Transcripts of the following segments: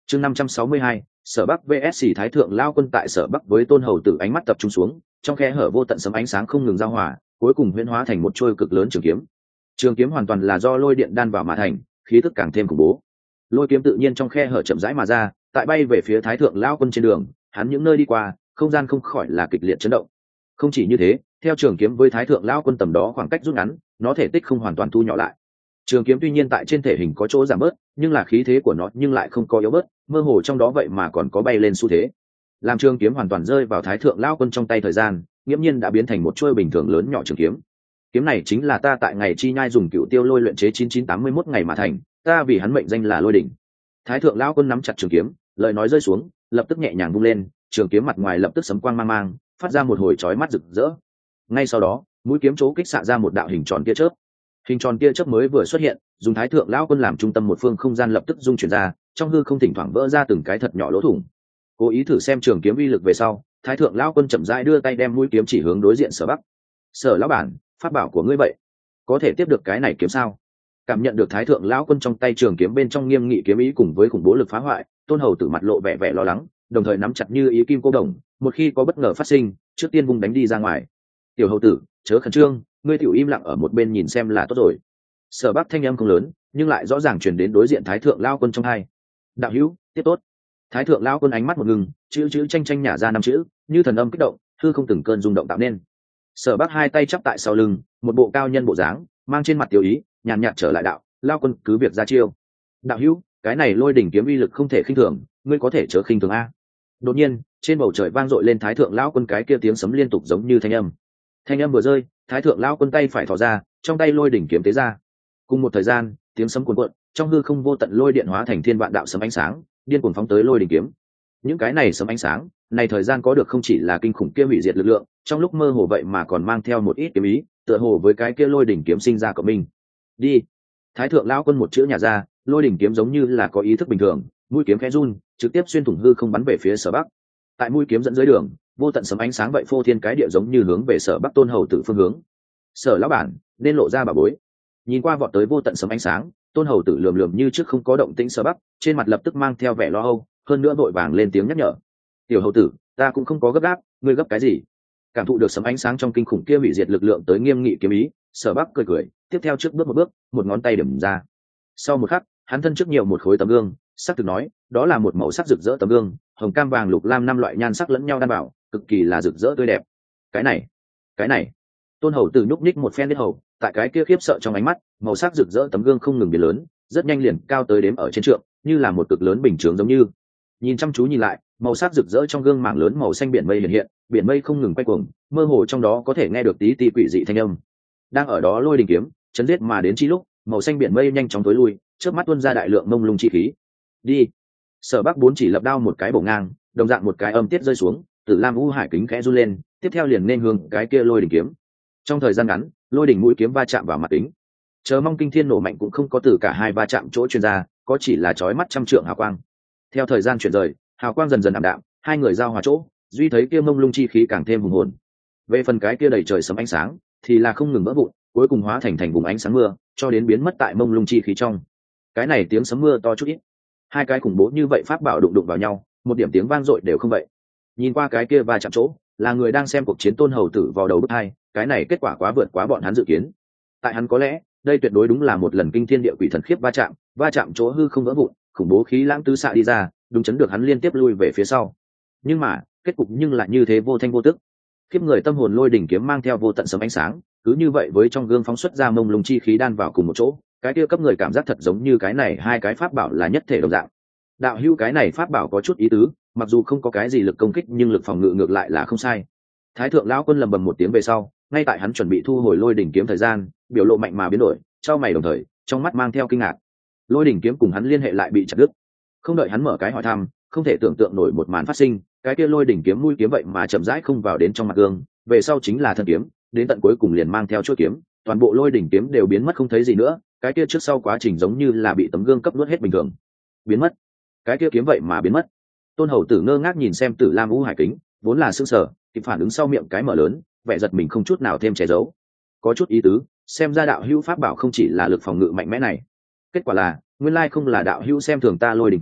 chương 562, Sở Bắc vs Thái Thượng Lao Quân. Tại Sở Bắc với Tôn Hầu Tử ánh mắt tập trung xuống, trong khe hở vô tận sấm ánh sáng không ngừng giao hòa, cuối cùng huyễn hóa thành một trôi cực lớn trường kiếm. Trường kiếm hoàn toàn là do lôi điện đan vào mà thành, khí tức càng thêm khủng bố. Lôi kiếm tự nhiên trong khe hở chậm rãi mà ra, tại bay về phía Thái Thượng Lao Quân trên đường, hắn những nơi đi qua, không gian không khỏi là kịch liệt chấn động. Không chỉ như thế, theo trường kiếm với Thái Thượng Lao Quân tầm đó khoảng cách rút ngắn, nó thể tích không hoàn toàn thu nhỏ lại. Trường kiếm tuy nhiên tại trên thể hình có chỗ giảm bớt, nhưng là khí thế của nó nhưng lại không có yếu bớt, mơ hồ trong đó vậy mà còn có bay lên xu thế. Làm trường kiếm hoàn toàn rơi vào Thái Thượng Lao Quân trong tay thời gian, nghiễm nhiên đã biến thành một chuôi bình thường lớn nhỏ trường kiếm. Kiếm này chính là ta tại ngày chi nhai dùng Cựu Tiêu Lôi luyện chế 9981 ngày mà thành, ta vì hắn mệnh danh là Lôi đỉnh. Thái Thượng Lao Quân nắm chặt trường kiếm, lời nói rơi xuống, lập tức nhẹ nhàng vung lên, trường kiếm mặt ngoài lập tức sấm quang mang mang, phát ra một hồi chói mắt rực rỡ. Ngay sau đó, mũi kiếm chỗ kích xạ ra một đạo hình tròn tia chớp. Hình tròn tia chớp mới vừa xuất hiện, dùng Thái Thượng Lão Quân làm trung tâm một phương không gian lập tức dung chuyển ra, trong hư không thỉnh thoảng vỡ ra từng cái thật nhỏ lỗ thủng. Cố ý thử xem trường kiếm uy lực về sau, Thái Thượng Lão Quân chậm rãi đưa tay đem mũi kiếm chỉ hướng đối diện Sở Bắc. Sở lão bản, pháp bảo của ngươi vậy, có thể tiếp được cái này kiếm sao? Cảm nhận được Thái Thượng Lão Quân trong tay trường kiếm bên trong nghiêm nghị kiếm ý cùng với khủng bố lực phá hoại, Tôn Hầu Tử mặt lộ vẻ vẻ lo lắng, đồng thời nắm chặt như ý kim cô đồng, một khi có bất ngờ phát sinh, trước tiên vung đánh đi ra ngoài. Tiểu Hầu Tử, chớ khẩn trương, ngươi tiểu im lặng ở một bên nhìn xem là tốt rồi. Sở Bắc thanh âm không lớn, nhưng lại rõ ràng truyền đến đối diện Thái Thượng Lao Quân trong hai. Đạo hữu, tiếp tốt. Thái Thượng Lao Quân ánh mắt một ngừng, chữ tranh tranh nhả ra năm chữ, như thần âm kích động, hư không từng cơn rung động tạo nên. Sở Bắc hai tay chắp tại sau lưng, một bộ cao nhân bộ dáng, mang trên mặt tiểu ý, nhàn nhạt trở lại đạo, Lao Quân cứ việc ra chiêu. Đạo hữu, cái này Lôi đỉnh kiếm uy lực không thể khinh thường, ngươi có thể chớ khinh thường a. Đột nhiên, trên bầu trời vang dội lên Thái Thượng Lao Quân cái kia tiếng sấm liên tục giống như thanh âm. Thanh âm vừa rơi, Thái Thượng Lao Quân tay phải thò ra, trong tay Lôi đỉnh kiếm tế ra. Cùng một thời gian, tiếng sấm cuồn cuộn, trong hư không vô tận lôi điện hóa thành thiên vạn đạo sấm ánh sáng, điên cuồng phóng tới Lôi đỉnh kiếm. Những cái này sấm ánh sáng, này thời gian có được không chỉ là kinh khủng kia hủy diệt lực lượng, trong lúc mơ hồ vậy mà còn mang theo một ít kiếm ý, tựa hồ với cái kia Lôi đỉnh kiếm sinh ra của mình. Đi. Thái Thượng Lão Quân một chữ nhả ra, Lôi đỉnh kiếm giống như là có ý thức bình thường, mũi kiếm khẽ run, trực tiếp xuyên thủng hư không bắn về phía Sở Bắc. Tại mũi kiếm dẫn dưới đường, vô tận sấm ánh sáng vậy phô thiên cái địa giống như hướng về Sở Bắc Tôn Hầu Tử phương hướng. Sở lão bản, nên lộ ra bà bối. Nhìn qua vọt tới vô tận sấm ánh sáng, Tôn Hầu Tử lườm lườm như trước không có động tĩnh Sở Bắc, trên mặt lập tức mang theo vẻ lo âu, hơn nữa vội vàng lên tiếng nhắc nhở. Tiểu Hầu Tử, ta cũng không có gấp gáp, ngươi gấp cái gì? Cảm thụ được sấm ánh sáng trong kinh khủng kia hủy diệt lực lượng tới nghiêm nghị kiếm ý, Sở Bắc cười cười, tiếp theo trước bước, một ngón tay điểm ra. Sau một khắc, hắn thân trước nhiều một khối tấm gương, sắc thực nói, đó là một màu sắc rực rỡ tấm gương, hồng cam vàng lục lam năm loại nhan sắc lẫn nhau đan bảo, cực kỳ là rực rỡ tươi đẹp. Cái này. Tôn Hầu Tử nhúc nhích một phen biết hầu, tại cái kia khiếp sợ trong ánh mắt, màu sắc rực rỡ tấm gương không ngừng biến lớn, rất nhanh liền cao tới đếm ở trên trượng, như là một cực lớn bình chướng giống như. Nhìn chăm chú nhìn lại, màu sắc rực rỡ trong gương mảng lớn màu xanh biển mây hiện hiện, biển mây không ngừng quay cuồng, mơ hồ trong đó có thể nghe được tí tí quỷ dị thanh âm. Đang ở đó Lôi đỉnh kiếm, chấn giết mà đến chi lúc, màu xanh biển mây nhanh chóng tối lui, trước mắt tuôn ra đại lượng mông lung chi khí. Đi. Sở Bắc bốn chỉ lập đao một cái bổ ngang, đồng dạng một cái âm tiết rơi xuống, Tử Lam U Hải kính khẽ run lên, tiếp theo liền nên hướng cái kia Lôi đỉnh kiếm. Trong thời gian ngắn, Lôi đỉnh mũi kiếm va chạm vào mặt kính. Chờ mong kinh thiên nổ mạnh cũng không có từ cả hai va chạm chỗ truyền ra, có chỉ là chói mắt trăm trượng hào quang. Theo thời gian chuyển rời, hào quang dần dần ảm đạm, hai người giao hòa chỗ, duy thấy kia mông lung chi khí càng thêm hùng hồn. Về phần cái kia đầy trời sấm ánh sáng, thì là không ngừng vỡ vụn, cuối cùng hóa thành vùng ánh sáng mưa, cho đến biến mất tại mông lung chi khí trong. Cái này tiếng sấm mưa to chút ít. Hai cái khủng bố như vậy pháp bảo đụng vào nhau, một điểm tiếng vang dội đều không vậy. Nhìn qua cái kia va chạm chỗ, là người đang xem cuộc chiến Tôn Hầu Tử vào đầu bức hai, cái này kết quả quá vượt quá bọn hắn dự kiến. Tại hắn có lẽ, đây tuyệt đối đúng là một lần kinh thiên địa quỷ thần khiếp va chạm chỗ hư không vỡ vụn, khủng bố khí lãng tứ xạ đi ra, đúng chấn được hắn liên tiếp lui về phía sau. Nhưng mà, kết cục nhưng lại như thế vô thanh vô tức. Khiếp người tâm hồn Lôi đỉnh kiếm mang theo vô tận sấm ánh sáng, cứ như vậy với trong gương phóng xuất ra mông lung chi khí đan vào cùng một chỗ, cái kia cấp người cảm giác thật giống như cái này hai cái pháp bảo là nhất thể đồng dạng. Đạo hữu, cái này pháp bảo có chút ý tứ, mặc dù không có cái gì lực công kích nhưng lực phòng ngự ngược lại là không sai. Thái Thượng Lão Quân lầm bầm một tiếng về sau, ngay tại hắn chuẩn bị thu hồi Lôi đỉnh kiếm thời gian, biểu lộ mạnh mà biến đổi, chau mày đồng thời, trong mắt mang theo kinh ngạc. Lôi đỉnh kiếm cùng hắn liên hệ lại bị chặt đứt. Không đợi hắn mở cái hỏi thăm, không thể tưởng tượng nổi một màn phát sinh, cái kia Lôi đỉnh kiếm mũi kiếm vậy mà chậm rãi không vào đến trong mặt gương, về sau chính là thân kiếm, đến tận cuối cùng liền mang theo chuôi kiếm, toàn bộ Lôi đỉnh kiếm đều biến mất không thấy gì nữa, cái kia trước sau quá trình giống như là bị tấm gương cấp nuốt hết bình thường. Biến mất. Cái kia kiếm vậy mà biến mất. Tôn Hầu Tử ngơ ngác nhìn xem Tử Lam U Hải kính, vốn là sững sờ, kịp phản ứng sau miệng cái mở lớn, vẻ giật mình không chút nào thêm che giấu. Có chút ý tứ, xem ra đạo hữu pháp bảo không chỉ là lực phòng ngự mạnh mẽ này. Kết quả là, nguyên lai không là đạo hữu xem thường ta Lôi đỉnh kiếm,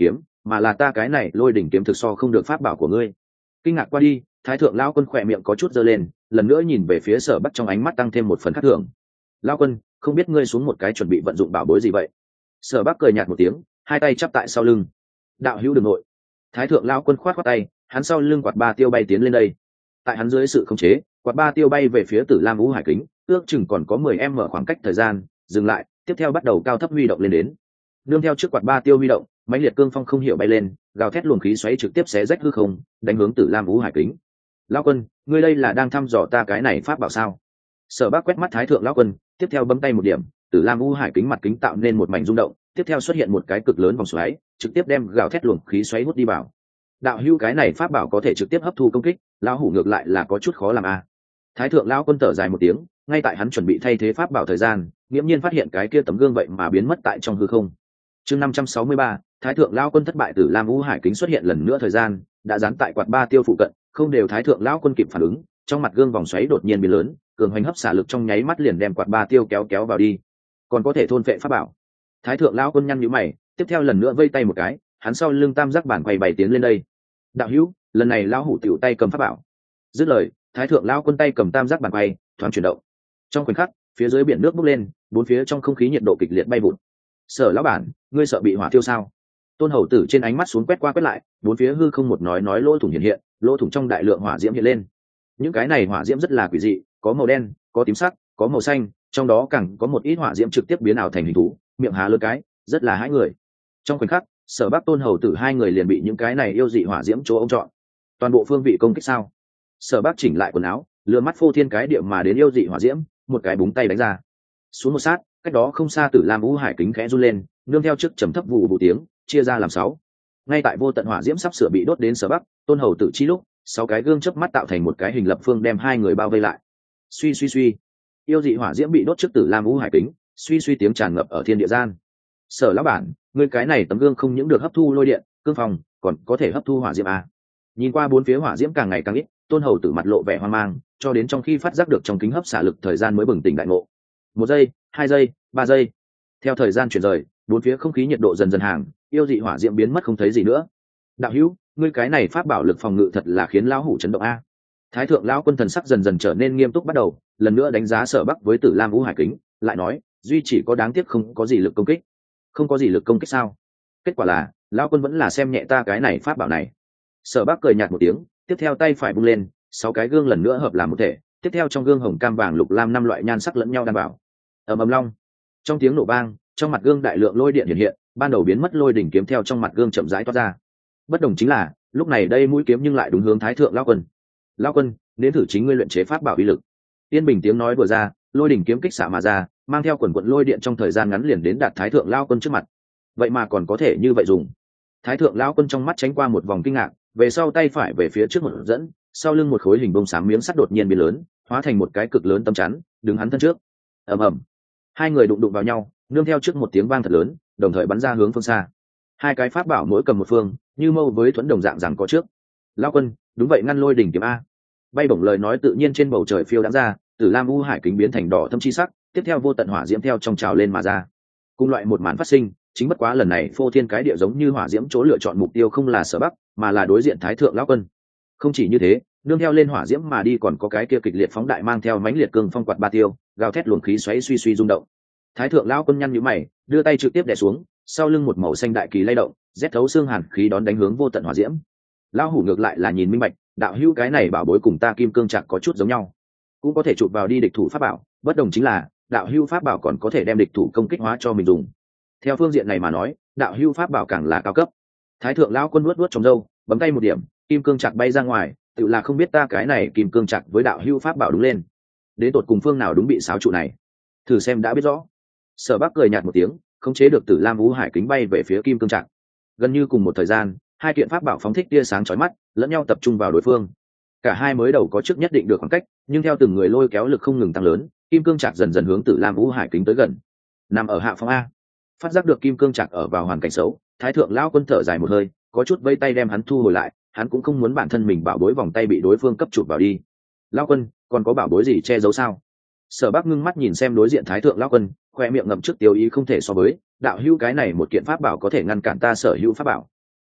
mà là ta cái này lôi đỉnh kiếm thực so không được pháp bảo của ngươi. Kinh ngạc qua đi, thái thượng lão quân khỏe miệng có chút giơ lên, lần nữa nhìn về phía Sở Bắc trong ánh mắt tăng thêm một phần khác thường. Lão quân, không biết ngươi xuống một cái chuẩn bị vận dụng bảo bối gì vậy? Sở Bắc cười nhạt một tiếng, hai tay chắp tại sau lưng. Đạo hữu đường nội. Thái thượng lão quân khoát khoát tay, hắn sau lưng quạt ba tiêu bay tiến lên đây. Tại hắn dưới sự khống chế, quạt ba tiêu bay về phía Tử Lam Vũ Hải kính, ước chừng còn có 10m khoảng cách thời gian, dừng lại, tiếp theo bắt đầu cao thấp huy động lên đến. Nương theo trước quạt ba tiêu huy động, mãnh liệt cương phong không hiểu bay lên, gào thét luồng khí xoáy trực tiếp xé rách hư không, đánh hướng Tử Lam Vũ Hải kính. Lão quân, ngươi đây là đang thăm dò ta cái này pháp bảo sao? Sở Bác quét mắt thái thượng lão quân, tiếp theo bấm tay một điểm, Tử Lam Vũ Hải kính mặt kính tạo nên một mảnh rung động, tiếp theo xuất hiện một cái cực lớn vòng xoáy, trực tiếp đem gào thét luồng khí xoáy hút đi vào. Đạo hữu cái này pháp bảo có thể trực tiếp hấp thu công kích, lão hủ ngược lại là có chút khó làm a. Thái thượng lão quân thở dài một tiếng, ngay tại hắn chuẩn bị thay thế pháp bảo thời gian, nghiễm nhiên phát hiện cái kia tấm gương vậy mà biến mất tại trong hư không. Chương 563, thái thượng lão quân thất bại. Tử Lam Vũ Hải kính xuất hiện lần nữa thời gian, đã dán tại quạt ba tiêu phụ cận, không đều thái thượng lão quân kịp phản ứng, trong mặt gương vòng xoáy đột nhiên biến lớn, cường hoành hấp xả lực trong nháy mắt liền đem quạt ba tiêu kéo vào đi. Còn có thể thôn phệ pháp bảo. Thái thượng lão quân nhăn nhíu mày, tiếp theo lần nữa vây tay một cái, hắn sau lưng tam giác bản quay bảy tiến lên đây. Đạo hữu, lần này lão hủ tiểu tay cầm pháp bảo. Dứt lời, thái thượng lão quân tay cầm tam giác bản quay, thoáng chuyển động. Trong khoảnh khắc, phía dưới biển nước bốc lên, bốn phía trong không khí nhiệt độ kịch liệt bay vụt. Sở lão bản, ngươi sợ bị hỏa thiêu sao? Tôn hầu tử trên ánh mắt xuống quét qua quét lại, bốn phía hư không một nói lỗ thủng hiện, lỗ thủng trong đại lượng hỏa diễm hiện lên. Những cái này hỏa diễm rất là quỷ dị, có màu đen, có tím sắc, có màu xanh, trong đó càng có một ít hỏa diễm trực tiếp biến ảo thành hình thú, miệng há lớn cái, rất là hãi người. Trong khoảnh khắc, Sở Bắc Tôn hầu tử hai người liền bị những cái này yêu dị hỏa diễm chỗ ông chọn. Toàn bộ phương vị công kích sao? Sở Bắc chỉnh lại quần áo, lừa mắt phô thiên cái địa mà đến yêu dị hỏa diễm, một cái búng tay đánh ra. Xuống một sát, cách đó không xa Tử Lam Vũ Hải kính khẽ run lên, nương theo trước trầm thấp vụ vụ tiếng, chia ra làm 6. Ngay tại vô tận hỏa diễm sắp sửa bị đốt đến Sở Bắc, Tôn hầu tử chi lúc, 6 cái gương chớp mắt tạo thành một cái hình lập phương đem hai người bao vây lại. Suy suy suy, yêu dị hỏa diễm bị đốt trước Tử Lam Vũ Hải kính, suy suy tiếng tràn ngập ở thiên địa gian. Sở lão bản, ngươi cái này tấm gương không những được hấp thu lôi điện, cương phòng, còn có thể hấp thu hỏa diễm à? Nhìn qua bốn phía hỏa diễm càng ngày càng ít, Tôn hầu tử mặt lộ vẻ hoang mang, cho đến trong khi phát giác được trong kính hấp xả lực thời gian mới bừng tỉnh đại ngộ. 1 giây, 2 giây, 3 giây. Theo thời gian chuyển rời, bốn phía không khí nhiệt độ dần dần hàng, yêu dị hỏa diễm biến mất không thấy gì nữa. Đạo hữu, ngươi cái này pháp bảo lực phòng ngự thật là khiến lão hủ chấn động a. Thái thượng lão quân thần sắc dần dần trở nên nghiêm túc bắt đầu, lần nữa đánh giá Sở Bắc với Tử Lam Vũ Hải kính, lại nói, duy chỉ có đáng tiếc không có gì lực công kích. Không có gì lực công kích sao? Kết quả là, lão quân vẫn là xem nhẹ ta cái này pháp bảo này. Sở Bắc cười nhạt một tiếng, tiếp theo tay phải vung lên, 6 cái gương lần nữa hợp làm một thể, tiếp theo trong gương hồng cam vàng lục lam 5 loại nhan sắc lẫn nhau đan bảo. Ầm ầm long. Trong tiếng nổ vang, trong mặt gương đại lượng lôi điện hiện, ban đầu biến mất lôi đỉnh kiếm theo trong mặt gương chậm rãi toát ra. Bất đồng chính là, lúc này đây mũi kiếm nhưng lại đúng hướng thái thượng lão quân. Lão quân, đến thử chính ngươi luyện chế pháp bảo uy lực. Tiên bình tiếng nói vừa ra, lôi đỉnh kiếm kích xạ mà ra, mang theo quần quận lôi điện trong thời gian ngắn liền đến đạt thái thượng lão quân trước mặt. Vậy mà còn có thể như vậy dùng. Thái thượng lão quân trong mắt tránh qua một vòng kinh ngạc, về sau tay phải về phía trước một dẫn, sau lưng một khối hình bông xám miếng sắt đột nhiên biến lớn, hóa thành một cái cực lớn tấm chắn, đứng hắn thân trước. Ầm ầm. Hai người đụng vào nhau, nương theo trước một tiếng vang thật lớn, đồng thời bắn ra hướng phương xa. Hai cái pháp bảo mỗi cầm một phương, như mâu với thuẫn đồng dạng rằng có trước. Lão quân, đúng vậy, ngăn lôi đỉnh kiếm a. Bay bổng lời nói tự nhiên trên bầu trời phiêu đãng ra, Tử Lam Vũ Hải kính biến thành đỏ thâm chi sắc, tiếp theo vô tận hỏa diễm theo trong trào lên mà ra. Cùng loại một màn phát sinh, chính bất quá lần này phô thiên cái địa giống như hỏa diễm chỗ lựa chọn mục tiêu không là Sở Bắc, mà là đối diện thái thượng lão quân. Không chỉ như thế, nương theo lên hỏa diễm mà đi còn có cái kia kịch liệt phóng đại mang theo mãnh liệt cương phong quạt ba tiêu, gào thét luồng khí xoáy suy suy rung động. Thái thượng lão quân nhăn nhíu mày, đưa tay trực tiếp đè xuống, sau lưng một màu xanh đại kỳ lay động, rét thấu xương hàn khí đón đánh hướng vô tận hỏa diễm. Lão hủ ngược lại là nhìn minh bạch, đạo hữu cái này bảo bối cùng ta kim cương trạc có chút giống nhau, cũng có thể chụp vào đi địch thủ pháp bảo, bất đồng chính là đạo hữu pháp bảo còn có thể đem địch thủ công kích hóa cho mình dùng. Theo phương diện này mà nói, đạo hữu pháp bảo càng là cao cấp. Thái thượng lão quân nuốt trong râu, bấm tay một điểm, kim cương trạc bay ra ngoài, tự là không biết ta cái này kim cương trạc với đạo hữu pháp bảo đúng lên, đến tột cùng phương nào đúng bị xáo trụ này, thử xem đã biết rõ. Sở Bắc cười nhạt một tiếng, khống chế được Tử Lam Vũ Hải kính bay về phía kim cương trạc. Gần như cùng một thời gian, hai kiện pháp bảo phóng thích tia sáng chói mắt, lẫn nhau tập trung vào đối phương. Cả hai mới đầu có trước nhất định được khoảng cách, nhưng theo từng người lôi kéo lực không ngừng tăng lớn, kim cương trạc dần dần hướng Tử Lam Vũ Hải kính tới gần. Nằm ở hạ phong a. Phát giác được kim cương trạc ở vào hoàn cảnh xấu, thái thượng lão quân thở dài một hơi, có chút vây tay đem hắn thu hồi lại, hắn cũng không muốn bản thân mình bảo bối vòng tay bị đối phương cấp chụp vào đi. Lão quân, còn có bảo bối gì che giấu sao? Sở Bắc ngưng mắt nhìn xem đối diện thái thượng lão quân, khoe miệng ngậm trước tiêu ý không thể so với, đạo hữu cái này một kiện pháp bảo có thể ngăn cản ta sở hữu pháp bảo.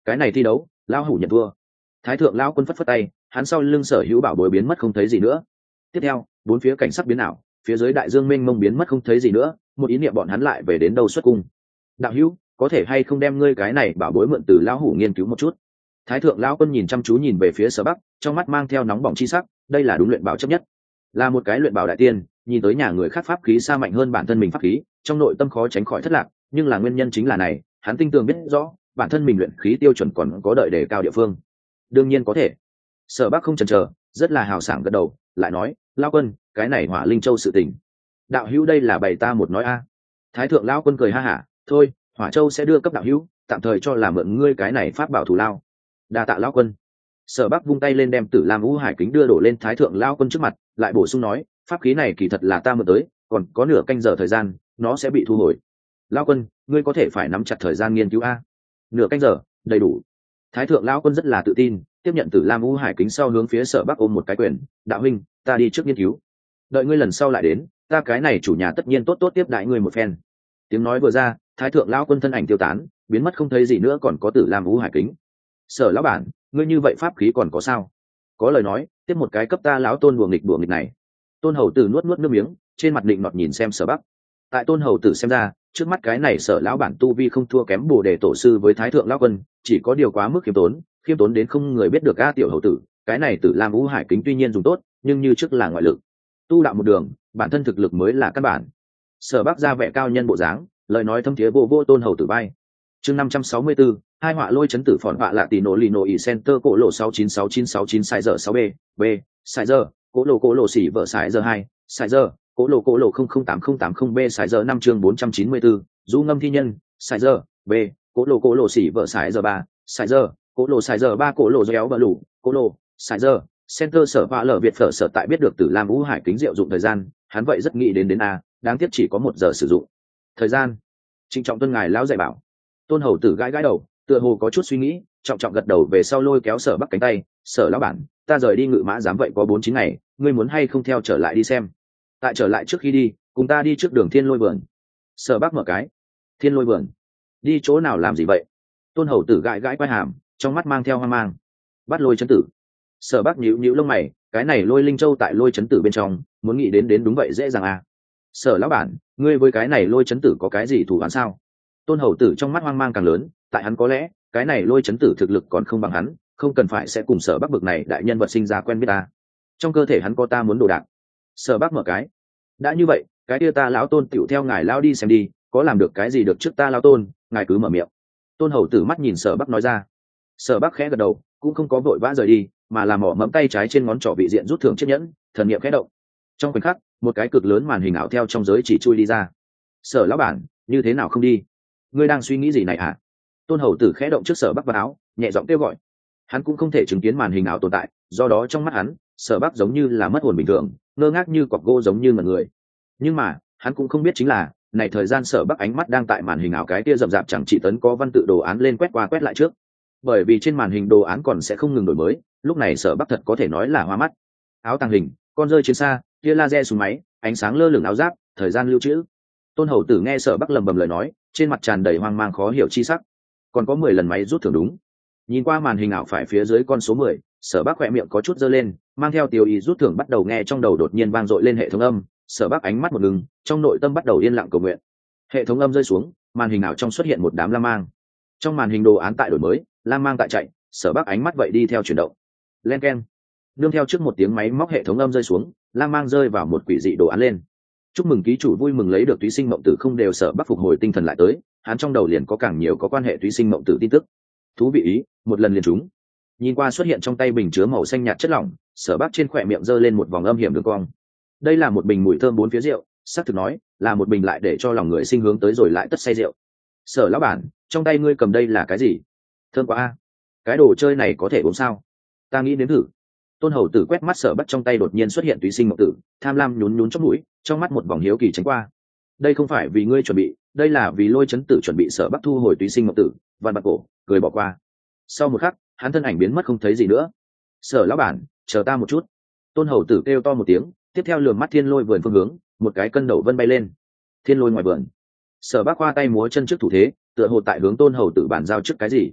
cái này thi đấu lão hủ nhận thua. Thái thượng lão quân phất phất tay, hắn sau lưng sở hữu bảo bối biến mất không thấy gì nữa. Tiếp theo bốn phía cảnh sắc biến ảo, phía dưới đại dương mênh mông biến mất không thấy gì nữa, một ý niệm bọn hắn lại về đến đâu xuất cung. Đạo hữu, có thể hay không đem ngươi cái này bảo bối mượn từ lão hủ nghiên cứu một chút? Thái thượng lão quân nhìn chăm chú nhìn về phía Sở Bắc, trong mắt mang theo nóng bỏng chi sắc. Đây là đúng luyện bảo chấp nhất, là một cái luyện bảo đại tiên, nhìn tới nhà người khác pháp khí xa mạnh hơn bản thân mình pháp khí, trong nội tâm khó tránh khỏi thất lạc. Nhưng là nguyên nhân chính là này, hắn tinh tường biết rõ bản thân mình luyện khí tiêu chuẩn còn có đợi đề cao địa phương. Đương nhiên có thể. Sở Bắc không chần chờ, rất là hào sảng gật đầu, lại nói, lão quân, cái này Hỏa Linh Châu sự tình, đạo hữu đây là bày ta một nói a. Thái thượng lão quân cười ha hả, thôi, Hỏa Châu sẽ đưa cấp đạo hữu, tạm thời cho là mượn ngươi cái này pháp bảo thủ lao. Đa tạ lão quân. Sở Bắc vung tay lên đem Tử Lam Ngũ Hải kính đưa đổ lên Thái thượng lão quân trước mặt, lại bổ sung nói, pháp khí này kỳ thật là ta mượn tới, còn có nửa canh giờ thời gian nó sẽ bị thu hồi. Lão quân, ngươi có thể phải nắm chặt thời gian nghiên cứu a. Nửa canh giờ đầy đủ. Thái thượng lão quân rất là tự tin, tiếp nhận Tử Lam Ngũ Hải kính sau hướng phía Sở Bắc ôm một cái quyền, đạo huynh, ta đi trước nghiên cứu, đợi ngươi lần sau lại đến, ta cái này chủ nhà tất nhiên tốt tốt tiếp đãi ngươi một phen. Tiếng nói vừa ra, Thái thượng lão quân thân ảnh tiêu tán, biến mất không thấy gì nữa, còn có Tử Lam Ngũ Hải kính. Sở lão bản, ngươi như vậy pháp khí còn có sao? Có lời nói, tiếp một cái cấp ta lão tôn đùa nghịch này. Tôn hầu tử nuốt nuốt nước miếng, trên mặt định nọt nhìn xem Sở Bắc. Tại tôn hầu tử xem ra, trước mắt cái này Sở lão bản tu vi không thua kém Bồ Đề tổ sư với Thái thượng lão quân, chỉ có điều quá mức khiêm tốn đến không người biết được. A tiểu hầu tử, cái này Tử Lam Ngũ Hải kính tuy nhiên dùng tốt, nhưng như trước là ngoại lực. Tu đạo một đường, bản thân thực lực mới là căn bản. Sở Bắc ra vẻ cao nhân bộ dáng, lời nói thâm thiế vô tôn hầu tử bay. Chương 564, hai họa lôi chấn tử phòn họa lạ tỷ nổ lì nổ ỉ center cổ lộ 696969 sai giờ 6 b sai giờ cổ lộ xỉ vợ sai giờ 2 sai giờ cổ lộ 008080 b sai giờ 5 chương 494 du ngâm thi nhân sai giờ b cổ lộ xỉ vợ sai giờ 3 sai giờ cổ lộ sai giờ 3 cổ lộ réo bờ lủ cổ lộ sai giờ center sở họa lở Việt phở sở tại biết được Tử Lam Ngũ Hải kính diệu dụng thời gian, hắn vậy rất nghĩ đến a, đáng tiếc chỉ có 1 giờ sử dụng thời gian. Trịnh trọng tuân ngài lão dạy bảo. Tôn hầu tử gãi đầu, tựa hồ có chút suy nghĩ, trọng gật đầu về sau lôi kéo Sở Bắc cánh tay, Sở lão bản, ta rời đi Ngự Mã giám vậy có 4-9 ngày, ngươi muốn hay không theo trở lại đi xem? Tại trở lại trước khi đi, cùng ta đi trước đường Thiên Lôi vườn. Sở Bắc mở cái, Thiên Lôi vườn, đi chỗ nào làm gì vậy? Tôn hầu tử gãi quai hàm, trong mắt mang theo hoang mang. Bắt Lôi chấn tử. Sở Bắc nhíu lông mày, cái này Lôi Linh Châu tại Lôi chấn tử bên trong, muốn nghĩ đến đúng vậy dễ dàng à? Sở lão bản, ngươi với cái này Lôi chấn tử có cái gì thủ án sao? Tôn hầu tử trong mắt hoang mang càng lớn, tại hắn có lẽ cái này Lôi chấn tử thực lực còn không bằng hắn, không cần phải sẽ cùng Sở Bắc bực này đại nhân vật sinh ra quen biết ta. Trong cơ thể hắn có ta muốn đồ đạc. Sở Bắc mở cái, đã như vậy, cái kia ta lão tôn tiểu theo ngài lão đi xem đi, có làm được cái gì được trước ta lão tôn, ngài cứ mở miệng. Tôn hầu tử mắt nhìn Sở Bắc nói ra. Sở Bắc khẽ gật đầu, cũng không có vội vã rời đi, mà là mỏ mẫm tay trái trên ngón trỏ vị diện rút thưởng chiếc nhẫn, thần niệm khẽ động. Trong khoảnh khắc, một cái cực lớn màn hình ảo theo trong giới chỉ chui đi ra. Sở lão bản, như thế nào không đi? Ngươi đang suy nghĩ gì này hả? Tôn hầu tử khẽ động trước Sở Bắc vào áo, nhẹ giọng kêu gọi. Hắn cũng không thể chứng kiến màn hình ảo tồn tại, do đó trong mắt hắn, Sở Bắc giống như là mất hồn bình thường, ngơ ngác như cọc gỗ giống như mọi người. Nhưng mà hắn cũng không biết chính là này thời gian Sở Bắc ánh mắt đang tại màn hình ảo cái kia rậm rạp chẳng chỉ tấn có văn tự đồ án lên quét qua quét lại trước, bởi vì trên màn hình đồ án còn sẽ không ngừng đổi mới. Lúc này Sở Bắc thật có thể nói là hoa mắt. Áo tàng hình, con rơi chiến xa, tia laser súng máy, ánh sáng lơ lửng áo giáp, thời gian lưu trữ. Tôn hầu tử nghe Sở Bắc lầm bầm lời nói, trên mặt tràn đầy hoang mang khó hiểu chi sắc. Còn có 10 lần máy rút thưởng đúng. Nhìn qua màn hình ảo phải phía dưới con số 10, Sở Bắc khỏe miệng có chút giơ lên, mang theo tiêu ý rút thưởng bắt đầu nghe trong đầu đột nhiên vang dội lên hệ thống âm. Sở Bắc ánh mắt một ngừng, trong nội tâm bắt đầu yên lặng cầu nguyện. Hệ thống âm rơi xuống, màn hình ảo trong xuất hiện một đám lam mang. Trong màn hình đồ án tại đổi mới, lam mang tại chạy, Sở Bắc ánh mắt vậy đi theo chuyển động. Len keng. Nương theo trước một tiếng máy móc hệ thống âm rơi xuống, lam mang rơi vào một quỷ dị đồ án lên. Chúc mừng ký chủ vui mừng lấy được túy sinh mộng tử không đều. Sở Bắc phục hồi tinh thần lại tới, hắn trong đầu liền có càng nhiều có quan hệ túy sinh mộng tử tin tức. Thú vị ý, một lần liền trúng. Nhìn qua xuất hiện trong tay bình chứa màu xanh nhạt chất lỏng, Sở Bắc trên khỏe miệng giơ lên một vòng âm hiểm đường cong. Đây là một bình mùi thơm bốn phía rượu, xác thực nói là một bình lại để cho lòng người sinh hướng tới rồi lại tất say rượu. Sở lão bản, trong tay ngươi cầm đây là cái gì? Thơm quá a. Cái đồ chơi này có thể uống sao? Ta nghĩ đến thử. Tôn hầu tử quét mắt Sở Bắc trong tay đột nhiên xuất hiện túy sinh mộng tử, tham lam nhún trong mũi, trong mắt một vòng hiếu kỳ tránh qua. Đây không phải vì ngươi chuẩn bị, đây là vì Lôi chấn tử chuẩn bị. Sở Bắc thu hồi túy sinh mộng tử, vặn bạc cổ, cười bỏ qua. Sau một khắc, hắn thân ảnh biến mất không thấy gì nữa. Sở lão bản, chờ ta một chút. Tôn hầu tử kêu to một tiếng, tiếp theo lườm mắt Thiên Lôi vườn phương hướng, một cái cân đầu vân bay lên. Thiên Lôi ngoài vườn, Sở Bắc khoa tay múa chân trước thủ thế, tựa hồ tại hướng Tôn hầu tử bàn giao trước cái gì.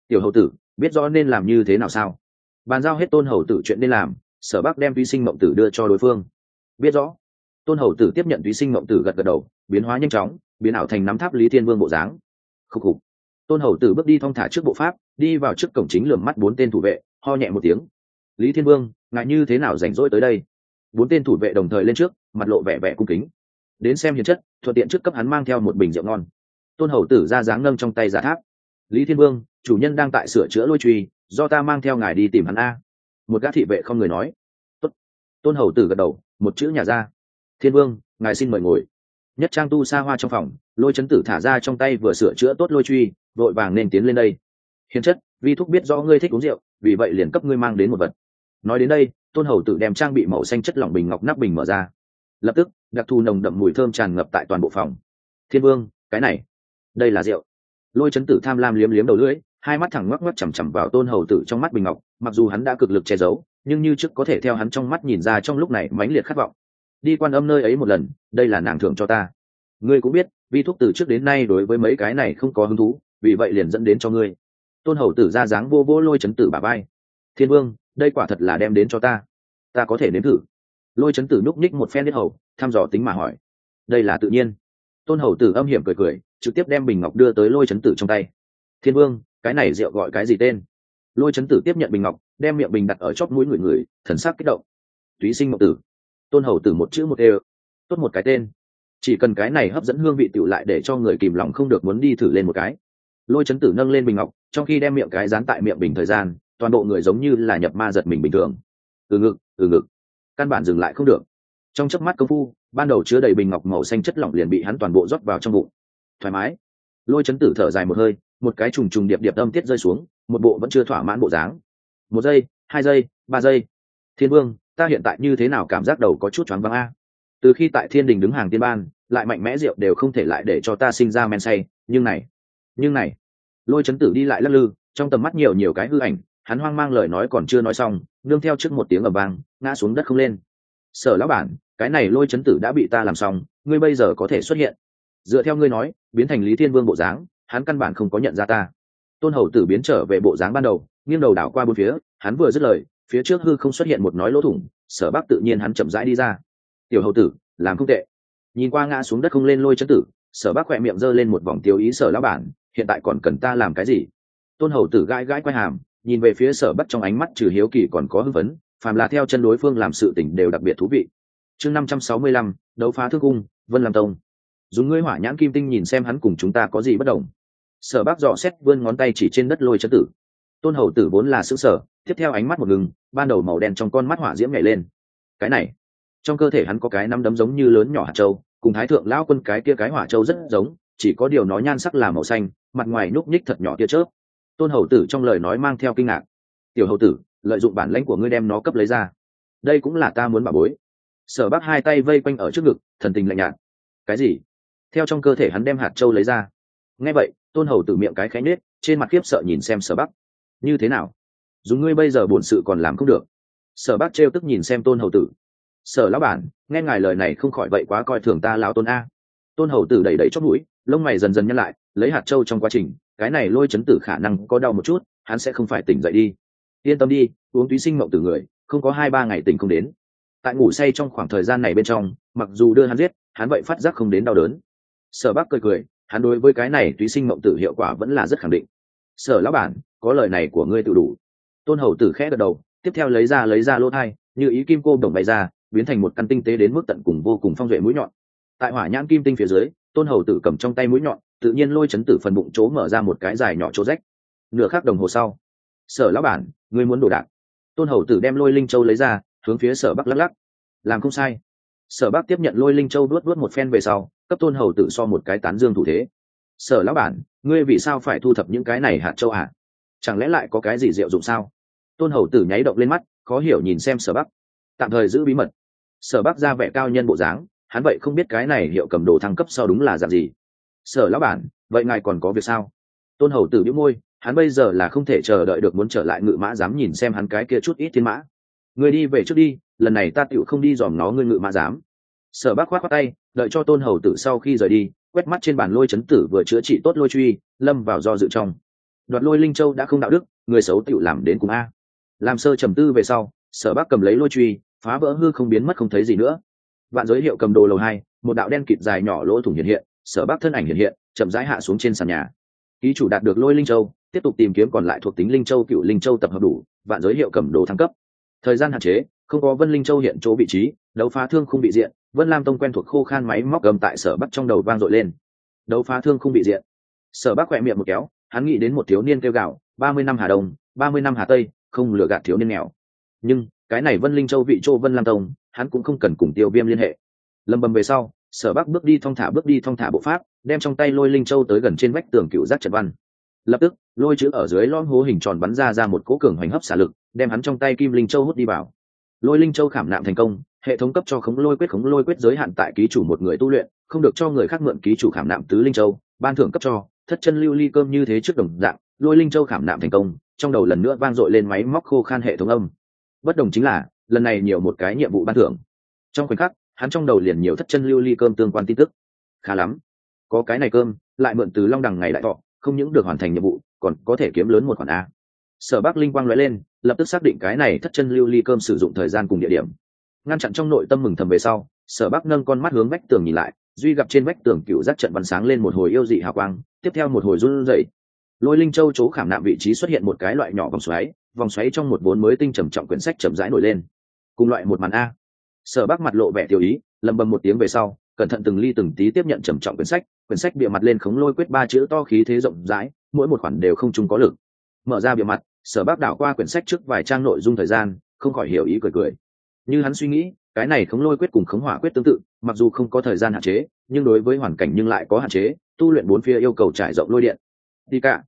Tiểu hầu tử biết rõ nên làm như thế nào sao? Bàn giao hết tôn hầu tử chuyện nên làm, Sở Bắc đem túy sinh mộng tử đưa cho đối phương. Biết rõ. Tôn hầu tử tiếp nhận túy sinh mộng tử, gật gật đầu, biến hóa nhanh chóng, biến ảo thành nắm tháp Lý Thiên Vương bộ dáng. Khúc khục. Tôn hầu tử bước đi thong thả trước bộ pháp, đi vào trước cổng chính, lườm mắt bốn tên thủ vệ, ho nhẹ một tiếng. Lý Thiên Vương, ngại như thế nào rảnh rỗi tới đây? Bốn tên thủ vệ đồng thời lên trước, mặt lộ vẻ vẻ cung kính. Đến xem hiền chất, thuận tiện trước cấp hắn mang theo một bình rượu ngon. Tôn hầu tử ra dáng nâng trong tay giả tháp. Lý Thiên Vương, chủ nhân đang tại sửa chữa lôi truy, do ta mang theo ngài đi tìm hắn a. Một gã thị vệ không người nói. Tốt. Tôn hầu tử gật đầu, một chữ nhà ra. Thiên Vương, ngài xin mời ngồi. Nhất trang tu xa hoa trong phòng, lôi chấn tử thả ra trong tay vừa sửa chữa tốt lôi truy, vội vàng nên tiến lên đây. Hiền chất, vi thúc biết rõ ngươi thích uống rượu, vì vậy liền cấp ngươi mang đến một vật. Nói đến đây, tôn hầu tử đem trang bị màu xanh chất lỏng bình ngọc nắp bình mở ra. Lập tức, đặc thù nồng đậm mùi thơm tràn ngập tại toàn bộ phòng. Thiên Vương, cái này, đây là rượu. Lôi chấn tử tham lam liếm liếm đầu lưỡi, hai mắt thẳng ngoắc ngoắc chằm chằm vào tôn hầu tử trong mắt bình ngọc, mặc dù hắn đã cực lực che giấu, nhưng như trước có thể theo hắn trong mắt nhìn ra trong lúc này mãnh liệt khát vọng. Đi Quan Âm nơi ấy một lần, đây là nàng thưởng cho ta. Ngươi cũng biết, vi thúc từ trước đến nay đối với mấy cái này không có hứng thú, vì vậy liền dẫn đến cho ngươi. Tôn hầu tử ra dáng vô vô lôi chấn tử bả vai. Thiên Vương, đây quả thật là đem đến cho ta, ta có thể nếm thử. Lôi chấn tử núp ních một phen biết hầu, thăm dò tính mà hỏi. Đây là tự nhiên. Tôn hầu tử âm hiểm cười cười, trực tiếp đem bình ngọc đưa tới lôi chấn tử trong tay. Thiên Vương, cái này rượu gọi cái gì tên? Lôi chấn tử tiếp nhận bình ngọc, đem miệng bình đặt ở chóp mũi người, thần sắc kích động. Túy sinh mộng tử. Tôn hầu tử một chữ một đều. Tốt một cái tên, chỉ cần cái này hấp dẫn hương vị tựu lại để cho người kìm lòng không được muốn đi thử lên một cái. Lôi chấn tử nâng lên bình ngọc, trong khi đem miệng cái dán tại miệng bình thời gian, toàn bộ người giống như là nhập ma giật mình bình thường. Ngực, căn bản dừng lại không được. Trong chớp mắt công phu, ban đầu chứa đầy bình ngọc màu xanh chất lỏng liền bị hắn toàn bộ rót vào trong bụng. Thoải mái. Lôi chấn tử thở dài một hơi, một cái trùng trùng điệp điệp âm tiết rơi xuống, một bộ vẫn chưa thỏa mãn bộ dáng. 1 giây, 2 giây, 3 giây. Thiên Vương, ta hiện tại như thế nào cảm giác đầu có chút choáng váng a? Từ khi tại Thiên Đình đứng hàng tiên ban, lại mạnh mẽ rượu đều không thể lại để cho ta sinh ra men say, nhưng này. Lôi chấn tử đi lại lắc lư, trong tầm mắt nhiều cái hư ảnh, hắn hoang mang lời nói còn chưa nói xong, nương theo trước một tiếng ầm vang, ngã xuống đất không lên. Sở lão bản, cái này lôi chấn tử đã bị ta làm xong, ngươi bây giờ có thể xuất hiện. Dựa theo ngươi nói, biến thành Lý Thiên Vương bộ dáng, hắn căn bản không có nhận ra ta. Tôn hầu tử biến trở về bộ dáng ban đầu, nghiêng đầu đảo qua bốn phía, hắn vừa dứt lời, phía trước hư không xuất hiện một nói lỗ thủng, Sở Bắc tự nhiên hắn chậm rãi đi ra. Tiểu hầu tử, làm không tệ. Nhìn qua ngã xuống đất không lên lôi chấn tử, Sở Bắc khỏe miệng giơ lên một vòng tiêu ý. Sở lão bản, hiện tại còn cần ta làm cái gì? Tôn hầu tử gãi quay hàm, nhìn về phía Sở Bắc trong ánh mắt trừ hiếu kỳ còn có hưng phấn, phàm là theo chân đối phương làm sự tình đều đặc biệt thú vị. Chương 565, đấu phá thương cung, Vân Lam Tông. Dùng ngươi hỏa nhãn kim tinh nhìn xem hắn cùng chúng ta có gì bất đồng. Sở Bắc dò xét vươn ngón tay chỉ trên đất lôi chấn tử. Tôn hầu tử vốn là sững sờ, tiếp theo ánh mắt một ngừng, ban đầu màu đen trong con mắt hỏa diễm nhảy lên. Cái này, trong cơ thể hắn có cái nắm đấm giống như lớn nhỏ hạt châu, cùng Thái thượng lão quân cái kia cái hỏa châu rất giống, chỉ có điều nó nhan sắc là màu xanh, mặt ngoài núc nhích thật nhỏ tia chớp. Tôn hầu tử trong lời nói mang theo kinh ngạc. Tiểu hầu tử, lợi dụng bản lãnh của ngươi đem nó cấp lấy ra. Đây cũng là ta muốn bảo bối. Sở Bắc hai tay vây quanh ở trước ngực, thần tình lạnh nhạt. Cái gì? Theo trong cơ thể hắn đem hạt châu lấy ra. Nghe vậy, Tôn hầu tử miệng cái khẽ nết, trên mặt khiếp sợ nhìn xem Sở Bắc. Như thế nào? Dùng ngươi bây giờ bổn sự còn làm không được. Sở Bắc trêu tức nhìn xem Tôn hầu tử. Sở lão bản, nghe ngài lời này không khỏi vậy quá coi thường ta lão Tôn a. Tôn hầu tử đẩy chóp mũi, lông mày dần dần nhăn lại, lấy hạt châu trong quá trình, cái này lôi chấn tử khả năng có đau một chút, hắn sẽ không phải tỉnh dậy đi. Yên tâm đi, uống túy sinh mộng tử người, không có 2-3 ngày tỉnh không đến. Tại ngủ say trong khoảng thời gian này bên trong, mặc dù đưa hắn giết, hắn vậy phát giác không đến đau đớn. Sở Bắc cười, hắn đối với cái này túy sinh mộng tử hiệu quả vẫn là rất khẳng định. Sở lão bản, có lời này của ngươi tự đủ. Tôn hầu tử khẽ gật đầu, tiếp theo lấy ra lỗ thai, như ý kim cô đồng bày ra, biến thành một căn tinh tế đến mức tận cùng vô cùng phong duệ mũi nhọn. Tại hỏa nhãn kim tinh phía dưới, Tôn hầu tử cầm trong tay mũi nhọn, tự nhiên lôi chấn tử phần bụng chỗ mở ra một cái dài nhỏ chỗ rách. Nửa khắc đồng hồ sau, Sở lão bản, ngươi muốn đồ đạc. Tôn hầu tử đem lôi linh châu lấy ra, hướng phía Sở Bắc lắc. Làm không sai. Sở Bắc tiếp nhận lôi linh châu đuốt một phen về sau, cấp Tôn hầu tử so một cái tán dương thủ thế. Sở lão bản, ngươi vì sao phải thu thập những cái này hạt châu hả? Chẳng lẽ lại có cái gì diệu dụng sao? Tôn hầu tử nháy động lên mắt, khó hiểu nhìn xem Sở Bắc. Tạm thời giữ bí mật. Sở Bắc ra vẻ cao nhân bộ dáng, hắn vậy không biết cái này hiệu cầm đồ thăng cấp sau đúng là dạng gì. Sở lão bản, vậy ngài còn có việc sao? Tôn hầu tử bĩu môi, hắn bây giờ là không thể chờ đợi được muốn trở lại Ngự Mã Giám nhìn xem hắn cái kia chút ít thiên mã. Ngươi đi về trước đi, lần này ta tựu không đi dòm nó ngươi Ngự Mã Giám. Sở Bắc khoát tay, đợi cho Tôn hầu tử sau khi rời đi, quét mắt trên bàn lôi chấn tử vừa chữa trị tốt lôi truy, lâm vào do dự trong. đoạt lôi linh châu đã không đạo đức, người xấu tựu làm đến cùng a. Làm sơ trầm tư về sau, Sở Bắc cầm lấy lôi truy, phá vỡ hư không biến mất không thấy gì nữa. Vạn giới hiệu cầm đồ lầu 2, một đạo đen kịt dài nhỏ lỗ thủng hiện hiện, Sở Bắc thân ảnh hiện hiện, chậm rãi hạ xuống trên sàn nhà. Ký chủ đạt được lôi linh châu, tiếp tục tìm kiếm còn lại thuộc tính linh châu cựu linh châu tập hợp đủ, vạn giới hiệu cầm đồ thăng cấp. Thời gian hạn chế, không có Vân Linh Châu hiện chỗ vị trí, đấu phá thương không bị diện, Vân Lam Tông quen thuộc khô khan máy móc gầm tại Sở Bắc trong đầu vang dội lên. Đấu phá thương không bị diện. Sở Bắc khỏe miệng một kéo, hắn nghĩ đến một thiếu niên kêu gào, 30 năm Hà Đông, 30 năm Hà Tây, không lừa gạt thiếu niên nghèo. Nhưng, cái này Vân Linh Châu vị chỗ Vân Lam Tông, hắn cũng không cần cùng Tiêu Viêm liên hệ. Lâm bầm về sau, Sở Bắc bước đi thong thả bộ pháp, đem trong tay lôi linh châu tới gần trên vách tường cựu giác trận văn. Lập tức, lôi chữ ở dưới lõm hố hình tròn bắn ra một cỗ cường hoành hấp xả lực, đem hắn trong tay kim linh châu hút đi vào. Lôi linh châu khảm nạm thành công, hệ thống cấp cho khống lôi quyết giới hạn tại ký chủ một người tu luyện, không được cho người khác mượn ký chủ khảm nạm tứ linh châu, ban thưởng cấp cho thất chân lưu ly cơm như thế trước đồng dạng. Lôi linh châu khảm nạm thành công, trong đầu lần nữa vang dội lên máy móc khô khan hệ thống âm. Bất đồng chính là, lần này nhiều một cái nhiệm vụ ban thưởng. Trong khoảnh khắc, hắn trong đầu liền nhiều thất chân lưu ly cơm tương quan tin tức. Khá lắm, có cái này cơm, lại mượn từ long đằng ngày đại thọ, không những được hoàn thành nhiệm vụ, còn có thể kiếm lớn một khoản a. Sở Bắc linh quang lóe lên, lập tức xác định cái này thất chân lưu ly cơm sử dụng thời gian cùng địa điểm. Ngăn chặn trong nội tâm mừng thầm về sau, Sở Bắc nâng con mắt hướng vách tường nhìn lại, duy gặp trên vách tường cựu giác trận bắn sáng lên một hồi yêu dị hào quang, tiếp theo một hồi run rẩy. Lôi linh châu chỗ khảm nạm vị trí xuất hiện một cái loại nhỏ vòng xoáy trong một vốn mới tinh trầm trọng quyển sách chậm rãi nổi lên. Cùng loại một màn a. Sở Bắc mặt lộ vẻ tiêu ý, lẩm bẩm một tiếng về sau, cẩn thận từng ly từng tí tiếp nhận trầm trọng quyển sách bìa mặt lên khống lôi quyết ba chữ to khí thế rộng rãi, mỗi một khoản đều không chung có lực. Mở ra bìa mặt, Sở Bắc đảo qua quyển sách trước vài trang nội dung thời gian, không khỏi hiểu ý cười. Như hắn suy nghĩ, cái này khống lôi quyết cùng khống hỏa quyết tương tự, mặc dù không có thời gian hạn chế, nhưng đối với hoàn cảnh nhưng lại có hạn chế, tu luyện bốn phía yêu cầu trải rộng lôi điện. Đi cả,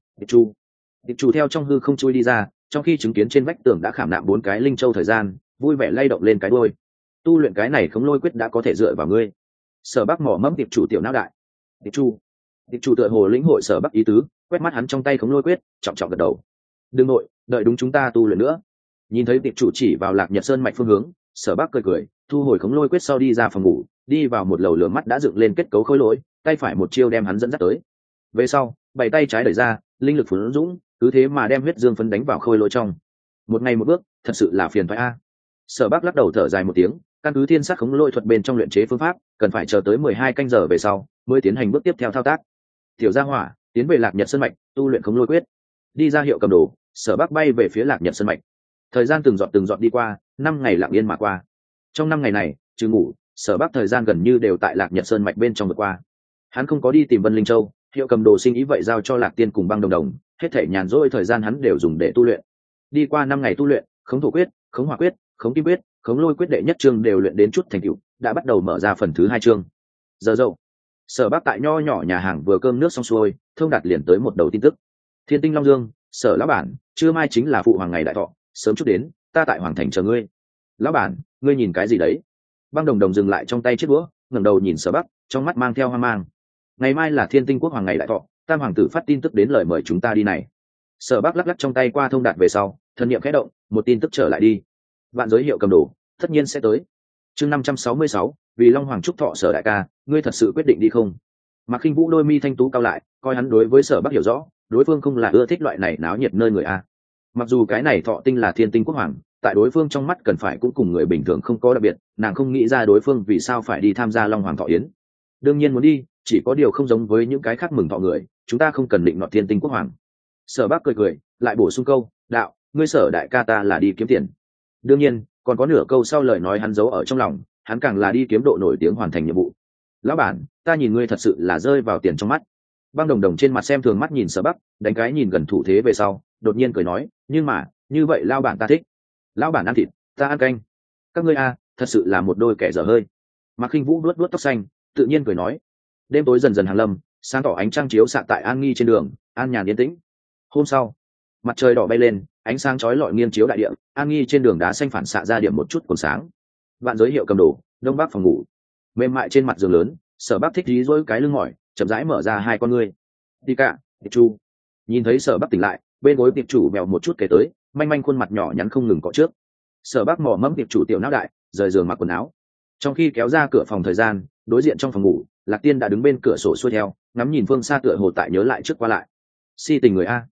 Tiệp Chu theo trong hư không chui đi ra, trong khi chứng kiến trên vách tường đã khảm nạm 4 cái linh châu thời gian, vui vẻ lay động lên cái đuôi. Tu luyện cái này khống lôi quyết đã có thể dựa vào ngươi. Sở Bắc mỏ mẫm Tiệp Chu tiểu não đại. Tiệp Chu tựa hồ lĩnh hội Sở Bắc ý tứ, quét mắt hắn trong tay khống lôi quyết, trọng trọng gật đầu. Đừng nội, đợi đúng chúng ta tu luyện nữa. Nhìn thấy Tiệp Chu chỉ vào Lạc Nhật Sơn mạch phương hướng, Sở Bắc cười, thu hồi khống lôi quyết sau đi ra phòng ngủ, đi vào một lầu lửa mắt đã dựng lên kết cấu khối lỗi, tay phải một chiêu đem hắn dẫn dắt tới. Về sau, bảy tay trái đẩy ra, linh lực phấn dũng, cứ thế mà đem huyết dương phấn đánh vào khôi lỗi trong. Một ngày một bước, thật sự là phiền toái a. Sở Bắc lắc đầu thở dài một tiếng, căn cứ thiên sát khống lôi thuật bên trong luyện chế phương pháp, cần phải chờ tới 12 canh giờ về sau mới tiến hành bước tiếp theo thao tác. Tiểu Gia Hỏa, tiến về Lạc Nhật Sơn mạch, tu luyện khống lôi quyết. Đi ra hiệu cầm đồ, Sở Bắc bay về phía Lạc Nhật Sơn mạch. Thời gian từng giọt đi qua, 5 ngày lặng yên mà qua. Trong 5 ngày này, trừ ngủ, Sở Bắc thời gian gần như đều tại Lạc Nhật Sơn mạch bên trong vượt qua. Hắn không có đi tìm Vân Linh Châu, hiệu cầm đồ sinh ý vậy giao cho Lạc Tiên cùng Băng Đồng, hết thảy nhàn rỗi thời gian hắn đều dùng để tu luyện. Đi qua 5 ngày tu luyện, khống thổ quyết, khống hỏa quyết, khống kim quyết, khống lôi quyết đệ nhất chương đều luyện đến chút thành tựu, đã bắt đầu mở ra phần thứ 2 chương. Giờ dậu, Sở Bắc tại nho nhỏ nhà hàng vừa cơm nước xong xuôi, Thông Đạt liền tới một đầu tin tức. Thiên Tinh Long Dương, Sở lão bản, trưa mai chính là phụ hoàng ngày đại thọ, sớm chút đến, ta tại hoàng thành chờ ngươi. Lão bản, ngươi nhìn cái gì đấy? Băng Đồng dừng lại trong tay chiếc đũa, ngẩng đầu nhìn Sở Bắc, trong mắt mang theo hoang mang. Ngày mai là Thiên Tinh quốc hoàng ngày đại thọ, Tam hoàng tử phát tin tức đến lời mời chúng ta đi này. Sở Bắc lắc trong tay qua Thông Đạt về sau, thần niệm khẽ động, một tin tức trở lại đi. Vạn giới hiệu cầm đồ, tất nhiên sẽ tới. Chương 566, vì Long Hoàng chúc thọ Sở đại ca, ngươi thật sự quyết định đi không? Mạc Khinh Vũ đôi mi thanh tú cao lại, coi hắn đối với Sở Bắc hiểu rõ, đối phương không là ưa thích loại này náo nhiệt nơi người a. Mặc dù cái này thọ tinh là Thiên Tinh quốc hoàng, tại đối phương trong mắt cần phải cũng cùng người bình thường không có đặc biệt, nàng không nghĩ ra đối phương vì sao phải đi tham gia Long Hoàng thọ yến. Đương nhiên muốn đi, chỉ có điều không giống với những cái khác mừng thọ người, chúng ta không cần định nọ Thiên Tinh quốc hoàng. Sở Bắc cười, lại bổ sung câu, đạo, ngươi Sở đại ca ta là đi kiếm tiền. Đương nhiên, còn có nửa câu sau lời nói hắn giấu ở trong lòng, hắn càng là đi kiếm độ nổi tiếng hoàn thành nhiệm vụ. Lão bản, ta nhìn ngươi thật sự là rơi vào tiền trong mắt. Băng Đồng trên mặt xem thường mắt nhìn Sở Bắc, đánh cái nhìn gần thủ thế về sau, đột nhiên cười nói, nhưng mà, như vậy lão bản ta thích. Lão bản ăn thịt, ta ăn canh. Các ngươi a, thật sự là một đôi kẻ dở hơi. Mạc Khinh Vũ vuốt tóc xanh, tự nhiên cười nói. Đêm tối dần dần hàng lâm, sáng tỏ ánh trăng chiếu xạ tại An Nghi trên đường, an nhàn yên tĩnh. Hôm sau, mặt trời đỏ bay lên, ánh sáng chói lọi nghiêng chiếu đại địa, An Nghi trên đường đá xanh phản xạ ra điểm một chút còn sáng. Vạn giới hiệu cầm đồ, đông bắc phòng ngủ. Mềm mại trên mặt giường lớn, Sở Bắc thích dí dỗi cái lưng mỏi, chậm rãi mở ra hai con ngươi. Đi cả, Tiệp Chu. Nhìn thấy Sở Bắc tỉnh lại, bên gối Tiệp Chủ mèo một chút kể tới, manh manh khuôn mặt nhỏ nhắn không ngừng cọ trước. Sở Bắc mò mẫm Tiệp Chủ tiểu não đại, rời giường mặc quần áo. Trong khi kéo ra cửa phòng thời gian, đối diện trong phòng ngủ, Lạc Tiên đã đứng bên cửa sổ xuôi theo, ngắm nhìn phương xa tựa hồ tại nhớ lại trước qua lại. Si tình người a.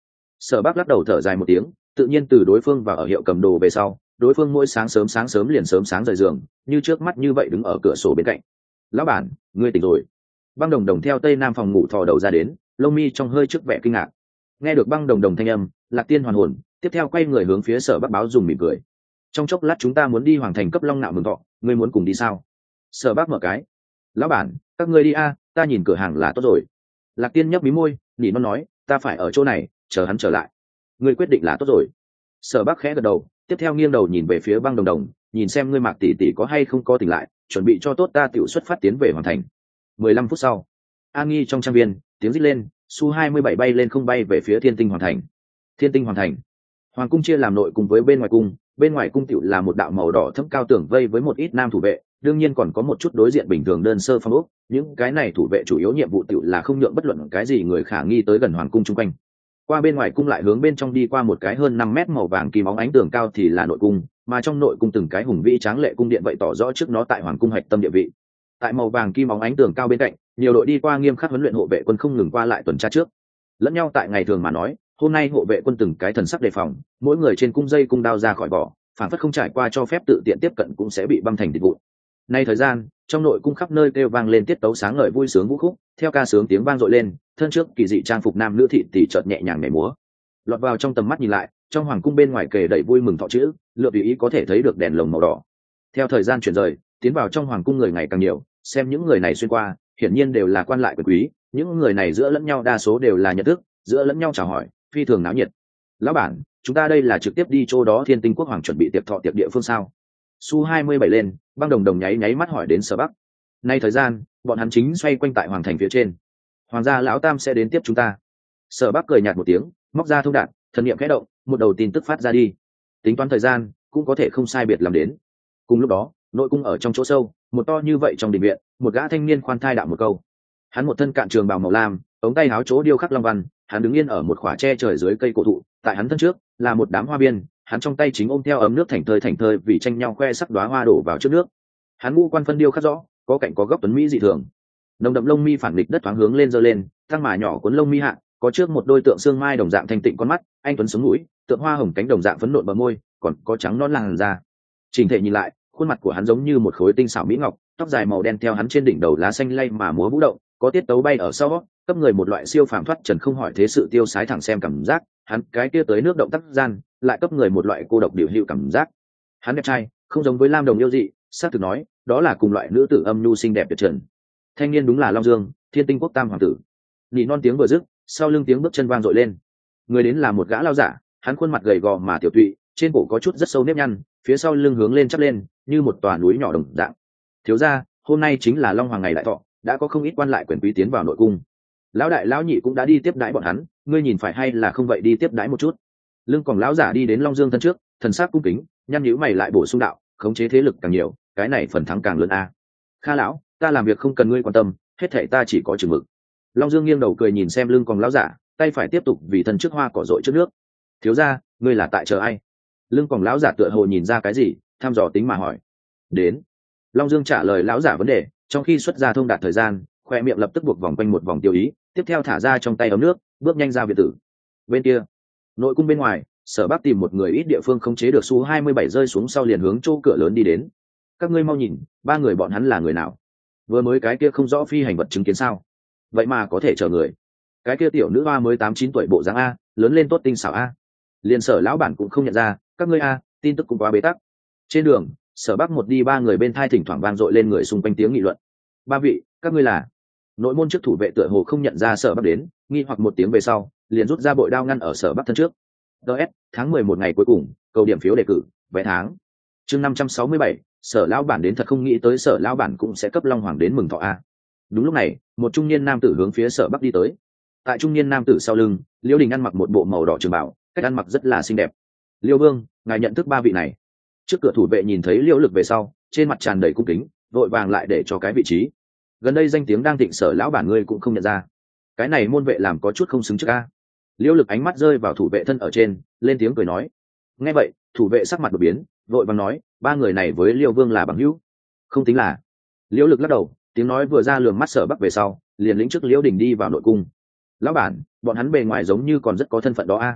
Sở Bắc lắc đầu thở dài một tiếng, tự nhiên từ đối phương vào ở hiệu cầm đồ về sau, đối phương mỗi sáng sớm liền sớm sáng rời giường, như trước mắt như vậy đứng ở cửa sổ bên cạnh. Lão bản, ngươi tỉnh rồi. Băng Đồng Đồng theo tây nam phòng ngủ thò đầu ra đến, lông mi trong hơi trước vẻ kinh ngạc. Nghe được Băng Đồng Đồng thanh âm, Lạc Tiên hoàn hồn, tiếp theo quay người hướng phía Sở Bắc báo dùng mỉm cười. Trong chốc lát chúng ta muốn đi Hoàng Thành cấp Long Nạo mừng thọ, ngươi muốn cùng đi sao? Sở Bắc mở cái. Lão bản, các ngươi đi a, ta nhìn cửa hàng là tốt rồi. Lạc Tiên nhấp mí môi, nhỉ nó nói, ta phải ở chỗ này, chờ hắn trở lại. Ngươi quyết định là tốt rồi. Sở Bắc khẽ gật đầu, tiếp theo nghiêng đầu nhìn về phía Băng Đồng Đồng, nhìn xem ngươi Mạc tỷ tỷ có hay không có tỉnh lại, chuẩn bị cho tốt ta tiểu xuất phát tiến về Hoàng Thành. 15 phút sau, An Nghi trong trang viên, tiếng rít lên, Su 27 bay lên không bay về phía Thiên Tinh Hoàng Thành. Thiên Tinh Hoàng Thành, Hoàng cung chia làm nội cung với bên ngoài cung tiểu là một đạo màu đỏ thấp cao tường vây với một ít nam thủ vệ, đương nhiên còn có một chút đối diện bình thường đơn sơ phong ốc, những cái này thủ vệ chủ yếu nhiệm vụ tiểu là không nhượng bất luận cái gì người khả nghi tới gần hoàng cung chung quanh. Qua bên ngoài cung lại hướng bên trong đi qua một cái hơn 5 mét màu vàng kim óng ánh tường cao thì là nội cung, mà trong nội cung từng cái hùng vĩ tráng lệ cung điện vậy tỏ rõ trước nó tại hoàng cung hạch tâm địa vị. Tại màu vàng kim óng ánh tường cao bên cạnh, nhiều đội đi qua nghiêm khắc huấn luyện hộ vệ quân không ngừng qua lại tuần tra trước lẫn nhau. Tại ngày thường mà nói, hôm nay hộ vệ quân từng cái thần sắc đề phòng, mỗi người trên cung dây cung đao ra khỏi vỏ, phản phất không trải qua cho phép tự tiện tiếp cận cũng sẽ bị băng thành thịt vụn. Nay thời gian, trong nội cung khắp nơi kêu vang lên tiết tấu sáng ngời vui sướng vũ khúc, theo ca sướng tiếng vang dội lên, thân trước kỳ dị trang phục nam nữ thị tỷ chợt nhẹ nhàng nhảy múa. Lọt vào trong tầm mắt nhìn lại, trong hoàng cung bên ngoài kề đẩy vui mừng thọ chữ, lựa tùy ý có thể thấy được đèn lồng màu đỏ. Theo thời gian chuyển rời, tiến vào trong hoàng cung người ngày càng nhiều, xem những người này xuyên qua, hiển nhiên đều là quan lại quyền quý, những người này giữa lẫn nhau đa số đều là nhận thức, giữa lẫn nhau chào hỏi, phi thường náo nhiệt. Lão bản, chúng ta đây là trực tiếp đi chỗ đó Thiên Tinh quốc hoàng chuẩn bị tiệc thọ tiệc địa phương sao? Su 27 lên, Băng Đồng Đồng nháy mắt hỏi đến Sở Bắc. Nay thời gian, bọn hắn chính xoay quanh tại hoàng thành phía trên. Hoàng gia lão tam sẽ đến tiếp chúng ta. Sở Bắc cười nhạt một tiếng, móc ra thông đạn, thần niệm khẽ động, một đầu tin tức phát ra đi. Tính toán thời gian, cũng có thể không sai biệt làm đến. Cùng lúc đó, nội cung ở trong chỗ sâu, một to như vậy trong đình viện, một gã thanh niên khoan thai đạo một câu. Hắn một thân cạn trường bào màu lam, ống tay áo chỗ điêu khắc long văn, hắn đứng yên ở một khỏa tre trời dưới cây cổ thụ, tại hắn thân trước là một đám hoa biên, hắn trong tay chính ôm theo ấm nước thành thơi vì tranh nhau khoe sắc đóa hoa đổ vào trước nước. Hắn ngũ quan phân điêu khắc rõ, có cạnh có góc tuấn mỹ dị thường. Nồng đậm lông mi phản nghịch đất thoáng hướng lên giơ lên, tăng mà nhỏ cuốn lông mi hạ, có trước một đôi tượng xương mai đồng dạng thanh tịnh con mắt, anh tuấn sống mũi, tượng hoa hồng cánh đồng dạng phấn nộn bờ môi, còn có trắng nõn làn da. Trình thể nhìn lại, khuôn mặt của hắn giống như một khối tinh xảo mỹ ngọc, tóc dài màu đen theo hắn trên đỉnh đầu lá xanh lay mà múa vũ động, có tiết tấu bay ở sau, cấp người một loại siêu phàm thoát trần không hỏi thế sự tiêu sái thẳng xem cảm giác. Hắn cái kia tới nước động tác gian, lại cấp người một loại cô độc điều hữu cảm giác. Hắn đẹp trai, không giống với Lam Đồng yêu dị, xác thực nói, đó là cùng loại nữ tử âm nhu xinh đẹp tuyệt trần. Thanh niên đúng là Long Dương, Thiên Tinh quốc tam hoàng tử. Nỉ non tiếng vừa dứt, sau lưng tiếng bước chân vang dội lên. Người đến là một gã lao giả, hắn khuôn mặt gầy gò mà tiểu tụy, trên cổ có chút rất sâu nếp nhăn, phía sau lưng hướng lên chắp lên, như một tòa núi nhỏ đồng dạng. Thiếu gia, hôm nay chính là Long Hoàng ngày đại thọ, đã có không ít quan lại quyền quý tiến vào nội cung. Lão đại lão nhị cũng đã đi tiếp đãi bọn hắn, ngươi nhìn phải hay là không vậy đi tiếp đãi một chút. Lưng còn lão giả đi đến Long Dương thân trước, thần sắc cung kính, nhăn nhíu mày lại bổ sung đạo, khống chế thế lực càng nhiều, cái này phần thắng càng lớn a. Kha lão, ta làm việc không cần ngươi quan tâm, hết thảy ta chỉ có chừng mực. Long Dương nghiêng đầu cười nhìn xem lưng còn lão giả, tay phải tiếp tục vì thân trước hoa cỏ rội trước nước. Thiếu gia, ngươi là tại chờ ai? Lưng còn lão giả tựa hồ nhìn ra cái gì, thăm dò tính mà hỏi. Đến. Long Dương trả lời lão giả vấn đề, trong khi xuất ra thông đạt thời gian, khoe miệng lập tức buộc vòng quanh một vòng tiêu ý, tiếp theo thả ra trong tay ấm nước, bước nhanh ra viện tử. Bên kia, nội cung bên ngoài, Sở Bắc tìm một người ít địa phương khống chế được Su 27 rơi xuống sau liền hướng chỗ cửa lớn đi đến. Các ngươi mau nhìn, ba người bọn hắn là người nào? Vừa mới cái kia không rõ phi hành vật chứng kiến sao? Vậy mà có thể chở người. Cái kia tiểu nữ hoa mới 8-9 tuổi bộ dáng a, lớn lên tốt tinh xảo a. Liên Sở lão bản cũng không nhận ra, các ngươi a, tin tức cũng quá bế tắc. Trên đường, Sở Bắc một đi ba người bên thai thỉnh thoảng vang dội lên người xung quanh tiếng nghị luận. Ba vị, các ngươi là? Nội môn trước thủ vệ tựa hồ không nhận ra Sở Bắc đến, nghi hoặc một tiếng về sau, liền rút ra bội đao ngăn ở Sở Bắc thân trước. DS, tháng 11 ngày cuối cùng, cầu điểm phiếu đề cử, vé tháng. Chương 567, Sở lão bản đến thật không nghĩ tới Sở lão bản cũng sẽ cấp Long Hoàng đến mừng thọ a. Đúng lúc này, một trung niên nam tử hướng phía Sở Bắc đi tới. Tại trung niên nam tử sau lưng, Liễu Đình ăn mặc một bộ màu đỏ trường bào, cách ăn mặc rất là xinh đẹp. Liêu Vương, ngài nhận thức ba vị này. Trước cửa thủ vệ nhìn thấy Liễu Lực về sau, trên mặt tràn đầy cung kính, vội vàng lại để cho cái vị trí. Gần đây danh tiếng đang thịnh Sở lão bản ngươi cũng không nhận ra, cái này môn vệ làm có chút không xứng trước a. Liễu Lực ánh mắt rơi vào thủ vệ thân ở trên, lên tiếng cười nói. Nghe vậy, thủ vệ sắc mặt đột biến, vội vàng nói, ba người này với Liêu Vương là bằng hữu. Không tính là. Liễu Lực lắc đầu, tiếng nói vừa ra lườm mắt Sở Bắc về sau, liền lĩnh trước Liễu Đình đi vào nội cung. Lão bản, bọn hắn bề ngoài giống như còn rất có thân phận đó a.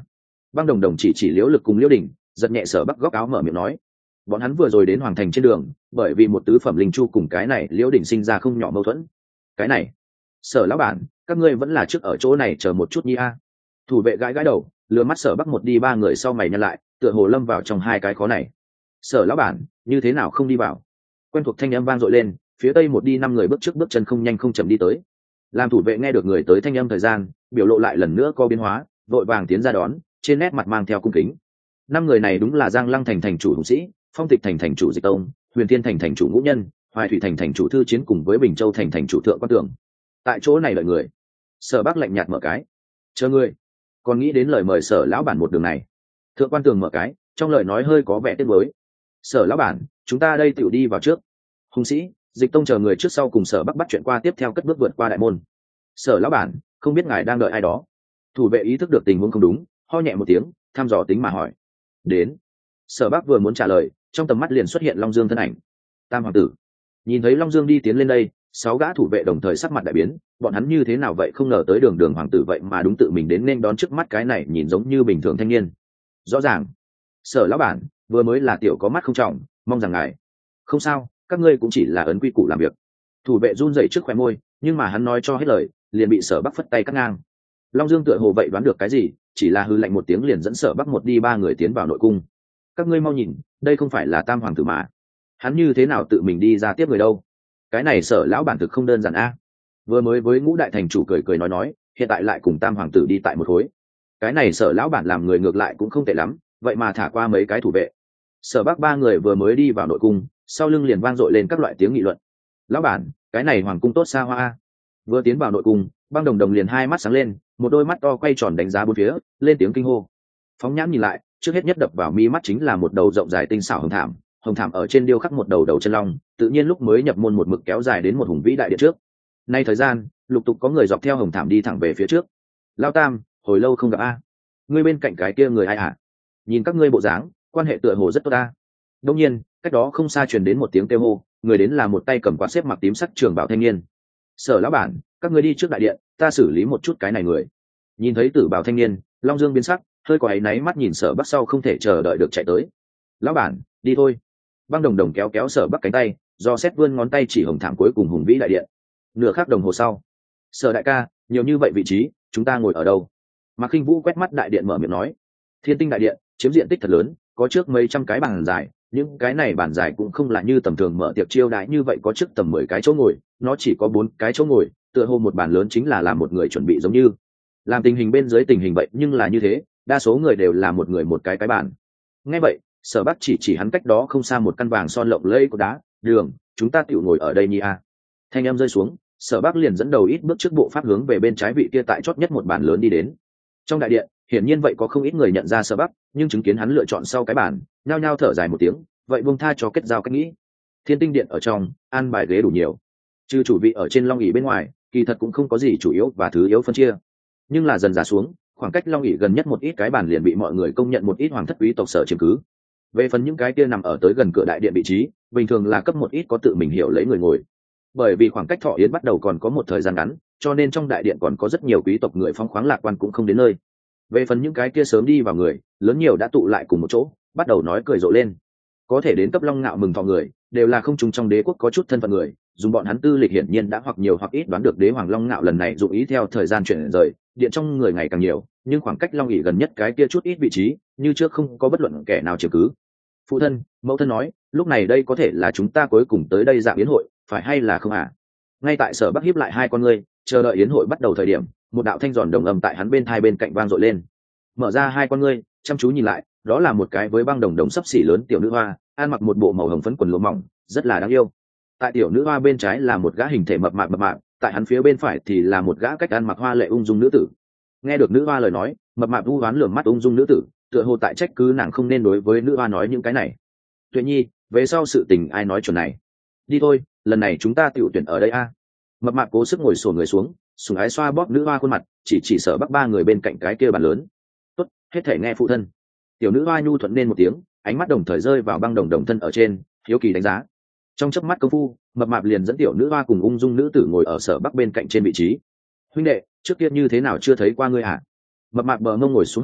Băng Đồng Đồng chỉ Liễu Lực cùng Liễu Đình, giật nhẹ Sở Bắc góc áo mở miệng nói, bọn hắn vừa rồi đến hoàng thành trên đường, bởi vì một tứ phẩm linh chu cùng cái này Liễu Đình sinh ra không nhỏ mâu thuẫn. Cái này, Sở lão bản, các ngươi vẫn là trước ở chỗ này chờ một chút nhi a. Thủ vệ gãi gãi đầu, lừa mắt Sở Bắc một đi ba người sau mày nhăn lại, tựa hồ lâm vào trong hai cái khó này. Sở lão bản, như thế nào không đi vào? Quen thuộc thanh âm vang dội lên, phía tây một đi năm người bước trước bước chân không nhanh không chậm đi tới. Làm thủ vệ nghe được người tới thanh âm thời gian, biểu lộ lại lần nữa có biến hóa, vội vàng tiến ra đón, trên nét mặt mang theo cung kính. Năm người này đúng là Giang Lăng thành thành chủ Hùng Sĩ, Phong Tịch thành thành chủ Dịch Tông, Huyền Thiên thành thành chủ Ngũ Nhân, Hoài Thủy thành thành chủ Thư Chiến cùng với Bình Châu thành thành chủ Thượng Quan Tường. Tại chỗ này đợi người. Sở Bắc lạnh nhạt mở cái, chờ ngươi. Còn nghĩ đến lời mời Sở lão bản một đường này. Thượng Quan Tường mở cái, trong lời nói hơi có vẻ tiếc nuối. Sở lão bản, chúng ta đây tự đi vào trước. Hùng Sĩ, Dịch Tông chờ người trước sau cùng Sở Bắc bắt chuyện qua tiếp theo cất bước vượt qua đại môn. Sở lão bản, không biết ngài đang đợi ai đó? Thủ vệ ý thức được tình huống không đúng, ho nhẹ một tiếng, thăm dò tính mà hỏi. Đến. Sở Bắc vừa muốn trả lời, trong tầm mắt liền xuất hiện Long Dương thân ảnh. Tam hoàng tử. Nhìn thấy Long Dương đi tiến lên đây, 6 gã thủ vệ đồng thời sắc mặt đại biến, bọn hắn như thế nào vậy không ngờ tới đường hoàng tử vậy mà đúng tự mình đến nên đón trước mắt cái này nhìn giống như bình thường thanh niên. Rõ ràng. Sở lão bản, vừa mới là tiểu có mắt không trọng, mong rằng ngài. Không sao, các ngươi cũng chỉ là ấn quy củ làm việc. Thủ vệ run rẩy trước khóe môi, nhưng mà hắn nói cho hết lời, liền bị Sở Bắc phất tay cắt ngang. Long Dương tựa hồ vậy đoán được cái gì, chỉ là hư lạnh một tiếng liền dẫn Sở Bắc một đi ba người tiến vào nội cung. Các ngươi mau nhìn, đây không phải là Tam hoàng tử mà. Hắn như thế nào tự mình đi ra tiếp người đâu? Cái này Sở lão bản thực không đơn giản a. Vừa mới với Ngũ đại thành chủ cười nói, hiện tại lại cùng Tam hoàng tử đi tại một khối. Cái này Sở lão bản làm người ngược lại cũng không tệ lắm, vậy mà thả qua mấy cái thủ vệ. Sở Bắc ba người vừa mới đi vào nội cung, sau lưng liền vang dội lên các loại tiếng nghị luận. Lão bản, cái này hoàng cung tốt xa hoa a. Vừa tiến vào nội cung, Băng Đồng Đồng liền hai mắt sáng lên, một đôi mắt to quay tròn đánh giá bốn phía, lên tiếng kinh hô. Phóng nhãn nhìn lại, trước hết nhất đập vào mi mắt chính là một đầu rộng dài tinh xảo hồng thảm ở trên điêu khắc một đầu chân long, tự nhiên lúc mới nhập môn một mực kéo dài đến một hùng vĩ đại điện trước. Nay thời gian, lục tục có người dọc theo hồng thảm đi thẳng về phía trước. Lao Tam, hồi lâu không gặp a. Ngươi bên cạnh cái kia người ai hả? Nhìn các ngươi bộ dáng, quan hệ tựa hồ rất tốt a. Đương nhiên, cách đó không xa truyền đến một tiếng kêu hô, người đến là một tay cầm quạt xếp mặc tím sắc trường bảo thanh niên. Sở lão bản, các ngươi đi trước đại điện, ta xử lý một chút cái này người. Nhìn thấy tử bảo thanh niên, Long Dương biến sắc, hơi có áy náy mắt nhìn Sở Bắc sau không thể chờ đợi được chạy tới. Lão bản, đi thôi. Băng Đồng Đồng kéo kéo Sở Bắc cánh tay, do xét vươn ngón tay chỉ hồng thảm cuối cùng hùng vĩ đại điện. Nửa khắc đồng hồ sau, Sở đại ca, nhiều như vậy vị trí, chúng ta ngồi ở đâu? Mạc Khinh Vũ quét mắt đại điện mở miệng nói. Thiên Tinh đại điện chiếm diện tích thật lớn, có trước mấy trăm cái bàn dài, những cái này bàn dài cũng không là như tầm thường mở tiệc chiêu đãi như vậy có trước tầm 10 cái chỗ ngồi, nó chỉ có 4 cái chỗ ngồi, tựa hồ một bàn lớn chính là làm một người chuẩn bị giống như. Làm tình hình bên dưới tình hình vậy nhưng là như thế, đa số người đều là một người một cái bàn. Nghe vậy, Sở Bắc chỉ hắn cách đó không xa một căn vàng son lộng lẫy của đá, "Đường, chúng ta tiểu ngồi ở đây nhi a." Thanh âm rơi xuống, Sở Bắc liền dẫn đầu ít bước trước bộ pháp hướng về bên trái vị kia tại chót nhất một bàn lớn đi đến. Trong đại điện, hiển nhiên vậy có không ít người nhận ra Sở Bắc, nhưng chứng kiến hắn lựa chọn sau cái bàn, nhao nhao thở dài một tiếng, vậy buông tha cho kết giao cách nghĩ. Thiên Tinh điện ở trong, an bài ghế đủ nhiều. Trừ chủ vị ở trên long ỷ bên ngoài, kỳ thật cũng không có gì chủ yếu và thứ yếu phân chia. Nhưng là dần dà xuống, khoảng cách long ỷ gần nhất một ít cái bàn liền bị mọi người công nhận một ít hoàng thất quý tộc sở chiếm cứ. Về phần những cái kia nằm ở tới gần cửa đại điện vị trí, bình thường là cấp một ít có tự mình hiểu lấy người ngồi. Bởi vì khoảng cách thọ yến bắt đầu còn có một thời gian ngắn, cho nên trong đại điện còn có rất nhiều quý tộc người phóng khoáng lạc quan cũng không đến nơi. Về phần những cái kia sớm đi vào người, lớn nhiều đã tụ lại cùng một chỗ, bắt đầu nói cười rộ lên. Có thể đến cấp long ngạo mừng thọ người, đều là không trùng trong đế quốc có chút thân phận người, dùng bọn hắn tư lịch hiển nhiên đã hoặc nhiều hoặc ít đoán được đế hoàng long ngạo lần này dụng ý theo thời gian chuyển rời, điện trong người ngày càng nhiều, nhưng khoảng cách long ỷ gần nhất cái kia chút ít vị trí, như trước không có bất luận kẻ nào chiếm cứ. Phụ thân, mẫu thân nói, lúc này đây có thể là chúng ta cuối cùng tới đây dạng yến hội, phải hay là không à? Ngay tại Sở Bắc hiếp lại hai con ngươi, chờ đợi yến hội bắt đầu thời điểm, một đạo thanh giòn đồng âm tại hắn bên thai bên cạnh vang dội lên. Mở ra hai con ngươi, chăm chú nhìn lại, đó là một cái với Băng Đồng Đồng sấp xỉ lớn tiểu nữ hoa, ăn mặc một bộ màu hồng phấn quần lụa mỏng, rất là đáng yêu. Tại tiểu nữ hoa bên trái là một gã hình thể mập mạp, tại hắn phía bên phải thì là một gã cách ăn mặc hoa lệ ung dung nữ tử. Nghe được nữ hoa lời nói, mập mạp u hoán lườm mắt ung dung nữ tử, tựa hồ tại trách cứ nàng không nên đối với nữ hoa nói những cái này. Tuệ Nhi, về sau sự tình ai nói chuẩn này? Đi thôi, lần này chúng ta tiểu tuyển ở đây a. Mập mạp cố sức ngồi xổm người xuống, sủng ái xoa bóp nữ hoa khuôn mặt, chỉ Sở Bắc ba người bên cạnh cái kia bàn lớn. Tốt, hết thể nghe phụ thân. Tiểu nữ hoa nhu thuận nên một tiếng, ánh mắt đồng thời rơi vào Băng Đồng Đồng thân ở trên, hiếu kỳ đánh giá. Trong chớp mắt công phu, mập mạp liền dẫn tiểu nữ hoa cùng ung dung nữ tử ngồi ở Sở Bắc bên cạnh trên vị trí. Huynh đệ, trước kia như thế nào chưa thấy qua ngươi hả? Mập mạp bờ mông ngồi xuống hạ,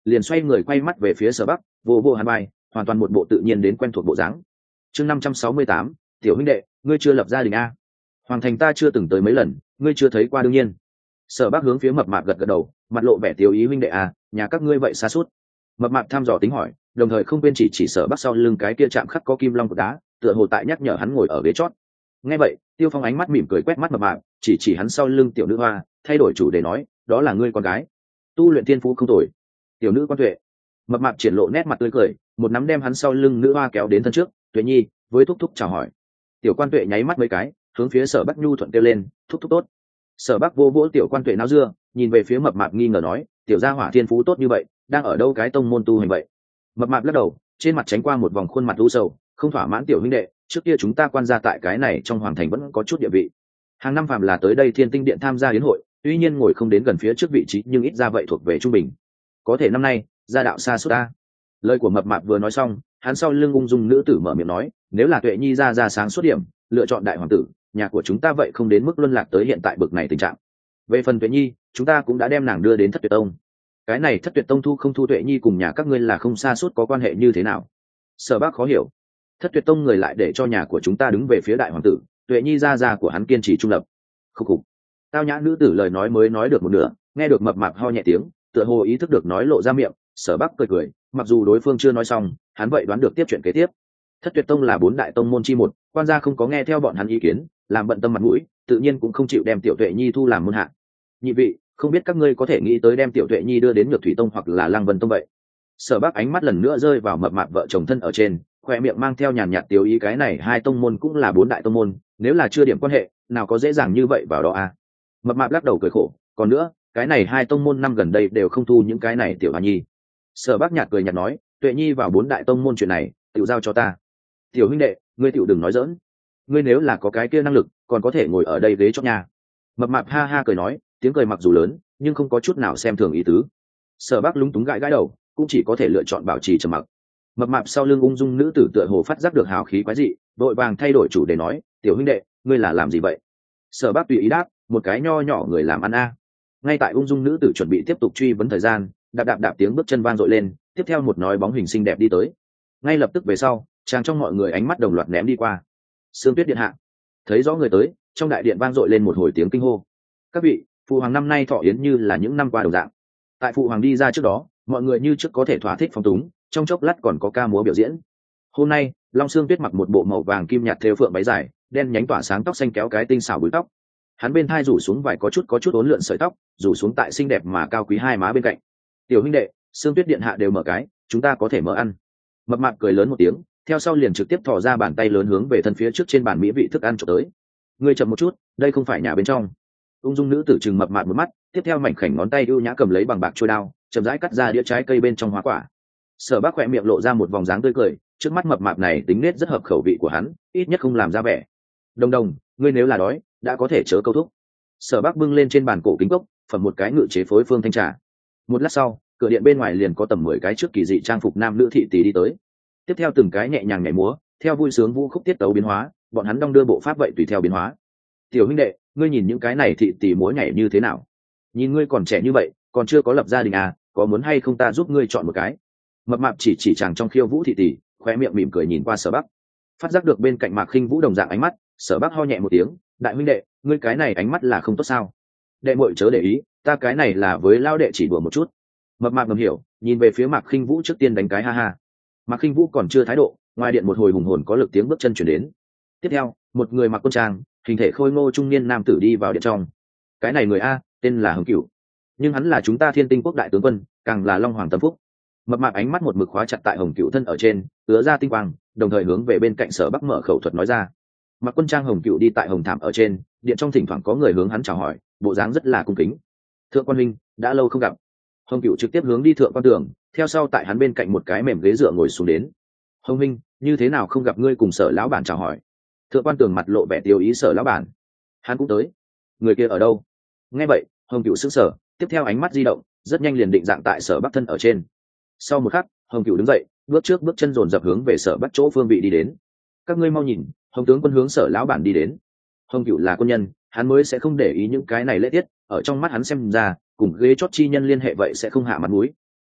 liền xoay người quay mắt về phía Sở Bắc, vô vô hắn vai, hoàn toàn một bộ tự nhiên đến quen thuộc bộ dáng. Chương 568, tiểu huynh đệ, ngươi chưa lập gia đình a? Hoàng thành ta chưa từng tới mấy lần, ngươi chưa thấy qua đương nhiên. Sở Bắc hướng phía mập mạp gật gật đầu, mặt lộ vẻ tiêu ý. Huynh đệ à, nhà các ngươi vậy xa suốt. Mập mạp thăm dò tính hỏi, đồng thời không quên chỉ Sở Bắc sau lưng cái kia chạm khắc có kim long cột đá, tựa hồ tại nhắc nhở hắn ngồi ở ghế chót. Nghe vậy, Tiêu Phong ánh mắt mỉm cười quét mắt mập mạp, chỉ hắn sau lưng tiểu nữ hoa, thay đổi chủ đề nói, đó là ngươi con gái, tu luyện thiên phú không tồi. Tiểu nữ Quan Tuệ. Mập mạp triển lộ nét mặt tươi cười, một nắm đem hắn sau lưng nữ hoa kéo đến thân trước, Tuệ Nhi, với thúc thúc chào hỏi. Tiểu Quan Tuệ nháy mắt mấy cái, hướng phía Sở Bắc nhu thuận kêu lên, thúc thúc tốt. Sở Bắc vô vỗ tiểu Quan Tuệ náo dưa, nhìn về phía mập mạp nghi ngờ nói, tiểu gia hỏa thiên phú tốt như vậy, đang ở đâu cái tông môn tu hành vậy? Mập mạp lắc đầu, trên mặt tránh qua một vòng khuôn mặt u sầu, không thỏa mãn tiểu huynh đệ, trước kia chúng ta quan gia tại cái này trong hoàng thành vẫn có chút địa vị. Hàng năm phàm là tới đây Thiên Tinh Điện tham gia yến hội, tuy nhiên ngồi không đến gần phía trước vị trí, nhưng ít ra vậy thuộc về trung bình. Có thể năm nay, gia đạo xa suốt ta. Lời của mập mạp vừa nói xong, hắn sau lưng ung dung nữ tử mở miệng nói, nếu là Tuệ Nhi ra sáng suốt điểm, lựa chọn đại hoàng tử, nhà của chúng ta vậy không đến mức luân lạc tới hiện tại bực này tình trạng. Về phần Tuệ Nhi, chúng ta cũng đã đem nàng đưa đến Thất Tuyệt Tông. Cái này Thất Tuyệt Tông thu không thu Tuệ Nhi cùng nhà các ngươi là không xa suốt có quan hệ như thế nào? Sở Bác khó hiểu. Thất Tuyệt Tông người lại để cho nhà của chúng ta đứng về phía đại hoàng tử, Tuệ Nhi ra của hắn kiên trì trung lập. Khúc khục. Tao nhã nữ tử lời nói mới nói được một nửa, nghe được mập mạp ho nhẹ tiếng, tựa hồ ý thức được nói lộ ra miệng, Sở Bắc cười cười, mặc dù đối phương chưa nói xong, hắn vậy đoán được tiếp chuyện kế tiếp. Thất Tuyệt Tông là 4 đại tông môn chi một, quan gia không có nghe theo bọn hắn ý kiến, làm bận tâm mặt mũi, tự nhiên cũng không chịu đem Tiểu Tuệ Nhi thu làm môn hạ. Nhị vị, không biết các ngươi có thể nghĩ tới đem Tiểu Tuệ Nhi đưa đến Nhược Thủy Tông hoặc là Lăng Vân Tông vậy? Sở Bắc ánh mắt lần nữa rơi vào mập mạp vợ chồng thân ở trên, khoe miệng mang theo nhàn nhạt tiêu ý, cái này hai tông môn cũng là 4 đại tông môn, nếu là chưa điểm quan hệ, nào có dễ dàng như vậy vào đó à? Mập mạp lắc đầu cười khổ, còn nữa, cái này hai tông môn năm gần đây đều không thu những cái này tiểu Hà Nhi. Sở Bắc nhạt cười nhạt nói, Tuệ Nhi vào 4 đại tông môn chuyện này, tự giao cho ta. Tiểu huynh đệ, ngươi tiểu đừng nói giỡn, ngươi nếu là có cái kia năng lực, còn có thể ngồi ở đây ghế chót nhà. Mập mạp ha ha cười nói, tiếng cười mặc dù lớn, nhưng không có chút nào xem thường ý tứ. Sở Bắc lúng túng gãi gãi đầu, cũng chỉ có thể lựa chọn bảo trì trầm mặc. Mập mạp sau lưng ung dung nữ tử tựa hồ phát giác được hào khí quái dị, đội vàng thay đổi chủ đề nói, tiểu huynh đệ, ngươi là làm gì vậy? Sở Bắc tùy ý đáp, một cái nho nhỏ người làm ăn a. Ngay tại ung dung nữ tử chuẩn bị tiếp tục truy vấn thời gian, đạp đạp đạp tiếng bước chân vang dội lên, tiếp theo một nói bóng hình xinh đẹp đi tới. Ngay lập tức về sau, chàng trong mọi người ánh mắt đồng loạt ném đi qua. Sương Tuyết điện hạ. Thấy rõ người tới, trong đại điện vang dội lên một hồi tiếng kinh hô. Các vị, phụ hoàng năm nay thọ yến như là những năm qua đồng dạng. Tại phụ hoàng đi ra trước đó, mọi người như trước có thể thỏa thích phong túng, trong chốc lát còn có ca múa biểu diễn. Hôm nay, Long Sương Tuyết mặc một bộ màu vàng kim nhạt thêu phượng váy dài, đen nhánh tỏa sáng tóc xanh kéo cái tinh xảo búi tóc. Hắn bên thai rủ xuống vài có chút uốn lượn sợi tóc, rủ xuống tại xinh đẹp mà cao quý hai má bên cạnh. Tiểu huynh đệ, Sương Tuyết điện hạ đều mở cái, chúng ta có thể mở ăn. Mập mạp cười lớn một tiếng, theo sau liền trực tiếp thò ra bàn tay lớn hướng về thân phía trước trên bàn mỹ vị thức ăn trộm tới. Ngươi chậm một chút, đây không phải nhà bên trong. Ung dung nữ tử trừng mập mạp một mắt, tiếp theo mảnh khảnh ngón tay ưu nhã cầm lấy bằng bạc trôi đao, chậm rãi cắt ra đĩa trái cây bên trong hoa quả. Sở Bác khỏe miệng lộ ra một vòng dáng tươi cười, trước mắt mập mạp này tính nết rất hợp khẩu vị của hắn, ít nhất không làm ra vẻ. Đồng đồng, ngươi nếu là đói, đã có thể chớ câu thúc. Sở Bác bưng lên trên bàn cổ kính cốc, phẩm một cái ngự chế phối phương thanh trà. Một lát sau, cửa điện bên ngoài liền có tầm 10 cái trước kỳ dị trang phục nam nữ thị tỷ đi tới. Tiếp theo từng cái nhẹ nhàng nhảy múa, theo vui sướng vũ khúc tiết tấu biến hóa, bọn hắn đong đưa bộ pháp vậy tùy theo biến hóa. Tiểu huynh đệ, ngươi nhìn những cái này thị tỷ múa nhảy như thế nào? Nhìn ngươi còn trẻ như vậy, còn chưa có lập gia đình à, có muốn hay không ta giúp ngươi chọn một cái? Mập mạp chỉ chàng trong khiêu vũ thị tỷ, khóe miệng mỉm cười nhìn qua Sở Bắc. Phát giác được bên cạnh Mạc Khinh Vũ đồng dạng ánh mắt, Sở Bắc ho nhẹ một tiếng, đại huynh đệ, ngươi cái này ánh mắt là không tốt sao? Đệ muội chớ để ý, ta cái này là với lao đệ chỉ đùa một chút. Mập mạp ngầm hiểu, nhìn về phía Mạc Khinh Vũ trước tiên đánh cái ha ha. Mạc Khinh Vũ còn chưa thái độ, ngoài điện một hồi hùng hồn có lực tiếng bước chân chuyển đến. Tiếp theo, một người mặc quân trang, hình thể khôi ngô trung niên nam tử đi vào điện trong. Cái này người a, tên là Hồng Cửu, nhưng hắn là chúng ta Thiên Tinh quốc đại tướng quân, càng là Long Hoàng tâm phúc. Mập mạp ánh mắt một mực khóa chặt tại Hồng Cửu thân ở trên, ứa ra tinh quang, đồng thời hướng về bên cạnh Sở Bắc mở khẩu thuật nói ra. Mặc quân trang Hồng Cửu đi tại hồng thảm ở trên, điện trong thỉnh thoảng có người hướng hắn chào hỏi, bộ dáng rất là cung kính. Thượng quan huynh, đã lâu không gặp. Hồng Cửu trực tiếp hướng đi thượng quan tường, theo sau tại hắn bên cạnh một cái mềm ghế dựa ngồi xuống đến. Hồng huynh, như thế nào không gặp ngươi cùng Sở lão bản chào hỏi? Thượng quan tường mặt lộ vẻ tiêu ý, Sở lão bản, hắn cũng tới. Người kia ở đâu? Nghe vậy, Hồng Cửu sững sờ, tiếp theo ánh mắt di động, rất nhanh liền định dạng tại Sở Bắc thân ở trên. Sau một khắc, Hồng Cửu đứng dậy, bước trước bước chân dồn dập hướng về Sở Bắc chỗ phương vị đi đến. Các ngươi mau nhìn, Hồng tướng quân hướng Sở lão bản đi đến. Hồng Cửu là quân nhân, hắn mới sẽ không để ý những cái này lễ tiết, ở trong mắt hắn xem ra, cùng ghế chót chi nhân liên hệ vậy sẽ không hạ mặt mũi.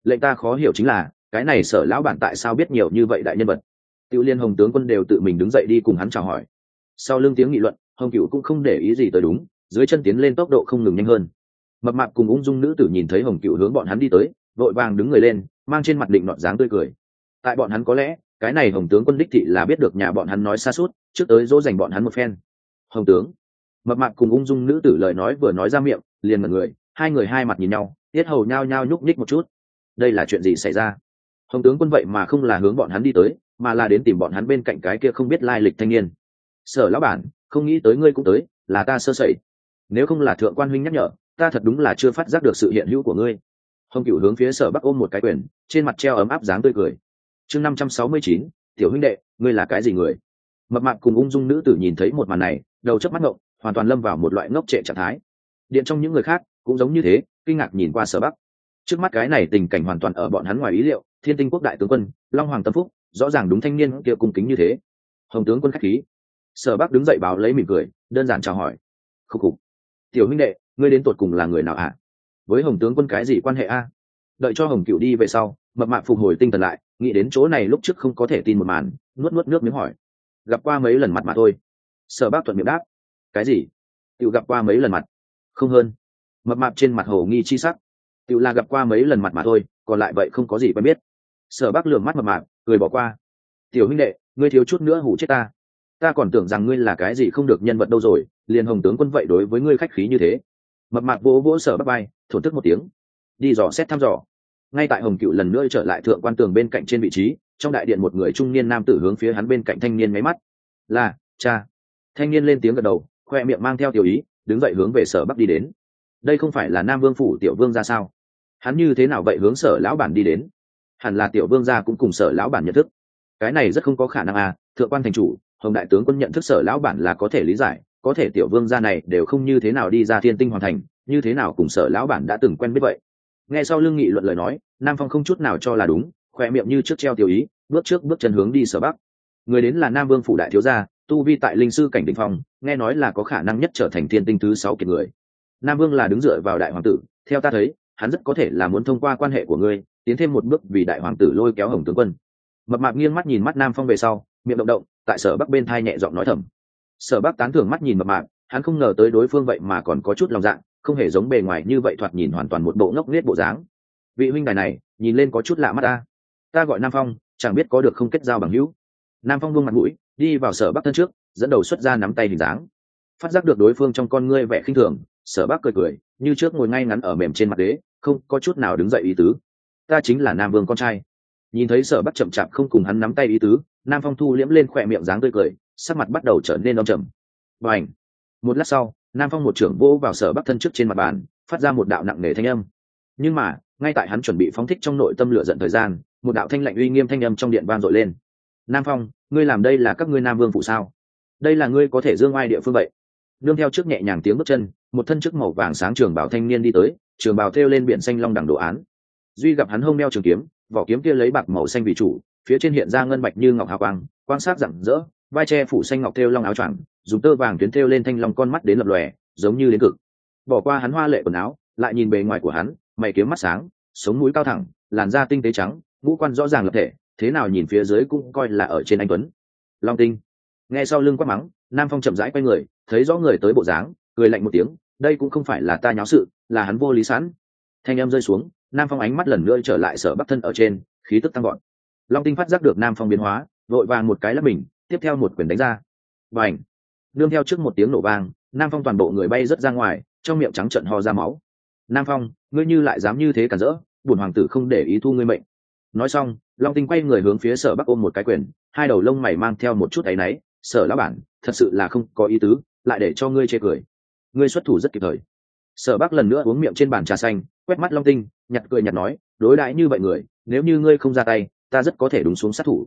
lệnh ta khó hiểu chính là cái này Sở lão bản tại sao biết nhiều như vậy đại nhân vật. Tiểu liên Hồng tướng quân đều tự mình đứng dậy đi cùng hắn chào hỏi. Sau lưng tiếng nghị luận, Hồng Cửu cũng không để ý gì tới đúng, dưới chân tiến lên tốc độ không ngừng nhanh hơn. Mập mạp cùng ung dung nữ tử nhìn thấy Hồng Cửu hướng bọn hắn đi tới, vội vàng đứng người lên, mang trên mặt định nọt dáng tươi cười. Tại bọn hắn có lẽ cái này Hồng tướng quân đích thị là biết được nhà bọn hắn nói xa suốt, trước tới dỗ dành bọn hắn một phen. Hồng tướng. Mập mạp cùng ung dung nữ tử lời nói vừa nói ra miệng, liền ngẩn người, hai người hai mặt nhìn nhau, tiết hầu nhao nhao nhúc nhích một chút. Đây là chuyện gì xảy ra? Hồng tướng quân vậy mà không là hướng bọn hắn đi tới, mà là đến tìm bọn hắn bên cạnh cái kia không biết lai lịch thanh niên. Sở lão bản, không nghĩ tới ngươi cũng tới, là ta sơ sẩy. Nếu không là thượng quan huynh nhắc nhở, ta thật đúng là chưa phát giác được sự hiện hữu của ngươi. Hồng Cửu hướng phía Sở Bắc ôm một cái quyền, trên mặt treo ấm áp dáng tươi cười. Chương 569, tiểu huynh đệ, ngươi là cái gì người? Mập mạp cùng ung dung nữ tử nhìn thấy một màn này, đầu chớp mắt ngộng, hoàn toàn lâm vào một loại ngốc trệ trạng thái. Điện trong những người khác cũng giống như thế, kinh ngạc nhìn qua Sở Bắc. Trước mắt cái này tình cảnh hoàn toàn ở bọn hắn ngoài ý liệu, Thiên Tinh quốc đại tướng quân, Long Hoàng Tâm Phúc, rõ ràng đúng thanh niên kia cung kính như thế. Hồng tướng quân khách khí. Sở Bắc đứng dậy báo lấy mỉm cười, đơn giản chào hỏi. Khúc khục. Tiểu huynh đệ, ngươi đến tột cùng là người nào ạ? Với Hồng tướng quân cái gì quan hệ a? Đợi cho Hồng Cửu đi về sau, mập mạp phục hồi tinh thần lại, nghĩ đến chỗ này lúc trước không có thể tin một màn, nuốt nuốt nước miếng hỏi. Gặp qua mấy lần mặt mà thôi. Sở Bắc thuận miệng đáp. Cái gì? Tiểu gặp qua mấy lần mặt? Không hơn. Mập mạp trên mặt hồ nghi chi sắc. Tiểu là gặp qua mấy lần mặt mà thôi, còn lại vậy không có gì quen biết. Sở Bắc lườm mắt mập mạp, cười bỏ qua. Tiểu huynh đệ, ngươi thiếu chút nữa hủ chết ta. Ta còn tưởng rằng ngươi là cái gì không được nhân vật đâu rồi, liền Hồng tướng quân vậy đối với ngươi khách khí như thế. Mập mạp vỗ vỗ Sở Bắc bay, thổn thức một tiếng. Đi dò xét thăm dò. Ngay tại Hồng Cựu lần nữa trở lại thượng quan tường bên cạnh trên vị trí, trong đại điện một người trung niên nam tử hướng phía hắn bên cạnh thanh niên máy mắt. Là cha. Thanh niên lên tiếng gật đầu, khoe miệng mang theo tiểu ý, đứng dậy hướng về Sở Bắc đi đến. Đây không phải là Nam Vương phủ tiểu vương gia sao? Hắn như thế nào vậy hướng Sở lão bản đi đến? Hẳn là tiểu vương gia cũng cùng Sở lão bản nhận thức. Cái này rất không có khả năng à, thượng quan thành chủ, Hồng đại tướng quân nhận thức Sở lão bản là có thể lý giải, có thể tiểu vương gia này đều không như thế nào đi ra Thiên Tinh hoàn thành, như thế nào cùng Sở lão bản đã từng quen biết vậy. Nghe sau lưng nghị luận lời nói, Nam Phong không chút nào cho là đúng, khoe miệng như trước treo tiểu ý, bước trước bước chân hướng đi Sở Bắc. Người đến là Nam Vương phủ đại thiếu gia, tu vi tại linh sư cảnh đỉnh phong, nghe nói là có khả năng nhất trở thành Thiên Tinh thứ 6 kiệt người. Nam Vương là đứng dựa vào đại hoàng tử, theo ta thấy, hắn rất có thể là muốn thông qua quan hệ của ngươi, tiến thêm một bước vì đại hoàng tử lôi kéo Hồng tướng quân. Mập mạp nghiêng mắt nhìn mắt Nam Phong về sau, miệng động động, tại Sở Bắc bên thai nhẹ giọng nói thầm. Sở Bắc tán thưởng mắt nhìn mập mạp, hắn không ngờ tới đối phương vậy mà còn có chút lòng dạ, không hề giống bề ngoài như vậy, thoạt nhìn hoàn toàn một bộ ngốc nghếch bộ dáng. Vị huynh đài này nhìn lên có chút lạ mắt ta. Ta gọi Nam Phong, chẳng biết có được không kết giao bằng hữu. Nam Phong buông mặt mũi, đi vào Sở Bắc thân trước, dẫn đầu xuất ra nắm tay hình dáng. Phát giác được đối phương trong con ngươi vẻ khinh thường, Sở Bắc cười cười, như trước ngồi ngay ngắn ở mềm trên mặt đế, không có chút nào đứng dậy ý tứ. Ta chính là Nam Vương con trai. Nhìn thấy Sở Bắc chậm chạp không cùng hắn nắm tay ý tứ, Nam Phong thu liễm lên khỏe miệng dáng tươi cười, sắc mặt bắt đầu trở nên âm trầm. Bành! Một lát sau, Nam Phong một trưởng vỗ vào Sở Bắc thân trước trên mặt bàn, phát ra một đạo nặng nề thanh âm. Nhưng mà, ngay tại hắn chuẩn bị phóng thích trong nội tâm lửa giận thời gian, một đạo thanh lạnh uy nghiêm thanh âm trong điện vang dội lên. Nam Phong, ngươi làm đây là các ngươi Nam Vương phụ sao? Đây là ngươi có thể dương ai địa phương vậy? Nương theo trước nhẹ nhàng tiếng bước chân, một thân chức màu vàng sáng trường bào thanh niên đi tới, trường bào thêu lên biển xanh long đẳng đồ án. Duy gặp hắn hông đeo trường kiếm, vỏ kiếm kia lấy bạc màu xanh vì chủ, phía trên hiện ra ngân bạch như ngọc hào quang, quan sát rạng rỡ, vai che phủ xanh ngọc thêu long áo choàng, dùng tơ vàng tuyến thêu lên thanh long con mắt đến lập lòe, giống như đến cực. Bỏ qua hắn hoa lệ quần áo, lại nhìn bề ngoài của hắn, mày kiếm mắt sáng, sống mũi cao thẳng, làn da tinh tế trắng, ngũ quan rõ ràng lập thể, thế nào nhìn phía dưới cũng coi là ở trên anh tuấn. Long tinh. Nghe sau lưng quát mắng, Nam Phong chậm rãi quay người, thấy rõ người tới bộ dáng, cười lạnh một tiếng, đây cũng không phải là ta nháo sự, là hắn vô lý sẵn. Thanh em rơi xuống, Nam Phong ánh mắt lần nữa trở lại Sở Bắc thân ở trên, khí tức tăng gọn. Long tinh phát giác được Nam Phong biến hóa, vội vàng một cái lắp mình, tiếp theo một quyền đánh ra. Bành! Nương theo trước một tiếng nổ vang, Nam Phong toàn bộ người bay rất ra ngoài, trong miệng trắng trợn ho ra máu. Nam Phong, ngươi như lại dám như thế cản rỡ, bổn hoàng tử không để ý thu ngươi mệnh. Nói xong, Long tinh quay người hướng phía Sở Bắc ôm một cái quyền, hai đầu lông mày mang theo một chút áy náy. Sở lão bản, thật sự là không có ý tứ, lại để cho ngươi chê cười. Ngươi xuất thủ rất kịp thời. Sở Bắc lần nữa uống miệng trên bàn trà xanh, quét mắt Long tinh, nhặt cười nhặt nói, đối đãi như vậy người, nếu như ngươi không ra tay, ta rất có thể đúng xuống sát thủ.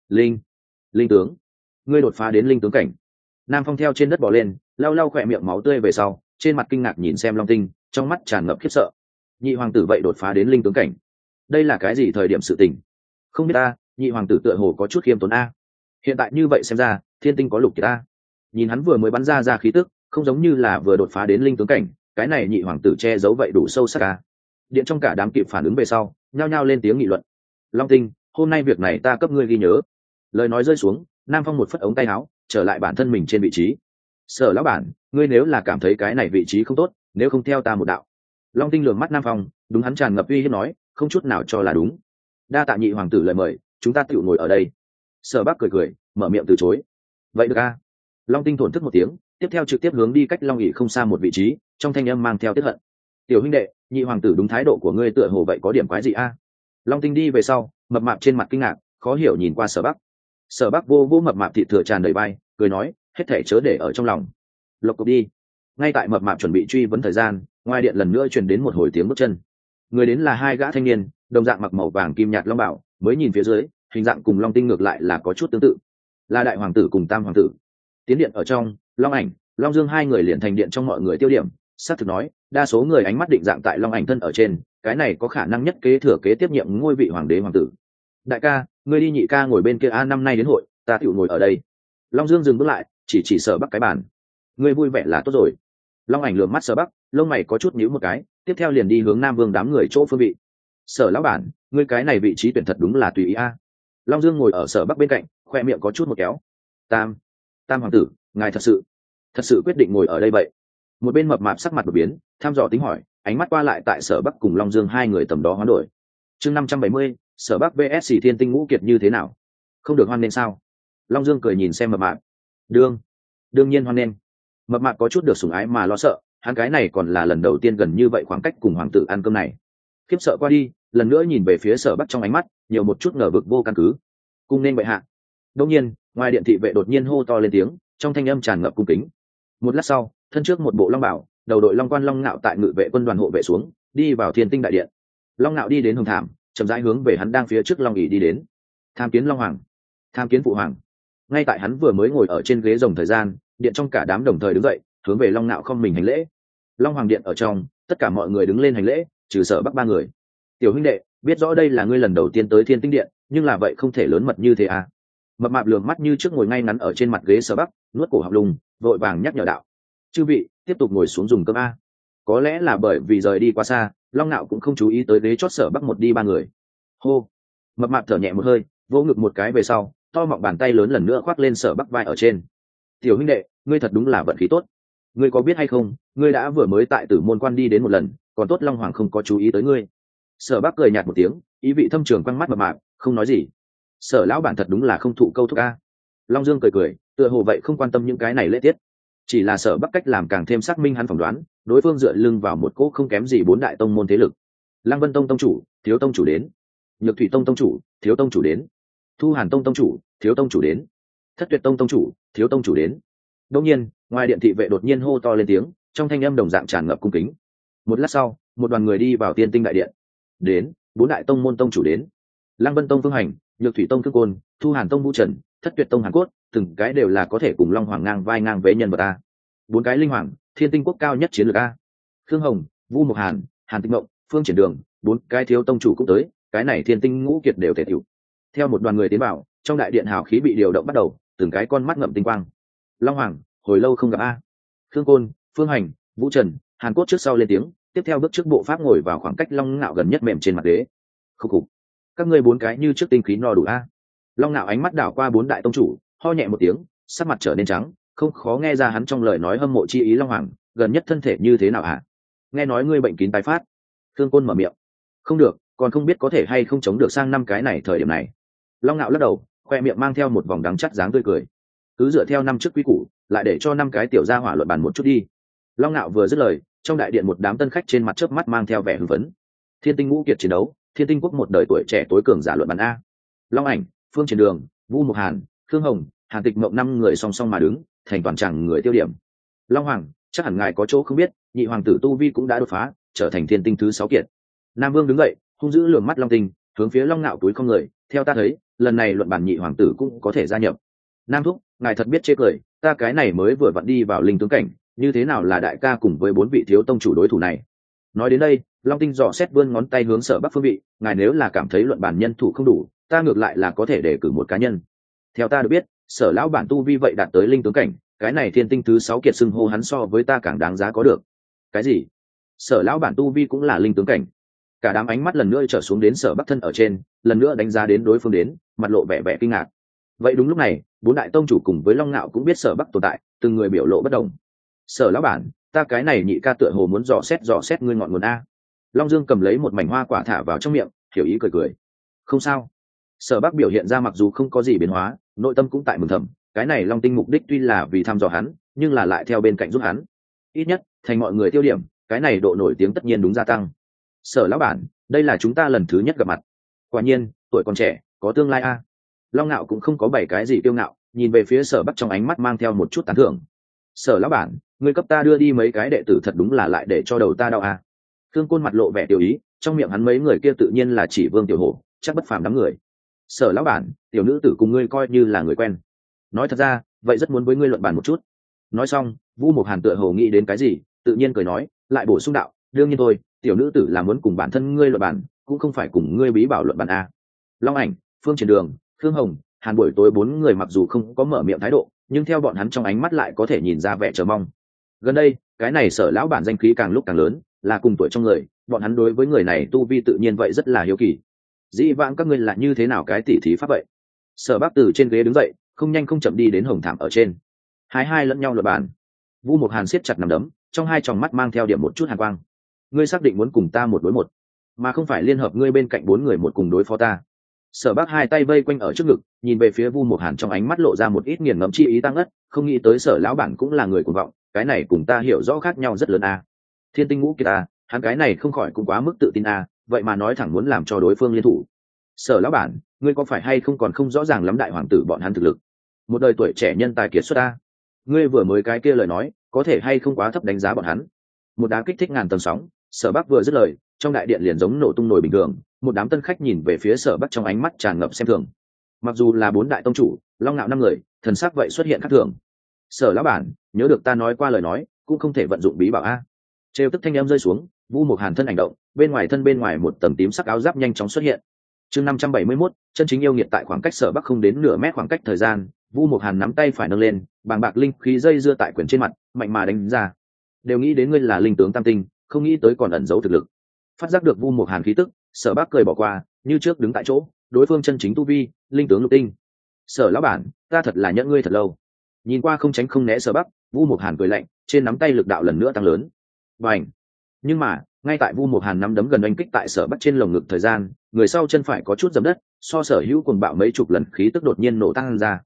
Linh tướng, ngươi đột phá đến linh tướng cảnh. Nam Phong theo trên đất bò lên, lau lau khỏe miệng máu tươi về sau, trên mặt kinh ngạc nhìn xem Long tinh, trong mắt tràn ngập khiếp sợ. Nhị hoàng tử vậy đột phá đến linh tướng cảnh, đây là cái gì thời điểm sự tình? Không biết ta, nhị hoàng tử tựa hồ có chút khiêm tốn a. Hiện tại như vậy xem ra, Thiên Tinh có lục kiệt ta. Nhìn hắn vừa mới bắn ra khí tức, không giống như là vừa đột phá đến linh tướng cảnh, cái này nhị hoàng tử che giấu vậy đủ sâu sắc a. Điện trong cả đám kịp phản ứng về sau, nhao nhao lên tiếng nghị luận. Long Tinh, hôm nay việc này ta cấp ngươi ghi nhớ. Lời nói rơi xuống, Nam Phong một phất ống tay áo, trở lại bản thân mình trên vị trí. Sở lão bản, ngươi nếu là cảm thấy cái này vị trí không tốt, nếu không theo ta một đạo. Long Tinh lườm mắt Nam Phong, đúng hắn tràn ngập uy hiếp nói, không chút nào cho là đúng. Đa tạ nhị hoàng tử lời mời, chúng ta tự ngồi ở đây. Sở Bắc cười cười, mở miệng từ chối. Vậy được a. Long Tinh thổn thức một tiếng, tiếp theo trực tiếp hướng đi cách Long ỉ không xa một vị trí, trong thanh âm mang theo tiết hận. Tiểu huynh đệ, nhị hoàng tử đúng thái độ của ngươi tựa hồ vậy có điểm quái gì a? Long Tinh đi về sau, mập mạp trên mặt kinh ngạc, khó hiểu nhìn qua Sở Bắc. Sở Bắc vô vô mập mạp thịt thừa tràn đầy bay, cười nói, hết thể chớ để ở trong lòng. Lộc cục đi. Ngay tại mập mạp chuẩn bị truy vấn thời gian, ngoài điện lần nữa truyền đến một hồi tiếng bước chân. Người đến là hai gã thanh niên, đồng dạng mặc màu vàng kim nhạt long bảo, mới nhìn phía dưới, hình dạng cùng Long Tinh ngược lại là có chút tương tự, là đại hoàng tử cùng tam hoàng tử. Tiến điện ở trong, Long Ảnh, Long Dương hai người liền thành điện trong mọi người tiêu điểm. Xác thực nói, đa số người ánh mắt định dạng tại Long Ảnh thân ở trên, cái này có khả năng nhất kế thừa kế tiếp nhiệm ngôi vị hoàng đế hoàng tử. Đại ca, ngươi đi nhị ca ngồi bên kia a, năm nay đến hội, ta tự ngồi ở đây. Long Dương dừng bước lại, chỉ Sở Bắc cái bàn. Ngươi vui vẻ là tốt rồi. Long Ảnh lườm mắt Sở Bắc, lông mày có chút nhíu một cái, tiếp theo liền đi hướng Nam Vương đám người chỗ phương vị. Sở lão bản, ngươi cái này vị trí tuyển thật đúng là tùy ý a. Long Dương ngồi ở Sở Bắc bên cạnh, khoe miệng có chút một kéo. Tam hoàng tử, ngài thật sự quyết định ngồi ở đây vậy? Một bên mập mạp sắc mặt đột biến, thăm dò tính hỏi, ánh mắt qua lại tại Sở Bắc cùng Long Dương hai người tầm đó hoán đổi. Chương 570, Sở Bắc vs Thiên Tinh Ngũ Kiệt như thế nào? Không được hoan nên sao? Long Dương cười nhìn xem mập mạp. Đương nhiên hoan nên. Mập mạp có chút được sủng ái mà lo sợ, hắn cái này còn là lần đầu tiên gần như vậy khoảng cách cùng hoàng tử ăn cơm này. Khiếp sợ qua đi, lần nữa nhìn về phía Sở Bắc trong ánh mắt nhiều một chút ngờ vực vô căn cứ. Cung nên bệ hạ. Đột nhiên, ngoài điện thị vệ đột nhiên hô to lên tiếng, trong thanh âm tràn ngập cung kính. Một lát sau, thân trước một bộ long bảo, đầu đội long quan Long Ngạo tại ngự vệ quân đoàn hộ vệ xuống, đi vào Thiên Tinh đại điện. Long Ngạo đi đến hồng thảm, chậm rãi hướng về hắn đang phía trước Long ỷ đi đến. Tham kiến Long Hoàng, tham kiến phụ hoàng. Ngay tại hắn vừa mới ngồi ở trên ghế rồng thời gian, điện trong cả đám đồng thời đứng dậy, hướng về Long Ngạo không mình hành lễ. Long Hoàng điện ở trong, tất cả mọi người đứng lên hành lễ, trừ Sở Bắc ba người. Tiểu huynh đệ, biết rõ đây là ngươi lần đầu tiên tới Thiên Tinh điện, nhưng là vậy không thể lớn mật như thế à? Mập mạp lườm mắt như trước ngồi ngay ngắn ở trên mặt ghế Sở Bắc, nuốt cổ học lùng, vội vàng nhắc nhở đạo: chư vị, tiếp tục ngồi xuống dùng cơm a. Có lẽ là bởi vì rời đi quá xa, Long Nạo cũng không chú ý tới ghế chót Sở Bắc một đi ba người. Hô. Mập mạp thở nhẹ một hơi, vỗ ngực một cái về sau, to mọng bàn tay lớn lần nữa khoác lên Sở Bắc vai ở trên. Tiểu huynh đệ, ngươi thật đúng là vận khí tốt. Ngươi có biết hay không, ngươi đã vừa mới tại Tử Môn Quan đi đến một lần, còn tốt Long Hoàng không có chú ý tới ngươi. Sở Bắc cười nhạt một tiếng, ý vị thâm trường quăng mắt mập mạp, không nói gì. Sở lão bản thật đúng là không thụ câu thúc a. Long Dương cười cười, tựa hồ vậy không quan tâm những cái này lễ tiết, chỉ là Sở Bắc cách làm càng thêm xác minh hắn phỏng đoán, đối phương dựa lưng vào một cỗ không kém gì bốn đại tông môn thế lực. Lăng Vân Tông tông chủ, thiếu tông chủ đến. Nhược Thủy Tông tông chủ, thiếu tông chủ đến. Thu Hàn Tông tông chủ, thiếu tông chủ đến. Thất Tuyệt Tông tông chủ, thiếu tông chủ đến. Đột nhiên, ngoài điện thị vệ đột nhiên hô to lên tiếng, trong thanh âm đồng dạng tràn ngập cung kính. Một lát sau, một đoàn người đi vào Tiên Tinh đại điện. Đến, bốn đại tông môn tông chủ đến. Lăng Vân Tông Phương Hành, Nhược Thủy Tông Thương Côn, Thu Hàn Tông Vũ Trần, Thất Tuyệt Tông Hàn Cốt, từng cái đều là có thể cùng Long Hoàng ngang vai ngang vế nhân vật a. Bốn cái linh hoàng, Thiên Tinh quốc cao nhất chiến lược a. Khương Hồng, Vu Mộc Hàn, Hàn Tịnh Mộng, Phương Triển Đường, bốn cái thiếu tông chủ cũng tới, cái này Thiên Tinh ngũ kiệt đều thể tiểu. Theo một đoàn người tiến vào, trong đại điện hào khí bị điều động bắt đầu, từng cái con mắt ngậm tinh quang. Long Hoàng, hồi lâu không gặp a. Khương Côn, Phương Hành, Vũ Trần, Hàn Cốt trước sau lên tiếng, tiếp theo bước trước bộ pháp ngồi vào khoảng cách Long Ngạo gần nhất mềm trên mặt ghế. Khúc khục. Các ngươi bốn cái như trước tinh khí no đủ a. Long Ngạo ánh mắt đảo qua bốn đại tông chủ, ho nhẹ một tiếng, sắc mặt trở nên trắng, không khó nghe ra hắn trong lời nói hâm mộ chi ý. Long Hoàng, gần nhất thân thể như thế nào hả? Nghe nói ngươi bệnh kín tái phát. Khương Côn mở miệng. Không được, còn không biết có thể hay không chống được sang năm cái này thời điểm này. Long Ngạo lắc đầu, khoe miệng mang theo một vòng đắng chắt dáng tươi cười. Cứ dựa theo năm trước quý củ, lại để cho năm cái tiểu gia hỏa luận bàn một chút đi. Long Ngạo vừa dứt lời, trong đại điện một đám tân khách trên mặt chớp mắt mang theo vẻ hưng phấn. Thiên Tinh ngũ kiệt chiến đấu, Thiên Tinh quốc một đời tuổi trẻ tối cường giả luận bàn a. Long Ảnh, Phương Triển Đường, Vu Mộc Hàn, Khương Hồng, Hàn Tịch Mộng năm người song song mà đứng, thành toàn chẳng người tiêu điểm. Long Hoàng, chắc hẳn ngài có chỗ không biết, nhị hoàng tử tu vi cũng đã đột phá, trở thành Thiên Tinh thứ 6 kiệt. Nam Vương đứng dậy, hung dữ lườm mắt Long Tinh, hướng phía Long Ngạo túi không người, theo ta thấy, lần này luận bàn nhị hoàng tử cũng có thể gia nhập. Nam thúc, ngài thật biết chê cười, ta cái này mới vừa vặn đi vào linh tướng cảnh, như thế nào là đại ca cùng với bốn vị thiếu tông chủ đối thủ này. Nói đến đây, Long Tinh dò xét vươn ngón tay hướng Sở Bắc phương vị, ngài nếu là cảm thấy luận bàn nhân thủ không đủ, ta ngược lại là có thể đề cử một cá nhân. Theo ta được biết, Sở lão bản tu vi vậy đạt tới linh tướng cảnh, cái này Thiên Tinh thứ 6 kiệt xưng hô hắn so với ta càng đáng giá có được. Cái gì? Sở lão bản tu vi cũng là linh tướng cảnh? Cả đám ánh mắt lần nữa trở xuống đến Sở Bắc thân ở trên, lần nữa đánh giá đến đối phương đến, mặt lộ vẻ vẻ kinh ngạc. Vậy đúng lúc này, bốn đại tông chủ cùng với Long Nạo cũng biết Sở Bắc tồn tại, từng người biểu lộ bất đồng. Sở lão bản, ta cái này nhị ca tựa hồ muốn dò xét ngươi ngọn nguồn a. Long Dương cầm lấy một mảnh hoa quả thả vào trong miệng, hiểu ý cười cười. Không sao. Sở Bắc biểu hiện ra mặc dù không có gì biến hóa, nội tâm cũng tại mừng thầm, cái này Long Tinh mục đích tuy là vì thăm dò hắn, nhưng là lại theo bên cạnh giúp hắn. Ít nhất, thành mọi người tiêu điểm, cái này độ nổi tiếng tất nhiên đúng gia tăng. Sở lão bản, đây là chúng ta lần thứ nhất gặp mặt. Quả nhiên, tuổi còn trẻ, có tương lai a. Long Nạo cũng không có bảy cái gì kiêu ngạo, nhìn về phía Sở Bắc trong ánh mắt mang theo một chút tán thưởng. Sở lão bản, người cấp ta đưa đi mấy cái đệ tử thật đúng là lại để cho đầu ta đau a. Thương Côn mặt lộ vẻ tiểu ý, trong miệng hắn mấy người kia tự nhiên là chỉ Vương Tiểu Hổ, chắc bất phàm đám người. Sở lão bản, tiểu nữ tử cùng ngươi coi như là người quen. Nói thật ra, vậy rất muốn với ngươi luận bàn một chút. Nói xong, Vu Mộc Hàn tựa hồ nghĩ đến cái gì, tự nhiên cười nói, lại bổ sung đạo, đương nhiên thôi, tiểu nữ tử là muốn cùng bản thân ngươi luận bàn, cũng không phải cùng ngươi bí bảo luận bàn a. Long Ảnh, Phương Triển Đường, Khương Hồng, Hàn buổi tối bốn người mặc dù không có mở miệng thái độ, nhưng theo bọn hắn trong ánh mắt lại có thể nhìn ra vẻ chờ mong. Gần đây, cái này Sở lão bản danh khí càng lúc càng lớn, là cùng tuổi trong người, bọn hắn đối với người này tu vi tự nhiên vậy rất là hiếu kỳ. Dĩ vãng các ngươi là như thế nào cái tỉ thí pháp vậy? Sở Bắc từ trên ghế đứng dậy, không nhanh không chậm đi đến hồng thảm ở trên. Hai lẫn nhau luận bàn. Vu Mộc Hàn siết chặt nắm đấm, trong hai tròng mắt mang theo điểm một chút hàn quang. Ngươi xác định muốn cùng ta một đối một, mà không phải liên hợp ngươi bên cạnh bốn người một cùng đối phó ta? Sở Bắc hai tay vây quanh ở trước ngực, nhìn về phía Vu Mộc Hàn trong ánh mắt lộ ra một ít nghiền ngẫm chi ý tăng ất, không nghĩ tới Sở lão bản cũng là người cuồng vọng, cái này cùng ta hiểu rõ khác nhau rất lớn a. Thiên Tinh Ngũ Kiệt a, hắn cái này không khỏi cũng quá mức tự tin a, vậy mà nói thẳng muốn làm cho đối phương liên thủ. Sở lão bản, ngươi có phải hay không còn không rõ ràng lắm đại hoàng tử bọn hắn thực lực? Một đời tuổi trẻ nhân tài kiệt xuất a. Ngươi vừa mới cái kia lời nói, có thể hay không quá thấp đánh giá bọn hắn? Một đám kích thích ngàn tầng sóng, Sở Bắc vừa dứt lời, trong đại điện liền giống nổ tung nổi bình thường, một đám tân khách nhìn về phía Sở Bắc trong ánh mắt tràn ngập xem thường. Mặc dù là bốn đại tông chủ, Long Nạo năm người, thần sắc vậy xuất hiện khác thường. Sở lão bản, nhớ được ta nói qua lời nói, cũng không thể vận dụng bí bảo a. Trêu tức thanh âm rơi xuống, Vu Mộc Hàn thân hành động, bên ngoài một tầng tím sắc áo giáp nhanh chóng xuất hiện. Chương 571, chân chính yêu nghiệt tại khoảng cách Sở Bắc không đến nửa mét khoảng cách thời gian, Vu Mộc Hàn nắm tay phải nâng lên, bàng bạc linh khí dây dưa tại quyển trên mặt, mạnh mà đánh ra. Đều nghĩ đến ngươi là linh tướng tam tinh, không nghĩ tới còn ẩn giấu thực lực. Phát giác được Vu Mộc Hàn khí tức, Sở Bắc cười bỏ qua, như trước đứng tại chỗ, đối phương chân chính tu vi, linh tướng lục tinh. Sở lão bản, ta thật là nhẫn ngươi thật lâu. Nhìn qua không tránh không né Sở Bắc, Vu Mộc Hàn cười lạnh, trên nắm tay lực đạo lần nữa tăng lớn. Bành! Nhưng mà, ngay tại Vu Mộc Hàn nắm đấm gần oanh kích tại Sở Bắc trên lồng ngực thời gian, người sau chân phải có chút dầm đất, so Sở Hữu cuồng bạo mấy chục lần khí tức đột nhiên nổ tăng ra.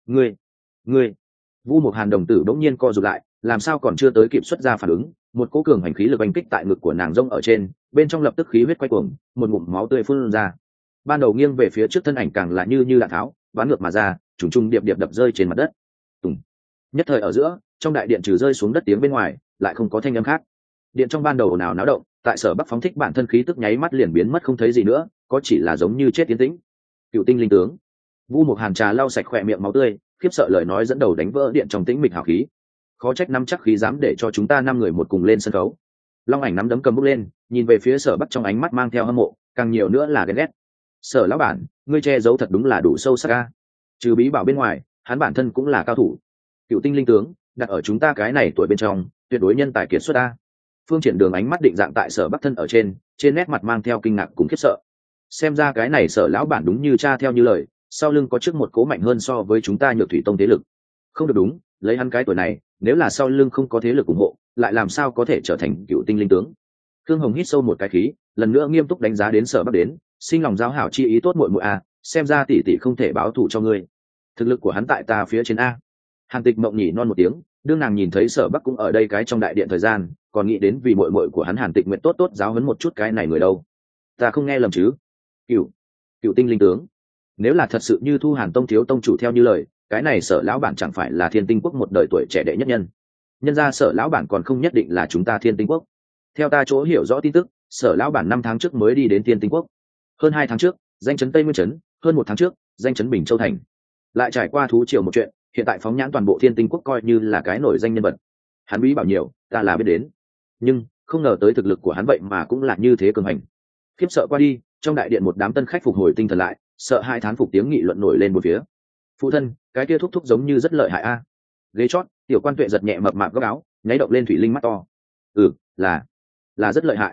Ngươi! Vu Mộc Hàn đồng tử bỗng nhiên co rụt lại, làm sao còn chưa tới kịp xuất ra phản ứng, một cỗ cường hành khí lực oanh kích tại ngực của nàng rông ở trên, bên trong lập tức khí huyết quay cuồng, một ngụm máu tươi phun ra. Ban đầu nghiêng về phía trước thân ảnh càng là như đạn tháo, bắn ngược mà ra, trùng trùng điệp điệp đập rơi trên mặt đất. Tùng. Nhất thời ở giữa, trong đại điện trừ rơi xuống đất tiếng bên ngoài, lại không có thanh âm khác. Điện trong ban đầu ồn ào náo động, tại Sở Bắc phóng thích bản thân khí tức nháy mắt liền biến mất không thấy gì nữa, có chỉ là giống như chết tiến tĩnh. Cựu tinh linh tướng. Vu Mộc Hàn trà lau sạch khỏe miệng máu tươi, khiếp sợ lời nói dẫn đầu đánh vỡ điện trong tĩnh mịch hào khí. Khó trách năm chắc khí dám để cho chúng ta năm người một cùng lên sân khấu. Long Ảnh nắm đấm cầm bút lên, nhìn về phía Sở Bắc trong ánh mắt mang theo hâm mộ, càng nhiều nữa là ghen ghét. Sở lão bản, ngươi che giấu thật đúng là đủ sâu sắc a. Trừ bí bảo bên ngoài, hắn bản thân cũng là cao thủ. Cựu tinh linh tướng, đặt ở chúng ta cái này tuổi bên trong, tuyệt đối nhân tài kiệt xuất a. Phương Triển Đường ánh mắt định dạng tại Sở Bắc thân ở trên nét mặt mang theo kinh ngạc cùng khiếp sợ. Xem ra cái này Sở lão bản đúng như cha theo như lời, sau lưng có trước một cố mạnh hơn so với chúng ta Nhược Thủy Tông thế lực. Không được đúng, lấy hắn cái tuổi này, nếu là sau lưng không có thế lực ủng hộ, lại làm sao có thể trở thành cựu tinh linh tướng. Khương Hồng hít sâu một cái khí, lần nữa nghiêm túc đánh giá đến Sở Bắc đến, sinh lòng giáo hảo chi ý tốt muội muội a, xem ra tỷ tỷ không thể báo thù cho ngươi. Thực lực của hắn tại ta phía trên a. Hàn Tịch mộng nhỉ non một tiếng, đương nàng nhìn thấy Sở Bắc cũng ở đây cái trong đại điện thời gian, còn nghĩ đến vì muội muội của hắn Hàn Tịch nguyện tốt giáo huấn một chút cái này người đâu. Ta không nghe lầm chứ? Cựu tinh linh tướng. Nếu là thật sự như Thu Hàn Tông thiếu tông chủ theo như lời, cái này Sở lão bản chẳng phải là Thiên Tinh Quốc một đời tuổi trẻ đệ nhất nhân. Nhân ra Sở lão bản còn không nhất định là chúng ta Thiên Tinh Quốc. Theo ta chỗ hiểu rõ tin tức, Sở lão bản 5 tháng trước mới đi đến Thiên Tinh Quốc, hơn 2 tháng trước danh chấn Tây Nguyên Trấn, hơn 1 tháng trước danh chấn Bình Châu thành. Lại trải qua thú triều một chuyện, hiện tại phóng nhãn toàn bộ Thiên Tinh Quốc coi như là cái nổi danh nhân vật. Hắn bí bảo nhiều, ta là biết đến, nhưng không ngờ tới thực lực của hắn vậy mà cũng là như thế cường hành. Khiếp sợ qua đi, trong đại điện một đám tân khách phục hồi tinh thần lại, sợ hai thán phục tiếng nghị luận nổi lên một phía. Phụ thân, cái kia thúc thúc giống như rất lợi hại a. Ghế chót, tiểu quan tuệ giật nhẹ mập mạp góc áo, nháy động lên thủy linh mắt to. Ừ, là rất lợi hại.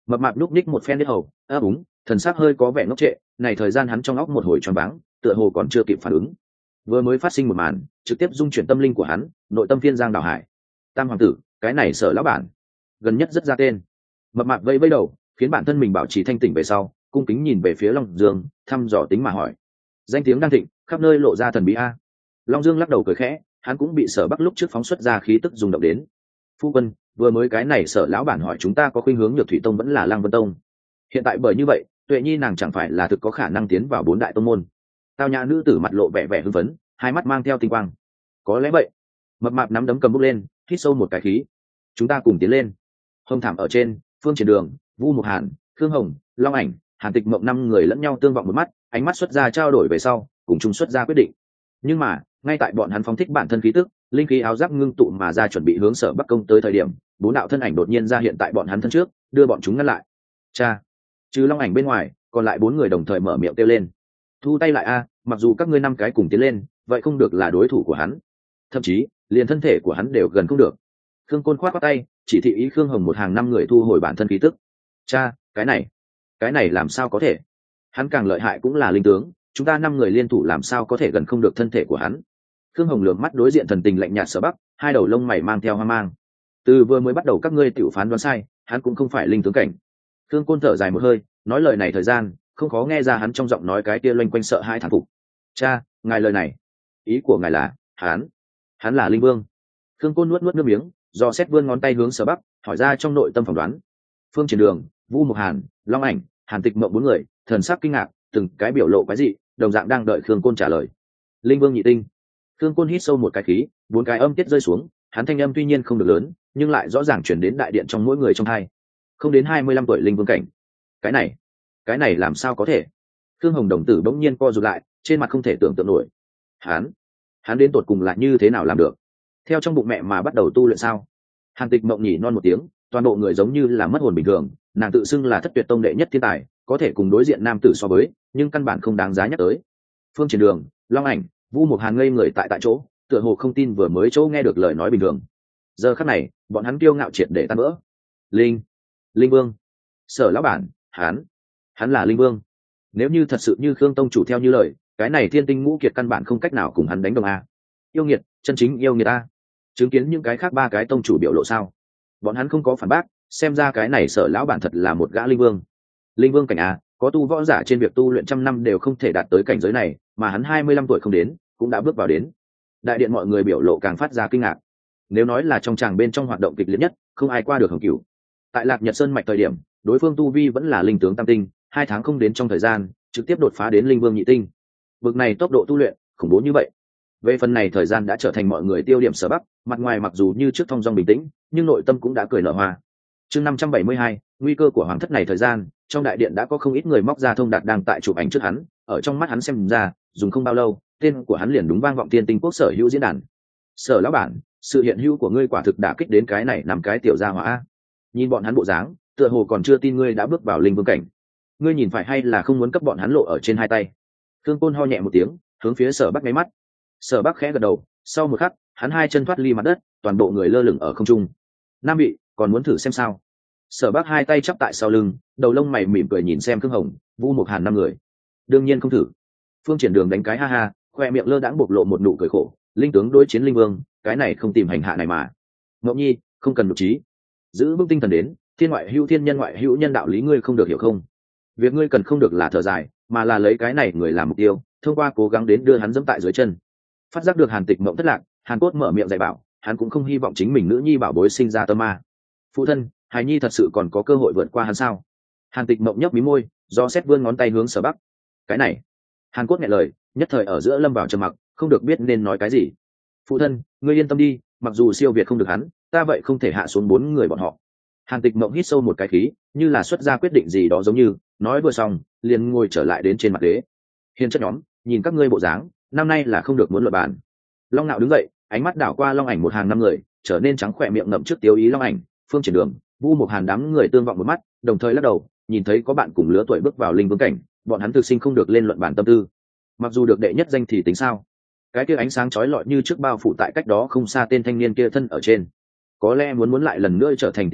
Mập mạp lúc ních một phen đít hầu ấp úng, thần sắc hơi có vẻ ngốc trệ. Này thời gian hắn trong óc một hồi choáng váng, tựa hồ còn chưa kịp phản ứng. Vừa mới phát sinh một màn trực tiếp dung chuyển tâm linh của hắn, nội tâm phiên giang đảo hải. Tam hoàng tử, cái này Sở lão bản gần nhất rất ra tên. Mập mạp vây vây đầu, khiến bản thân mình bảo trì thanh tỉnh về sau, cung kính nhìn về phía Long Dương, thăm dò tính mà hỏi: danh tiếng đang thịnh, khắp nơi lộ ra thần bí a. Long Dương lắc đầu cười khẽ, hắn cũng bị Sở Bắc lúc trước phóng xuất ra khí tức rung động đến. Phu quân, vừa mới cái này Sở lão bản hỏi chúng ta có khuynh hướng Nhược Thủy Tông vẫn là Lăng Vân Tông. Hiện tại bởi như vậy, Tuệ Nhi nàng chẳng phải là thực có khả năng tiến vào 4 đại tông môn. Tao nhã nữ tử mặt lộ vẻ vẻ hưng phấn, hai mắt mang theo tinh quang. Có lẽ vậy. Mập mạp nắm đấm cầm bút lên, hít sâu một cái khí. Chúng ta cùng tiến lên. Hồng thảm ở trên, Phương Triển Đường, Vu Mục Hàn, Khương Hồng, Long Ảnh, Hàn Tịch Mộng 5 người lẫn nhau tương vọng một mắt, ánh mắt xuất ra trao đổi về sau, cùng chung xuất ra quyết định. Nhưng mà, ngay tại bọn hắn phóng thích bản thân khí tức, linh khí áo giáp ngưng tụ mà ra chuẩn bị hướng Sở Bắc công tới thời điểm, 4 đạo thân ảnh đột nhiên ra hiện tại bọn hắn thân trước, đưa bọn chúng ngăn lại. Cha, trừ Long Ảnh bên ngoài, còn lại 4 người đồng thời mở miệng kêu lên: thu tay lại a, mặc dù các ngươi 5 cái cùng tiến lên, vậy không được là đối thủ của hắn, thậm chí liền thân thể của hắn đều gần không được. Khương Côn khoát tay, chỉ thị ý Khương Hồng một hàng 5 người thu hồi bản thân khí tức. Cha, cái này làm sao có thể? Hắn càng lợi hại cũng là linh tướng, chúng ta 5 người liên thủ làm sao có thể gần không được thân thể của hắn? Khương Hồng lườm mắt đối diện thần tình lạnh nhạt Sở Bắc, hai đầu lông mày mang theo hoang mang. Từ vừa mới bắt đầu các ngươi tiểu phán đoán sai, hắn cũng không phải linh tướng cảnh. Khương Côn thở dài một hơi, nói lời này thời gian, không khó nghe ra hắn trong giọng nói cái kia loanh quanh sợ hai thán phục. Cha, ngài lời này, ý của ngài là, hắn là linh vương. Khương Côn nuốt nước miếng, do xét vươn ngón tay hướng Sở Bắc, hỏi ra trong nội tâm phỏng đoán. Phương Triển Đường, Vu Mục Hàn, Long Ảnh, Hàn Tịch Mộng 4 người, thần sắc kinh ngạc, từng cái biểu lộ quái dị, đồng dạng đang đợi Khương Côn trả lời. Linh vương nhị tinh. Khương Côn hít sâu một cái khí, 4 cái âm tiết rơi xuống, hắn thanh âm tuy nhiên không được lớn, nhưng lại rõ ràng truyền đến đại điện trong mỗi người trong hai. Không đến 25 tuổi linh vương cảnh. Cái này làm sao có thể? Khương Hồng đồng tử bỗng nhiên co rụt lại, trên mặt không thể tưởng tượng nổi. Hắn đến tột cùng là như thế nào làm được? Theo trong bụng mẹ mà bắt đầu tu luyện sao? Hàn Tịch Mộng nhỉ non một tiếng, toàn bộ người giống như là mất hồn bình thường, nàng tự xưng là Thất Tuyệt Tông đệ nhất thiên tài, có thể cùng đối diện nam tử so với, nhưng căn bản không đáng giá nhắc tới. Phương Triển Đường, Long Ảnh, Vu Mục Hàn ngây người tại chỗ, tựa hồ không tin vừa mới chỗ nghe được lời nói bình thường. Giờ khắc này, bọn hắn kiêu ngạo triệt để tan vỡ. Linh Vương, Sở lão bản, hắn là linh vương. Nếu như thật sự như Khương tông chủ theo như lời, cái này Thiên Tinh Ngũ Kiệt căn bản không cách nào cùng hắn đánh đồng a. Yêu nghiệt, chân chính yêu nghiệt a. Chứng kiến những cái khác 3 cái tông chủ biểu lộ sao? Bọn hắn không có phản bác, xem ra cái này Sở lão bản thật là một gã linh vương. Linh vương cảnh a, có tu võ giả trên việc tu luyện trăm năm đều không thể đạt tới cảnh giới này, mà hắn 25 tuổi không đến, cũng đã bước vào đến. Đại điện mọi người biểu lộ càng phát ra kinh ngạc. Nếu nói là trong tràng bên trong hoạt động kịch liệt nhất, không ai qua được Hồng Cửu. Tại Lạc Nhật Sơn mạch thời điểm, đối phương tu vi vẫn là linh tướng tam tinh, 2 tháng không đến trong thời gian, trực tiếp đột phá đến linh vương nhị tinh. Vực này tốc độ tu luyện khủng bố như vậy. Về phần này thời gian đã trở thành mọi người tiêu điểm Sở Bắc, mặt ngoài mặc dù như trước thong dong bình tĩnh, nhưng nội tâm cũng đã cười nở hoa. Chương 572, nguy cơ của hoàng thất này thời gian, trong đại điện đã có không ít người móc ra thông đạt đang tại chụp ảnh trước hắn, ở trong mắt hắn xem ra, dùng không bao lâu, tên của hắn liền đúng vang vọng Thiên Tinh Quốc sở hữu diễn đàn. Sở lão bản, sự hiện hữu của ngươi quả thực đã kích đến cái này nằm cái tiểu gia hỏa. Nhìn bọn hắn bộ dáng, tựa hồ còn chưa tin ngươi đã bước vào linh vương cảnh. Ngươi nhìn phải hay là không muốn cấp bọn hắn lộ ở trên 2 tay? Khương Côn ho nhẹ một tiếng, hướng phía Sở Bắc ngáy mắt. Sở Bắc khẽ gật đầu, sau một khắc, hắn 2 chân thoát ly mặt đất, toàn bộ người lơ lửng ở không trung. Nam vị, còn muốn thử xem sao? Sở Bắc 2 tay chắp tại sau lưng, đầu lông mày mỉm cười nhìn xem Khương Hồng, Vu Mục Hàn 5 người. Đương nhiên không thử. Phương Triển Đường đánh cái ha ha, khoe miệng lơ đãng bộc lộ một nụ cười khổ, linh tướng đối chiến linh vương, cái này không tìm hành hạ này mà. Ngọc Nhi, không cần nụ trí, giữ vững tinh thần đến, thiên ngoại hữu thiên, nhân ngoại hữu nhân, đạo lý ngươi không được hiểu không? Việc ngươi cần không được là thở dài, mà là lấy cái này người làm mục tiêu, thông qua cố gắng đến đưa hắn dẫm tại dưới chân. Phát giác được Hàn Tịch Mộng thất lạc, Hàn Cốt mở miệng dạy bảo, hắn cũng không hy vọng chính mình nữ nhi bảo bối sinh ra tâm ma. Phụ thân, hài nhi thật sự còn có cơ hội vượt qua hắn sao? Hàn Tịch Mộng nhấp mí môi, do xét vươn ngón tay hướng Sở Bắc. Cái này, Hàn Cốt nghe lời, nhất thời ở giữa lâm vào trầm mặc, không được biết nên nói cái gì. Phụ thân, ngươi yên tâm đi, mặc dù siêu việt không được hắn, ta vậy không thể hạ xuống 4 người bọn họ. Hàn Tịch Mộng hít sâu một cái khí, như là xuất ra quyết định gì đó giống như, nói vừa xong, liền ngồi trở lại đến trên mặt ghế. Hiền chất nhóm, nhìn các ngươi bộ dáng, năm nay là không được muốn luận bàn. Long Nạo đứng dậy, ánh mắt đảo qua Long Ảnh một hàng 5 người, trở nên trắng khỏe miệng ngậm trước tiêu ý Long Ảnh, Phương Triển Đường, Vu Mục Hàn đám người tương vọng một mắt, đồng thời lắc đầu, nhìn thấy có bạn cùng lứa tuổi bước vào linh vương cảnh, bọn hắn thực sinh không được lên luận bàn tâm tư. Mặc dù được đệ nhất danh thì tính sao? Cái kia ánh sáng chói lọi như trước bao phủ tại cách đó không xa tên thanh niên kia thân ở trên. Có lẽ muốn lại lần nữa trở thành tiêu điểm,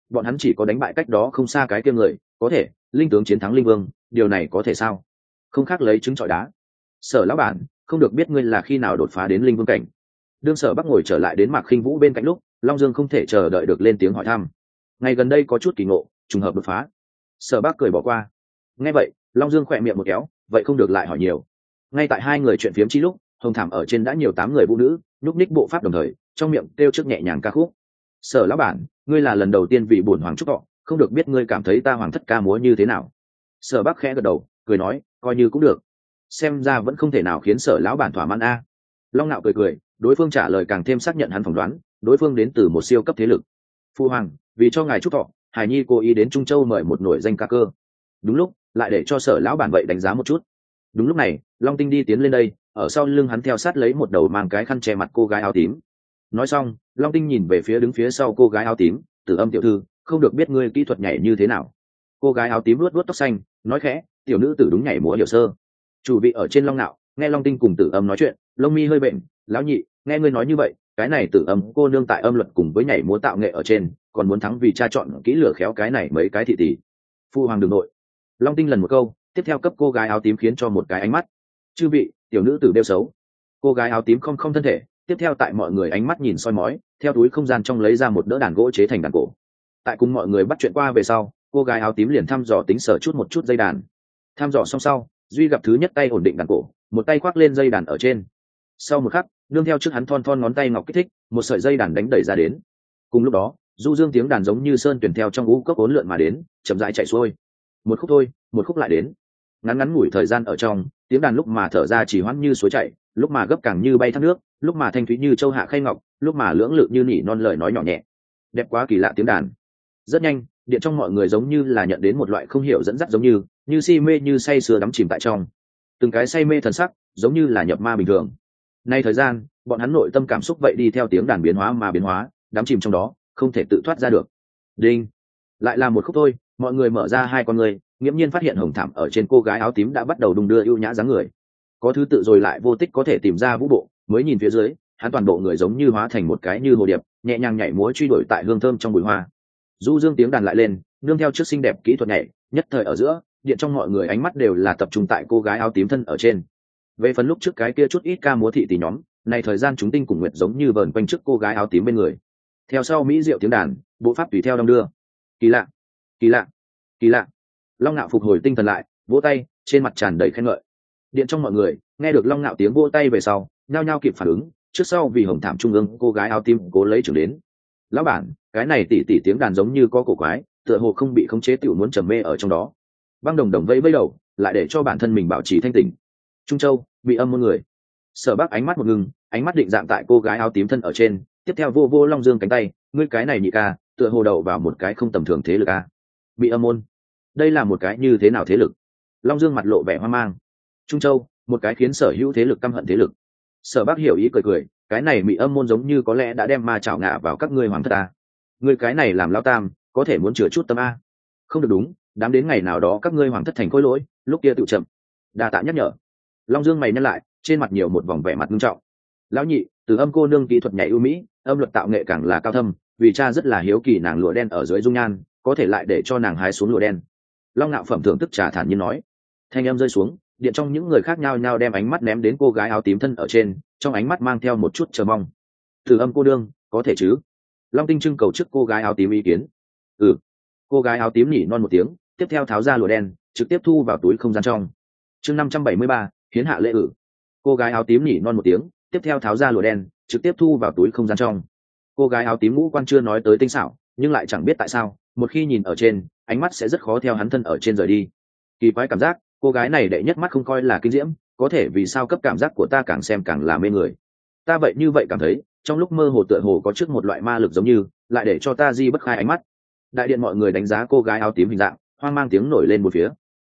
bọn hắn chỉ có đánh bại cách đó không xa cái kia người có thể linh tướng chiến thắng linh vương, điều này có thể sao? Không khác lấy trứng trọi đá. Sở lão bản, không được biết ngươi là khi nào đột phá đến linh vương cảnh. Đương Sở Bắc ngồi trở lại đến Mạc Khinh Vũ bên cạnh lúc, Long Dương không thể chờ đợi được lên tiếng hỏi thăm. Ngày gần đây có chút kỳ ngộ, trùng hợp đột phá. Sở Bắc cười bỏ qua. Nghe vậy, Long Dương khỏe miệng một kéo, vậy không được lại hỏi nhiều. Ngay tại hai người chuyện phiếm chi lúc, hồng thảm ở trên đã nhiều 8 người vũ nữ, nhúc ních bộ pháp đồng thời, trong miệng kêu trước nhẹ nhàng ca khúc. Sở lão bản, ngươi là lần đầu tiên vì bổn hoàng chúc thọ, không được biết ngươi cảm thấy ta hoàng thất ca múa như thế nào? Sở Bắc khẽ gật đầu, cười nói, coi như cũng được. Xem ra vẫn không thể nào khiến Sở lão bản thỏa mãn a. Long Nạo cười, đối phương trả lời càng thêm xác nhận hắn phỏng đoán, đối phương đến từ một siêu cấp thế lực. Phu hoàng, vì cho ngài chúc thọ, Hải Nhi cố ý đến Trung Châu mời một nổi danh ca cơ. Đúng lúc, lại để cho Sở lão bản vậy đánh giá một chút. Đúng lúc này, Long Tinh đi tiến lên đây, ở sau lưng hắn theo sát lấy một đầu mang cái khăn che mặt cô gái áo tím. Nói xong, Long Tinh nhìn về phía đứng phía sau cô gái áo tím, Tử Âm tiểu thư, không được biết ngươi kỹ thuật nhảy như thế nào. Cô gái áo tím luốt luốt tóc xanh, nói khẽ, tiểu nữ tử đúng nhảy múa hiểu sơ. Chủ vị ở trên Long Nạo, nghe Long Tinh cùng Tử Âm nói chuyện, lông mi hơi bệnh, lão nhị, nghe ngươi nói như vậy, cái này Tử Âm cô nương tại âm luật cùng với nhảy múa tạo nghệ ở trên, còn muốn thắng vì cha chọn kỹ lửa khéo cái này mấy cái thị tỷ. Phu hoàng đường nội. Long Tinh lần một câu, tiếp theo cấp cô gái áo tím khiến cho một cái ánh mắt. Chư vị, tiểu nữ tử đeo xấu. Cô gái áo tím không thân thể, tiếp theo tại mọi người ánh mắt nhìn soi mói, theo túi không gian trong lấy ra một đỡ đàn gỗ chế thành đàn cổ. Tại cùng mọi người bắt chuyện qua về sau, cô gái áo tím liền thăm dò tính sở chút một chút dây đàn. Thăm dò xong sau, duy gặp thứ nhất tay ổn định đàn cổ, một tay khoác lên dây đàn ở trên. Sau một khắc, nương theo trước hắn thon thon ngón tay ngọc kích thích, một sợi dây đàn đánh đẩy ra đến. Cùng lúc đó, du dương tiếng đàn giống như sơn tuyển theo trong ngũ cốc uốn lượn mà đến, chậm rãi chạy xuôi. Một khúc thôi, một khúc lại đến. Ngắn ngắn ngủi thời gian ở trong, tiếng đàn lúc mà thở ra chỉ hoãn như suối chảy, lúc mà gấp càng như bay thác nước, lúc mà thanh thúy như châu hạ khay ngọc, lúc mà lưỡng lự như nỉ non lời nói nhỏ nhẹ. Đẹp quá kỳ lạ tiếng đàn. Rất nhanh, điện trong mọi người giống như là nhận đến một loại không hiểu dẫn dắt, giống như si mê như say sưa đắm chìm tại trong. Từng cái say mê thần sắc, giống như là nhập ma bình thường. Nay thời gian, bọn hắn nội tâm cảm xúc vậy đi theo tiếng đàn biến hóa mà biến hóa, đắm chìm trong đó, không thể tự thoát ra được. Đinh, lại là một khúc thôi, mọi người mở ra hai con người, nghiễm nhiên phát hiện hồng thảm ở trên cô gái áo tím đã bắt đầu đung đưa ưu nhã dáng người. Có thứ tự rồi lại vô tích có thể tìm ra vũ bộ, mới nhìn phía dưới, hắn toàn bộ người giống như hóa thành một cái như hồ điệp, nhẹ nhàng nhảy múa truy đuổi tại hương thơm trong bụi hoa. Du dương tiếng đàn lại lên, nương theo trước xinh đẹp kỹ thuật nhảy, nhất thời ở giữa, điện trong mọi người ánh mắt đều là tập trung tại cô gái áo tím thân ở trên. Về phần lúc trước cái kia chút ít ca múa thị tỷ nhóm, này thời gian chúng tinh cùng nguyệt giống như vờn quanh trước cô gái áo tím bên người. Theo sau mỹ diệu tiếng đàn, bộ pháp tùy theo đong đưa. Kỳ lạ, kỳ lạ, kỳ lạ. Long Nạo phục hồi tinh thần lại, vỗ tay, trên mặt tràn đầy khen ngợi. Điện trong mọi người nghe được Long Nạo tiếng vỗ tay về sau, nhao nhao kịp phản ứng, trước sau vì hồng thảm trung ương cô gái áo tím cố lấy trưởng đến. Lão bản, cái này tỉ tỉ tiếng đàn giống như có cổ quái, tựa hồ không bị khống chế, tiểu muốn trầm mê ở trong đó. Băng Đồng Đồng vẫy vẫy đầu, lại để cho bản thân mình bảo trì thanh tỉnh. Trung Châu bị âm môn người. Sở Bắc ánh mắt một ngừng, ánh mắt định dạng tại cô gái áo tím thân ở trên, tiếp theo vô vô Long Dương cánh tay, ngươi cái này nhị ca, tựa hồ đầu vào một cái không tầm thường thế lực a. Bị âm môn, đây là một cái như thế nào thế lực? Long Dương mặt lộ vẻ hoang mang. Trung Châu, một cái khiến sở hữu thế lực căm hận thế lực. Sở Bắc hiểu ý cười, cái này bị âm môn giống như có lẽ đã đem ma chảo ngạ vào các ngươi hoàng thất a. Ngươi cái này làm lão tam, có thể muốn chừa chút tâm a. Không được đúng, đám đến ngày nào đó các ngươi hoàng thất thành khối lỗi, lúc kia tự chậm. Đa tạ nhắc nhở. Long Dương mày nhăn lại, trên mặt nhiều một vòng vẻ mặt nghiêm trọng. Lão nhị, Từ Âm cô nương kỹ thuật nhảy ưu mỹ, âm luật tạo nghệ càng là cao thâm, vì cha rất là hiếu kỳ nàng lụa đen ở dưới dung nhan, có thể lại để cho nàng hái xuống lụa đen. Long Nạo phẩm thưởng tức trà thản nhiên nói. Thanh âm rơi xuống, điện trong những người khác nhau nhau đem ánh mắt ném đến cô gái áo tím thân ở trên, trong ánh mắt mang theo một chút chờ mong. Từ Âm cô nương, có thể chứ? Long Tinh trưng cầu trước cô gái áo tím ý kiến. Ừ. Cô gái áo tím nhỉ non một tiếng, tiếp theo tháo ra lụa đen, trực tiếp thu vào túi không gian trong. Chương 573, hiến hạ lễ ử. Cô gái áo tím nhỉ non một tiếng, tiếp theo tháo ra lụa đen, trực tiếp thu vào túi không gian trong. Cô gái áo tím ngũ quan chưa nói tới tinh xảo, nhưng lại chẳng biết tại sao, một khi nhìn ở trên, ánh mắt sẽ rất khó theo hắn thân ở trên rời đi. Kỳ quái cảm giác, cô gái này đệ nhất mắt không coi là kinh diễm, có thể vì sao cấp cảm giác của ta càng xem càng là mê người. Ta vậy như vậy cảm thấy, trong lúc mơ hồ tựa hồ có trước một loại ma lực giống như, lại để cho ta di bất khai ánh mắt. Đại điện mọi người đánh giá cô gái áo tím hình dạng, hoang mang tiếng nổi lên một phía.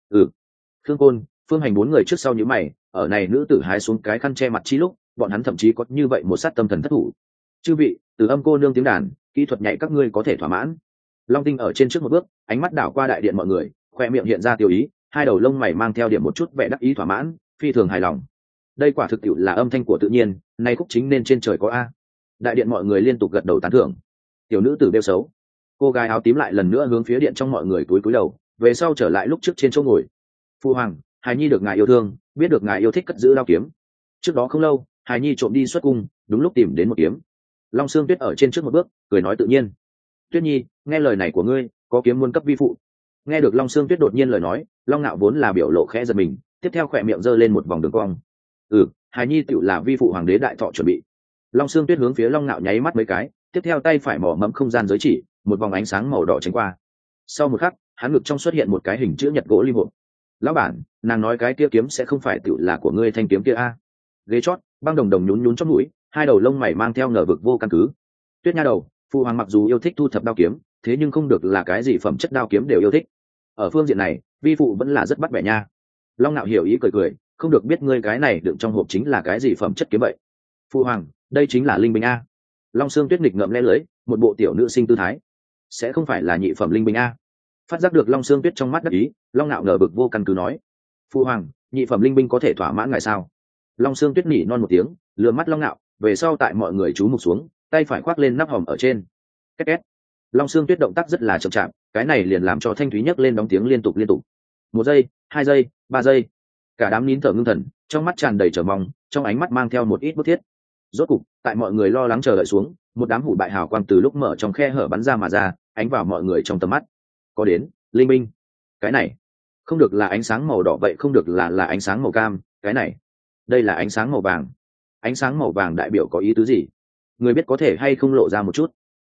Khương Côn, Phương Hành bốn người trước sau như mày, ở này nữ tử hái xuống cái khăn che mặt chi lúc, bọn hắn thậm chí có như vậy một sát tâm thần thất thủ. Chư vị, Từ Âm cô nương tiếng đàn, kỹ thuật nhảy các ngươi có thể thỏa mãn. Long Tinh ở trên trước một bước, ánh mắt đảo qua đại điện mọi người, khoe miệng hiện ra tiêu ý, hai đầu lông mày mang theo điểm một chút vẻ đắc ý thỏa mãn, phi thường hài lòng. Đây quả thực tiệu là âm thanh của tự nhiên, nay khúc chính nên trên trời có a. Đại điện mọi người liên tục gật đầu tán thưởng. Tiểu nữ tử đeo xấu. Cô gái áo tím lại lần nữa hướng phía điện trong mọi người cúi đầu, về sau trở lại lúc trước trên chỗ ngồi. Phu hoàng, hài nhi được ngài yêu thương, biết được ngài yêu thích cất giữ đao kiếm. Trước đó không lâu, hài nhi trộm đi xuất cung, đúng lúc tìm đến một kiếm. Long Sương Tuyết ở trên trước một bước, cười nói tự nhiên. Tuyết nhi, nghe lời này của ngươi, có kiếm muôn cấp vi phụ. Nghe được Long Sương Tuyết đột nhiên lời nói, Long Nạo vốn là biểu lộ khẽ giật mình, tiếp theo khỏe miệng giơ lên một vòng đường cong. Hài nhi tựu là vi phụ hoàng đế đại thọ chuẩn bị. Long Sương Tuyết hướng phía Long Nạo nháy mắt mấy cái, tiếp theo tay phải mỏ mẫm không gian giới chỉ, một vòng ánh sáng màu đỏ tránh qua. Sau một khắc, hắn ngực trong xuất hiện một cái hình chữ nhật gỗ lim hộp. Lão bản, nàng nói cái kia kiếm sẽ không phải tựu là của ngươi thanh kiếm kia a? Ghế chót, băng đồng đồng nhún nhún trong mũi, hai đầu lông mày mang theo ngờ vực vô căn cứ. Tuyết nha đầu, phụ hoàng mặc dù yêu thích thu thập đao kiếm, thế nhưng không được là cái gì phẩm chất đao kiếm đều yêu thích. Ở phương diện này, vi phụ vẫn là rất bắt bẻ nha. Long Nạo hiểu ý cười cười, không được biết ngươi cái này đựng trong hộp chính là cái gì phẩm chất kiếm vậy. Phụ hoàng, đây chính là linh binh a. Long Sương Tuyết nghịch ngợm lẽ lưỡi, một bộ tiểu nữ sinh tư thái. Sẽ không phải là nhị phẩm linh binh a? Phát giác được Long Sương Tuyết trong mắt đắc ý, Long Nạo ngờ vực vô căn cứ nói: Phụ hoàng, nhị phẩm linh binh có thể thỏa mãn ngài sao? Long Sương Tuyết nỉ non một tiếng, lừa mắt Long Nạo, về sau tại mọi người chú mục xuống, tay phải khoác lên nắp hòm ở trên. Két két. Long Sương Tuyết động tác rất là chậm chạp, cái này liền làm cho thanh thúy nhấc lên đóng tiếng liên tục. 1 giây, 2 giây, 3 giây. Cả đám nín thở ngưng thần, trong mắt tràn đầy chờ mong, trong ánh mắt mang theo một ít bức thiết. Rốt cục, tại mọi người lo lắng chờ đợi xuống, một đám hủ bại hào quang từ lúc mở trong khe hở bắn ra mà ra, ánh vào mọi người trong tầm mắt. Có đến, linh minh. Cái này, không được là ánh sáng màu đỏ vậy, không được là ánh sáng màu cam, cái này, đây là ánh sáng màu vàng. Ánh sáng màu vàng đại biểu có ý tứ gì? Người biết có thể hay không lộ ra một chút?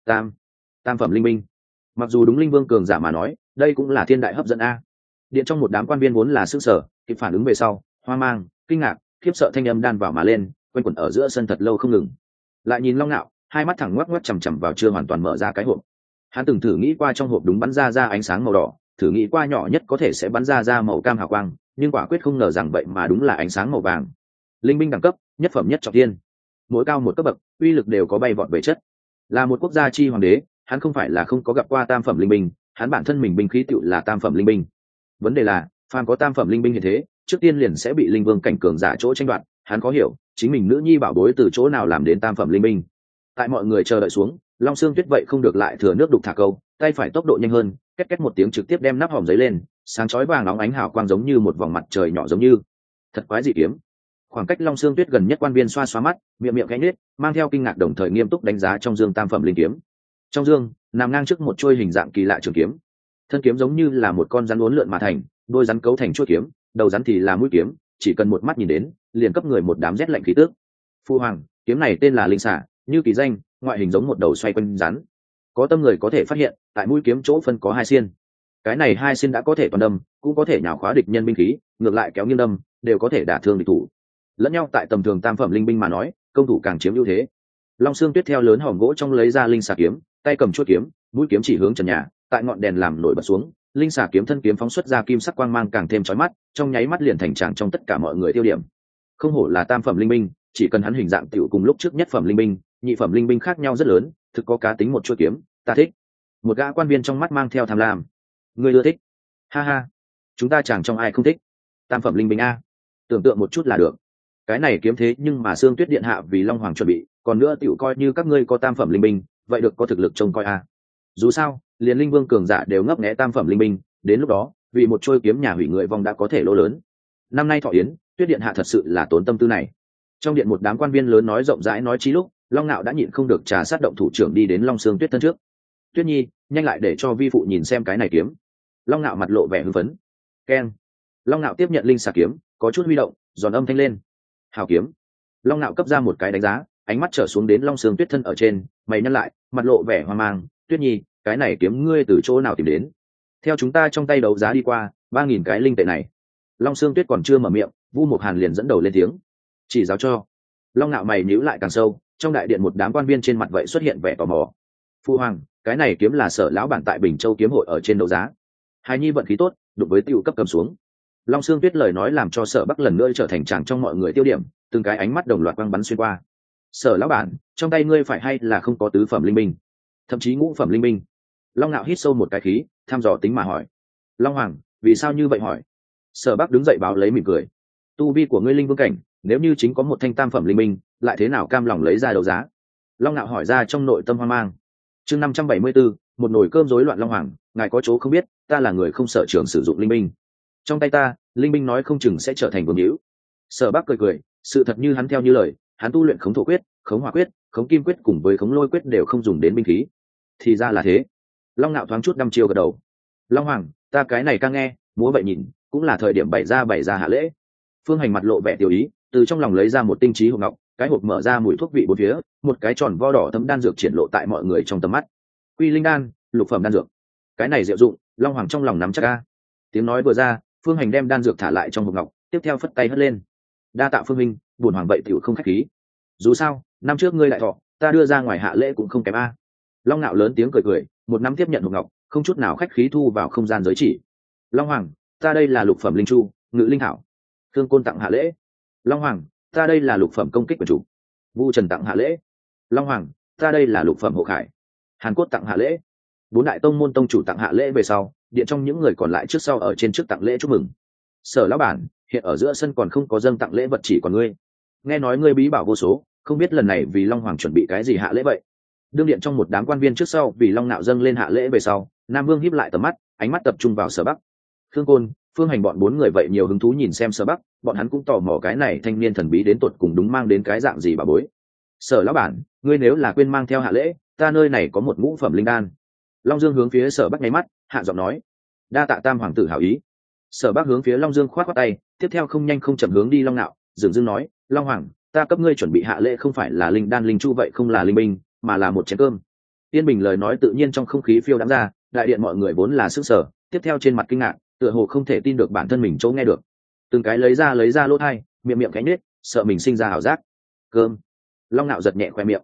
Tam phẩm linh minh. Mặc dù đúng linh vương cường giả mà nói, đây cũng là thiên đại hấp dẫn a. Điện trong một đám quan viên vốn là sức sở, kịp phản ứng về sau, hoang mang, kinh ngạc, khiếp sợ thanh âm đan vào mà lên, quanh quẩn ở giữa sân thật lâu không ngừng. Lại nhìn Long Nạo, hai mắt thẳng ngoắc ngoắc chằm chằm vào chưa hoàn toàn mở ra cái hộp. Hắn từng thử nghĩ qua trong hộp đúng bắn ra ánh sáng màu đỏ, thử nghĩ qua nhỏ nhất có thể sẽ bắn ra màu cam hào quang, nhưng quả quyết không ngờ rằng vậy mà đúng là ánh sáng màu vàng. Linh binh đẳng cấp, nhất phẩm nhất trọng thiên. Mỗi cao một cấp bậc, uy lực đều có bay vọt về chất. Là một quốc gia chi hoàng đế, hắn không phải là không có gặp qua tam phẩm linh binh, hắn bản thân mình binh khí tựu là tam phẩm linh binh. Vấn đề là, phàm có tam phẩm linh binh như thế, trước tiên liền sẽ bị linh vương cảnh cường giả chỗ tranh đoạt, hắn có hiểu, chính mình nữ nhi bảo bối từ chỗ nào làm đến tam phẩm linh binh. Tại mọi người chờ đợi xuống, Long Sương Tuyết vậy không được lại thừa nước đục thả câu, tay phải tốc độ nhanh hơn, két két một tiếng trực tiếp đem nắp hòm giấy lên, sáng chói vàng óng ánh hào quang giống như một vòng mặt trời nhỏ giống như. Thật quái dị kiếm. Khoảng cách Long Sương Tuyết gần nhất quan viên xoa xoa mắt, miệng khẽ nhếch, mang theo kinh ngạc đồng thời nghiêm túc đánh giá trong dương tam phẩm linh kiếm. Trong dương, nằm ngang trước một chuôi hình dạng kỳ lạ trường kiếm. Thân kiếm giống như là một con rắn uốn lượn mà thành, đôi rắn cấu thành chuôi kiếm, đầu rắn thì là mũi kiếm, chỉ cần một mắt nhìn đến, liền cấp người một đám rét lạnh khí tức. Phu hoàng, kiếm này tên là linh xả, như kỳ danh, ngoại hình giống một đầu xoay quanh rắn. Có tâm người có thể phát hiện, tại mũi kiếm chỗ phân có 2 xiên. Cái này 2 xiên đã có thể toàn đâm, cũng có thể nhào khóa địch nhân binh khí, ngược lại kéo nghiêng đâm, đều có thể đả thương địch thủ. Lẫn nhau tại tầm thường tam phẩm linh binh mà nói, công thủ càng chiếm ưu thế. Long Sương Tuyết theo lớn hòm gỗ trong lấy ra linh xà kiếm, tay cầm chuôi kiếm, mũi kiếm chỉ hướng trần nhà, tại ngọn đèn làm nổi bật xuống, linh xà kiếm thân kiếm phóng xuất ra kim sắc quang mang càng thêm chói mắt, trong nháy mắt liền thành tràng trong tất cả mọi người tiêu điểm. Không hổ là tam phẩm linh binh, chỉ cần hắn hình dạng tiểu cùng lúc trước nhất phẩm linh binh, nhị phẩm linh binh khác nhau rất lớn, thực có cá tính một chuôi kiếm, ta thích. Một gã quan viên trong mắt mang theo tham lam. Người ưa thích? Ha ha, chúng ta chẳng trong ai không thích. Tam phẩm linh binh a, tưởng tượng một chút là được. Cái này kiếm thế nhưng mà Sương Tuyết điện hạ vì Long Hoàng chuẩn bị, còn nữa tiểu coi như các ngươi có tam phẩm linh binh, vậy được có thực lực trông coi a. Dù sao, liền linh vương cường giả đều ngấp nghé tam phẩm linh binh, đến lúc đó, vì một trôi kiếm nhà hủy người vong đã có thể lỗ lớn. Năm nay thọ yến, Tuyết điện hạ thật sự là tốn tâm tư này. Trong điện một đám quan viên lớn nói rộng rãi nói chí lúc, Long Nạo đã nhịn không được trà sát động thủ trưởng đi đến Long Sương Tuyết thân trước. Tuyết nhi, nhanh lại để cho vi phụ nhìn xem cái này kiếm. Long Nạo mặt lộ vẻ hưng phấn. Keng. Long Nạo tiếp nhận linh xà kiếm, có chút huy động, giòn âm thanh lên. Hào kiếm. Long Nạo cấp ra một cái đánh giá, ánh mắt trở xuống đến Long Sương Tuyết thân ở trên, mày nhăn lại, mặt lộ vẻ hoang mang. Tuyết nhi, cái này kiếm ngươi từ chỗ nào tìm đến? Theo chúng ta trong tay đấu giá đi qua 3.000 cái linh tệ này. Long Sương Tuyết còn chưa mở miệng, Vu Mộc Hàn liền dẫn đầu lên tiếng. Chỉ giáo cho. Long Nạo mày nhíu lại càng sâu, trong đại điện một đám quan viên trên mặt vậy xuất hiện vẻ tò mò. Phu hoàng, cái này kiếm là Sở lão bản tại Bình Châu kiếm hội ở trên đấu giá. Hài nhi vận khí tốt, đụng với tiêu cấp cầm xuống. Long Sương Tuyết lời nói làm cho Sở Bắc lần nữa trở thành chàng trong mọi người tiêu điểm, từng cái ánh mắt đồng loạt quang bắn xuyên qua. Sở lão bản, trong tay ngươi phải hay là không có tứ phẩm linh binh, thậm chí ngũ phẩm linh binh? Long Nạo hít sâu một cái khí, thăm dò tính mà hỏi. Long Hoàng, vì sao như vậy hỏi? Sở Bắc đứng dậy báo lấy mỉm cười. Tu vi của ngươi linh vương cảnh, nếu như chính có một thanh tam phẩm linh binh, lại thế nào cam lòng lấy ra đấu giá? Long Nạo hỏi ra trong nội tâm hoang mang. Chương 574, một nồi cơm rối loạn. Long Hoàng, ngài có chỗ không biết, ta là người không sở trường sử dụng linh binh, trong tay ta linh binh nói không chừng sẽ trở thành vương hữu. Sở Bắc cười cười, sự thật như hắn theo như lời, hắn tu luyện khống thổ quyết, khống hỏa quyết, khống kim quyết cùng với khống lôi quyết đều không dùng đến binh khí. Thì ra là thế. Long Nạo thoáng chút đăm chiêu gật đầu. Long Hoàng, ta cái này ca nghe múa vậy nhìn, cũng là thời điểm bày ra hạ lễ. Phương Hành mặt lộ vẻ tiểu ý, từ trong lòng lấy ra một tinh trí hộp ngọc, cái hộp mở ra mùi thuốc vị bốn phía, một cái tròn vo đỏ thấm đan dược triển lộ tại mọi người trong tầm mắt. Quy linh đan, lục phẩm đan dược. Cái này diệu dụng, Long Hoàng trong lòng nắm chắc a. Tiếng nói vừa ra, Phương Hành đem đan dược thả lại trong hộp ngọc, tiếp theo phất tay hất lên. Đa tạ Phương minh, buồn hoàng vậy tiểu không khách khí. Dù sao, năm trước ngươi lại thọ, ta đưa ra ngoài hạ lễ cũng không kém a. Long Nạo lớn tiếng cười cười, một năm tiếp nhận hộp ngọc, không chút nào khách khí thu vào không gian giới chỉ. Long Hoàng, ta đây là lục phẩm linh chu, ngự linh thảo. Thương Côn tặng hạ lễ. Long Hoàng, ta đây là lục phẩm công kích của chủ. Vu Trần tặng hạ lễ. Long Hoàng, ta đây là lục phẩm hộ khải. Hàn Cốt tặng hạ lễ. Bốn đại tông môn tông chủ tặng hạ lễ về sau, điện trong những người còn lại trước sau ở trên trước tặng lễ chúc mừng. Sở lão bản, hiện ở giữa sân còn không có dâng tặng lễ vật, chỉ còn ngươi. Nghe nói ngươi bí bảo vô số, không biết lần này vì Long Hoàng chuẩn bị cái gì hạ lễ vậy? Đương điện trong một đám quan viên trước sau vì Long Nạo dâng lên hạ lễ về sau, Nam Vương híp lại tầm mắt, ánh mắt tập trung vào Sở Bắc. Thương Côn, Phương Hành bọn bốn người vậy nhiều hứng thú nhìn xem Sở Bắc, bọn hắn cũng tò mò cái này thanh niên thần bí đến tột cùng đúng mang đến cái dạng gì bà bối. Sở lão bản, ngươi nếu là quên mang theo hạ lễ, ta nơi này có một ngũ phẩm linh đan. Long Dương hướng phía Sở Bắc nháy mắt, hạ giọng nói. Đa tạ Tam hoàng tử hảo ý. Sở Bắc hướng phía Long Dương khoát khoát tay, tiếp theo không nhanh không chậm hướng đi Long Nạo, dường dưng nói, Long Hoàng, ta cấp ngươi chuẩn bị hạ lễ không phải là linh đan linh chu vậy, không là linh binh, mà là một chén cơm. Tiên Bình lời nói tự nhiên trong không khí phiêu đãng ra, đại điện mọi người vốn là sức sở, tiếp theo trên mặt kinh ngạc, tựa hồ không thể tin được bản thân mình chỗ nghe được. Từng cái lấy ra lỗ tai, miệng cánh nết, sợ mình sinh ra ảo giác. Cơm. Long Nạo giật nhẹ khoe miệng.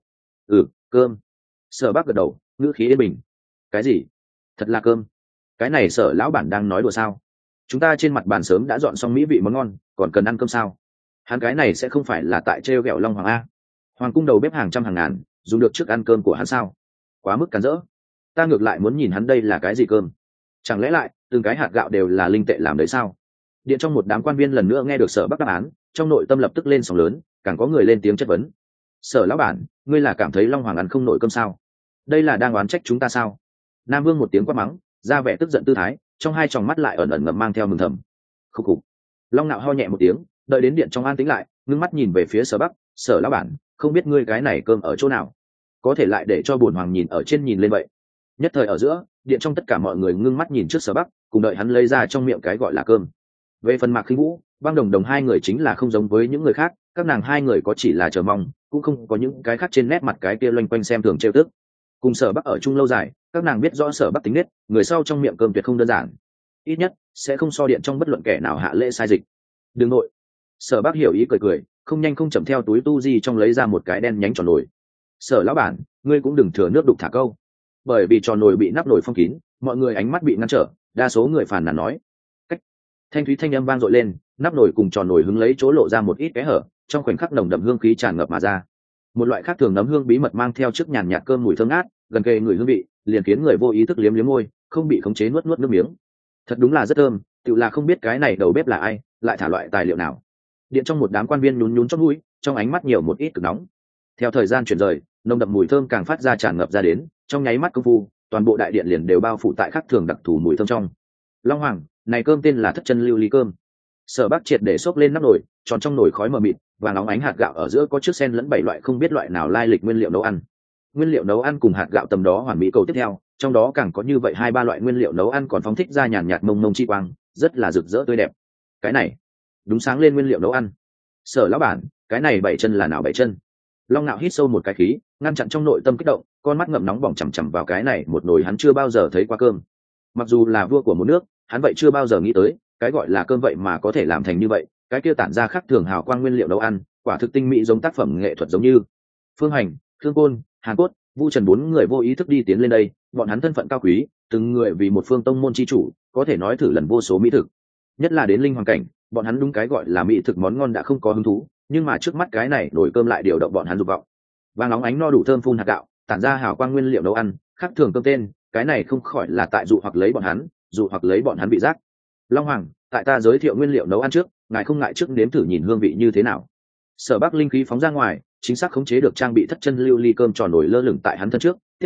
Cơm. Sở Bắc gật đầu, ngữ khí yên bình. Cái gì? Thật là cơm? Cái này Sở lão bản đang nói đùa sao? Chúng ta trên mặt bàn sớm đã dọn xong mỹ vị món ngon, còn cần ăn cơm sao? Hắn cái này sẽ không phải là tại trêu ghẹo Long Hoàng a? Hoàng cung đầu bếp hàng trăm hàng ngàn, dùng được trước ăn cơm của hắn sao? Quá mức cản rỡ. Ta ngược lại muốn nhìn hắn đây là cái gì cơm? Chẳng lẽ lại từng cái hạt gạo đều là linh tệ làm đấy sao? Điện trong một đám quan viên lần nữa nghe được Sở Bắc đáp án, trong nội tâm lập tức lên sóng lớn, càng có người lên tiếng chất vấn. Sở lão bản, ngươi là cảm thấy Long Hoàng ăn không nổi cơm sao? Đây là đang oán trách chúng ta sao? Nam Vương một tiếng quát mắng, ra vẻ tức giận tư thái, trong hai tròng mắt lại ẩn ẩn ngậm mang theo mừng thầm. Khục khục. Long Nạo ho nhẹ một tiếng, đợi đến điện trong an tĩnh lại, ngưng mắt nhìn về phía Sở Bắc. Sở lão bản, không biết ngươi cái này cơm ở chỗ nào, có thể lại để cho bổn hoàng nhìn ở trên nhìn lên vậy. Nhất thời ở giữa, điện trong tất cả mọi người ngưng mắt nhìn trước Sở Bắc, cùng đợi hắn lấy ra trong miệng cái gọi là cơm. Về phần Mạc Khinh Vũ, Băng Đồng Đồng hai người chính là không giống với những người khác, các nàng hai người có chỉ là chờ mong, cũng không có những cái khác trên nét mặt cái kia loanh quanh xem thường trêu tức. Cùng Sở Bắc ở chung lâu dài, các nàng biết rõ Sở Bắc tính nết, người sau trong miệng cơm tuyệt không đơn giản, ít nhất sẽ không so điện trong bất luận kẻ nào hạ lễ sai dịch. Đừng nội. Sở Bắc hiểu ý cười cười, không nhanh không chậm theo túi tu di trong lấy ra một cái đen nhánh tròn nồi. Sở lão bản, ngươi cũng đừng thừa nước đục thả câu. Bởi vì tròn nồi bị nắp nồi phong kín, mọi người ánh mắt bị ngăn trở, đa số người phàn nàn nói. Cách. Thanh thúy thanh âm vang dội lên, nắp nồi cùng tròn nồi hứng lấy chỗ lộ ra một ít kẽ hở, trong khoảnh khắc nồng đậm hương khí tràn ngập mà ra. Một loại khác thường nấm hương bí mật mang theo trước nhàn nhạt cơm mùi thơm ngát, gần kề người hương vị, liền khiến người vô ý thức liếm liếm môi, không bị khống chế nuốt nước miếng. Thật đúng là rất thơm, tự là không biết cái này đầu bếp là ai, lại thả loại tài liệu nào. Điện trong một đám quan viên nhún nhún chóp mũi, trong ánh mắt nhiều một ít cực nóng. Theo thời gian chuyển rời, nồng đậm mùi thơm càng phát ra tràn ngập ra đến, trong nháy mắt công phu, toàn bộ đại điện liền đều bao phủ tại khắc thường đặc thù mùi thơm trong. Long Hoàng, này cơm tên là thất chân lưu ly cơm. Sở Bắc triệt để xốc lên nắp nồi, tròn trong nồi khói mờ mịt và nóng ánh hạt gạo ở giữa có chiếc sen lẫn 7 loại không biết loại nào lai lịch nguyên liệu nấu ăn. Nguyên liệu nấu ăn cùng hạt gạo tầm đó hoàn mỹ cầu tiếp theo, trong đó càng có như vậy 2-3 loại nguyên liệu nấu ăn còn phóng thích ra nhàn nhạt mông mông chi quang, rất là rực rỡ tươi đẹp. Cái này, đúng sáng lên nguyên liệu nấu ăn. Sở lão bản, cái này 7 chân là nào 7 chân? Long Nạo hít sâu một cái khí, ngăn chặn trong nội tâm kích động, con mắt ngậm nóng bỏng chằm chằm vào cái này một nồi hắn chưa bao giờ thấy qua cơm. Mặc dù là vua của một nước, hắn vậy chưa bao giờ nghĩ tới, cái gọi là cơm vậy mà có thể làm thành như vậy, cái kia tản ra khác thường hào quang nguyên liệu nấu ăn, quả thực tinh mỹ giống tác phẩm nghệ thuật giống như. Phương Hành, Thương Côn, Hàn Cốt, Vu Trần bốn người vô ý thức đi tiến lên đây, bọn hắn thân phận cao quý, từng người vì một phương tông môn chi chủ, có thể nói thử lần vô số mỹ thực. Nhất là đến linh hoàng cảnh, bọn hắn đúng cái gọi là mỹ thực món ngon đã không có hứng thú, nhưng mà trước mắt cái này nồi cơm lại điều động bọn hắn dục vọng. Vàng óng ánh no đủ thơm phun hạt gạo, tản ra hào quang nguyên liệu nấu ăn, khác thường cơm tên, cái này không khỏi là tại dụ hoặc lấy bọn hắn, dụ hoặc lấy bọn hắn bị giác. Long Hoàng, tại ta giới thiệu nguyên liệu nấu ăn trước, ngài không ngại trước nếm thử nhìn hương vị như thế nào. Sở Bắc linh khí phóng ra ngoài, chính xác khống chế được trang bị thất chân lưu ly cơm tròn nổi lơ lửng tại hắn thân trước, tiếp theo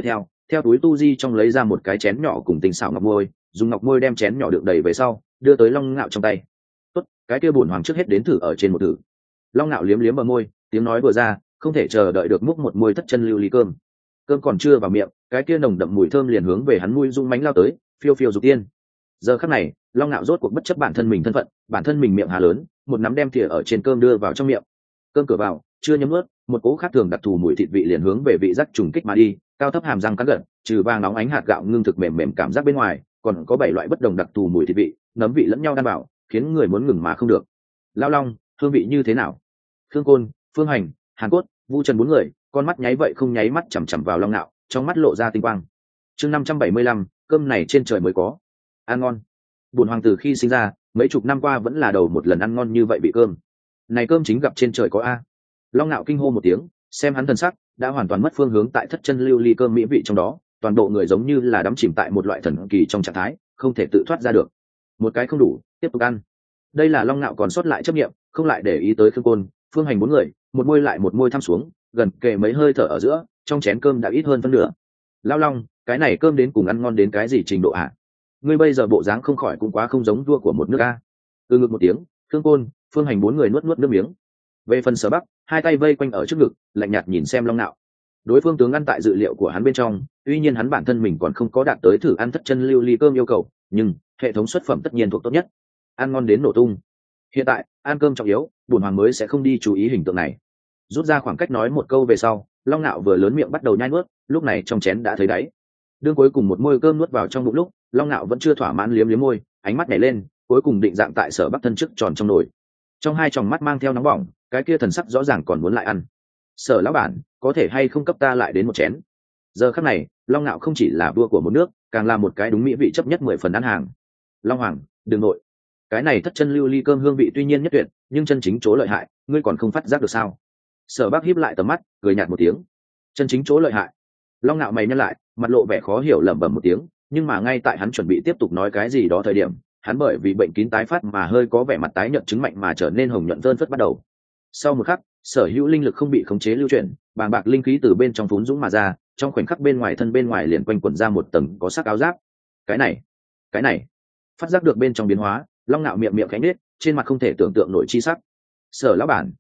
theo túi tu di trong lấy ra một cái chén nhỏ cùng tinh xảo ngọc môi, dùng ngọc môi đem chén nhỏ đựng đầy về sau đưa tới Long Ngạo trong tay. Tốt, cái kia bổn hoàng trước hết đến thử ở trên một thử. Long Ngạo liếm liếm bờ môi, tiếng nói vừa ra, không thể chờ đợi được múc một môi thất chân lưu ly cơm. Cơm còn chưa vào miệng, cái kia nồng đậm mùi thơm liền hướng về hắn mũi rung mánh lao tới, phiêu phiêu dục tiên. Giờ khắc này, Long Ngạo rốt cuộc bất chấp bản thân mình thân phận, bản thân mình miệng hà lớn, một nắm đem thìa ở trên cơm đưa vào trong miệng. Cơm cửa vào, chưa nhấm nuốt, một cỗ khác thường đặc thù mùi thịt vị liền hướng về vị giác trùng kích mà đi, cao thấp hàm răng cắn gật, trừ vàng nóng ánh hạt gạo ngưng thực mềm mềm cảm giác bên ngoài, còn có 7 loại bất đồng đặc thù mùi thịt vị, nấm vị lẫn nhau đan bảo, khiến người muốn ngừng mà không được. Lão Long, hương vị như thế nào? Khương Côn, Phương Hành, Hàn Cốt, Vu Trần 4 người, con mắt nháy vậy không nháy mắt chằm chằm vào Long Nạo, trong mắt lộ ra tinh quang. Chương 575, cơm này trên trời mới có. Ăn ngon. Bổn hoàng tử khi sinh ra, mấy chục năm qua vẫn là đầu một lần ăn ngon như vậy bị cơm. Này cơm chính gặp trên trời có a. Long Nạo kinh hô một tiếng, xem hắn thần sắc đã hoàn toàn mất phương hướng tại thất chân lưu ly cơm mỹ vị trong đó, toàn bộ người giống như là đắm chìm tại một loại thần kỳ trong trạng thái, không thể tự thoát ra được. Một cái không đủ, tiếp tục ăn. Đây là Long Nạo còn sót lại chấp niệm, không lại để ý tới Khương Côn, Phương Hành 4 người, một môi lại một môi thăm xuống, gần kề mấy hơi thở ở giữa, trong chén cơm đã ít hơn phân nửa. Lão Long, cái này cơm đến cùng ăn ngon đến cái gì trình độ ạ? Ngươi bây giờ bộ dáng không khỏi cũng quá không giống vua của một nước a. Từ ngực một tiếng, Khương Côn, Phương Hành 4 người nuốt nuốt nước miếng. Về phần Sở Bắc, hai tay vây quanh ở trước ngực, lạnh nhạt nhìn xem Long Nạo. Đối phương tướng ăn tại dự liệu của hắn bên trong, tuy nhiên hắn bản thân mình còn không có đạt tới thử ăn thất chân lưu ly cơm yêu cầu, nhưng hệ thống xuất phẩm tất nhiên thuộc tốt nhất, ăn ngon đến nổ tung. Hiện tại ăn cơm trọng yếu, bổn hoàng mới sẽ không đi chú ý hình tượng này. Rút ra khoảng cách nói một câu về sau, Long Nạo vừa lớn miệng bắt đầu nhai nuốt, lúc này trong chén đã thấy đáy. Đương cuối cùng một môi cơm nuốt vào trong bụng lúc, Long Nạo vẫn chưa thỏa mãn liếm liếm môi, ánh mắt nhảy lên, cuối cùng định dạng tại Sở Bắc thân trước tròn trong nồi. Trong hai tròng mắt mang theo nóng bỏng, cái kia thần sắc rõ ràng còn muốn lại ăn. Sở lão bản, có thể hay không cấp ta lại đến một chén? Giờ khắc này, Long Nạo không chỉ là vua của một nước, càng là một cái đúng mỹ vị chấp nhất 10 phần ăn hàng. Long Hoàng, đừng nội. Cái này thất chân lưu ly cơm hương vị tuy nhiên nhất tuyệt, nhưng chân chính chỗ lợi hại, ngươi còn không phát giác được sao? Sở Bắc híp lại tầm mắt, cười nhạt một tiếng. Chân chính chỗ lợi hại. Long Nạo mày nhăn lại, mặt lộ vẻ khó hiểu lẩm bẩm một tiếng, nhưng mà ngay tại hắn chuẩn bị tiếp tục nói cái gì đó thời điểm, hắn bởi vì bệnh kín tái phát mà hơi có vẻ mặt tái nhợt chứng mạnh mà trở nên hồng nhuận rơn phất bắt đầu. Sau một khắc, sở hữu linh lực không bị khống chế lưu chuyển, bàng bạc linh khí từ bên trong phún dũng mà ra, trong khoảnh khắc bên ngoài thân bên ngoài liền quanh quẩn ra một tầng có sắc áo giáp. Cái này, phát giác được bên trong biến hóa, Long Nạo miệng khẽ nhếch, trên mặt không thể tưởng tượng nổi chi sắc. Sở lão bản,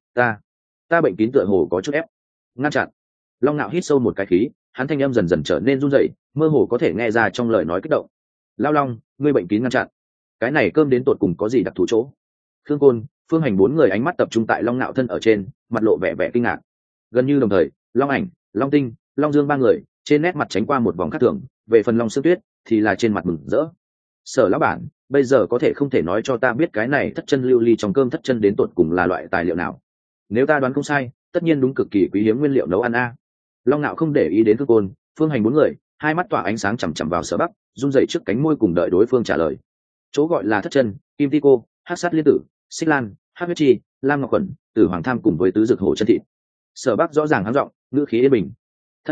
ta bệnh kín tựa hồ có chút ép. Ngăn chặn. Long Nạo hít sâu một cái khí, hắn thanh âm dần dần trở nên run rẩy, mơ hồ có thể nghe ra trong lời nói kích động. Lao Long, ngươi bệnh kín ngăn chặn. Cái này cơm đến tột cùng có gì đặc thù chỗ? Khương Côn, Phương Hành 4 người ánh mắt tập trung tại Long Nạo thân ở trên, mặt lộ vẻ vẻ kinh ngạc. Gần như đồng thời, Long Ảnh, Long Tinh, Long Dương 3 người, trên nét mặt tránh qua một vòng khác thường, về phần Long Sương Tuyết thì là trên mặt mừng rỡ. Sở lão bản, bây giờ có thể không thể nói cho ta biết cái này thất chân lưu ly trong cơm thất chân đến tột cùng là loại tài liệu nào? Nếu ta đoán không sai, tất nhiên đúng cực kỳ quý hiếm nguyên liệu nấu ăn a. Long Nạo không để ý đến Khương Côn, Phương Hành 4 người, hai mắt tỏa ánh sáng chằm chằm vào Sở Bắc, run rẩy trước cánh môi cùng đợi đối phương trả lời. Chỗ gọi là thất chân, kim ti cô, hắc sát liên tử, xích lan, hắc huyết chi, lam ngọc quẩn, tử hoàng tham cùng với tứ dược hổ chân thịt. Sở Bắc rõ ràng hắng giọng, ngữ khí yên bình.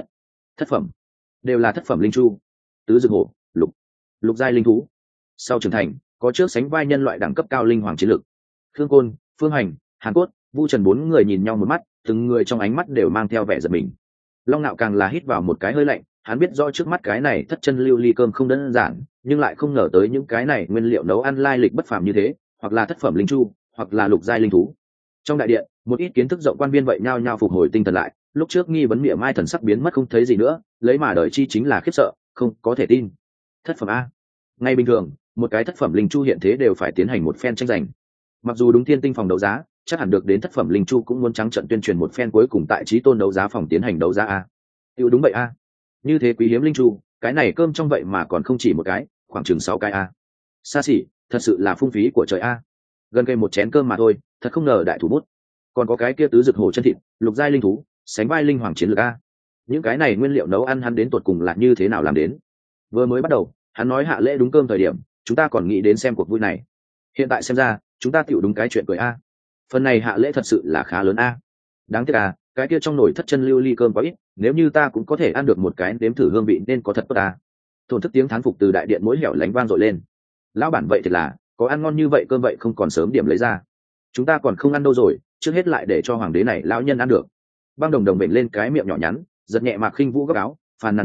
Thất phẩm, đều là thất phẩm linh chu. Tứ dược hổ, lục giai linh thú. Sau trưởng thành, có trước sánh vai nhân loại đẳng cấp cao linh hoàng chiến lực. Khương Côn, Phương Hành, Hàn Cốt, Vu Trần 4 người nhìn nhau một mắt, từng người trong ánh mắt đều mang theo vẻ giật mình. Long Nạo càng là hít vào một cái hơi lạnh, hắn biết rõ trước mắt cái này thất chân lưu ly cơm không đơn giản, nhưng lại không ngờ tới những cái này nguyên liệu nấu ăn lai lịch bất phàm như thế, hoặc là thất phẩm linh chu, hoặc là lục giai linh thú. Trong đại điện, một ít kiến thức rộng quan viên vậy nhao nhao phục hồi tinh thần lại, lúc trước nghi vấn mỉa mai thần sắc biến mất không thấy gì nữa, lấy mà đời chi chính là khiếp sợ, không có thể tin. Thất phẩm a. Ngay bình thường, một cái thất phẩm linh chu hiện thế đều phải tiến hành một phen tranh giành. Mặc dù đúng thiên tinh phòng đấu giá, chắc hẳn được đến thất phẩm linh chu cũng muốn trắng trận tuyên truyền một phen cuối cùng tại chí tôn đấu giá phòng tiến hành đấu giá a. Yêu đúng vậy a. Như thế quý hiếm linh chu, cái này cơm trong vậy mà còn không chỉ một cái, khoảng chừng 6 cái a. Xa xỉ, thật sự là phung phí của trời a. Gần cây một chén cơm mà thôi, thật không ngờ đại thủ bút. Còn có cái kia tứ dược hổ chân thịt, lục giai linh thú, sánh vai linh hoàng chiến lược a. Những cái này nguyên liệu nấu ăn hắn đến tuột cùng là như thế nào làm đến? Vừa mới bắt đầu, hắn nói hạ lễ đúng cơm thời điểm, chúng ta còn nghĩ đến xem cuộc vui này. Hiện tại xem ra, chúng ta tiểu đúng cái chuyện cười a. Phần này hạ lễ thật sự là khá lớn a. Đáng tiếc à, cái kia trong nồi thất chân lưu ly cơm quá ít, nếu như ta cũng có thể ăn được một cái nếm thử hương vị nên có thật tốt ta. Thổn thức tiếng thán phục từ đại điện mỗi hẻo lánh vang dội lên. Lão bản vậy thì là, có ăn ngon như vậy cơm vậy không còn sớm điểm lấy ra. Chúng ta còn không ăn đâu rồi, trước hết lại để cho hoàng đế này lão nhân ăn được. Băng Đồng Đồng bệnh lên cái miệng nhỏ nhắn, giật nhẹ Mạc Khinh Vũ góc áo, phàn nàn nói,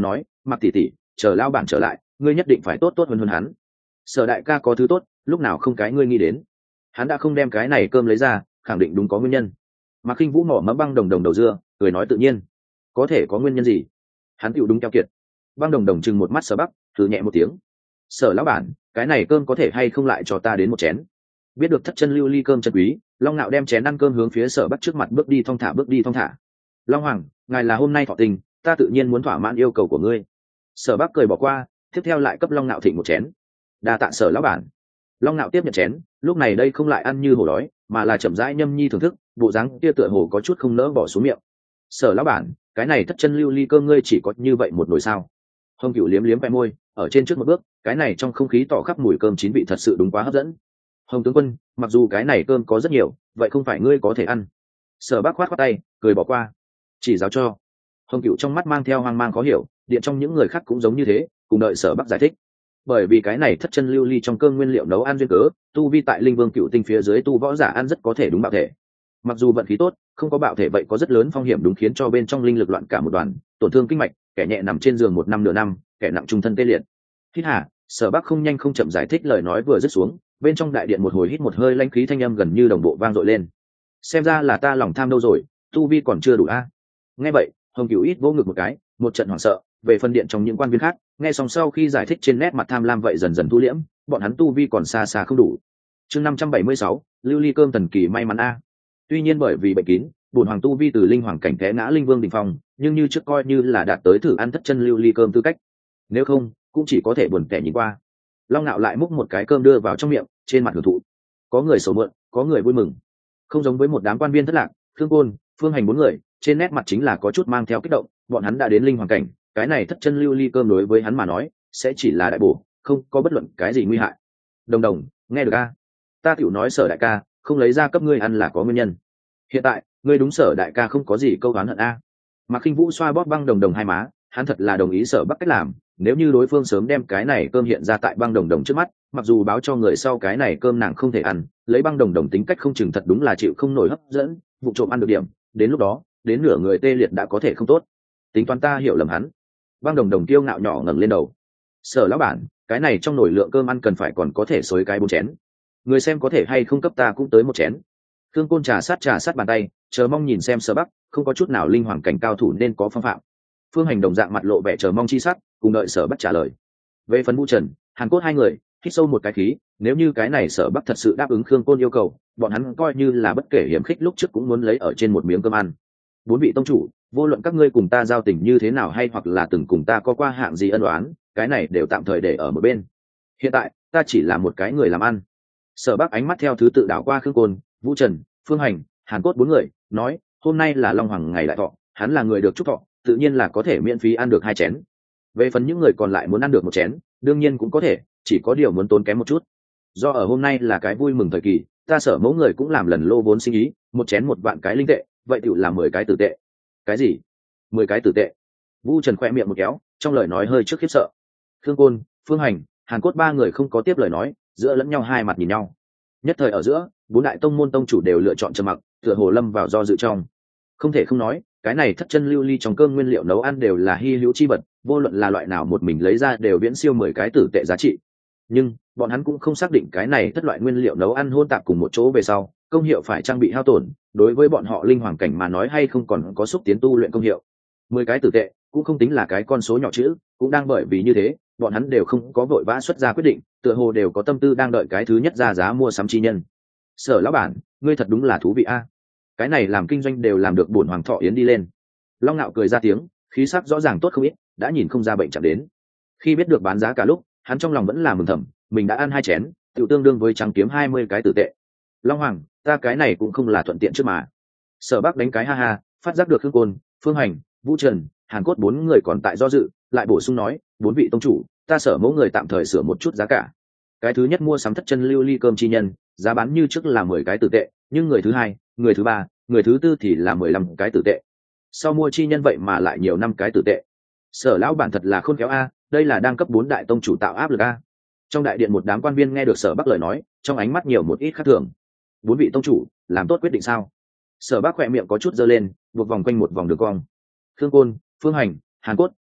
Mặc tỷ tỷ, chờ lao bản trở lại ngươi nhất định phải tốt tốt hơn hắn. Sở đại ca có thứ tốt lúc nào không cái ngươi nghĩ đến. Hắn đã không đem cái này cơm lấy ra khẳng định đúng có nguyên nhân. Mạc Khinh Vũ mỏ mẫm băng đồng đồng đầu dưa cười nói tự nhiên. Có thể có nguyên nhân gì? Hắn tựu đúng keo kiệt. Băng đồng đồng chừng một mắt Sở Bắc thử nhẹ một tiếng. Sở lão bản, cái này cơm có thể hay không lại cho ta đến một chén. Biết được thất chân lưu ly cơm chân quý, Long Nạo đem chén ăn cơm hướng phía Sở Bắc trước mặt bước đi thong thả. Long Hoàng, ngài là hôm nay thọ tình, ta tự nhiên muốn thỏa mãn yêu cầu của ngươi. Sở Bắc cười bỏ qua, tiếp theo lại cấp Long Nạo thịnh một chén. Đa tạ Sở lão bản. Long Nạo tiếp nhận chén, lúc này đây không lại ăn như hổ đói, mà là chậm rãi nhâm nhi thưởng thức, bộ dáng kia tựa hồ có chút không nỡ bỏ xuống miệng. Sở lão bản, cái này thất chân lưu ly cơm ngươi chỉ có như vậy một nồi sao? Hồng Cửu liếm liếm vẻ môi, ở trên trước một bước, cái này trong không khí tỏ khắp mùi cơm chín vị thật sự đúng quá hấp dẫn. Hồng tướng quân, mặc dù cái này cơm có rất nhiều, vậy không phải ngươi có thể ăn. Sở Bác khoát khoát tay, cười bỏ qua. Chỉ giáo cho. Hồng Cửu trong mắt mang theo hoang mang khó hiểu, điện trong những người khác cũng giống như thế, cùng đợi Sở Bác giải thích. Bởi vì cái này thất chân lưu ly trong cơm nguyên liệu nấu ăn duyên cớ, tu vi tại linh vương cựu tinh phía dưới tu võ giả ăn rất có thể đúng bạo thể. Mặc dù vận khí tốt, không có bạo thể vậy có rất lớn phong hiểm đúng khiến cho bên trong linh lực loạn cả một đoàn, tổn thương kinh mạch, kẻ nhẹ nằm trên giường 1 năm nửa năm, kẻ nặng trung thân tê liệt. Hít hà, Sở Bắc không nhanh không chậm giải thích lời nói vừa dứt xuống, bên trong đại điện một hồi hít một hơi lãnh khí thanh âm gần như đồng bộ vang dội lên. Xem ra là ta lòng tham đâu rồi, tu vi còn chưa đủ a. Nghe vậy, Hồng Cửu ít vỗ ngực một cái, một trận hoảng sợ, về phân điện trong những quan viên khác, nghe xong sau khi giải thích trên nét mặt tham lam vậy dần dần thu liễm, bọn hắn tu vi còn xa xa không đủ. Chương 576, lưu ly cơm thần kỳ may mắn a. Tuy nhiên bởi vì bệnh kín, bổn hoàng tu vi từ linh hoàng cảnh té ngã linh vương đỉnh phong, nhưng như trước coi như là đạt tới thử ăn thất chân lưu ly cơm tư cách. Nếu không, cũng chỉ có thể buồn tẻ nhìn qua. Long Nạo lại múc một cái cơm đưa vào trong miệng, trên mặt hưởng thụ. Có người sầu mượn, có người vui mừng. Không giống với một đám quan viên thất lạc, Khương Côn, Phương Hành 4 người, trên nét mặt chính là có chút mang theo kích động, bọn hắn đã đến linh hoàng cảnh, cái này thất chân lưu ly cơm đối với hắn mà nói, sẽ chỉ là đại bổ, không có bất luận cái gì nguy hại. Đồng đồng, nghe được a? Ta tiểu nói Sở đại ca, không lấy ra cấp ngươi ăn là có nguyên nhân. Hiện tại, ngươi đúng Sở đại ca không có gì câu oán hận a. Mạc Khinh Vũ xoa bóp băng đồng đồng hai má, hắn thật là đồng ý Sở Bắc cách làm, nếu như đối phương sớm đem cái này cơm hiện ra tại băng đồng đồng trước mắt, mặc dù báo cho người sau cái này cơm nàng không thể ăn, lấy băng đồng đồng tính cách không chừng thật đúng là chịu không nổi hấp dẫn, vụ trộm ăn được điểm, đến lúc đó, đến nửa người tê liệt đã có thể không tốt. Tính toán ta hiểu lầm hắn. Băng đồng đồng tiêu ngạo nhỏ ngẩng lên đầu. Sở lão bản, cái này trong nồi lượng cơm ăn cần phải còn có thể xối cái 4 chén. Người xem có thể hay không cấp ta cũng tới 1 chén. Thương Côn trà sát bàn tay, chờ mong nhìn xem Sở Bắc, không có chút nào linh hoàng cảnh cao thủ nên có phong phạm. Phương Hành đồng dạng mặt lộ vẻ chờ mong chi sắc, cùng đợi Sở Bắc trả lời. Về phần Vũ Trần, Hàn Cốt hai người, hít sâu một cái khí, nếu như cái này Sở Bắc thật sự đáp ứng Khương Côn yêu cầu, bọn hắn coi như là bất kể hiểm khích lúc trước cũng muốn lấy ở trên một miếng cơm ăn. 4 vị tông chủ, vô luận các ngươi cùng ta giao tình như thế nào hay hoặc là từng cùng ta có qua hạng gì ân oán, cái này đều tạm thời để ở một bên. Hiện tại, ta chỉ là một cái người làm ăn. Sở Bắc ánh mắt theo thứ tự đảo qua Khương Côn, Vũ Trần, Phương Hành, Hàn Cốt 4 người, nói, hôm nay là Long Hoàng ngày đại thọ, hắn là người được chúc thọ, tự nhiên là có thể miễn phí ăn được 2 chén. Về phần những người còn lại muốn ăn được 1 chén, đương nhiên cũng có thể, chỉ có điều muốn tốn kém một chút. Do ở hôm nay là cái vui mừng thời kỳ, ta Sở mẫu người cũng làm lần lô vốn sinh ý, 1 chén 1 vạn cái linh tệ, vậy tiểu là 10 cái tử tệ. Cái gì? 10 cái tử tệ? Vũ Trần khoe miệng một kéo, trong lời nói hơi trước khiếp sợ. Khương Côn, Phương Hành, Hàn Cốt 3 người không có tiếp lời nói, giữa lẫn nhau hai mặt nhìn nhau. Nhất thời ở giữa, 4 đại tông môn tông chủ đều lựa chọn trầm mặc, tựa hồ lâm vào do dự trong. Không thể không nói, cái này thất chân lưu ly trong cơm nguyên liệu nấu ăn đều là hi hữu chi vật, vô luận là loại nào một mình lấy ra đều viễn siêu 10 cái tử tệ giá trị. Nhưng, bọn hắn cũng không xác định cái này thất loại nguyên liệu nấu ăn hôn tạp cùng một chỗ về sau, công hiệu phải trang bị hao tổn, đối với bọn họ linh hoàng cảnh mà nói hay không còn có xúc tiến tu luyện công hiệu. 10 cái tử tệ cũng không tính là cái con số nhỏ chữ, cũng đang bởi vì như thế, bọn hắn đều không có vội vã xuất ra quyết định, tựa hồ đều có tâm tư đang đợi cái thứ nhất ra giá mua sắm chi nhân. Sở lão bản, ngươi thật đúng là thú vị a. Cái này làm kinh doanh đều làm được bổn hoàng thọ yến đi lên. Long Nạo cười ra tiếng, khí sắc rõ ràng tốt không ít, đã nhìn không ra bệnh chạm đến. Khi biết được bán giá cả lúc, hắn trong lòng vẫn là mừng thầm, mình đã ăn 2 chén, tiểu tương đương với trắng kiếm 20 cái tử tệ. Long Hoàng, ta cái này cũng không là thuận tiện trước mà. Sở Bắc đánh cái ha ha, phát giác được Khương Côn, Phương Hành, Vũ Trần, Hàn Cốt 4 người còn tại do dự, lại bổ sung nói, 4 vị tông chủ, ta Sở mẫu người tạm thời sửa một chút giá cả. Cái thứ nhất mua sắm thất chân lưu ly cơm chi nhân, giá bán như trước là 10 cái tử tệ, nhưng người thứ hai, người thứ ba, người thứ tư thì là 15 cái tử tệ. Sau mua chi nhân vậy mà lại nhiều 5 cái tử tệ. Sở lão bản thật là khôn khéo a, đây là đang cấp 4 đại tông chủ tạo áp lực a. Trong đại điện một đám quan viên nghe được Sở Bắc lời nói, trong ánh mắt nhiều một ít khác thường. 4 vị tông chủ, làm tốt quyết định sao? Sở Bắc khỏe miệng có chút giơ lên, buộc vòng quanh một vòng đường cong. Khương Côn, Phương Hành, Hàn Cốt,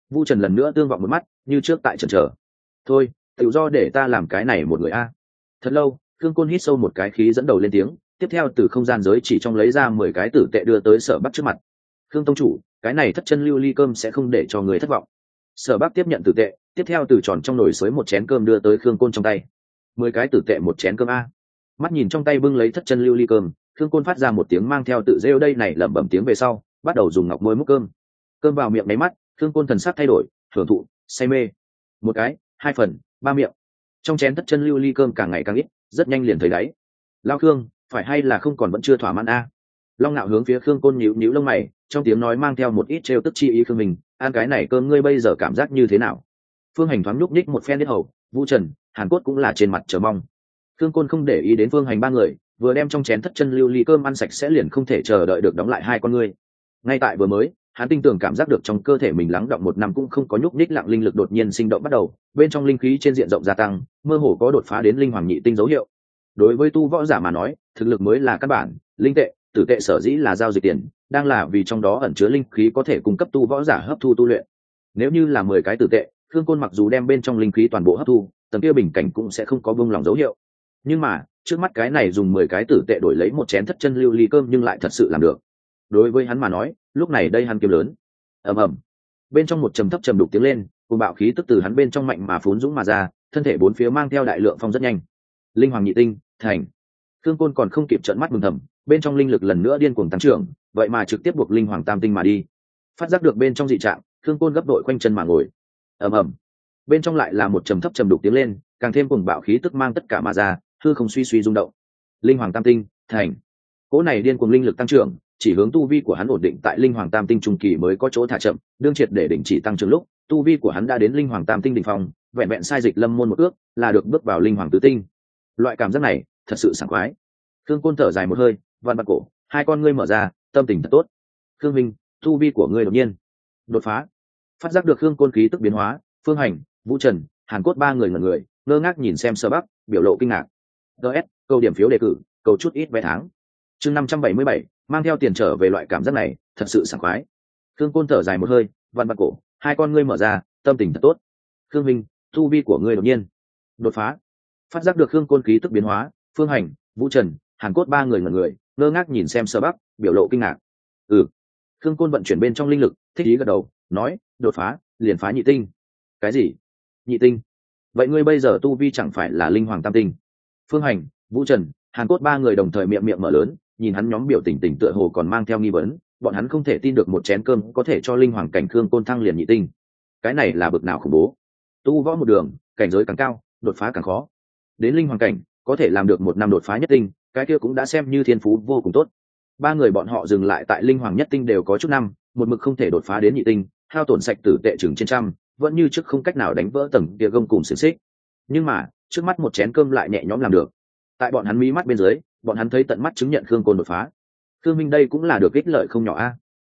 Vu Trần lần nữa tương vọng một mắt như trước tại chần chờ. Thôi tự do để ta làm cái này một người a. Thật lâu Thương Côn hít sâu một cái khí dẫn đầu lên tiếng, tiếp theo từ không gian giới chỉ trong lấy ra 10 cái tử tệ đưa tới Sở Bắc trước mặt. Khương tông chủ, cái này thất chân lưu ly cơm sẽ không để cho người thất vọng. Sở Bắc tiếp nhận tử tệ, tiếp theo từ tròn trong nồi xới một chén cơm đưa tới Khương Côn trong tay. 10 cái tử tệ một chén cơm a. Mắt nhìn trong tay bưng lấy thất chân lưu ly cơm, Khương Côn phát ra một tiếng mang theo tự rêu đây này lẩm bẩm tiếng về sau, bắt đầu dùng ngọc môi múc cơm. Cơm vào miệng máy mắt, Khương Côn thần sắc thay đổi, hưởng thụ, say mê. Một cái, hai phần, ba miệng. Trong chén thất chân lưu ly cơm càng ngày càng ít, rất nhanh liền thấy đáy. Lao Khương, phải hay là không còn vẫn chưa thỏa mãn a? Long Nạo hướng phía Khương Côn nhíu nhíu lông mày, trong tiếng nói mang theo một ít trêu tức chi ý Khương mình, ăn cái này cơm ngươi bây giờ cảm giác như thế nào? Phương Hành thoáng nhúc nhích một phen biết hầu, Vu Trần, Hàn Cốt cũng là trên mặt chờ mong. Khương Côn không để ý đến Phương Hành ba người, vừa đem trong chén thất chân lưu ly cơm ăn sạch sẽ liền không thể chờ đợi được đóng lại hai con ngươi. Ngay tại vừa mới, hắn tinh tường cảm giác được trong cơ thể mình lắng động một năm cũng không có nhúc nhích lặng linh lực đột nhiên sinh động bắt đầu, bên trong linh khí trên diện rộng gia tăng, mơ hồ có đột phá đến linh hoàng nhị tinh dấu hiệu. Đối với tu võ giả mà nói, thực lực mới là căn bản, linh tệ, tử tệ sở dĩ là giao dịch tiền, đang là vì trong đó ẩn chứa linh khí có thể cung cấp tu võ giả hấp thu tu luyện. Nếu như là 10 cái tử tệ, Khương Côn mặc dù đem bên trong linh khí toàn bộ hấp thu, tầng kia bình cảnh cũng sẽ không có bông lòng dấu hiệu. Nhưng mà, trước mắt cái này dùng 10 cái tử tệ đổi lấy một chén thất chân lưu ly cơm nhưng lại thật sự làm được. Đối với hắn mà nói, lúc này đây hắn kiếm lớn. Ầm ầm. Bên trong một trầm thấp trầm đục tiếng lên, cùng bạo khí tức từ hắn bên trong mạnh mà phún dũng mà ra, thân thể bốn phía mang theo đại lượng phong rất nhanh. Linh hoàng nhị tinh, thành. Khương Côn còn không kịp trợn mắt mừng thầm, bên trong linh lực lần nữa điên cuồng tăng trưởng, vậy mà trực tiếp buộc linh hoàng tam tinh mà đi. Phát giác được bên trong dị trạng, Khương Côn gấp đội quanh chân mà ngồi. Ầm ầm. Bên trong lại là một trầm thấp trầm đục tiếng lên, càng thêm cuồng bạo khí tức mang tất cả mà ra, hư không suy suy rung động. Linh hoàng tam tinh, thành. Cỗ này điên cuồng linh lực tăng trưởng, chỉ hướng tu vi của hắn ổn định tại linh hoàng tam tinh trung kỳ mới có chỗ thả chậm, đương triệt để đình chỉ tăng trưởng lúc, tu vi của hắn đã đến linh hoàng tam tinh đỉnh phong, vẹn vẹn sai dịch lâm môn một ước, là được bước vào linh hoàng tứ tinh. Loại cảm giác này, thật sự sảng khoái. Khương Côn thở dài một hơi, vặn bạc cổ, hai con ngươi mở ra, tâm tình thật tốt. Khương Minh, tu vi của ngươi đột nhiên đột phá. Phát giác được Khương Côn khí tức biến hóa, Phương Hành, Vũ Trần, Hàn Cốt ba người ngẩn người, ngơ ngác nhìn xem Sở Bắc, biểu lộ kinh ngạc. DS, câu điểm phiếu đề cử, câu chút ít vé tháng. Chương 577, mang theo tiền trở về loại cảm giác này, thật sự sảng khoái. Khương Côn thở dài một hơi, vặn bạc cổ, hai con ngươi mở ra, tâm tình thật tốt. Khương Minh, tu vi của ngươi đột nhiên đột phá. Phát giác được Khương Côn khí tức biến hóa, Phương Hành, Vũ Trần, Hàn Cốt ba người ngẩn người, ngơ ngác nhìn xem Sở Bắc, biểu lộ kinh ngạc. Khương Côn vận chuyển bên trong linh lực, thích ý gật đầu, nói, đột phá, liền phá nhị tinh. Cái gì? Nhị tinh? Vậy ngươi bây giờ tu vi chẳng phải là linh hoàng tam tinh? Phương Hành, Vũ Trần, Hàn Cốt ba người đồng thời miệng miệng mở lớn, nhìn hắn nhóm biểu tình tựa hồ còn mang theo nghi vấn, bọn hắn không thể tin được một chén cơm có thể cho linh hoàng cảnh Khương Côn thăng liền nhị tinh. Cái này là bực nào khủng bố? Tu võ một đường, cảnh giới càng cao, đột phá càng khó. Đến linh hoàng cảnh, có thể làm được một năm đột phá nhất tinh, cái kia cũng đã xem như thiên phú vô cùng tốt. Ba người bọn họ dừng lại tại linh hoàng nhất tinh đều có chút năm, một mực không thể đột phá đến nhị tinh, hao tổn sạch tử tệ chừng trên trăm, vẫn như trước không cách nào đánh vỡ tầng kia gông cùng xiềng xích. Nhưng mà trước mắt một chén cơm lại nhẹ nhõm làm được. Tại bọn hắn mí mắt bên dưới, bọn hắn thấy tận mắt chứng nhận Khương Côn đột phá. Khương Minh đây cũng là được ích lợi không nhỏ a.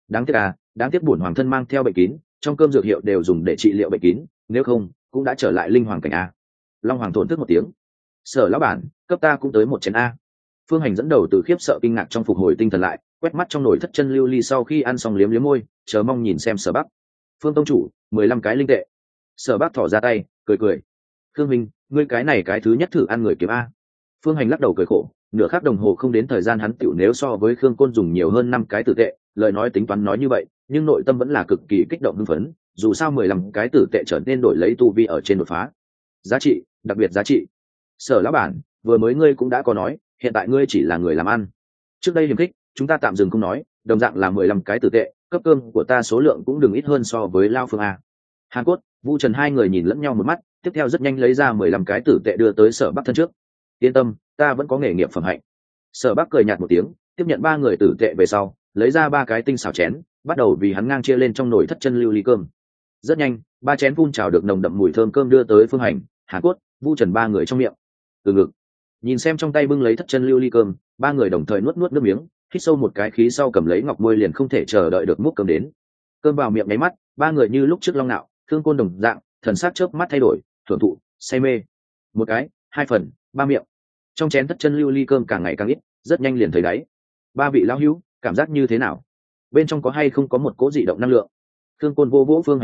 Đáng tiếc bổn hoàng thân mang theo bệnh kín, trong cơm dược hiệu đều dùng để trị liệu bệnh kín, nếu không cũng đã trở lại linh hoàng cảnh a. Long Hoàng thổn thức một tiếng. Sở lão bản, cấp ta cũng tới một chén a. Phương Hành dẫn đầu từ khiếp sợ kinh ngạc trong phục hồi tinh thần lại, quét mắt trong nồi thất chân lưu ly sau khi ăn xong liếm liếm môi, chờ mong nhìn xem Sở Bắc. Phương tông chủ, 15 cái linh tệ. Sở Bắc thỏ ra tay, cười cười. Khương Minh, ngươi cái này cái thứ nhất thử ăn người kiếm a. Phương Hành lắc đầu cười khổ, nửa khắc đồng hồ không đến thời gian hắn tiểu nếu so với Khương Côn dùng nhiều hơn 5 cái tử tệ, lời nói tính toán nói như vậy, nhưng nội tâm vẫn là cực kỳ kích động hưng phấn, dù sao 15 cái tử tệ trở nên đổi lấy tu vi ở trên đột phá. Giá trị, đặc biệt giá trị. Sở lão bản, vừa mới ngươi cũng đã có nói, hiện tại ngươi chỉ là người làm ăn. Trước đây hiềm khích, chúng ta tạm dừng không nói, đồng dạng là 15 cái tử tệ, cấp cơm của ta số lượng cũng đừng ít hơn so với Lao Phương a. Hàn Cốt, Vu Trần hai người nhìn lẫn nhau một mắt, tiếp theo rất nhanh lấy ra 15 cái tử tệ đưa tới Sở Bắc thân trước. Yên tâm, ta vẫn có nghề nghiệp phẩm hạnh. Sở Bắc cười nhạt một tiếng, tiếp nhận ba người tử tệ về sau, lấy ra ba cái tinh xảo chén, bắt đầu vì hắn ngang chia lên trong nồi thất chân lưu ly cơm. Rất nhanh, ba chén phun trào được nồng đậm mùi thơm cơm đưa tới Phương Hành, Hàn Cốt, Vu Trần ba người trong miệng. Từ ngực, nhìn xem trong tay bưng lấy thất chân lưu ly cơm, ba người đồng thời nuốt nuốt nước miếng, hít sâu một cái khí sau cầm lấy ngọc môi liền không thể chờ đợi được múc cơm đến. Cơm vào miệng nháy mắt, ba người như lúc trước Long Nạo, Khương Côn đồng dạng, thần sắc chớp mắt thay đổi, thưởng thụ, say mê. Một cái, hai phần, ba miệng. Trong chén thất chân lưu ly cơm càng ngày càng ít, rất nhanh liền thấy đáy. Ba vị lão hữu, cảm giác như thế nào? Bên trong có hay không có một cỗ dị động năng lượng? Khương Côn vô vỗ Phương Hành bay,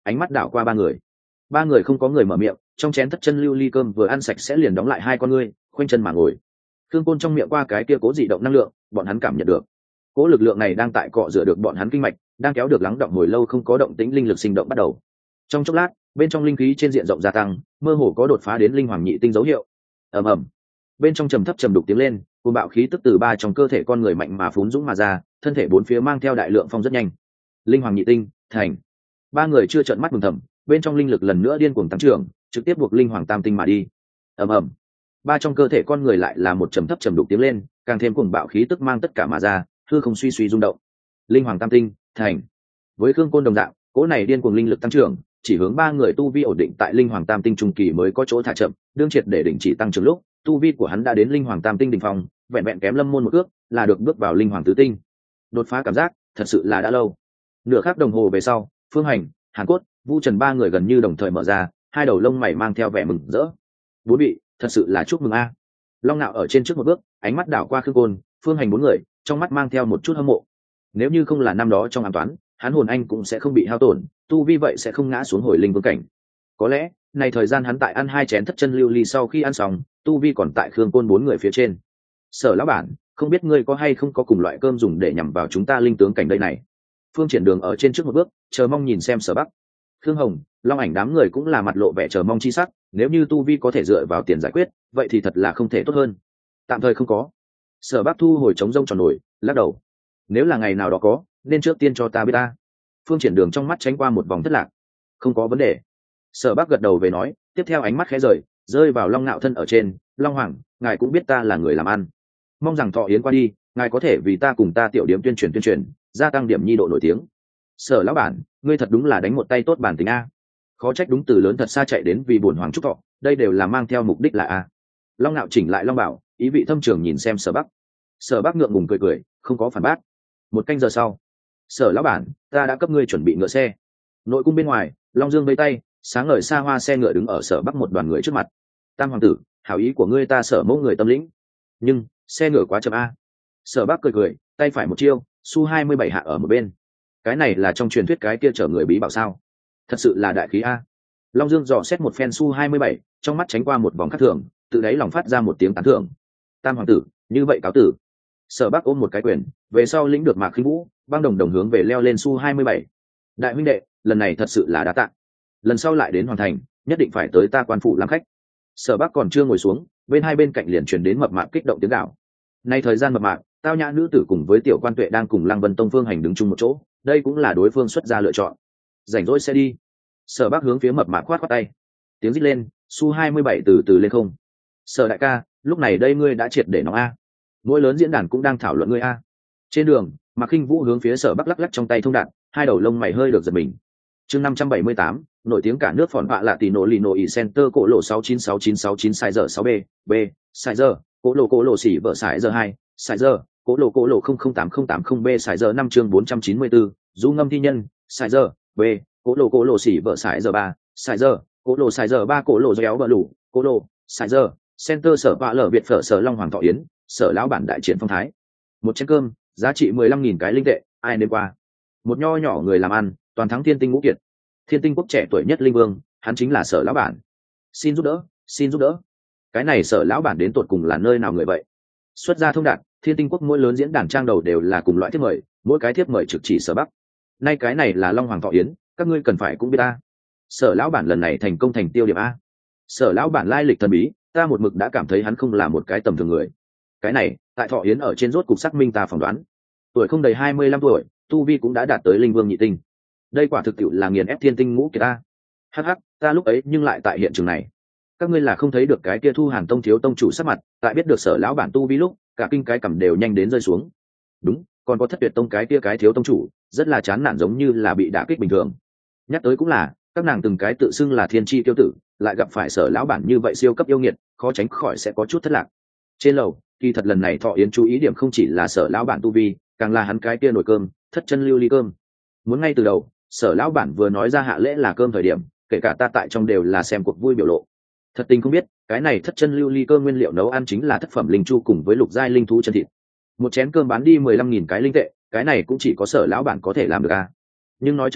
ánh mắt đảo qua ba người không có người mở miệng, trong chén thất chân lưu ly cơm vừa ăn sạch sẽ liền đóng lại hai con ngươi, khoanh chân mà ngồi. Thương Côn trong miệng qua cái kia cố dị động năng lượng, bọn hắn cảm nhận được cố lực lượng này đang tại cọ rửa được bọn hắn kinh mạch, đang kéo được lắng động hồi lâu không có động tĩnh linh lực sinh động bắt đầu. Trong chốc lát, bên trong linh khí trên diện rộng gia tăng, mơ hồ có đột phá đến linh hoàng nhị tinh dấu hiệu. Ầm ầm, bên trong trầm thấp trầm đục tiếng lên, cuồng bạo khí tức từ ba trong cơ thể con người mạnh mà phún dũng mà ra, thân thể bốn phía mang theo đại lượng phong rất nhanh. Linh hoàng nhị tinh thành. Ba người chưa trợn mắt mừng thầm, bên trong linh lực lần nữa điên cuồng tăng trưởng, trực tiếp buộc linh hoàng tam tinh mà đi. Ầm ầm, ba trong cơ thể con người lại là một trầm thấp trầm đục tiếng lên, càng thêm cuồng bạo khí tức mang tất cả mà ra, hư không suy suy rung động. Linh hoàng tam tinh thành. Với Khương Côn đồng dạng, cỗ này điên cuồng linh lực tăng trưởng, chỉ hướng ba người tu vi ổn định tại linh hoàng tam tinh trung kỳ mới có chỗ thả chậm, đương triệt để đình chỉ tăng trưởng lúc tu vi của hắn đã đến linh hoàng tam tinh đỉnh phong, vẹn vẹn kém lâm môn một ước là được bước vào linh hoàng tứ tinh. Đột phá cảm giác thật sự là đã lâu. Nửa khắc đồng hồ về sau, Phương Hành, Hàn Cốt, Vu Trần ba người gần như đồng thời mở ra, hai đầu lông mày mang theo vẻ mừng rỡ. Bốn vị, thật sự là chúc mừng a. Long Nạo ở trên trước một bước, ánh mắt đảo qua Khương Côn, Phương Hành bốn người, trong mắt mang theo một chút hâm mộ. Nếu như không là năm đó trong ám toán, hắn hồn anh cũng sẽ không bị hao tổn, tu vi vậy sẽ không ngã xuống hồi linh vương cảnh. Có lẽ này thời gian hắn tại ăn hai chén thất chân lưu ly sau khi ăn xong, tu vi còn tại Khương Côn bốn người phía trên. Sở lão bản, không biết ngươi có hay không có cùng loại cơm dùng để nhằm vào chúng ta linh tướng cảnh đây này. Phương Triển Đường ở trên trước một bước, chờ mong nhìn xem Sở Bắc. Khương Hồng, Long Ảnh đám người cũng là mặt lộ vẻ chờ mong chi sắc, nếu như tu vi có thể dựa vào tiền giải quyết, vậy thì thật là không thể tốt hơn. Tạm thời không có. Sở Bắc thu hồi trống rông tròn nổi, lắc đầu. Nếu là ngày nào đó có, nên trước tiên cho ta biết ta. Phương Triển Đường trong mắt tránh qua một vòng thất lạc. Không có vấn đề. Sở Bắc gật đầu về nói, tiếp theo ánh mắt khẽ rời, rơi vào Long Nạo thân ở trên. Long Hoàng, ngài cũng biết ta là người làm ăn, mong rằng thọ yến qua đi, ngài có thể vì ta cùng ta tiểu điểm tuyên truyền, gia tăng điểm nhi độ nổi tiếng. Sở lão bản, ngươi thật đúng là đánh một tay tốt bản tính a. Khó trách đúng từ lớn thật xa chạy đến vì bổn hoàng chúc thọ, đây đều là mang theo mục đích là a. Long Nạo chỉnh lại Long Bảo, ý vị thâm trường nhìn xem Sở Bắc. Sở Bắc ngượng ngùng cười, không có phản bác. Một canh giờ sau, Sở lão bản, ta đã cấp ngươi chuẩn bị ngựa xe. Nội cung bên ngoài, Long Dương vây tay, sáng ngời xa hoa xe ngựa đứng ở Sở Bắc một đoàn người trước mặt. Tam hoàng tử, hảo ý của ngươi ta Sở mẫu người tâm lĩnh, nhưng xe ngựa quá chậm a. Sở Bắc cười, tay phải một chiêu, Su 27 hạ ở một bên. Cái này là trong truyền thuyết cái kia chở người bí bảo sao? Thật sự là đại khí a. Long Dương dò xét một phen Su 27, trong mắt tránh qua một vòng khắc thường, tự đáy lòng phát ra một tiếng tán thưởng. Tam hoàng tử, như vậy cáo tử. Sở Bắc ôm một cái quyền, về sau lĩnh được Mạc Khinh Vũ, băng đồng hướng về leo lên Su 27. Đại huynh đệ, lần này thật sự là đa tạ. Lần sau lại đến hoàn thành, nhất định phải tới ta quan phủ làm khách. Sở Bắc còn chưa ngồi xuống, bên hai bên cạnh liền truyền đến mập mạp kích động tiếng gào. Nay thời gian mập mạp, tao nhã nữ tử cùng với tiểu quan tuệ đang cùng Lăng Vân Tông Phương Hành đứng chung một chỗ, đây cũng là đối phương xuất ra lựa chọn. Rảnh rỗi sẽ đi. Sở Bắc hướng phía mập mạp khoát tay. Tiếng rít lên, Su 27 từ từ lên không. Sở đại ca, lúc này đây ngươi đã triệt để nó a. Mỗi lớn diễn đàn cũng đang thảo luận ngươi a. Trên đường, Mạc Khinh Vũ hướng phía Sở Bắc lắc lắc trong tay thông đạn, hai đầu lông mày hơi được giật mình. Chương 578, nổi tiếng cả nước phòn họa là tỷ nổ lì nổ ỉ center cổ lộ 696969 sai giờ 6 b sai giờ cổ lộ xỉ vợ sai giờ 2 sai giờ cổ lộ 008080 b sai giờ 5 chương 494 du ngâm thi nhân sai giờ b cổ lộ xỉ vợ sai giờ 3 sai giờ cổ lộ sai giờ 3 cổ lộ réo bờ lủ cổ lộ sai giờ center Sở Vạ Lở Việt Phở Sở Long Hoàng Thọ Yến, Sở lão bản đại triển phong thái. Một chén cơm giá trị 15.000 cái linh tệ, ai đến qua. Một nho nhỏ người làm ăn, toàn thắng thiên tinh ngũ kiệt, thiên tinh quốc trẻ tuổi nhất linh vương, hắn chính là Sở lão bản. Xin giúp đỡ. Cái này Sở lão bản đến tột cùng là nơi nào người vậy? Xuất ra thông đạt, thiên tinh quốc mỗi lớn diễn đàn trang đầu đều là cùng loại thiếp mời, mỗi cái thiếp mời trực chỉ Sở Bắc. Nay cái này là Long Hoàng Thọ Yến, các ngươi cần phải cũng biết ta. Sở lão bản lần này thành công thành tiêu điểm a. Sở lão bản lai lịch thần bí, ta một mực đã cảm thấy hắn không là một cái tầm thường người. Cái này, tại Thọ Yến ở trên rốt cục xác minh ta phỏng đoán. Tuổi không đầy 25 tuổi, tu vi cũng đã đạt tới linh vương nhị tinh. Đây quả thực tiệu là nghiền ép thiên tinh ngũ kiệt ta. Hắc, ta lúc ấy nhưng lại tại hiện trường này. Các ngươi là không thấy được cái kia Thu Hàn Tông thiếu tông chủ sắc mặt, tại biết được Sở lão bản tu vi lúc, cả kinh cái cằm đều nhanh đến rơi xuống. Đúng, còn có Thất Tuyệt Tông cái kia cái thiếu tông chủ, rất là chán nản giống như là bị đả kích bình thường. Nhắc tới cũng là, các nàng từng cái tự xưng là thiên chi tiêu tử, lại gặp phải Sở lão bản như vậy siêu cấp yêu nghiệt, khó tránh khỏi sẽ có chút thất lạc. Trên lầu, kỳ thật lần này Thọ Yến chú ý điểm không chỉ là Sở lão bản tu vi, càng là hắn cái kia nồi cơm, thất chân lưu ly cơm. Muốn ngay từ đầu, Sở lão bản vừa nói ra hạ lễ là cơm thời điểm, kể cả ta tại trong đều là xem cuộc vui biểu lộ. Thật tình không biết, cái này thất chân lưu ly cơm nguyên liệu nấu ăn chính là thất phẩm linh chu cùng với lục giai linh thú chân thịt. Một chén cơm bán đi 15.000 cái linh tệ, cái này cũng chỉ có Sở lão bản có thể làm được a. Nhưng nói trở lại,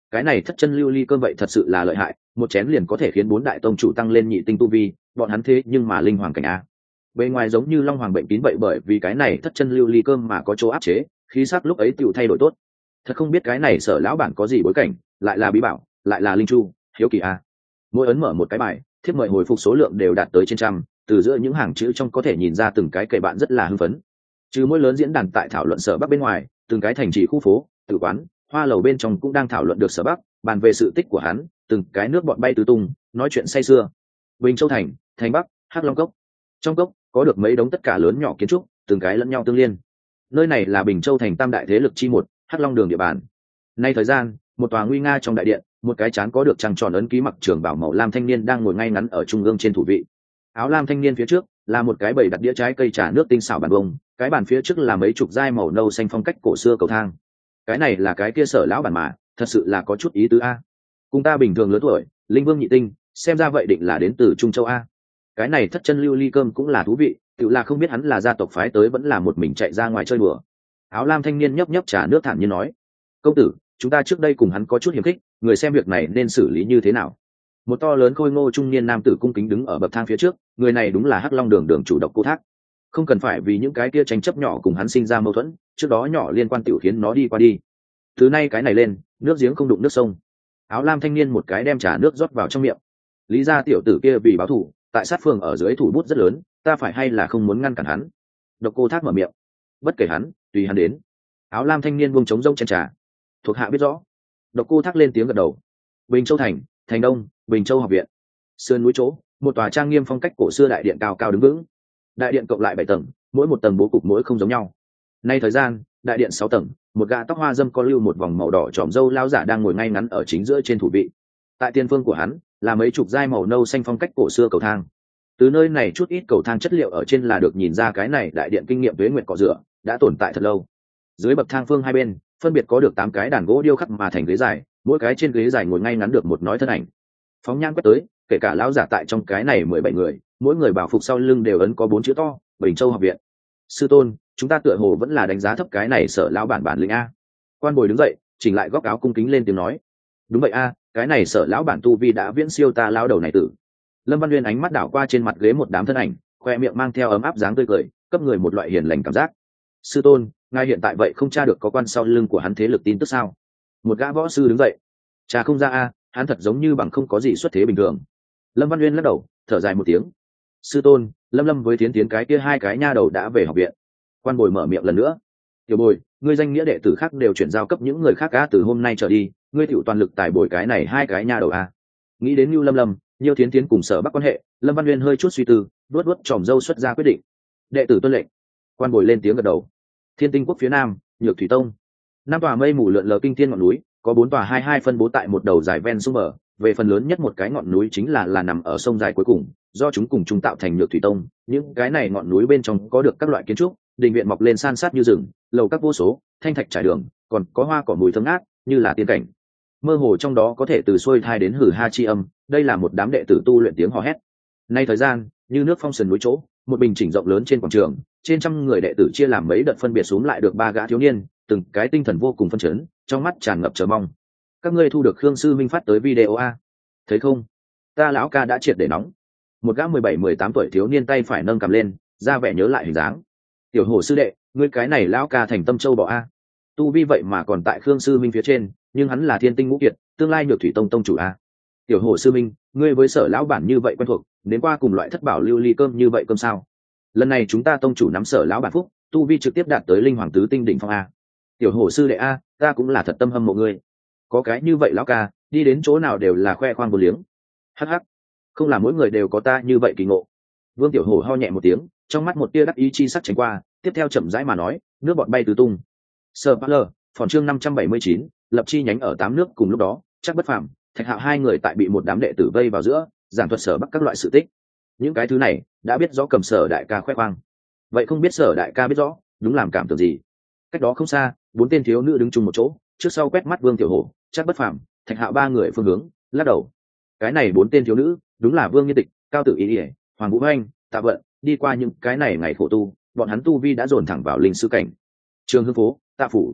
cái này thất chân lưu ly cơm vậy thật sự là lợi hại, một chén liền có thể khiến 4 đại tông chủ tăng lên nhị tinh tu vi, bọn hắn thế nhưng mà linh hoàng cảnh a. Bề ngoài giống như long hoàng bệnh kín vậy, bởi vì cái này thất chân lưu ly cơm mà có chỗ áp chế, khí sắc lúc ấy tựu thay đổi tốt. Thật không biết cái này Sở lão bản có gì bối cảnh, lại là bí bảo, lại là linh chu, hiếu kỳ a. Mỗi ấn mở một cái bài, thiếp mời hồi phục số lượng đều đạt tới trên trăm, từ giữa những hàng chữ trong có thể nhìn ra từng cái kệ bạn rất là hưng phấn. Trừ mỗi lớn diễn đàn tại thảo luận Sở Bắc bên ngoài, từng cái thành trì khu phố, tử quán, hoa lầu bên trong cũng đang thảo luận được Sở Bắc, bàn về sự tích của hắn, từng cái nước bọt bay tứ tung, nói chuyện say sưa. Bình Châu thành, thành Bắc, Hắc Long cốc. Trong cốc có được mấy đống tất cả lớn nhỏ kiến trúc, từng cái lẫn nhau tương liên. Nơi này là Bình Châu thành tam đại thế lực chi một, Hắc Long đường địa bàn. Nay thời gian, một tòa nguy nga trong đại điện, một cái trán có được trăng tròn ấn ký mặc trường bảo màu lam thanh niên đang ngồi ngay ngắn ở trung ương trên thủ vị. Áo lam thanh niên phía trước là một cái bầy đặt đĩa trái cây trà nước tinh xảo bàn bông, cái bàn phía trước là mấy chục giai màu nâu xanh phong cách cổ xưa cầu thang. Cái này là cái kia Sở lão bản mà, thật sự là có chút ý tứ a. Cùng ta bình thường lớn tuổi, linh vương nhị tinh, xem ra vậy định là đến từ Trung Châu a. Cái này thất chân lưu ly cơm cũng là thú vị, tự là không biết hắn là gia tộc phái tới vẫn là một mình chạy ra ngoài chơi đùa. Áo lam thanh niên nhấp nhấp trà nước thản nhiên nói: công tử, chúng ta trước đây cùng hắn có chút hiềm khích, người xem việc này nên xử lý như thế nào? Một to lớn khôi ngô trung niên nam tử cung kính đứng ở bậc thang phía trước, người này đúng là Hắc Long đường đường chủ Độc Cô Thác. Không cần phải vì những cái kia tranh chấp nhỏ cùng hắn sinh ra mâu thuẫn, trước đó nhỏ liên quan tiểu khiến nó đi qua đi. Thứ nay cái này lên, nước giếng không đụng nước sông. Áo lam thanh niên một cái đem trà nước rót vào trong miệng. Lý gia tiểu tử kia vì báo thù, tại sát phường ở dưới thủ bút rất lớn, ta phải hay là không muốn ngăn cản hắn? Độc Cô Thác mở miệng. Bất kể hắn, tùy hắn đến. Áo lam thanh niên buông trống rông chén trà. Thuộc hạ biết rõ. Độc Cô Thác lên tiếng gật đầu. Bình Châu thành, thành đông, Bình Châu học viện. Sườn núi chỗ, một tòa trang nghiêm phong cách cổ xưa đại điện cao cao đứng vững. Đại điện cộng lại 7 tầng, mỗi một tầng bố cục mỗi không giống nhau. Nay thời gian, đại điện 6 tầng, một gã tóc hoa dâm có lưu một vòng màu đỏ tròm râu lao giả đang ngồi ngay ngắn ở chính giữa trên thủ vị. Tại tiền phương của hắn là mấy chục giai màu nâu xanh phong cách cổ xưa cầu thang. Từ nơi này chút ít cầu thang chất liệu ở trên là được nhìn ra cái này đại điện kinh nghiệm tuế nguyệt cọ rửa đã tồn tại thật lâu. Dưới bậc thang phương hai bên phân biệt có được 8 cái đàn gỗ điêu khắc mà thành ghế dài, mỗi cái trên ghế dài ngồi ngay ngắn được một nói thân ảnh. Phóng nhãn quét tới, kể cả lão giả tại trong cái này 17 người, mỗi người bảo phục sau lưng đều ấn có 4 chữ to: Bình Châu học viện. Sư tôn, chúng ta tựa hồ vẫn là đánh giá thấp cái này Sở lão bản lĩnh a. Quan bồi đứng dậy, chỉnh lại góc áo cung kính lên tiếng nói: đúng vậy a, cái này Sở lão bản tu vi đã viễn siêu ta lao đầu này tử. Lâm Văn Nguyên ánh mắt đảo qua trên mặt ghế một đám thân ảnh, khoe miệng mang theo ấm áp dáng tươi cười, cấp người một loại hiền lành cảm giác. Sư tôn, ngài hiện tại vậy không tra được có quan sau lưng của hắn thế lực tin tức sao? Một gã võ sư đứng dậy. Tra không ra a, hắn thật giống như bằng không có gì xuất thế bình thường. Lâm Văn Nguyên lắc đầu, thở dài một tiếng. Sư tôn, Lâm Lâm với Thiến Thiến cái kia hai cái nha đầu đã về học viện. Quan bồi mở miệng lần nữa. Tiểu bồi, ngươi danh nghĩa đệ tử khác đều chuyển giao cấp những người khác a, từ hôm nay trở đi, ngươi tiểu toàn lực tài bồi cái này hai cái nha đầu a. Nghĩ đến Nưu Lâm Lâm, Nhiêu Thiến Thiến cùng Sở Bắc quan hệ, Lâm Văn Nguyên hơi chút suy tư, vuốt vuốt tròm râu xuất ra quyết định. Đệ tử tuân lệnh. Quan bồi lên tiếng gật đầu. Thiên Tinh quốc phía nam, Nhược Thủy Tông. 5 tòa mây mù lượn lờ kinh thiên ngọn núi, có 4 tòa hai phân bố tại một đầu dài ven sông bờ, về phần lớn nhất một cái ngọn núi chính là nằm ở sông dài cuối cùng, do chúng cùng chung tạo thành Nhược Thủy Tông. Những cái này ngọn núi bên trong có được các loại kiến trúc, đình viện mọc lên san sát như rừng, lầu các vô số, thanh thạch trải đường, còn có hoa cỏ mùi thơm ngát, như là tiên cảnh. Mơ hồ trong đó có thể từ xuôi thai đến hử ha chi âm, đây là một đám đệ tử tu luyện tiếng hò hét. Nay thời gian, như nước phong sườn núi chỗ, một bình chỉnh rộng lớn trên quảng trường, trên trăm người đệ tử chia làm mấy đợt phân biệt xuống lại được 3 gã thiếu niên, từng cái tinh thần vô cùng phân chấn, trong mắt tràn ngập chờ mong. Các ngươi thu được Khương sư minh phát tới video a? Thấy không? Ta lão ca đã triệt để nóng. Một gã 17-18 tuổi thiếu niên tay phải nâng cầm lên, ra vẻ nhớ lại hình dáng. Tiểu Hổ sư đệ, ngươi cái này lão ca thành tâm châu bò a. Tu vi vậy mà còn tại Khương sư minh phía trên, nhưng hắn là Thiên Tinh ngũ kiệt, tương lai Nhược Thủy Tông tông chủ a. Tiểu Hổ sư minh, ngươi với Sở lão bản như vậy quen thuộc, đến qua cùng loại thất bảo lưu ly cơm như vậy cơm sao? Lần này chúng ta tông chủ nắm Sở lão bản phúc, tu vi trực tiếp đạt tới linh hoàng tứ tinh đỉnh phong a. Tiểu Hổ sư đệ a, ta cũng là thật tâm hâm mộ ngươi. Có cái như vậy lão ca, đi đến chỗ nào đều là khoe khoang vô liếng. Hắc hắc, không là mỗi người đều có ta như vậy kỳ ngộ. Vương Tiểu Hổ ho nhẹ một tiếng, trong mắt một tia đắc ý chi sắc tránh qua, tiếp theo chậm rãi mà nói, nước bọt bay tứ tung. Sở Bá Lơ, phòn chương 579, lập chi nhánh ở 8 nước cùng lúc đó, chắc bất phàm, Thạch Hạo hai người tại bị một đám đệ tử vây vào giữa, giảng thuật Sở Bắc các loại sự tích. Những cái thứ này đã biết rõ cầm Sở đại ca khoe khoang. Vậy không biết Sở đại ca biết rõ, đúng làm cảm tưởng gì? Cách đó không xa, 4 tên thiếu nữ đứng chung một chỗ, trước sau quét mắt Vương Tiểu Hổ, chắc bất phàm, Thạch Hạo ba người phương hướng, lắc đầu. Cái này 4 tên thiếu nữ, đúng là Vương Nhiên Tịch, Cao Tử Ý, Hoàng Vũ Anh, Tạ Vận, đi qua những cái này ngày khổ tu, bọn hắn tu vi đã dồn thẳng vào linh sư cảnh. Trường Hưng phố, Tạ phủ.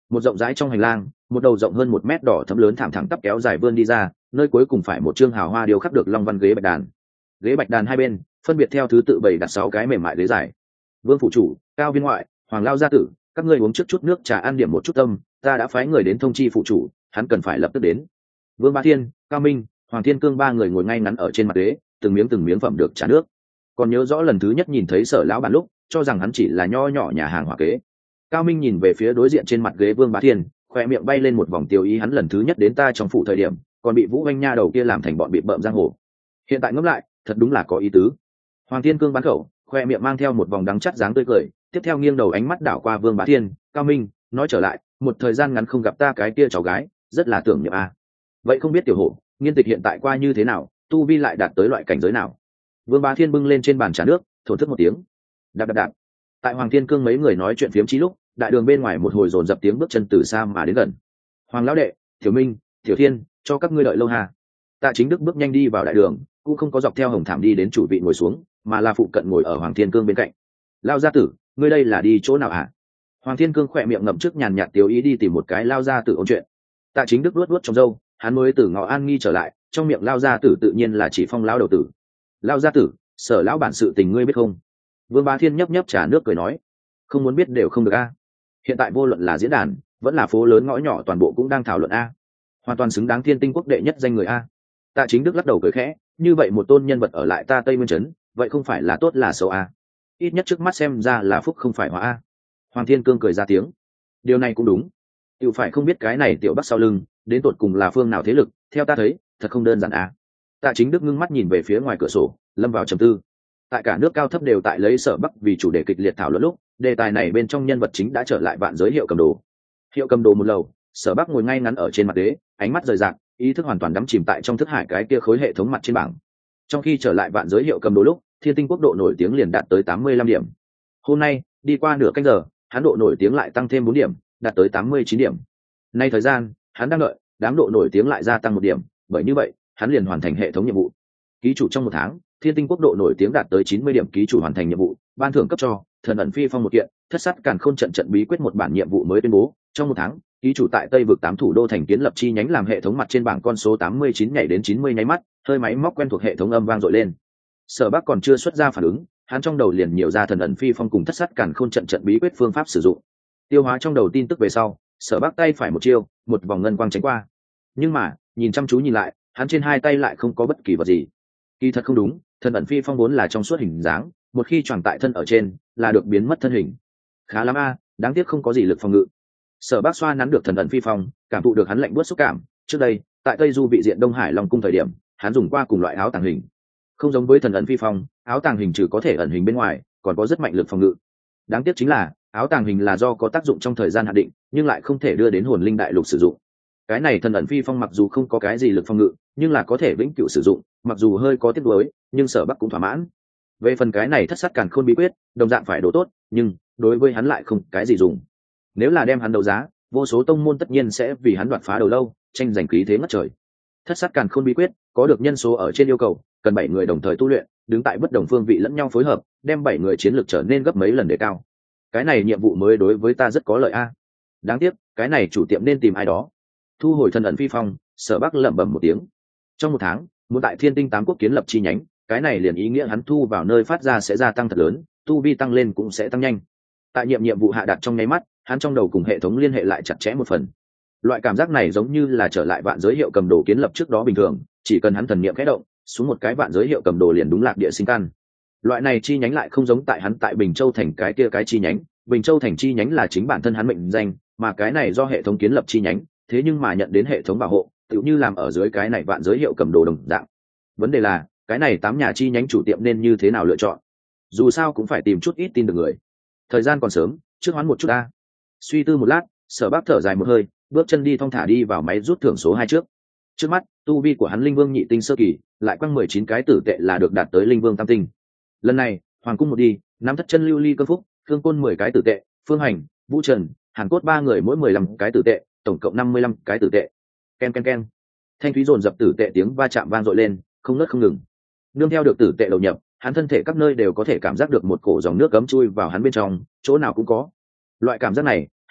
Một rộng rãi trong hành lang, một đầu rộng hơn 1 mét đỏ thẫm lớn thảm thẳng tắp kéo dài vươn đi ra, nơi cuối cùng phải một chương hào hoa điêu khắc được long văn ghế bạch đàn. Ghế bạch đàn hai bên phân biệt theo thứ tự bày đặt 6 cái mềm mại ghế dài. Vương phụ chủ, Cao viên ngoại, Hoàng lao gia tử, các ngươi uống trước chút nước trà, ăn điểm một chút tâm, ta đã phái người đến thông chi phụ chủ, hắn cần phải lập tức đến. Vương Bá Thiên, Cao Minh, Hoàng Thiên Cương ba người ngồi ngay ngắn ở trên mặt ghế, từng miếng phẩm được trà nước. Còn nhớ rõ lần thứ nhất nhìn thấy Sở lão bản lúc, cho rằng hắn chỉ là nho nhỏ nhà hàng hỏa kế. Cao Minh nhìn về phía đối diện trên mặt ghế Vương Bá Thiên, khoe miệng bay lên một vòng tiêu ý, hắn lần thứ nhất đến ta trong phủ thời điểm, còn bị Vũ Anh nha đầu kia làm thành bọn bị bợm giang hồ. Hiện tại ngẫm lại, thật đúng là có ý tứ. Hoàng Thiên Cương bán khẩu, khoe miệng mang theo một vòng đắng chát dáng tươi cười, tiếp theo nghiêng đầu ánh mắt đảo qua Vương Bá Thiên. Cao Minh, nói trở lại, một thời gian ngắn không gặp ta cái kia cháu gái, rất là tưởng niệm a. Vậy không biết tiểu hổ, Nghiên Tịch hiện tại qua như thế nào, tu vi lại đạt tới loại cảnh giới nào? Vương Bá Thiên bưng lên trên bàn trà nước, thổ thức một tiếng. Đạp đạp đạp. Tại Hoàng Thiên Cương mấy người nói chuyện phiếm chí lúc, đại đường bên ngoài một hồi dồn dập tiếng bước chân từ xa mà đến gần. Hoàng lão đệ, Tiểu Minh, Tiểu Thiên, cho các ngươi đợi lâu hà. Tạ Chính Đức bước nhanh đi vào đại đường, cũng không có dọc theo hồng thảm đi đến chủ vị ngồi xuống, mà là phụ cận ngồi ở Hoàng Thiên Cương bên cạnh. Lao gia tử, ngươi đây là đi chỗ nào hả? Hoàng Thiên Cương khỏe miệng ngậm trước nhàn nhạt tiêu ý đi tìm một cái lao gia tử ôn chuyện. Tạ Chính Đức luốt luốt trong râu, hắn mới từ Ngọ An nghi trở lại, trong miệng lao gia tử tự nhiên là chỉ Phong lão đầu tử. Lao gia tử, Sở lão bản sự tình ngươi biết không? Vương Bá Thiên nhấp nhấp trà nước cười nói, không muốn biết đều không được a. Hiện tại vô luận là diễn đàn, vẫn là phố lớn ngõ nhỏ toàn bộ cũng đang thảo luận a. Hoàn toàn xứng đáng Thiên Tinh quốc đệ nhất danh người a. Tạ Chính Đức lắc đầu cười khẽ, như vậy một tôn nhân vật ở lại ta Tây Nguyên trấn, vậy không phải là tốt là xấu a? Ít nhất trước mắt xem ra là phúc không phải họa a. Hoàng Thiên Cương cười ra tiếng, điều này cũng đúng. Tiểu phải không biết cái này tiểu Bắc sau lưng, đến tột cùng là phương nào thế lực, theo ta thấy, thật không đơn giản a. Tạ Chính Đức ngưng mắt nhìn về phía ngoài cửa sổ, lâm vào trầm tư. Tại cả nước cao thấp đều tại lấy Sở Bắc vì chủ đề kịch liệt thảo luận lúc, đề tài này bên trong nhân vật chính đã trở lại Vạn Giới Hiệu Cầm Đồ. Hiệu Cầm Đồ một lầu, Sở Bắc ngồi ngay ngắn ở trên mặt ghế, ánh mắt rời rạc, ý thức hoàn toàn đắm chìm tại trong thức hải cái kia khối hệ thống mặt trên bảng. Trong khi trở lại Vạn Giới Hiệu Cầm Đồ lúc, Thiên Tinh quốc độ nổi tiếng liền đạt tới 85 điểm. Hôm nay, đi qua nửa canh giờ, hắn độ nổi tiếng lại tăng thêm 4 điểm, đạt tới 89 điểm. Nay thời gian, hắn đang đợi, đám độ nổi tiếng lại gia tăng 1 điểm, bởi như vậy, hắn liền hoàn thành hệ thống nhiệm vụ. Ký chủ trong 1 tháng, Thiên Tinh quốc độ nổi tiếng đạt tới 90 điểm, ký chủ hoàn thành nhiệm vụ, ban thưởng cấp cho Thần ẩn phi phong 1 kiện, Thất sát càn khôn trận bí quyết 1 bản nhiệm vụ mới tuyên bố. Trong 1 tháng, ký chủ tại Tây vực 8 thủ đô thành kiến lập chi nhánh, làm hệ thống mặt trên bảng con số 89 nhảy đến 90 nháy mắt, hơi máy móc quen thuộc hệ thống âm vang dội lên. Sở Bắc còn chưa xuất ra phản ứng, hắn trong đầu liền nhiều ra Thần ẩn phi phong cùng Thất sát càn khôn trận bí quyết phương pháp sử dụng. Tiêu hóa trong đầu tin tức về sau, Sở Bắc tay phải một chiêu, một vòng ngân quang tránh qua. Nhưng mà, nhìn chăm chú nhìn lại, hắn trên hai tay lại không có bất kỳ vật gì. Kỳ thật không đúng, Thần ẩn phi phong vốn là trong suốt hình dáng, một khi choàng tại thân ở trên, là được biến mất thân hình. Khá lắm a, đáng tiếc không có gì lực phòng ngự. Sở Bắc xoa nắn được Thần ẩn phi phong, cảm thụ được hắn lạnh buốt xúc cảm. Trước đây, tại Tây Du vị diện Đông Hải Long cung thời điểm, hắn dùng qua cùng loại áo tàng hình. Không giống với Thần ẩn phi phong, áo tàng hình trừ có thể ẩn hình bên ngoài, còn có rất mạnh lực phòng ngự. Đáng tiếc chính là, áo tàng hình là do có tác dụng trong thời gian hạn định, nhưng lại không thể đưa đến hồn linh đại lục sử dụng. Cái này Thần ẩn phi phong mặc dù không có cái gì lực phòng ngự, nhưng là có thể vĩnh cửu sử dụng, mặc dù hơi có tiếc nuối, nhưng Sở Bắc cũng thỏa mãn. Về phần cái này Thất sát càn khôn bí quyết, đồng dạng phải đồ tốt, nhưng đối với hắn lại không cái gì dùng. Nếu là đem hắn đấu giá, vô số tông môn tất nhiên sẽ vì hắn đoạt phá đầu lâu, tranh giành khí thế ngất trời. Thất sát càn khôn bí quyết có được nhân số ở trên yêu cầu, cần 7 người đồng thời tu luyện, đứng tại bất đồng phương vị lẫn nhau phối hợp, đem 7 người chiến lược trở nên gấp mấy lần đề cao. Cái này nhiệm vụ mới đối với ta rất có lợi a. Đáng tiếc, cái này chủ tiệm nên tìm ai đó. Thu hồi Thần ẩn phi phong, Sở Bắc lẩm bẩm một tiếng. Trong 1 tháng, muốn tại Thiên Tinh 8 quốc kiến lập chi nhánh, cái này liền ý nghĩa hắn thu vào nơi phát ra sẽ gia tăng thật lớn, tu vi tăng lên cũng sẽ tăng nhanh. Tại nhiệm vụ hạ đạt trong nháy mắt, hắn trong đầu cùng hệ thống liên hệ lại chặt chẽ một phần. Loại cảm giác này giống như là trở lại Vạn Giới Hiệu Cầm Đồ kiến lập trước đó bình thường, chỉ cần hắn thần niệm khẽ động, xuống một cái Vạn Giới Hiệu Cầm Đồ liền đúng lạc địa sinh căn. Loại này chi nhánh lại không giống tại hắn tại Bình Châu thành cái kia cái chi nhánh, Bình Châu thành chi nhánh là chính bản thân hắn mệnh danh, mà cái này do hệ thống kiến lập chi nhánh, thế nhưng mà nhận đến hệ thống bảo hộ, tựu như làm ở dưới cái này Vạn Giới Hiệu Cầm Đồ đồng dạng. Vấn đề là, cái này 8 nhà chi nhánh chủ tiệm nên như thế nào lựa chọn? Dù sao cũng phải tìm chút ít tin được người. Thời gian còn sớm, trước hoán một chút a. Suy tư một lát, Sở Bắc thở dài một hơi, bước chân đi thong thả đi vào máy rút thưởng số 2 trước. Trước mắt, tu vi của hắn Linh Vương nhị tinh sơ kỳ, lại quăng 19 cái tử tệ là được đạt tới Linh Vương tam tinh. Lần này, Hoàng cung một đi, nắm thất chân lưu ly cơ phúc, Khương Côn 10 cái tử tệ, Phương Hành, Vũ Trần, Hàn Cốt 3 người mỗi 15 cái tử tệ, tổng cộng 55 cái tử tệ. Ken ken ken. Thanh thúy dồn dập tử tệ tiếng va chạm vang dội lên, không ngớt không ngừng. Nương theo được tử tệ đầu nhập, hắn thân thể các nơi đều có thể cảm giác được một cổ dòng nước cấm chui vào hắn bên trong, chỗ nào cũng có. Loại cảm giác này,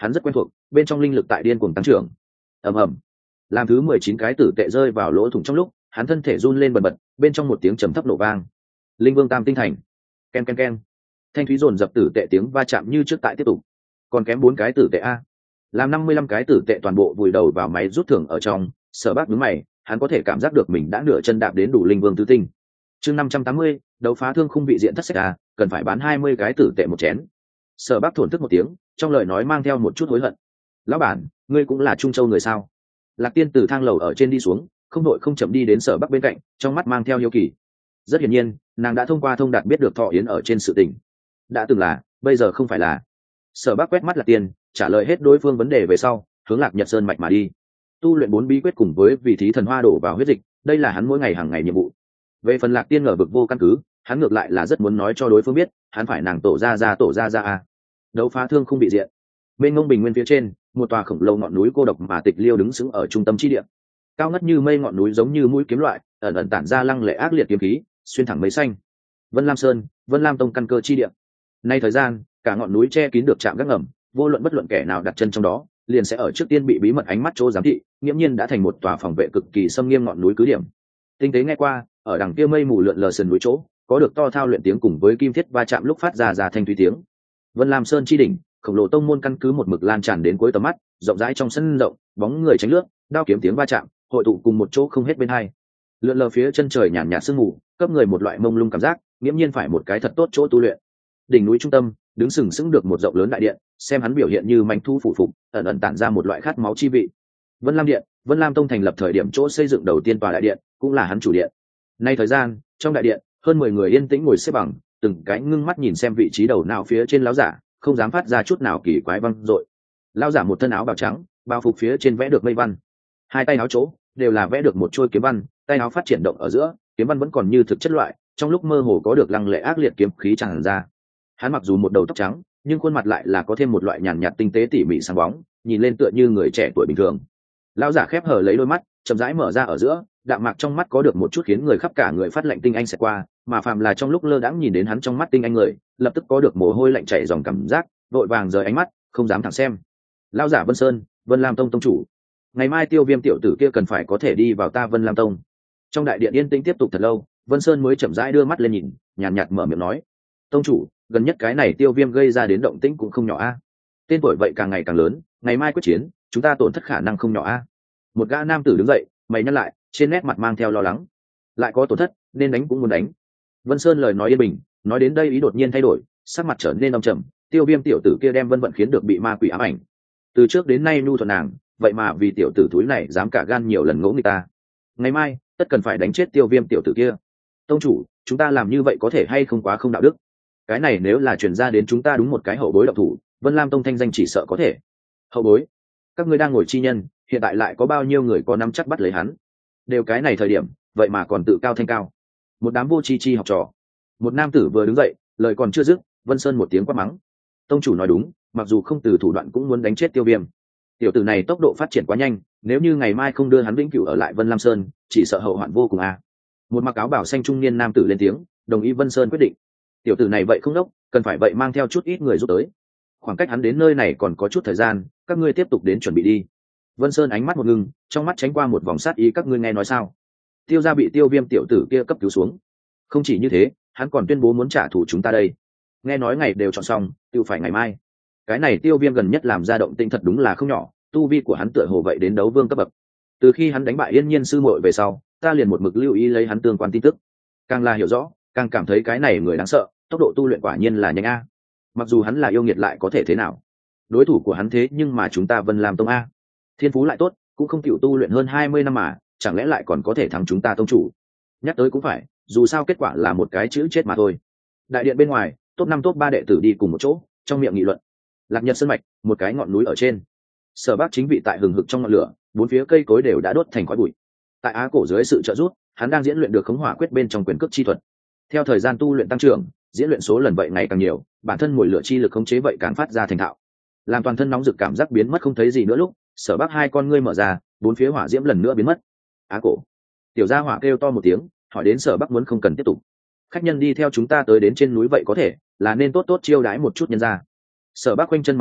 hắn rất quen thuộc, bên trong linh lực tại điên cuồng tăng trưởng. Ầm ầm, làm thứ 19 cái tử tệ rơi vào lỗ thủng trong lúc, hắn thân thể run lên bần bật, bên trong một tiếng trầm thấp nổ vang. Linh vương tam tinh thành. Ken ken ken. Thanh thúy dồn dập tử tệ tiếng va chạm như trước tại tiếp tục. Còn kém 4 cái tử tệ a. Làm 55 cái tử tệ toàn bộ vùi đầu vào máy rút thưởng ở trong, Sở Bác nhướng mày, hắn có thể cảm giác được mình đã nửa chân đạp đến đủ linh vương tứ tinh. Chương 580, đấu phá thương khung vị diện thất sách a, cần phải bán 20 cái tử tệ một chén. Sở Bác thổn thức một tiếng, trong lời nói mang theo một chút hối hận. Lão bản, ngươi cũng là Trung Châu người sao? Lạc Tiên từ thang lầu ở trên đi xuống, không đội không chậm đi đến Sở Bắc bên cạnh, trong mắt mang theo hiếu kỳ. Rất hiển nhiên, nàng đã thông qua thông đạt biết được Thọ Yến ở trên sự tình. Đã từng là, bây giờ không phải là. Sở Bắc quét mắt Lạc Tiên, trả lời hết đối phương vấn đề về sau, hướng Lạc Nhật Sơn mạch mà đi. Tu luyện 4 bí quyết cùng với vị thí thần hoa đổ vào huyết dịch, đây là hắn mỗi ngày hàng ngày nhiệm vụ. Về phần Lạc Tiên ngờ vực vô căn cứ, hắn ngược lại là rất muốn nói cho đối phương biết, hắn phải nàng tổ ra a. Đấu phá thương không bị diện. Bên ngông bình nguyên phía trên, một tòa khổng lồ ngọn núi cô độc mà tịch liêu đứng sững ở trung tâm chi địa. Cao ngất như mây ngọn núi giống như mũi kiếm loại, ẩn ẩn tản ra lăng lệ ác liệt kiếm khí, xuyên thẳng mây xanh. Vân Lam Sơn, Vân Lam Tông căn cơ chi địa. Nay thời gian, cả ngọn núi che kín được trạm gác ngầm, vô luận bất luận kẻ nào đặt chân trong đó, liền sẽ ở trước tiên bị bí mật ánh mắt chỗ giám thị, nghiễm nhiên đã thành một tòa phòng vệ cực kỳ xâm nghiêm ngọn núi cứ điểm. Tinh tế nghe qua, ở đằng kia mây mù lượn lờ sườn núi chỗ, có được to thao luyện tiếng cùng với kim thiết va chạm lúc phát ra thanh thúy tiếng. Vân Lam Sơn chi đỉnh, khổng lồ tông môn căn cứ một mực lan tràn đến cuối tầm mắt, rộng rãi trong sân rộng, bóng người tránh lướt, đao kiếm tiếng va chạm, hội tụ cùng một chỗ không hết bên hai. Lượn lờ phía chân trời nhàn nhạt sương mù, cấp người một loại mông lung cảm giác, nghiễm nhiên phải một cái thật tốt chỗ tu luyện. Đỉnh núi trung tâm, đứng sừng sững được một rộng lớn đại điện, xem hắn biểu hiện như manh thu phủ phục, ẩn ẩn tản ra một loại khát máu chi vị. Vân Lam Điện, Vân Lam Tông thành lập thời điểm chỗ xây dựng đầu tiên tòa đại điện, cũng là hắn chủ điện. Nay thời gian, trong đại điện, hơn 10 người yên tĩnh ngồi xếp bằng, từng cái ngưng mắt nhìn xem vị trí đầu nào phía trên lão giả, không dám phát ra chút nào kỳ quái văng dội. Lão giả một thân áo bào trắng, bao phục phía trên vẽ được mây văn, hai tay áo chỗ đều là vẽ được một chuôi kiếm văn, tay áo phát triển động ở giữa, kiếm văn vẫn còn như thực chất loại, trong lúc mơ hồ có được lăng lệ ác liệt kiếm khí tràn ra. Hắn mặc dù một đầu tóc trắng, nhưng khuôn mặt lại là có thêm một loại nhàn nhạt tinh tế tỉ mỉ sáng bóng, nhìn lên tựa như người trẻ tuổi bình thường. Lão giả khép hờ lấy đôi mắt, chậm rãi mở ra ở giữa, đạm mạc trong mắt có được một chút khiến người khắp cả người phát lạnh tinh anh sẽ qua, mà phàm là trong lúc lơ đãng nhìn đến hắn trong mắt tinh anh người, lập tức có được mồ hôi lạnh chảy dòng cảm giác, vội vàng rời ánh mắt, không dám thẳng xem. Lão giả Vân Sơn, Vân Lam Tông tông chủ, ngày mai Tiêu Viêm tiểu tử kia cần phải có thể đi vào ta Vân Lam Tông. Trong đại điện yên tĩnh tiếp tục thật lâu, Vân Sơn mới chậm rãi đưa mắt lên nhìn, nhàn nhạt mở miệng nói: tông chủ, gần nhất cái này Tiêu Viêm gây ra đến động tĩnh cũng không nhỏ a. Tên tuổi vậy càng ngày càng lớn, ngày mai quyết chiến, chúng ta tổn thất khả năng không nhỏ a. Một gã nam tử đứng dậy, mày nhăn lại, trên nét mặt mang theo lo lắng. Lại có tổn thất, nên đánh cũng muốn đánh. Vân Sơn lời nói yên bình, nói đến đây ý đột nhiên thay đổi, sắc mặt trở nên âm trầm. Tiêu Viêm tiểu tử kia đem Vân Vận khiến được bị ma quỷ ám ảnh. Từ trước đến nay nhu thuận nàng, vậy mà vì tiểu tử thúi này dám cả gan nhiều lần ngỗ người ta. Ngày mai, tất cần phải đánh chết Tiêu Viêm tiểu tử kia. Tông chủ, chúng ta làm như vậy có thể hay không quá không đạo đức? Cái này nếu là truyền ra đến chúng ta đúng một cái hậu bối độc thủ, Vân Lam Tông thanh danh chỉ sợ có thể. Hậu bối? Các ngươi đang ngồi chi nhân, hiện tại lại có bao nhiêu người có nắm chắc bắt lấy hắn? Đều cái này thời điểm, vậy mà còn tự cao thanh cao. Một đám vô tri chi học trò. Một nam tử vừa đứng dậy, lời còn chưa dứt, Vân Sơn một tiếng quát mắng. Tông chủ nói đúng, mặc dù không từ thủ đoạn cũng muốn đánh chết Tiêu Viêm. Tiểu tử này tốc độ phát triển quá nhanh, nếu như ngày mai không đưa hắn vĩnh cửu ở lại Vân Lam Sơn, chỉ sợ hậu hoạn vô cùng a. Một mặc áo bảo xanh trung niên nam tử lên tiếng, đồng ý Vân Sơn quyết định. Tiểu tử này vậy không đốc, cần phải vậy mang theo chút ít người giúp tới. Khoảng cách hắn đến nơi này còn có chút thời gian, các ngươi tiếp tục đến chuẩn bị đi. Vân Sơn ánh mắt một ngưng, trong mắt tránh qua một vòng sát ý. Các ngươi nghe nói sao? Tiêu gia bị Tiêu Viêm tiểu tử kia cấp cứu xuống. Không chỉ như thế, hắn còn tuyên bố muốn trả thù chúng ta đây. Nghe nói ngày đều chọn xong, tiêu phải ngày mai. Cái này Tiêu Viêm gần nhất làm ra động tĩnh thật đúng là không nhỏ, tu vi của hắn tựa hồ vậy đến đấu vương cấp bậc. Từ khi hắn đánh bại Yên Nhiên sư muội về sau, ta liền một mực lưu ý lấy hắn tương quan tin tức. Càng là hiểu rõ, càng cảm thấy cái này người đáng sợ, tốc độ tu luyện quả nhiên là nhanh a. Mặc dù hắn là yêu nghiệt lại có thể thế nào? Đối thủ của hắn thế nhưng mà chúng ta Vân Lam Tông a. Thiên phú lại tốt, cũng không chịu tu luyện hơn 20 năm mà, chẳng lẽ lại còn có thể thắng chúng ta tông chủ? Nhắc tới cũng phải, dù sao kết quả là một cái chữ chết mà thôi. Đại điện bên ngoài, top 5 top 3 đệ tử đi cùng một chỗ, trong miệng nghị luận. Lạc Nhật Sơn mạch, một cái ngọn núi ở trên. Sở Bác chính vị tại hừng hực trong ngọn lửa, bốn phía cây cối đều đã đốt thành khói bụi. Tại Á Cổ dưới sự trợ giúp, hắn đang diễn luyện được khống hỏa quyết bên trong quyền cước chi thuật. Theo thời gian tu luyện tăng trưởng, diễn luyện số lần vậy ngày càng nhiều, bản thân mùi lửa chi lực khống chế vậy càng phát ra thành thạo. Làm toàn thân nóng rực cảm giác biến mất không thấy gì nữa lúc, Sở Bác hai con ngươi mở ra, bốn phía hỏa diễm lần nữa biến mất. Á Cổ, tiểu gia hỏa kêu to một tiếng, hỏi đến Sở Bác muốn không cần tiếp tục. Khách nhân đi theo chúng ta tới đến trên núi vậy có thể, là nên tốt tốt chiêu đãi một chút nhân gia. Sở Bác quanh chân mà ngồi,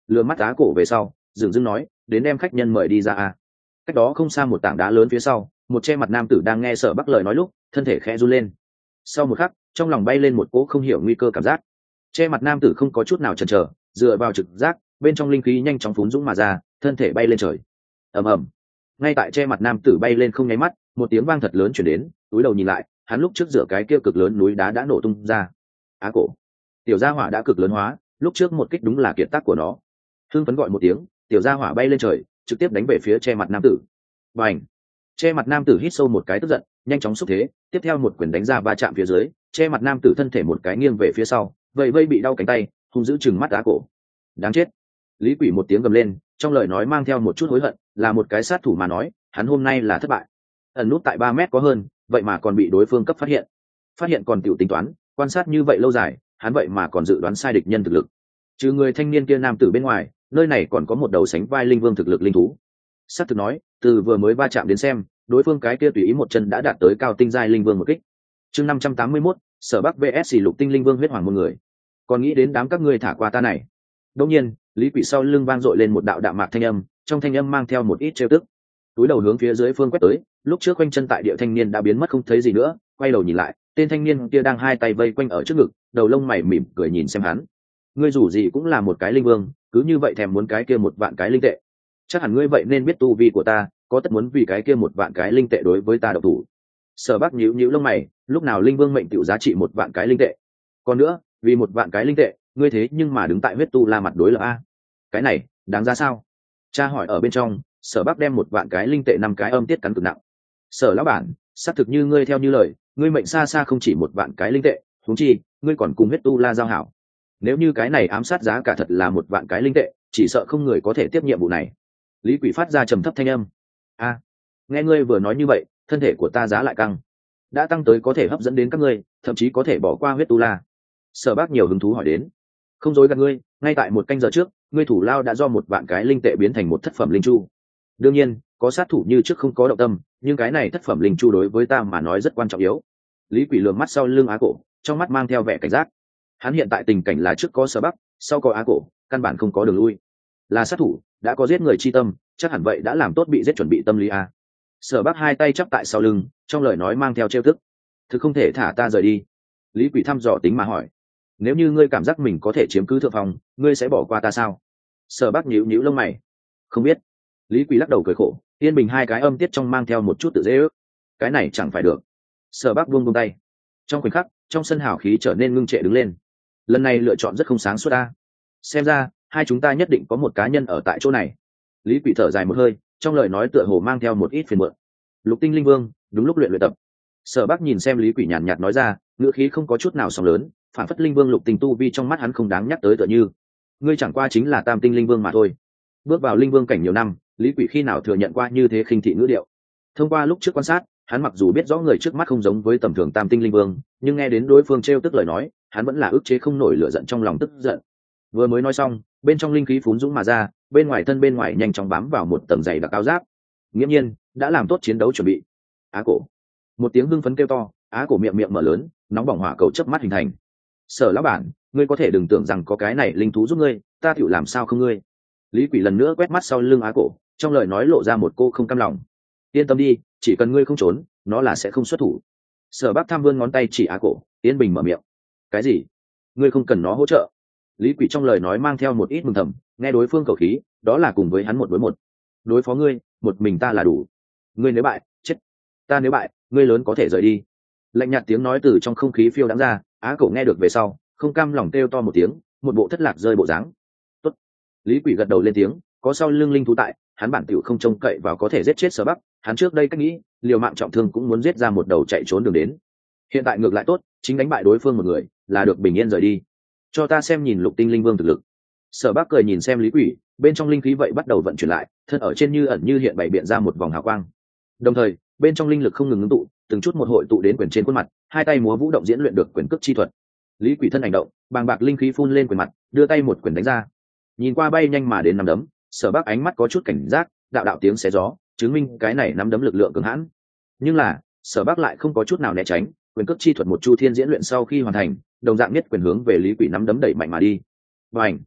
lừa mắt Á Cổ về sau dừng dưng nói, đến đem khách nhân mời đi ra à. Cách đó không xa một tảng đá lớn phía sau, một che mặt nam tử đang nghe Sở Bắc lời nói lúc thân thể khẽ run lên. Sau một khắc trong lòng bay lên một cỗ không hiểu nguy cơ cảm giác. Che mặt nam tử không có chút nào chần chờ, dựa vào trực giác, bên trong linh khí nhanh chóng phún dũng mà ra, thân thể bay lên trời. Ầm ầm. Ngay tại che mặt nam tử bay lên không nháy mắt, một tiếng vang thật lớn truyền đến, túi đầu nhìn lại, hắn lúc trước dựa cái kia cực lớn núi đá đã nổ tung ra. Á Cổ, tiểu gia hỏa đã cực lớn hóa, lúc trước một kích đúng là kiệt tác của nó. Hưng phấn gọi một tiếng, tiểu gia hỏa bay lên trời, trực tiếp đánh về phía che mặt nam tử. Bành! Che mặt nam tử hít sâu một cái tức giận, nhanh chóng xúc thế, tiếp theo một quyền đánh ra va chạm phía dưới, che mặt nam tử thân thể một cái nghiêng về phía sau, vậy vây bị đau cánh tay, hung dữ chừng mắt Á Cổ. Đáng chết! Lý Quỷ một tiếng gầm lên, trong lời nói mang theo một chút hối hận, là một cái sát thủ mà nói, hắn hôm nay là thất bại. Ẩn nút tại 3 mét có hơn, vậy mà còn bị đối phương cấp phát hiện. Phát hiện còn tiểu tính toán, quan sát như vậy lâu dài, hắn vậy mà còn dự đoán sai địch nhân thực lực. Trừ người thanh niên kia nam tử bên ngoài, nơi này còn có một đầu sánh vai linh vương thực lực linh thú. Sát thực nói, từ vừa mới va chạm đến xem, đối phương cái kia tùy ý một chân đã đạt tới cao tinh giai linh vương một kích. Chương 581, Sở Bắc VS Lục Tinh Linh Vương huyết hoàng môn người. Còn nghĩ đến đám các ngươi thả qua ta này. Đương nhiên, Lý Quỷ sau lưng vang dội lên một đạo đạm mạc thanh âm, trong thanh âm mang theo một ít trêu tức. Túi đầu hướng phía dưới phương quét tới, lúc trước quanh chân tại địa thanh niên đã biến mất không thấy gì nữa, quay đầu nhìn lại, tên thanh niên kia đang hai tay vây quanh ở trước ngực, đầu lông mày mỉm cười nhìn xem hắn. Ngươi dù gì cũng là một cái linh vương, cứ như vậy thèm muốn cái kia một vạn cái linh tệ. Chắc hẳn ngươi vậy nên biết tu vi của ta, có tất muốn vì cái kia một vạn cái linh tệ đối với ta độc thủ. Sở Bắc nhíu nhíu lông mày, lúc nào linh vương mệnh tiểu giá trị một vạn cái linh tệ. Còn nữa, vì một vạn cái linh tệ, ngươi thế nhưng mà đứng tại huyết tu la mặt đối lập a. Cái này, đáng giá sao? Cha hỏi ở bên trong, Sở Bắc đem một vạn cái linh tệ 5 cái âm tiết cắn cực nặng. Sở lão bản, xác thực như ngươi theo như lời, ngươi mệnh xa xa không chỉ một vạn cái linh tệ, huống chi, ngươi còn cùng huyết tu la giao hảo. Nếu như cái này ám sát giá cả thật là một vạn cái linh tệ, chỉ sợ không người có thể tiếp nhiệm vụ này. Lý Quỷ phát ra trầm thấp thanh âm. A, nghe ngươi vừa nói như vậy, thân thể của ta giá lại căng. Đã tăng tới có thể hấp dẫn đến các ngươi, thậm chí có thể bỏ qua huyết tu la. Sở Bác nhiều hứng thú hỏi đến. Không dối gạt ngươi, ngay tại một canh giờ trước, ngươi thủ lao đã do một vạn cái linh tệ biến thành một thất phẩm linh chu. Đương nhiên, có sát thủ như trước không có động tâm, nhưng cái này thất phẩm linh chu đối với ta mà nói rất quan trọng yếu. Lý Quỷ lườm mắt sau lưng Á Cổ, trong mắt mang theo vẻ cảnh giác. Hắn hiện tại tình cảnh là trước có Sở Bắc, sau có Á Cổ, căn bản không có đường lui. Là sát thủ, đã có giết người chi tâm, chắc hẳn vậy đã làm tốt bị giết chuẩn bị tâm lý a. Sở Bắc hai tay chắp tại sau lưng, trong lời nói mang theo trêu tức. Thực không thể thả ta rời đi. Lý Quỷ thăm dò tính mà hỏi. Nếu như ngươi cảm giác mình có thể chiếm cứ thượng phòng, ngươi sẽ bỏ qua ta sao? Sở Bắc nhíu nhíu lông mày. Không biết. Lý Quỷ lắc đầu cười khổ, yên bình hai cái âm tiết trong mang theo một chút tự dễ ước. Cái này chẳng phải được. Sở Bắc buông tay. Trong khoảnh khắc, trong sân hào khí trở nên ngưng trệ đứng lên. Lần này lựa chọn rất không sáng suốt ta. Xem ra, hai chúng ta nhất định có một cá nhân ở tại chỗ này. Lý Quỷ thở dài một hơi, trong lời nói tựa hồ mang theo một ít phiền muộn. Lục Tinh Linh Vương, đúng lúc luyện tập. Sở Bắc nhìn xem Lý Quỷ nhàn nhạt nói ra, ngữ khí không có chút nào sóng lớn, phản phất Linh Vương Lục Tinh tu vi trong mắt hắn không đáng nhắc tới tựa như. Ngươi chẳng qua chính là Tam Tinh Linh Vương mà thôi. Bước vào Linh Vương cảnh nhiều năm, Lý Quỷ khi nào thừa nhận qua như thế khinh thị ngữ điệu. Thông qua lúc trước quan sát, hắn mặc dù biết rõ người trước mắt không giống với tầm thường Tam Tinh Linh Vương, nhưng nghe đến đối phương trêu tức lời nói, hắn vẫn là ức chế không nổi lửa giận trong lòng tức giận. Vừa mới nói xong, bên trong linh khí phún dũng mà ra, bên ngoài thân bên ngoài nhanh chóng bám vào một tầng dày đặc áo giáp. Nghiễm nhiên, đã làm tốt chiến đấu chuẩn bị. Á Cổ, một tiếng hưng phấn kêu to, Á Cổ miệng miệng mở lớn, nóng bỏng hỏa cầu chớp mắt hình thành. Sở lão bản, ngươi có thể đừng tưởng rằng có cái này linh thú giúp ngươi, ta chịu làm sao không ngươi. Lý Quỷ lần nữa quét mắt sau lưng Á Cổ, trong lời nói lộ ra một cô không cam lòng. Yên tâm đi, chỉ cần ngươi không trốn, nó là sẽ không xuất thủ. Sở Bắc tham vươn ngón tay chỉ Á Cổ, Yên Bình mở miệng. Cái gì? Ngươi không cần nó hỗ trợ. Lý Quỷ trong lời nói mang theo một ít mừng thầm, nghe đối phương khẩu khí, đó là cùng với hắn một đối một. Đối phó ngươi, một mình ta là đủ. Ngươi nếu bại, chết. Ta nếu bại, ngươi lớn có thể rời đi. Lạnh nhạt tiếng nói từ trong không khí phiêu đãng ra, Á Cổ nghe được về sau, không cam lòng kêu to một tiếng, một bộ thất lạc rơi bộ dáng. Tốt. Lý Quỷ gật đầu lên tiếng, có sau lưng linh thú tại, hắn bản tiểu không trông cậy vào có thể giết chết Sở Bắc, hắn trước đây cách nghĩ, liều mạng trọng thương cũng muốn giết ra một đầu chạy trốn đường đến. Hiện tại ngược lại tốt, chính đánh bại đối phương một người, là được bình yên rời đi. Cho ta xem nhìn Lục Tinh Linh Vương thực lực. Sở Bắc cười nhìn xem Lý Quỷ, bên trong linh khí vậy bắt đầu vận chuyển lại, thân ở trên như ẩn như hiện bày biện ra một vòng hào quang. Đồng thời, bên trong linh lực không ngừng ngưng tụ, từng chút một hội tụ đến quyền trên khuôn mặt, hai tay múa vũ động diễn luyện được quyền cước chi thuật. Lý Quỷ thân hành động, bàng bạc linh khí phun lên quyền mặt, đưa tay một quyền đánh ra. Nhìn qua bay nhanh mà đến nắm đấm, Sở Bắc ánh mắt có chút cảnh giác, đạo đạo tiếng xé gió, chứng minh cái này nắm đấm lực lượng cường hãn. Nhưng là, Sở Bắc lại không có chút nào né tránh, quyền cước chi thuật một chu thiên diễn luyện sau khi hoàn thành, đồng dạng nhất quyền hướng về Lý Quỷ nắm đấm đẩy mạnh mà đi. Bành!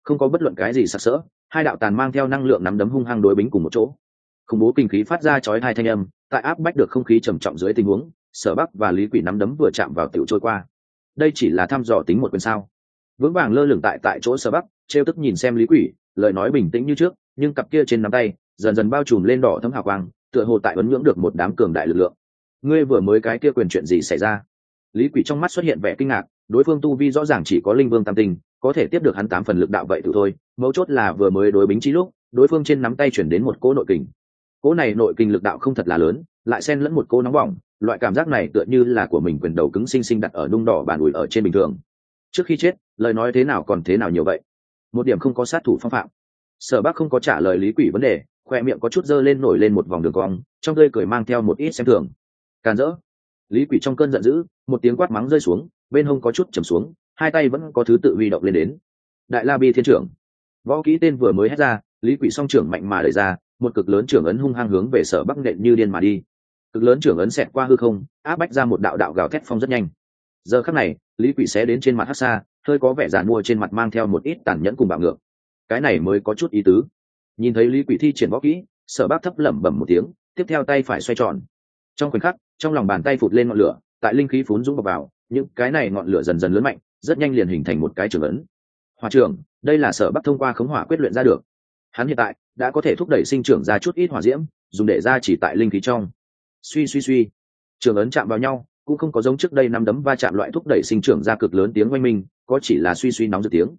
không có bất luận cái gì sặc sỡ, hai đạo tàn mang theo năng lượng nắm đấm hung hăng đối bính cùng một chỗ. Khủng bố kinh khí phát ra chói tai thanh âm, tại áp bách được không khí trầm trọng dưới tình huống, Sở Bắc và Lý Quỷ nắm đấm vừa chạm vào tiểu trôi qua. Đây chỉ là thăm dò tính một quyền sao? Vững vàng lơ lửng tại chỗ Sở Bắc, trêu tức nhìn xem Lý Quỷ, lời nói bình tĩnh như trước, nhưng cặp kia trên nắm tay dần dần bao trùm lên đỏ thẫm hào quang, tựa hồ tại ấn nhưỡng được một đám cường đại lực lượng. Ngươi vừa mới cái kia quyền chuyện gì xảy ra? Lý Quỷ trong mắt xuất hiện vẻ kinh ngạc, đối phương tu vi rõ ràng chỉ có linh vương tam tinh, có thể tiếp được hắn 8 phần lực đạo vậy tự thôi, mấu chốt là vừa mới đối bính chi lúc, đối phương trên nắm tay chuyển đến một cỗ nội kình. Cỗ này nội kình lực đạo không thật là lớn, lại xen lẫn một cỗ nóng bỏng, loại cảm giác này tựa như là của mình quyền đầu cứng sinh sinh đặt ở nung đỏ bàn ủi ở trên bình thường. Trước khi chết, lời nói thế nào còn thế nào nhiều vậy? Một điểm không có sát thủ phong phạm. Sở Bắc không có trả lời Lý Quỷ vấn đề, khoe miệng có chút dơ lên nổi lên một vòng đường cong, trong tươi cười mang theo một ít xem thường. Càn rỡ. Lý Quỷ trong cơn giận dữ, một tiếng quát mắng rơi xuống, bên hông có chút trầm xuống, hai tay vẫn có thứ tự huy động lên đến. Đại La Bi Thiên Trưởng. Võ kỹ tên vừa mới hét ra, Lý Quỷ song trưởng mạnh mà đẩy ra, một cực lớn trưởng ấn hung hăng hướng về Sở Bắc nện như điên mà đi. Cực lớn trưởng ấn xẹt qua hư không, áp bách ra một đạo đạo gào thét phong rất nhanh. Giờ khắc này, Lý Quỷ xé đến trên mặt hắc xa, hơi có vẻ giàn mua trên mặt mang theo một ít tàn nhẫn cùng bạo ngược. Cái này mới có chút ý tứ. Nhìn thấy Lý Quỷ thi triển võ kỹ, Sở Bắc thấp lẩm bẩm một tiếng, tiếp theo tay phải xoay tròn. Trong khoảnh khắc, trong lòng bàn tay phụt lên ngọn lửa, tại linh khí phún dũng vào, những cái này ngọn lửa dần dần lớn mạnh, rất nhanh liền hình thành một cái trường ấn. Hỏa trưởng, đây là Sở Bắc thông qua khống hỏa quyết luyện ra được. Hắn hiện tại đã có thể thúc đẩy sinh trưởng ra chút ít hỏa diễm, dùng để ra chỉ tại linh khí trong. Suy suy suy, trường ấn chạm vào nhau, cũng không có giống trước đây năm đấm va chạm loại thúc đẩy sinh trưởng ra cực lớn tiếng oanh minh, có chỉ là suy suy nóng rực tiếng.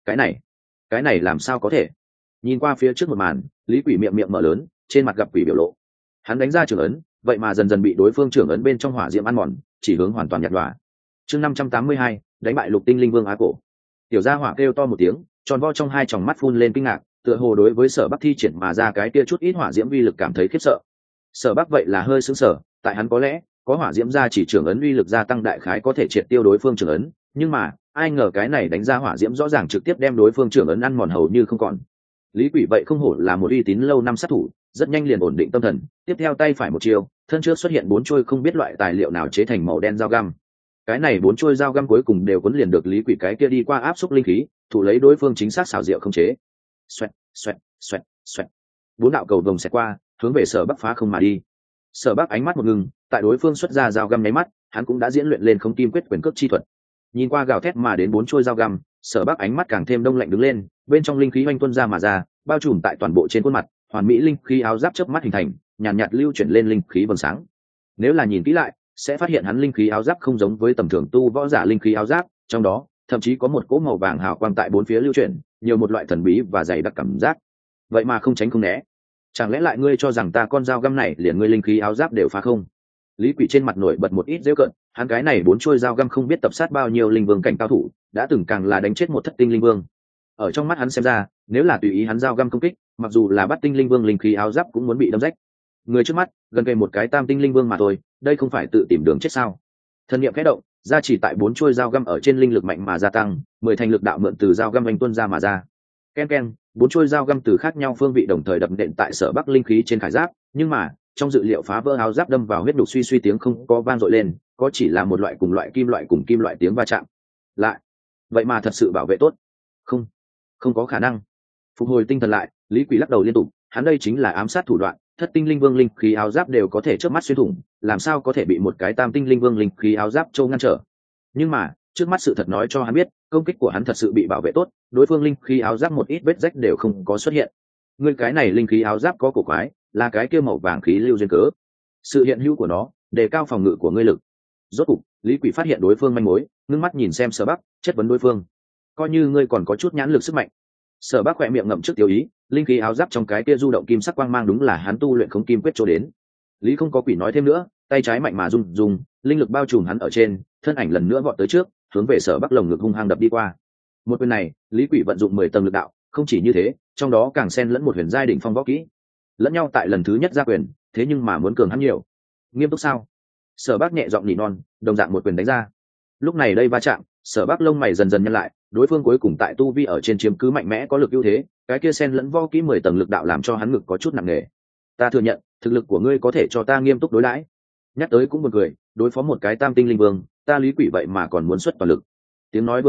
Cái này làm sao có thể? Nhìn qua phía trước một màn, Lý Quỷ miệng mở lớn, trên mặt gặp quỷ biểu lộ. Hắn đánh ra trường ấn, vậy mà dần dần bị đối phương trường ấn bên trong hỏa diễm ăn mòn, chỉ hướng hoàn toàn nhạt nhòa. Chương 582, đánh bại Lục Tinh Linh Vương Á Cổ. Tiểu gia hỏa kêu to một tiếng, tròn vo trong hai tròng mắt phun lên kinh ngạc, tựa hồ đối với Sở Bắc thi triển mà ra cái kia chút ít hỏa diễm uy lực cảm thấy khiếp sợ. Sở Bắc vậy là hơi sững sờ, tại hắn có lẽ có hỏa diễm ra chỉ trường ấn uy lực gia tăng đại khái có thể triệt tiêu đối phương trường ấn, nhưng mà ai ngờ cái này đánh ra hỏa diễm rõ ràng trực tiếp đem đối phương trường ấn ăn mòn hầu như không còn. Lý Quỷ vậy không hổ là một uy tín lâu năm sát thủ, rất nhanh liền ổn định tâm thần, tiếp theo tay phải một chiều, thân trước xuất hiện 4 chuôi không biết loại tài liệu nào chế thành màu đen dao găm. Cái này 4 chuôi dao găm cuối cùng đều cuốn liền được Lý Quỷ cái kia đi qua áp xúc linh khí, thủ lấy đối phương chính xác xảo diệu không chế. Xoẹt, xoẹt, xoẹt, xoẹt. 4 đạo cầu vồng xẹt qua, hướng về Sở Bắc phá không mà đi. Sở Bắc ánh mắt một ngừng, tại đối phương xuất ra dao găm nháy mắt, hắn cũng đã diễn luyện lên không kim quyết quyền cước chi thuật. Nhìn qua gào thét mà đến 4 chuôi dao găm, Sở Bắc ánh mắt càng thêm đông lạnh đứng lên, bên trong linh khí oanh tuôn ra mà ra, bao trùm tại toàn bộ trên khuôn mặt, hoàn mỹ linh khí áo giáp chớp mắt hình thành, nhàn nhạt lưu chuyển lên linh khí vầng sáng. Nếu là nhìn kỹ lại, sẽ phát hiện hắn linh khí áo giáp không giống với tầm thường tu võ giả linh khí áo giáp, trong đó thậm chí có một cỗ màu vàng hào quang tại bốn phía lưu chuyển, nhiều một loại thần bí và dày đặc cảm giác. Vậy mà không tránh không né, chẳng lẽ lại ngươi cho rằng ta con dao găm này liền ngươi linh khí áo giáp đều phá không? Lý Quỷ trên mặt nổi bật một ít giễu cợt, hắn cái này 4 chuôi dao găm không biết tập sát bao nhiêu linh vương cảnh cao thủ, đã từng càng là đánh chết một thất tinh linh vương. Ở trong mắt hắn xem ra, nếu là tùy ý hắn dao găm công kích, mặc dù là bắt tinh linh vương linh khí áo giáp cũng muốn bị đâm rách. Người trước mắt, gần kề một cái tam tinh linh vương mà thôi, đây không phải tự tìm đường chết sao? Thần niệm khẽ động, ra chỉ tại 4 chuôi dao găm ở trên linh lực mạnh mà gia tăng, 10 thành lực đạo mượn từ dao găm anh tuôn ra mà ra. Ken ken, 4 chuôi dao găm từ khác nhau phương vị đồng thời đập nện tại Sở Bắc linh khí trên khải giáp, nhưng mà trong dự liệu phá vỡ áo giáp đâm vào huyết đục suy suy tiếng không có vang dội lên, có chỉ là một loại cùng kim loại tiếng va chạm. Lại, vậy mà thật sự bảo vệ tốt? Không có khả năng. Phục hồi tinh thần lại, Lý Quỷ lắc đầu liên tục, hắn đây chính là ám sát thủ đoạn, thất tinh linh vương linh khí áo giáp đều có thể chớp mắt xuyên thủng, làm sao có thể bị một cái tam tinh linh vương linh khí áo giáp châu ngăn trở? Nhưng mà trước mắt sự thật nói cho hắn biết, công kích của hắn thật sự bị bảo vệ tốt, đối phương linh khí áo giáp một ít vết rách đều không có xuất hiện. Ngươi cái này linh khí áo giáp có cổ quái, là cái kia màu vàng khí lưu duyên cớ. Sự hiện hữu của nó đề cao phòng ngự của ngươi lực. Rốt cục, Lý Quỷ phát hiện đối phương manh mối, ngưng mắt nhìn xem Sở Bắc, chất vấn đối phương. Coi như ngươi còn có chút nhãn lực sức mạnh. Sở Bắc khỏe miệng ngậm trước tiêu ý, linh khí áo giáp trong cái kia du động kim sắc quang mang đúng là hắn tu luyện không kim quyết cho đến. Lý không có quỷ nói thêm nữa, tay trái mạnh mà rung, linh lực bao trùm hắn ở trên, thân ảnh lần nữa vọt tới trước, hướng về Sở Bắc lồng ngực hung hăng đập đi qua. Một quyền này, Lý Quỷ vận dụng 10 tầng lực đạo, không chỉ như thế, trong đó càng xen lẫn một huyền giai đỉnh phong võ kỹ. Lẫn nhau tại lần thứ nhất ra quyền, thế nhưng mà muốn cường hắn nhiều. Nghiêm túc sao? Sở Bắc nhẹ giọng nỉ non, đồng dạng một quyền đánh ra. Lúc này đây va chạm, Sở Bắc lông mày dần dần nhăn lại, đối phương cuối cùng tại tu vi ở trên chiếm cứ mạnh mẽ có lực ưu thế, cái kia xen lẫn võ kỹ 10 tầng lực đạo làm cho hắn ngực có chút nặng nề. Ta thừa nhận, thực lực của ngươi có thể cho ta nghiêm túc đối đãi. Nhắc tới cũng buồn cười, đối phó một cái tam tinh linh vương, ta Lý Quỷ vậy mà còn muốn xuất toàn lực. Tiếng nói vừa ra,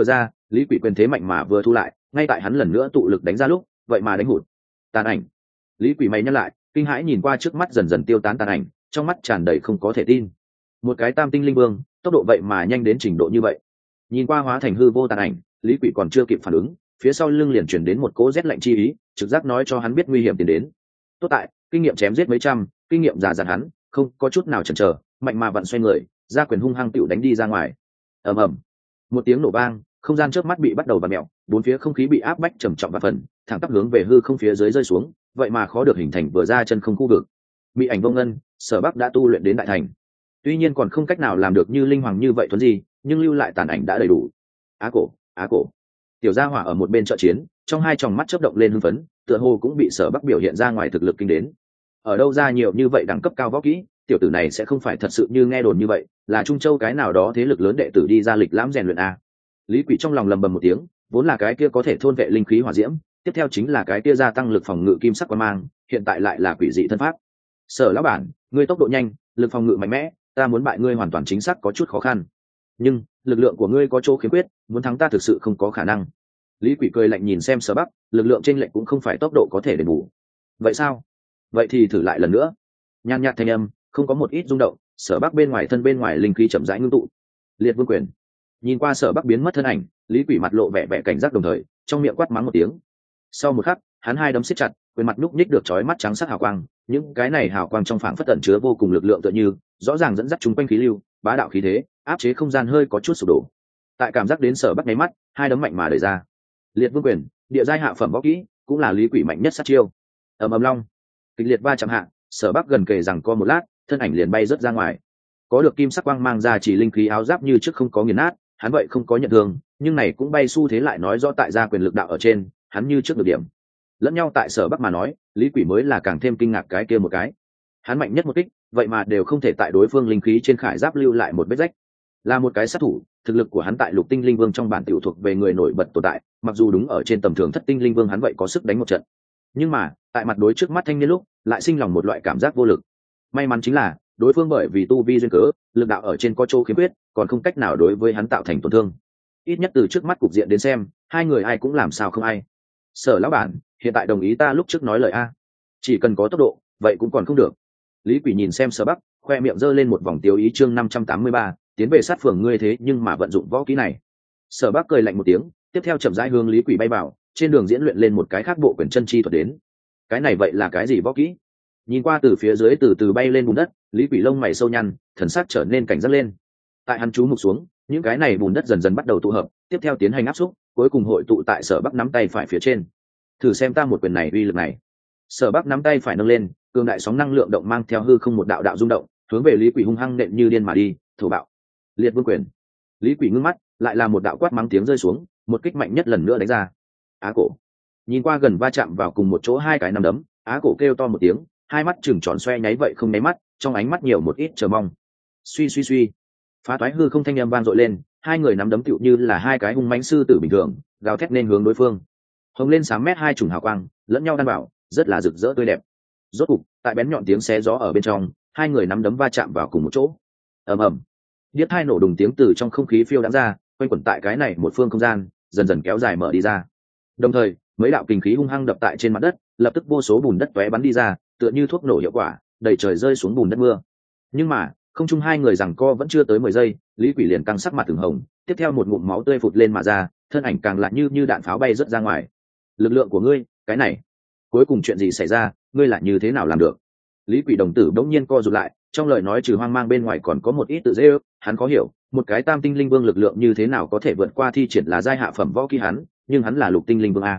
Lý Quỷ quyền thế mạnh mà vừa thu lại, ngay tại hắn lần nữa tụ lực đánh ra lúc, vậy mà đánh hụt. Tàn ảnh. Lý Quỷ mày nhắc lại, kinh hãi nhìn qua trước mắt dần dần tiêu tán tàn ảnh, trong mắt tràn đầy không có thể tin. Một cái tam tinh linh vương, tốc độ vậy mà nhanh đến trình độ như vậy. Nhìn qua hóa thành hư vô tàn ảnh, Lý Quỷ còn chưa kịp phản ứng, phía sau lưng liền chuyển đến một cỗ rét lạnh chi ý, trực giác nói cho hắn biết nguy hiểm tiến đến. Tốt tại, kinh nghiệm chém giết mấy trăm, kinh nghiệm già dặn hắn, không có chút nào chần chờ, mạnh mà vặn xoay người, ra quyền hung hăng tựu đánh đi ra ngoài. Ầm ầm, một tiếng nổ vang, không gian trước mắt bị bắt đầu vặn mèo, bốn phía không khí bị áp bách trầm trọng và phần, thẳng tắp hướng về hư không phía dưới rơi xuống, vậy mà khó được hình thành vừa ra chân không khu vực. Bị ảnh vô ngân, Sở Bắc đã tu luyện đến đại thành, tuy nhiên còn không cách nào làm được như linh hoàng như vậy thuần gì, nhưng lưu lại tàn ảnh đã đầy đủ. Á cổ, á cổ. Tiểu gia hỏa ở một bên trợ chiến, trong hai tròng mắt chớp động lên hưng phấn, tựa hồ cũng bị Sở Bắc biểu hiện ra ngoài thực lực kinh đến. Ở đâu ra nhiều như vậy đẳng cấp cao võ kỹ, tiểu tử này sẽ không phải thật sự như nghe đồn như vậy, là Trung Châu cái nào đó thế lực lớn đệ tử đi ra lịch lãm rèn luyện a. Lý Quỷ trong lòng lầm bầm một tiếng, vốn là cái kia có thể thôn vệ linh khí hỏa diễm, tiếp theo chính là cái kia gia tăng lực phòng ngự kim sắc quang mang, hiện tại lại là quỷ dị thân pháp. Sở lão bản, ngươi tốc độ nhanh, lực phòng ngự mạnh mẽ, ta muốn bại ngươi hoàn toàn chính xác có chút khó khăn. Nhưng lực lượng của ngươi có chỗ khiếm khuyết, muốn thắng ta thực sự không có khả năng. Lý Quỷ cười lạnh nhìn xem Sở Bắc, lực lượng trên lệnh cũng không phải tốc độ có thể đền bù. Vậy sao? Vậy thì thử lại lần nữa. Nhàn nhạt thanh âm, không có một ít rung động, Sở Bắc bên ngoài thân bên ngoài linh khí chậm rãi ngưng tụ. Liệt Vương quyền. Nhìn qua Sở Bắc biến mất thân ảnh, Lý Quỷ mặt lộ vẻ vẻ cảnh giác đồng thời, trong miệng quát mắng một tiếng. Sau một khắc, hắn hai đấm siết chặt, quyền mặt núc nhích được chói mắt trắng sắc hào quang, những cái này hào quang trong phảng phất ẩn chứa vô cùng lực lượng tựa như, rõ ràng dẫn dắt chúng quanh khí lưu, bá đạo khí thế, áp chế không gian hơi có chút sụp đổ. Tại cảm giác đến Sở Bắc nháy mắt, hai đấm mạnh mà đẩy ra. Liệt Vương quyền, địa giai hạ phẩm võ kỹ, cũng là Lý Quỷ mạnh nhất sát chiêu. Ầm ầm long, kịch liệt va chạm hạ, Sở Bắc gần kề rằng co một lát, thân ảnh liền bay rớt ra ngoài. Có được kim sắc quang mang ra chỉ linh khí áo giáp như trước không có nghiền nát, hắn vậy không có nhận thương, nhưng này cũng bay xu thế lại nói rõ tại gia quyền lực đạo ở trên, hắn như trước được điểm. Lẫn nhau tại Sở Bắc mà nói, Lý Quỷ mới là càng thêm kinh ngạc cái kia một cái. Hắn mạnh nhất một kích, vậy mà đều không thể tại đối phương linh khí trên khải giáp lưu lại một vết rách. Là một cái sát thủ, thực lực của hắn tại Lục Tinh Linh Vương trong bản tiểu thuộc về người nổi bật tồn tại, mặc dù đúng ở trên tầm thường Thất Tinh Linh Vương hắn vậy có sức đánh một trận. Nhưng mà, tại mặt đối trước mắt thanh niên lúc, lại sinh lòng một loại cảm giác vô lực. May mắn chính là, đối phương bởi vì tu vi duyên cớ, lực đạo ở trên có chỗ khiếm khuyết, còn không cách nào đối với hắn tạo thành tổn thương. Ít nhất từ trước mắt cục diện đến xem, hai người ai cũng làm sao không ai. Sở lão bản, hiện tại đồng ý ta lúc trước nói lời a, chỉ cần có tốc độ, vậy cũng còn không được. Lý Quỷ nhìn xem Sở Bắc, khoe miệng giơ lên một vòng tiêu ý. Chương 583, tiến về sát phường ngươi thế nhưng mà vận dụng võ kỹ này. Sở Bắc cười lạnh một tiếng, tiếp theo chậm rãi hướng Lý Quỷ bay vào, trên đường diễn luyện lên một cái khác bộ quyền chân chi thuật đến. Cái này vậy là cái gì võ kỹ? Nhìn qua từ phía dưới từ từ bay lên bùn đất, Lý Quỷ lông mày sâu nhăn, thần sắc trở nên cảnh giác lên. Tại hắn chú mục xuống, những cái này bùn đất dần dần bắt đầu tụ hợp, tiếp theo tiến hành áp xúc, cuối cùng hội tụ tại Sở Bắc nắm tay phải phía trên. Thử xem ta một quyền này uy lực này. Sở Bắc nắm tay phải nâng lên, cường đại sóng năng lượng động mang theo hư không một đạo đạo rung động, hướng về Lý Quỷ hung hăng nện như điên mà đi, thổ bạo. Liệt Vương quyền. Lý Quỷ ngưng mắt, lại là một đạo quát mắng tiếng rơi xuống, một kích mạnh nhất lần nữa đánh ra. Á cổ. Nhìn qua gần va chạm vào cùng một chỗ hai cái nắm đấm, Á cổ kêu to một tiếng, hai mắt trừng tròn xoe nháy vậy không nháy mắt, trong ánh mắt nhiều một ít chờ mong. Suy suy suy, phá toái hư không thanh âm vang dội lên, hai người nắm đấm tựu như là hai cái hung mãnh sư tử bình thường, gào thét nên hướng đối phương. Hồng lên sáng mét hai trùng hào quang, lẫn nhau đan bảo, rất là rực rỡ tươi đẹp. Rốt cục, tại bén nhọn tiếng xé gió ở bên trong, hai người nắm đấm va chạm vào cùng một chỗ. Ầm ầm, điếc hai nổ đùng tiếng từ trong không khí phiêu đãng ra, quanh quẩn tại cái này một phương không gian, dần dần kéo dài mở đi ra. Đồng thời, mấy đạo kình khí hung hăng đập tại trên mặt đất, lập tức vô số bùn đất tóe bắn đi ra, tựa như thuốc nổ hiệu quả, đầy trời rơi xuống bùn đất mưa. Nhưng mà, không chung hai người giằng co vẫn chưa tới 10 giây, Lý Quỷ liền căng sắc mặt từng hồng, tiếp theo một ngụm máu tươi phụt lên mà ra, thân ảnh càng lại như đạn pháo bay rớt ra ngoài. Lực lượng của ngươi, cái này, cuối cùng chuyện gì xảy ra, ngươi lại như thế nào làm được? Lý Quỷ đồng tử đống nhiên co rụt lại, trong lời nói trừ hoang mang bên ngoài còn có một ít tự dễ ước, hắn có hiểu, một cái tam tinh linh vương lực lượng như thế nào có thể vượt qua thi triển là giai hạ phẩm võ kỹ hắn, nhưng hắn là lục tinh linh vương a.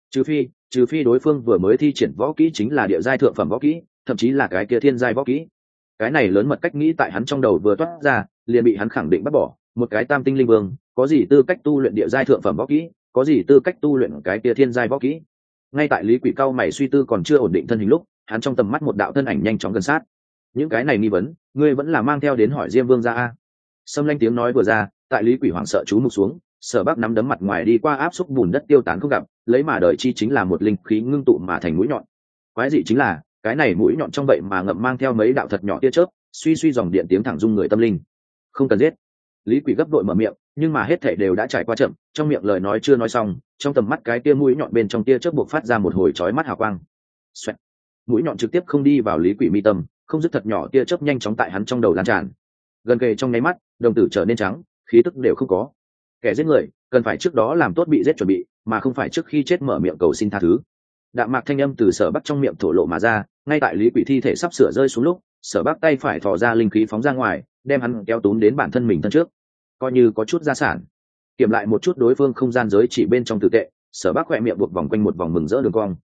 Trừ phi đối phương vừa mới thi triển võ kỹ chính là địa giai thượng phẩm võ kỹ, thậm chí là cái kia thiên giai võ kỹ. Cái này lớn mật cách nghĩ tại hắn trong đầu vừa toát ra, liền bị hắn khẳng định bắt bỏ, một cái tam tinh linh vương, có gì tư cách tu luyện địa giai thượng phẩm võ kỹ, có gì tư cách tu luyện cái kia thiên giai võ kỹ. Ngay tại Lý Quỷ cao mày suy tư còn chưa ổn định thân hình lúc, hắn trong tầm mắt một đạo thân ảnh nhanh chóng gần sát. Những cái này nghi vấn, ngươi vẫn là mang theo đến hỏi Diêm Vương gia a. Sâm lanh tiếng nói vừa ra, tại Lý Quỷ hoảng sợ chú mục xuống, Sở Bắc nắm đấm mặt ngoài đi qua áp xúc bùn đất tiêu tán không gặp, lấy mà đời chi chính là một linh khí ngưng tụ mà thành mũi nhọn. Quái dị chính là, cái này mũi nhọn trong vậy mà ngậm mang theo mấy đạo thật nhỏ tia chớp, suy suy dòng điện tiếng thẳng rung người tâm linh. Không cần giết. Lý Quỷ gấp đội mở miệng, nhưng mà hết thảy đều đã trải qua chậm, trong miệng lời nói chưa nói xong, trong tầm mắt cái tia mũi nhọn bên trong tia chớp buộc phát ra một hồi chói mắt hào quang. Xoẹt. Mũi nhọn trực tiếp không đi vào Lý Quỷ mi tâm, không dứt thật nhỏ tia chớp nhanh chóng tại hắn trong đầu lan tràn. Gần kề trong nháy mắt, đồng tử trở nên trắng, khí tức đều không có. Kẻ giết người cần phải trước đó làm tốt bị giết chuẩn bị, mà không phải trước khi chết mở miệng cầu xin tha thứ. Đạm mạc thanh âm từ Sở Bắc trong miệng thổ lộ mà ra, ngay tại Lý Quỷ thi thể sắp sửa rơi xuống lúc, Sở Bắc tay phải thò ra linh khí phóng ra ngoài, đem hắn kéo túm đến bản thân mình thân trước, coi như có chút gia sản. Kiểm lại một chút đối phương không gian giới chỉ bên trong tử tệ, Sở Bắc khẽ miệng buộc vòng quanh một vòng mừng rỡ đường cong.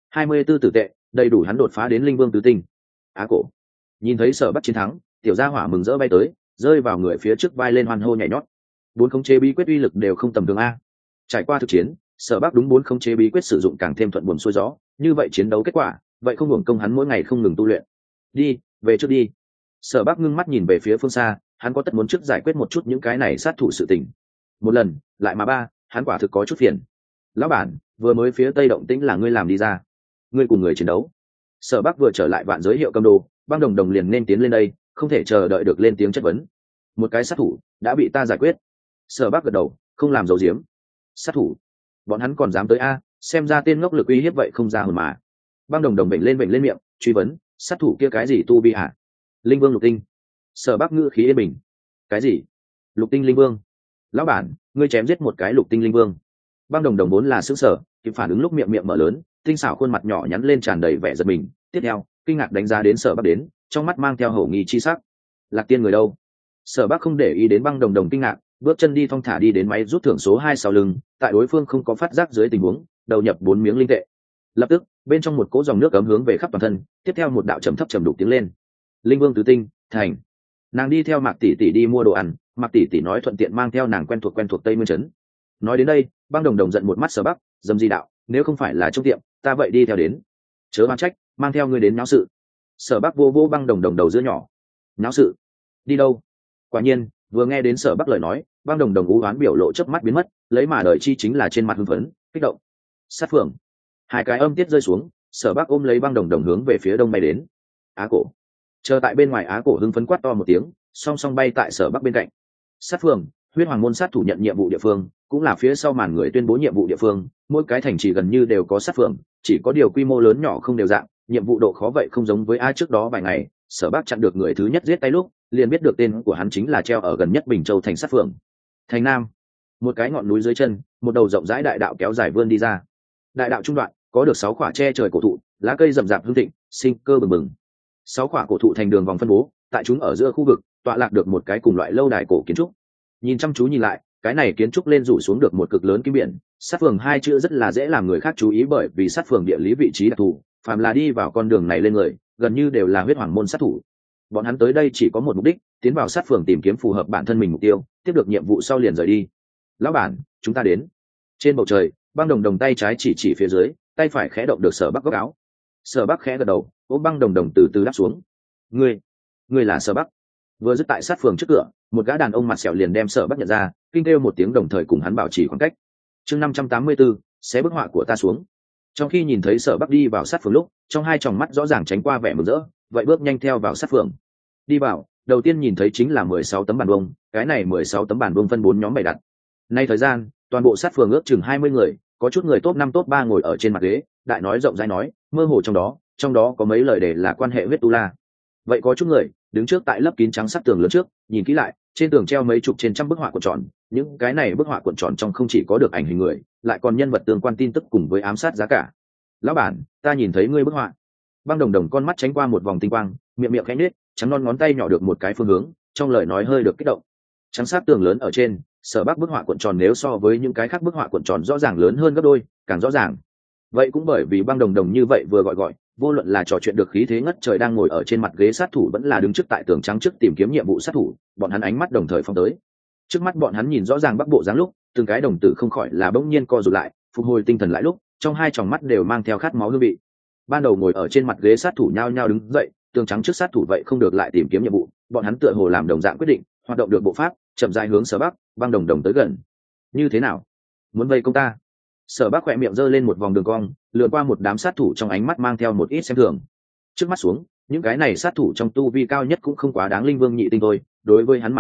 24 tử tệ, đầy đủ hắn đột phá đến linh vương tứ tinh. Á cổ. Nhìn thấy Sở Bắc chiến thắng, tiểu gia hỏa mừng rỡ bay tới, rơi vào người phía trước vai lên hoan hô nhảy nhót. Bốn khống chế bí quyết uy lực đều không tầm thường a. Trải qua thực chiến, Sở Bắc đúng bốn khống chế bí quyết sử dụng càng thêm thuận buồm xuôi gió, như vậy chiến đấu kết quả, vậy không hưởng công hắn mỗi ngày không ngừng tu luyện. Đi, về trước đi. Sở Bắc ngưng mắt nhìn về phía phương xa, hắn có tất muốn trước giải quyết một chút những cái này sát thủ sự tình. Một lần, lại mà ba, hắn quả thực có chút phiền. Lão bản, vừa mới phía tây động tĩnh là ngươi làm đi ra. Ngươi cùng người chiến đấu. Sở Bắc vừa trở lại vạn giới hiệu cầm đồ, Băng Đồng Đồng liền nên tiến lên đây, không thể chờ đợi được lên tiếng chất vấn. Một cái sát thủ đã bị ta giải quyết. Sở Bắc gật đầu, không làm dấu diếm. Sát thủ? Bọn hắn còn dám tới a? Xem ra tên ngốc lực uy hiếp vậy không ra hồn mà. Băng Đồng Đồng bệnh lên miệng, truy vấn, sát thủ kia cái gì tu vi hả? Linh vương lục tinh. Sở Bắc ngữ khí yên bình. Cái gì? Lục tinh linh vương? Lão bản, ngươi chém giết một cái lục tinh linh vương. Băng Đồng Đồng vốn là sững sờ, kịp phản ứng lúc miệng mở lớn, tinh xảo khuôn mặt nhỏ nhắn lên tràn đầy vẻ giật mình. Tiếp theo, kinh ngạc đánh giá đến Sở Bắc đến, trong mắt mang theo hổ nghi chi sắc. Lạc Tiên người đâu? Sở Bắc không để ý đến Băng Đồng Đồng kinh ngạc, bước chân đi thong thả đi đến máy rút thưởng số 2 sau lưng, tại đối phương không có phát giác dưới tình huống, đầu nhập 4 miếng linh tệ. Lập tức, bên trong một cỗ dòng nước ấm hướng về khắp toàn thân, tiếp theo một đạo trầm thấp trầm đục tiếng lên. Linh vương tứ tinh, thành. Nàng đi theo Mạc tỷ tỷ đi mua đồ ăn, Mạc tỷ tỷ nói thuận tiện mang theo nàng quen thuộc Tây Nguyên trấn. Nói đến đây, Băng Đồng Đồng giận một mắt Sở Bắc, dâm di đạo, nếu không phải là trong tiệm, ta vậy đi theo đến. Chớ oan trách, mang theo ngươi đến náo sự. Sở Bắc vô Băng Đồng Đồng đầu giữa nhỏ. Náo sự? Đi đâu? Quả nhiên, vừa nghe đến Sở Bắc lời nói, Băng Đồng Đồng u oán biểu lộ chớp mắt biến mất, lấy mà đời chi chính là trên mặt hưng phấn, kích động. Sát phường. Hai cái âm tiết rơi xuống, Sở Bắc ôm lấy Băng Đồng Đồng hướng về phía đông bay đến. Á cổ. Chờ tại bên ngoài Á cổ hưng phấn quát to một tiếng, song song bay tại Sở Bắc bên cạnh. Sát phường, huyết hoàng môn sát thủ nhận nhiệm vụ địa phương, cũng là phía sau màn người tuyên bố nhiệm vụ địa phương, mỗi cái thành trì gần như đều có sát phường, chỉ có điều quy mô lớn nhỏ không đều dạng, nhiệm vụ độ khó vậy không giống với ai trước đó vài ngày. Sở Bắc chặn được người thứ nhất giết tay lúc, liền biết được tên của hắn chính là treo ở gần nhất Bình Châu thành sát phường. Thành Nam, một cái ngọn núi dưới chân, một đầu rộng rãi đại đạo kéo dài vươn đi ra. Đại đạo trung đoạn có được 6 khỏa che trời cổ thụ, lá cây rậm rạp hương thịnh, sinh cơ bừng bừng. 6 khỏa cổ thụ thành đường vòng phân bố, tại chúng ở giữa khu vực, tọa lạc được một cái cùng loại lâu đài cổ kiến trúc. Nhìn chăm chú nhìn lại, cái này kiến trúc lên rủ xuống được một cực lớn kim biển, sát phường hai chữ rất là dễ làm người khác chú ý bởi vì sát phường địa lý vị trí đặc thù, phàm là đi vào con đường này lên người, gần như đều là huyết hoàng môn sát thủ. Bọn hắn tới đây chỉ có một mục đích, tiến vào sát phường tìm kiếm phù hợp bản thân mình mục tiêu, tiếp được nhiệm vụ sau liền rời đi. Lão bản, chúng ta đến. Trên bầu trời, Băng Đồng Đồng tay trái chỉ phía dưới, tay phải khẽ động được Sở Bắc góc áo. Sở Bắc khẽ gật đầu, ôm Băng Đồng Đồng từ từ đáp xuống. Ngươi là Sở Bắc? Vừa dứt tại sát phường trước cửa, một gã đàn ông mặt sẹo liền đem Sở Bắc nhận ra, kinh kêu một tiếng đồng thời cùng hắn bảo trì khoảng cách. Chương 584, xé bức họa của ta xuống. Trong khi nhìn thấy Sở Bắc đi vào sát phường lúc, trong hai tròng mắt rõ ràng tránh qua vẻ mừng rỡ, vậy bước nhanh theo vào sát phường. Đi vào, đầu tiên nhìn thấy chính là 16 tấm bàn bông, cái này 16 tấm bàn bông phân 4 nhóm bày đặt. Nay thời gian, toàn bộ sát phường ước chừng 20 người, có chút người top 5 top 3 ngồi ở trên mặt ghế, đại nói rộng rãi nói, mơ hồ trong đó có mấy lời để là quan hệ huyết tu la. Vậy có chút người đứng trước tại lớp kín trắng sắt tường lớn trước, nhìn kỹ lại, trên tường treo mấy chục trên trăm bức họa cuộn tròn, những cái này bức họa cuộn tròn trong không chỉ có được ảnh hình người, lại còn nhân vật tương quan tin tức cùng với ám sát giá cả. Lão bản, ta nhìn thấy ngươi bức họa. Băng Đồng Đồng con mắt tránh qua một vòng tinh quang, miệng khẽ nhếch, trắng non ngón tay nhỏ được một cái phương hướng, trong lời nói hơi được kích động. Trắng sát tường lớn ở trên, Sở Bắc bức họa cuộn tròn nếu so với những cái khác bức họa cuộn tròn rõ ràng lớn hơn gấp đôi, càng rõ ràng. Vậy cũng bởi vì Băng Đồng Đồng như vậy vừa gọi, vô luận là trò chuyện được khí thế ngất trời đang ngồi ở trên mặt ghế sát thủ vẫn là đứng trước tại tường trắng trước tìm kiếm nhiệm vụ sát thủ, bọn hắn ánh mắt đồng thời phóng tới. Trước mắt bọn hắn nhìn rõ ràng Bắc Bộ dáng lúc, từng cái đồng tử không khỏi là bỗng nhiên co rụt lại, phục hồi tinh thần lại lúc, trong hai tròng mắt đều mang theo khát máu hương vị. Ban đầu ngồi ở trên mặt ghế sát thủ nhao nhao đứng dậy, tường trắng trước sát thủ vậy không được lại tìm kiếm nhiệm vụ, bọn hắn tựa hồ làm đồng dạng quyết định, hoạt động được bộ pháp, chậm rãi hướng Sở Bắc, Băng Đồng Đồng tới gần. Như thế nào? Muốn vây công ta? Sở Bắc khẽ miệng giơ lên một vòng đường cong, lướt qua một đám sát thủ trong ánh mắt mang theo một ít xem thường. Trước mắt xuống, những cái này sát thủ trong tu vi cao nhất cũng không quá đáng linh vương nhị tinh thôi, đối với hắn mà nói,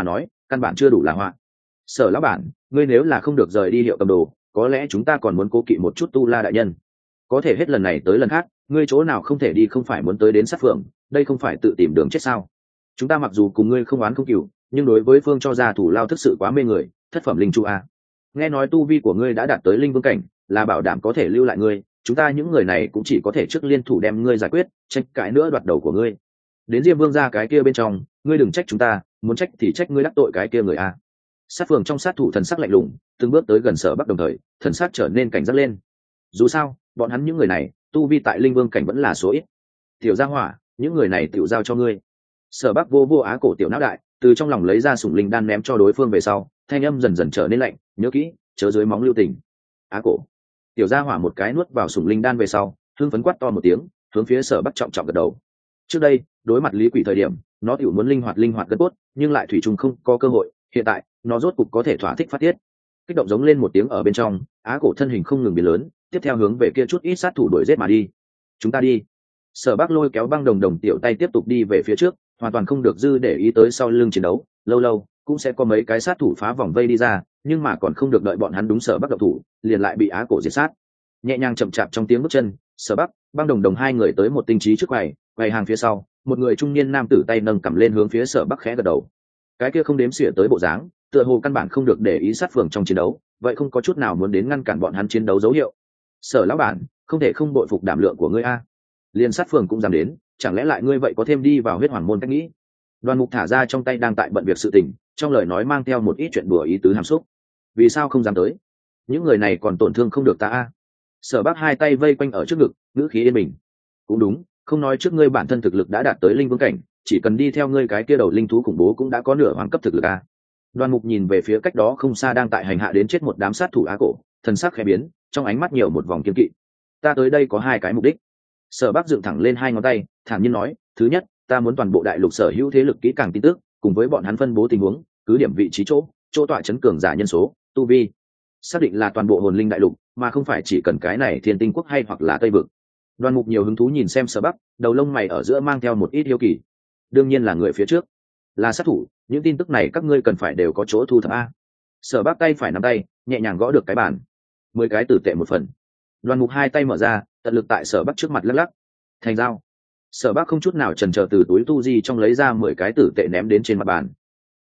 căn bản chưa đủ là họa. Sở lão bản, ngươi nếu là không được rời đi hiệu cầm đồ, có lẽ chúng ta còn muốn cố kỵ một chút tu la đại nhân. Có thể hết lần này tới lần khác, ngươi chỗ nào không thể đi không phải muốn tới đến sát phượng, đây không phải tự tìm đường chết sao? Chúng ta mặc dù cùng ngươi không oán không cừu, nhưng đối với phương cho ra thủ lao thực sự quá mê người, thất phẩm linh chu a. Nghe nói tu vi của ngươi đã đạt tới linh vương cảnh, là bảo đảm có thể lưu lại ngươi, chúng ta những người này cũng chỉ có thể trước liên thủ đem ngươi giải quyết, tranh cãi nữa đoạt đầu của ngươi. Đến Diêm Vương gia cái kia bên trong, ngươi đừng trách chúng ta, muốn trách thì trách ngươi đắc tội cái kia người a. Sát phường trong sát thủ thần sắc lạnh lùng, từng bước tới gần Sở Bắc đồng thời, thần sắc trở nên cảnh giác lên. Dù sao, bọn hắn những người này, tu vi tại linh vương cảnh vẫn là số ít. Tiểu Gia Hỏa, những người này tiểu giao cho ngươi. Sở Bắc vô vô á cổ tiểu não đại, từ trong lòng lấy ra sủng linh đan ném cho đối phương về sau, thanh âm dần dần trở nên lạnh, nhớ kỹ, chớ dưới móng lưu tình. Á cổ. Tiểu Gia Hỏa một cái nuốt vào sủng linh đan về sau, hưng phấn quát to một tiếng, hướng phía Sở Bắc trọng trọng gật đầu. Trước đây, đối mặt Lý Quỷ thời điểm, nó tiểu muốn linh hoạt gân cốt, nhưng lại thủy chung không có cơ hội, hiện tại, nó rốt cục có thể thỏa thích phát tiết. Kích động giống lên một tiếng ở bên trong, á cổ thân hình không ngừng biến lớn, tiếp theo hướng về kia chút ít sát thủ đuổi giết mà đi. Chúng ta đi. Sở Bắc lôi kéo Băng Đồng Đồng tiểu tay tiếp tục đi về phía trước, hoàn toàn không được dư để ý tới sau lưng chiến đấu, lâu lâu cũng sẽ có mấy cái sát thủ phá vòng vây đi ra, nhưng mà còn không được đợi bọn hắn đúng Sở Bắc động thủ, liền lại bị á cổ diệt sát. Nhẹ nhàng chậm chạp trong tiếng bước chân, Sở Bắc, Băng Đồng Đồng hai người tới một tinh trí trước quầy hàng phía sau, một người trung niên nam tử tay nâng cầm lên hướng phía Sở Bắc khẽ gật đầu. Cái kia không đếm xỉa tới bộ dáng, tựa hồ căn bản không được để ý sát phường trong chiến đấu, vậy không có chút nào muốn đến ngăn cản bọn hắn chiến đấu dấu hiệu. Sở lão bản, không thể không bội phục đảm lượng của ngươi a. Liên sát phường cũng dám đến, chẳng lẽ lại ngươi vậy có thêm đi vào huyết hoàng môn cách nghĩ? Đoàn Mục thả ra trong tay đang tại bận việc sự tình, trong lời nói mang theo một ít chuyện đùa ý tứ hàm xúc. Vì sao không dám tới? Những người này còn tổn thương không được ta a. Sở Bắc hai tay vây quanh ở trước ngực, ngữ khí yên bình. Cũng đúng, không nói trước ngươi bản thân thực lực đã đạt tới linh vương cảnh, chỉ cần đi theo ngươi cái kia đầu linh thú khủng bố cũng đã có nửa hoàng cấp thực lực a. Đoàn Mục nhìn về phía cách đó không xa đang tại hành hạ đến chết một đám sát thủ á cổ, thần sắc khẽ biến, trong ánh mắt nhiều một vòng kiên kỵ. Ta tới đây có hai cái mục đích. Sở Bắc dựng thẳng lên hai ngón tay, thản nhiên nói, thứ nhất, ta muốn toàn bộ đại lục sở hữu thế lực kỹ càng tin tức, cùng với bọn hắn phân bố tình huống, cứ điểm vị trí chỗ tọa chấn cường giả nhân số, tu vi, xác định là toàn bộ hồn linh đại lục, mà không phải chỉ cần cái này Thiên Tinh quốc hay hoặc là Tây vực. Đoàn Mục nhiều hứng thú nhìn xem Sở Bắc, đầu lông mày ở giữa mang theo một ít hiếu kỳ. Đương nhiên là người phía trước, là sát thủ, những tin tức này các ngươi cần phải đều có chỗ thu thập a. Sở Bắc tay phải nắm tay, nhẹ nhàng gõ được cái bàn. 10 cái tử tệ một phần. Đoàn Mục hai tay mở ra, tận lực tại Sở Bắc trước mặt lắc lắc. Thành dao. Sở Bắc không chút nào chần chờ từ túi tu di trong lấy ra 10 cái tử tệ ném đến trên mặt bàn.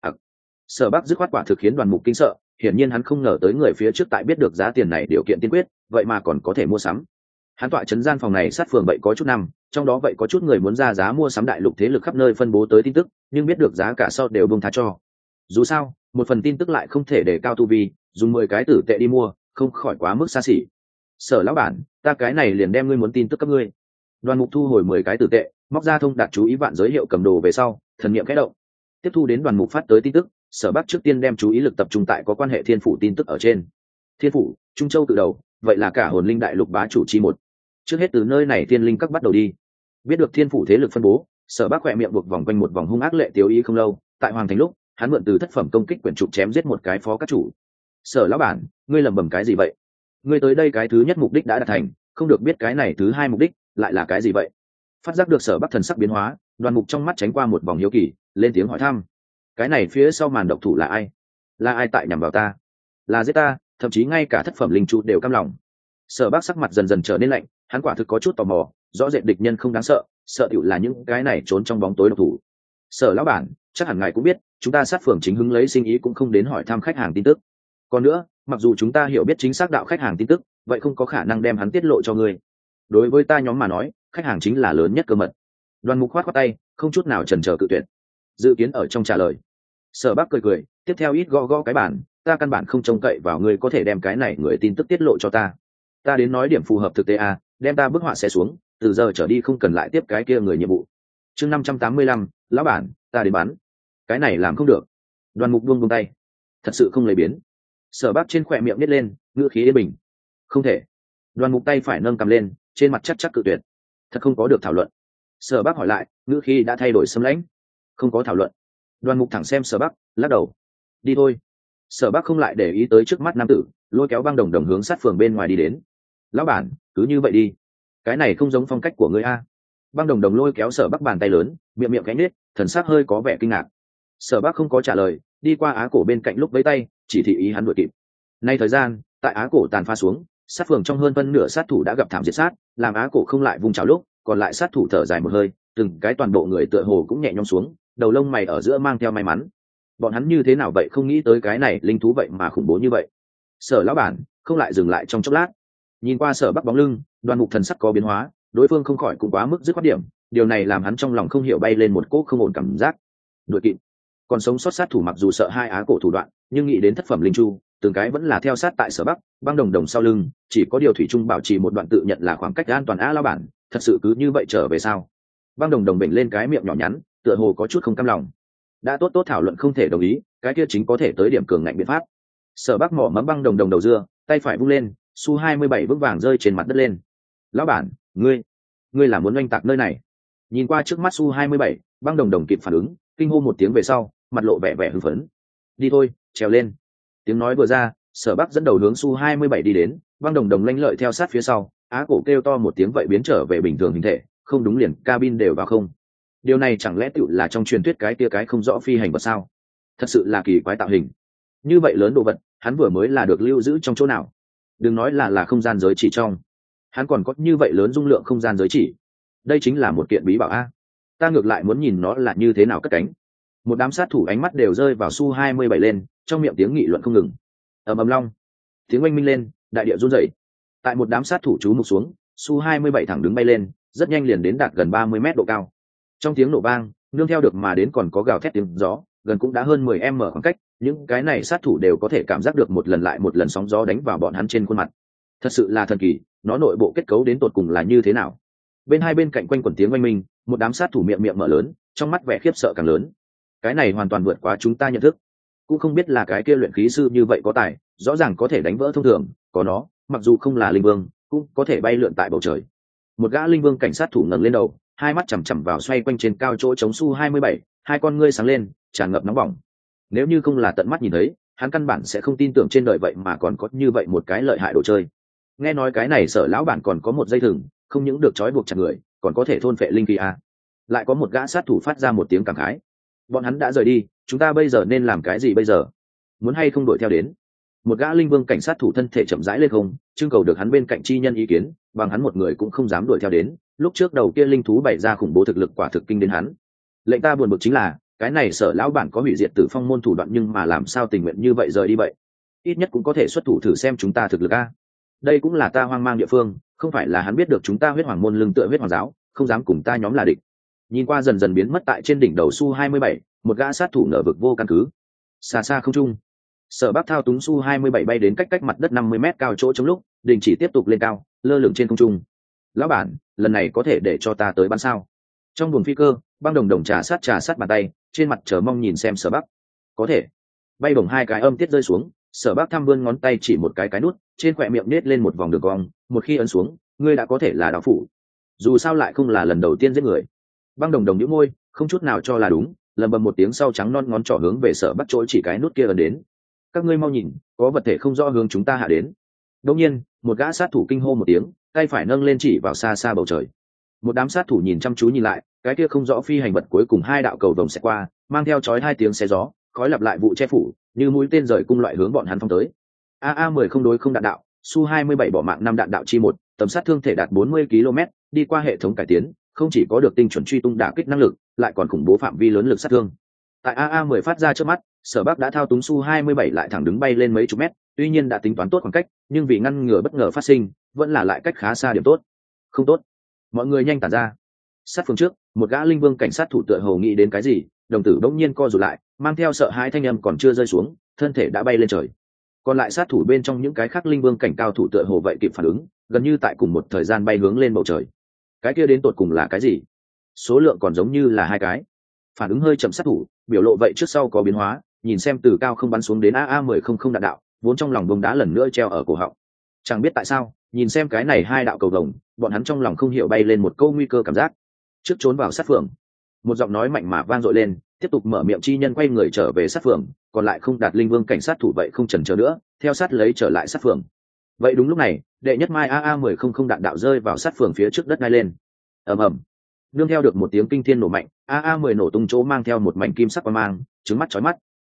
Sở Bắc dứt khoát quả thực khiến Đoàn Mục kinh sợ, hiển nhiên hắn không ngờ tới người phía trước tại biết được giá tiền này điều kiện tiên quyết, vậy mà còn có thể mua sắm. Hắn tọa trấn gian phòng này sát phường vậy có chút năm, trong đó vậy có chút người muốn ra giá mua sắm đại lục thế lực khắp nơi phân bố tới tin tức, nhưng biết được giá cả sau đều buông tha cho. Dù sao, một phần tin tức lại không thể để cao tu vi, dùng 10 cái tử tệ đi mua, không khỏi quá mức xa xỉ. Sở lão bản, ta cái này liền đem ngươi muốn tin tức cấp ngươi. Đoàn Mục thu hồi 10 cái tử tệ, móc ra thông đạt chú ý vạn giới hiệu cầm đồ về sau, thần niệm khẽ động. Tiếp thu đến Đoàn Mục phát tới tin tức, Sở Bắc trước tiên đem chú ý lực tập trung tại có quan hệ Thiên phủ tin tức ở trên. Thiên phủ, Trung Châu cự đầu, vậy là cả hồn linh đại lục bá chủ chi một. Trước hết từ nơi này Thiên linh các bắt đầu đi. Biết được Thiên phủ thế lực phân bố, Sở Bắc khỏe miệng buộc vòng quanh một vòng hung ác lệ tiêu ý không lâu, tại hoàng thành lúc, hắn mượn từ thất phẩm công kích quyển trục chém giết một cái phó các chủ. Sở lão bản, ngươi lẩm bẩm cái gì vậy? Ngươi tới đây cái thứ nhất mục đích đã đạt thành, không được biết cái này thứ hai mục đích lại là cái gì vậy? Phát giác được Sở Bắc thần sắc biến hóa, Đoàn Mục trong mắt tránh qua một vòng hiếu kỳ, lên tiếng hỏi thăm. Cái này phía sau màn độc thủ là ai? Là ai tại nhằm vào ta? Là giết ta, thậm chí ngay cả thất phẩm linh trụ đều cam lòng. Sở Bắc sắc mặt dần dần trở nên lạnh, hắn quả thực có chút tò mò, rõ rệt địch nhân không đáng sợ, sợ tiểu là những cái này trốn trong bóng tối độc thủ. Sở lão bản, chắc hẳn ngài cũng biết, chúng ta sát phường chính hứng lấy sinh ý cũng không đến hỏi thăm khách hàng tin tức. Còn nữa, mặc dù chúng ta hiểu biết chính xác đạo khách hàng tin tức, vậy không có khả năng đem hắn tiết lộ cho ngươi. Đối với ta nhóm mà nói, khách hàng chính là lớn nhất cơ mật. Đoàn Mục khoát khoát tay, không chút nào chần chờ cự tuyệt. Dự kiến ở trong trả lời. Sở Bắc cười cười, tiếp theo ít gõ gõ cái bản, ta căn bản không trông cậy vào ngươi có thể đem cái này người tin tức tiết lộ cho ta. Ta đến nói điểm phù hợp thực tế a, đem ta bức họa sẽ xuống, từ giờ trở đi không cần lại tiếp cái kia người nhiệm vụ. Chương 585, lão bản, ta đến bán. Cái này làm không được. Đoàn Mục buông tay. Thật sự không lấy biến. Sở Bắc trên khóe miệng nít lên, ngữ khí yên bình. Không thể. Đoàn Mục tay phải nâng cầm lên, trên mặt chắc cự tuyệt. Thật không có được thảo luận. Sở Bắc hỏi lại, ngữ khí đã thay đổi sâm lãnh. Không có thảo luận. Đoàn Mục thẳng xem Sở Bắc, lắc đầu. Đi thôi. Sở Bắc không lại để ý tới trước mắt nam tử, lôi kéo Băng Đồng Đồng hướng sát phường bên ngoài đi đến. Lão bản, cứ như vậy đi. Cái này không giống phong cách của ngươi a. Băng Đồng Đồng lôi kéo Sở Bắc bàn tay lớn, miệng miệng cánh nết, thần sắc hơi có vẻ kinh ngạc. Sở Bắc không có trả lời, đi qua Á Cổ bên cạnh lúc vẫy tay chỉ thị ý hắn đuổi kịp. Nay thời gian tại Á Cổ tàn pha xuống, sát phường trong hơn phân nửa sát thủ đã gặp thảm diệt sát, làm Á Cổ không lại vùng trào lúc, còn lại sát thủ thở dài một hơi, từng cái toàn bộ người tựa hồ cũng nhẹ nhõm xuống, đầu lông mày ở giữa mang theo may mắn. Bọn hắn như thế nào vậy không nghĩ tới cái này linh thú vậy mà khủng bố như vậy. Sở lão bản không lại dừng lại trong chốc lát, nhìn qua Sở Bắc bóng lưng, Đoàn Mục thần sắc có biến hóa, đối phương không khỏi cũng quá mức dứt khoát điểm, điều này làm hắn trong lòng không hiểu bay lên một cỗ không ổn cảm giác. Đuổi kịp. Còn sống sót sát thủ mặc dù sợ hai Á Cổ thủ đoạn, nhưng nghĩ đến thất phẩm linh chu, từng cái vẫn là theo sát tại Sở Bắc, băng đồng đồng sau lưng, chỉ có điều thủy trung bảo trì một đoạn tự nhận là khoảng cách an toàn. Á lão bản, thật sự cứ như vậy trở về sao? Băng đồng đồng bệnh lên cái miệng nhỏ nhắn, tựa hồ có chút không cam lòng. Đã tốt thảo luận không thể đồng ý, cái kia chính có thể tới điểm cường ngạnh biện pháp. Sở Bắc mỏ mẫm băng đồng đồng đầu dưa, tay phải vung lên, Su 27 vững vàng rơi trên mặt đất lên. Lão bản, ngươi là muốn oanh tạc nơi này? Nhìn qua trước mắt Su 27, băng đồng đồng kịp phản ứng, kinh hô một tiếng về sau, mặt lộ vẻ vẻ hưng phấn. Đi thôi, trèo lên. Tiếng nói vừa ra, Sở Bắc dẫn đầu hướng Su 27 đi đến, băng đồng đồng lanh lợi theo sát phía sau. Á Cổ kêu to một tiếng vậy biến trở về bình thường hình thể, không đúng liền cabin đều vào không. Điều này chẳng lẽ tựu là trong truyền thuyết cái tia cái không rõ phi hành vật sao? Thật sự là kỳ quái tạo hình. Như vậy lớn đồ vật, hắn vừa mới là được lưu giữ trong chỗ nào? Đừng nói là không gian giới chỉ trong, hắn còn có như vậy lớn dung lượng không gian giới chỉ. Đây chính là một kiện bí bảo a. Ta ngược lại muốn nhìn nó là như thế nào cất cánh. Một đám sát thủ ánh mắt đều rơi vào Su 27 lên, trong miệng tiếng nghị luận không ngừng. Ầm ầm long, tiếng oanh minh lên, đại địa run rẩy. Tại một đám sát thủ chú mục xuống, Su 27 thẳng đứng bay lên, rất nhanh liền đến đạt gần 30 mét độ cao. Trong tiếng nổ vang, nương theo được mà đến còn có gào thét tiếng gió, gần cũng đã hơn 10 m khoảng cách, những cái này sát thủ đều có thể cảm giác được một lần lại một lần sóng gió đánh vào bọn hắn trên khuôn mặt. Thật sự là thần kỳ, nó nội bộ kết cấu đến tột cùng là như thế nào? Bên hai bên cạnh quanh quẩn tiếng oanh minh, một đám sát thủ miệng miệng mở lớn, trong mắt vẻ khiếp sợ càng lớn. Cái này hoàn toàn vượt quá chúng ta nhận thức. Cũng không biết là cái kia luyện khí sư như vậy có tài, rõ ràng có thể đánh vỡ thông thường, có nó, mặc dù không là linh vương, cũng có thể bay lượn tại bầu trời. Một gã linh vương cảnh sát thủ ngẩng lên đầu, hai mắt chằm chằm vào xoay quanh trên cao chỗ chống Su 27, hai con ngươi sáng lên, tràn ngập nóng bỏng. Nếu như không là tận mắt nhìn thấy, hắn căn bản sẽ không tin tưởng trên đời vậy mà còn có như vậy một cái lợi hại đồ chơi. Nghe nói cái này Sở lão bản còn có một dây thừng, không những được trói buộc chặt người, còn có thể thôn phệ linh khí a. Lại có một gã sát thủ phát ra một tiếng cảm khái. Bọn hắn đã rời đi, chúng ta bây giờ nên làm cái gì bây giờ? Muốn hay không đuổi theo đến? Một gã linh vương cảnh sát thủ thân thể chậm rãi lên không, trưng cầu được hắn bên cạnh chi nhân ý kiến, bằng hắn một người cũng không dám đuổi theo đến. Lúc trước đầu kia linh thú bày ra khủng bố thực lực quả thực kinh đến hắn. Lệnh ta buồn bực chính là, cái này Sở lão bản có hủy diệt tử phong môn thủ đoạn nhưng mà làm sao tình nguyện như vậy rời đi vậy? Ít nhất cũng có thể xuất thủ thử xem chúng ta thực lực a. Đây cũng là ta hoang mang địa phương, không phải là hắn biết được chúng ta huyết hoàng môn lưng tựa huyết hoàng giáo, không dám cùng ta nhóm là địch. Nhìn qua dần dần biến mất tại trên đỉnh đầu Su 27, một gã sát thủ nở vực vô căn cứ. Xa xa không trung, Sở Bắc thao túng Su 27 bay đến cách mặt đất 50 mét cao chỗ chống lúc, đình chỉ tiếp tục lên cao, lơ lửng trên không trung. Lão bản, lần này có thể để cho ta tới bắn sao? Trong buồng phi cơ, băng đồng đồng trà sát bàn tay, trên mặt chờ mong nhìn xem Sở Bắc. Có thể. Bay bổng hai cái âm tiết rơi xuống, Sở Bắc thăm vươn ngón tay chỉ một cái nút, trên khóe miệng nết lên một vòng đường cong, một khi ấn xuống, ngươi đã có thể là đạo phủ. Dù sao lại không là lần đầu tiên giết người. Băng đồng đồng nhíu môi, không chút nào cho là đúng, lầm bầm một tiếng sau trắng non ngón trỏ hướng về Sở Bắc chỗ chỉ cái nút kia ấn đến. Các ngươi mau nhìn, có vật thể không rõ hướng chúng ta hạ đến. Đột nhiên, một gã sát thủ kinh hô một tiếng, tay phải nâng lên chỉ vào xa xa bầu trời. Một đám sát thủ nhìn chăm chú nhìn lại, cái kia không rõ phi hành vật cuối cùng hai đạo cầu vồng sẽ qua, mang theo chói hai tiếng xé gió, khói lặp lại vụ che phủ, như mũi tên rời cung loại hướng bọn hắn phóng tới. AA-10 không đối không đạn đạo, Su 27 bỏ mạng 5 đạn đạo chi một, tầm sát thương thể đạt 40 km, đi qua hệ thống cải tiến, không chỉ có được tinh chuẩn truy tung đả kích năng lực, lại còn khủng bố phạm vi lớn lực sát thương. Tại AA-10 phát ra trước mắt, Sở Bắc đã thao túng Su 27 lại thẳng đứng bay lên mấy chục mét, tuy nhiên đã tính toán tốt khoảng cách, nhưng vì ngăn ngừa bất ngờ phát sinh, vẫn là lại cách khá xa điểm tốt. Không tốt. Mọi người nhanh tản ra. Sát phương trước, một gã linh vương cảnh sát thủ tựa hồ nghĩ đến cái gì, đồng tử bỗng nhiên co rụt lại, mang theo sợ hãi thanh âm còn chưa rơi xuống, thân thể đã bay lên trời. Còn lại sát thủ bên trong những cái khác linh vương cảnh cao thủ tựa hồ vậy kịp phản ứng, gần như tại cùng một thời gian bay hướng lên bầu trời. Cái kia đến tột cùng là cái gì? Số lượng còn giống như là hai cái. Phản ứng hơi chậm sát thủ, biểu lộ vậy trước sau có biến hóa, nhìn xem từ cao không bắn xuống đến AA-10 không đạn đạo, vốn trong lòng bông đá lần nữa treo ở cổ họng. Chẳng biết tại sao, nhìn xem cái này hai đạo cầu vồng, bọn hắn trong lòng không hiểu bay lên một câu nguy cơ cảm giác. Trước trốn vào sát phường, một giọng nói mạnh mà vang dội lên, tiếp tục mở miệng chi nhân quay người trở về sát phường, còn lại không đạt linh vương cảnh sát thủ vậy không chần chờ nữa, theo sát lấy trở lại sát phường. Vậy đúng lúc này, đệ nhất mai AA-10 không đạn đạo rơi vào sát phường phía trước đất ngay lên. Ầm ầm. Nương theo được một tiếng kinh thiên nổ mạnh, AA-10 nổ tung chỗ mang theo một mảnh kim sắc quang mang, trứng mắt chói mắt.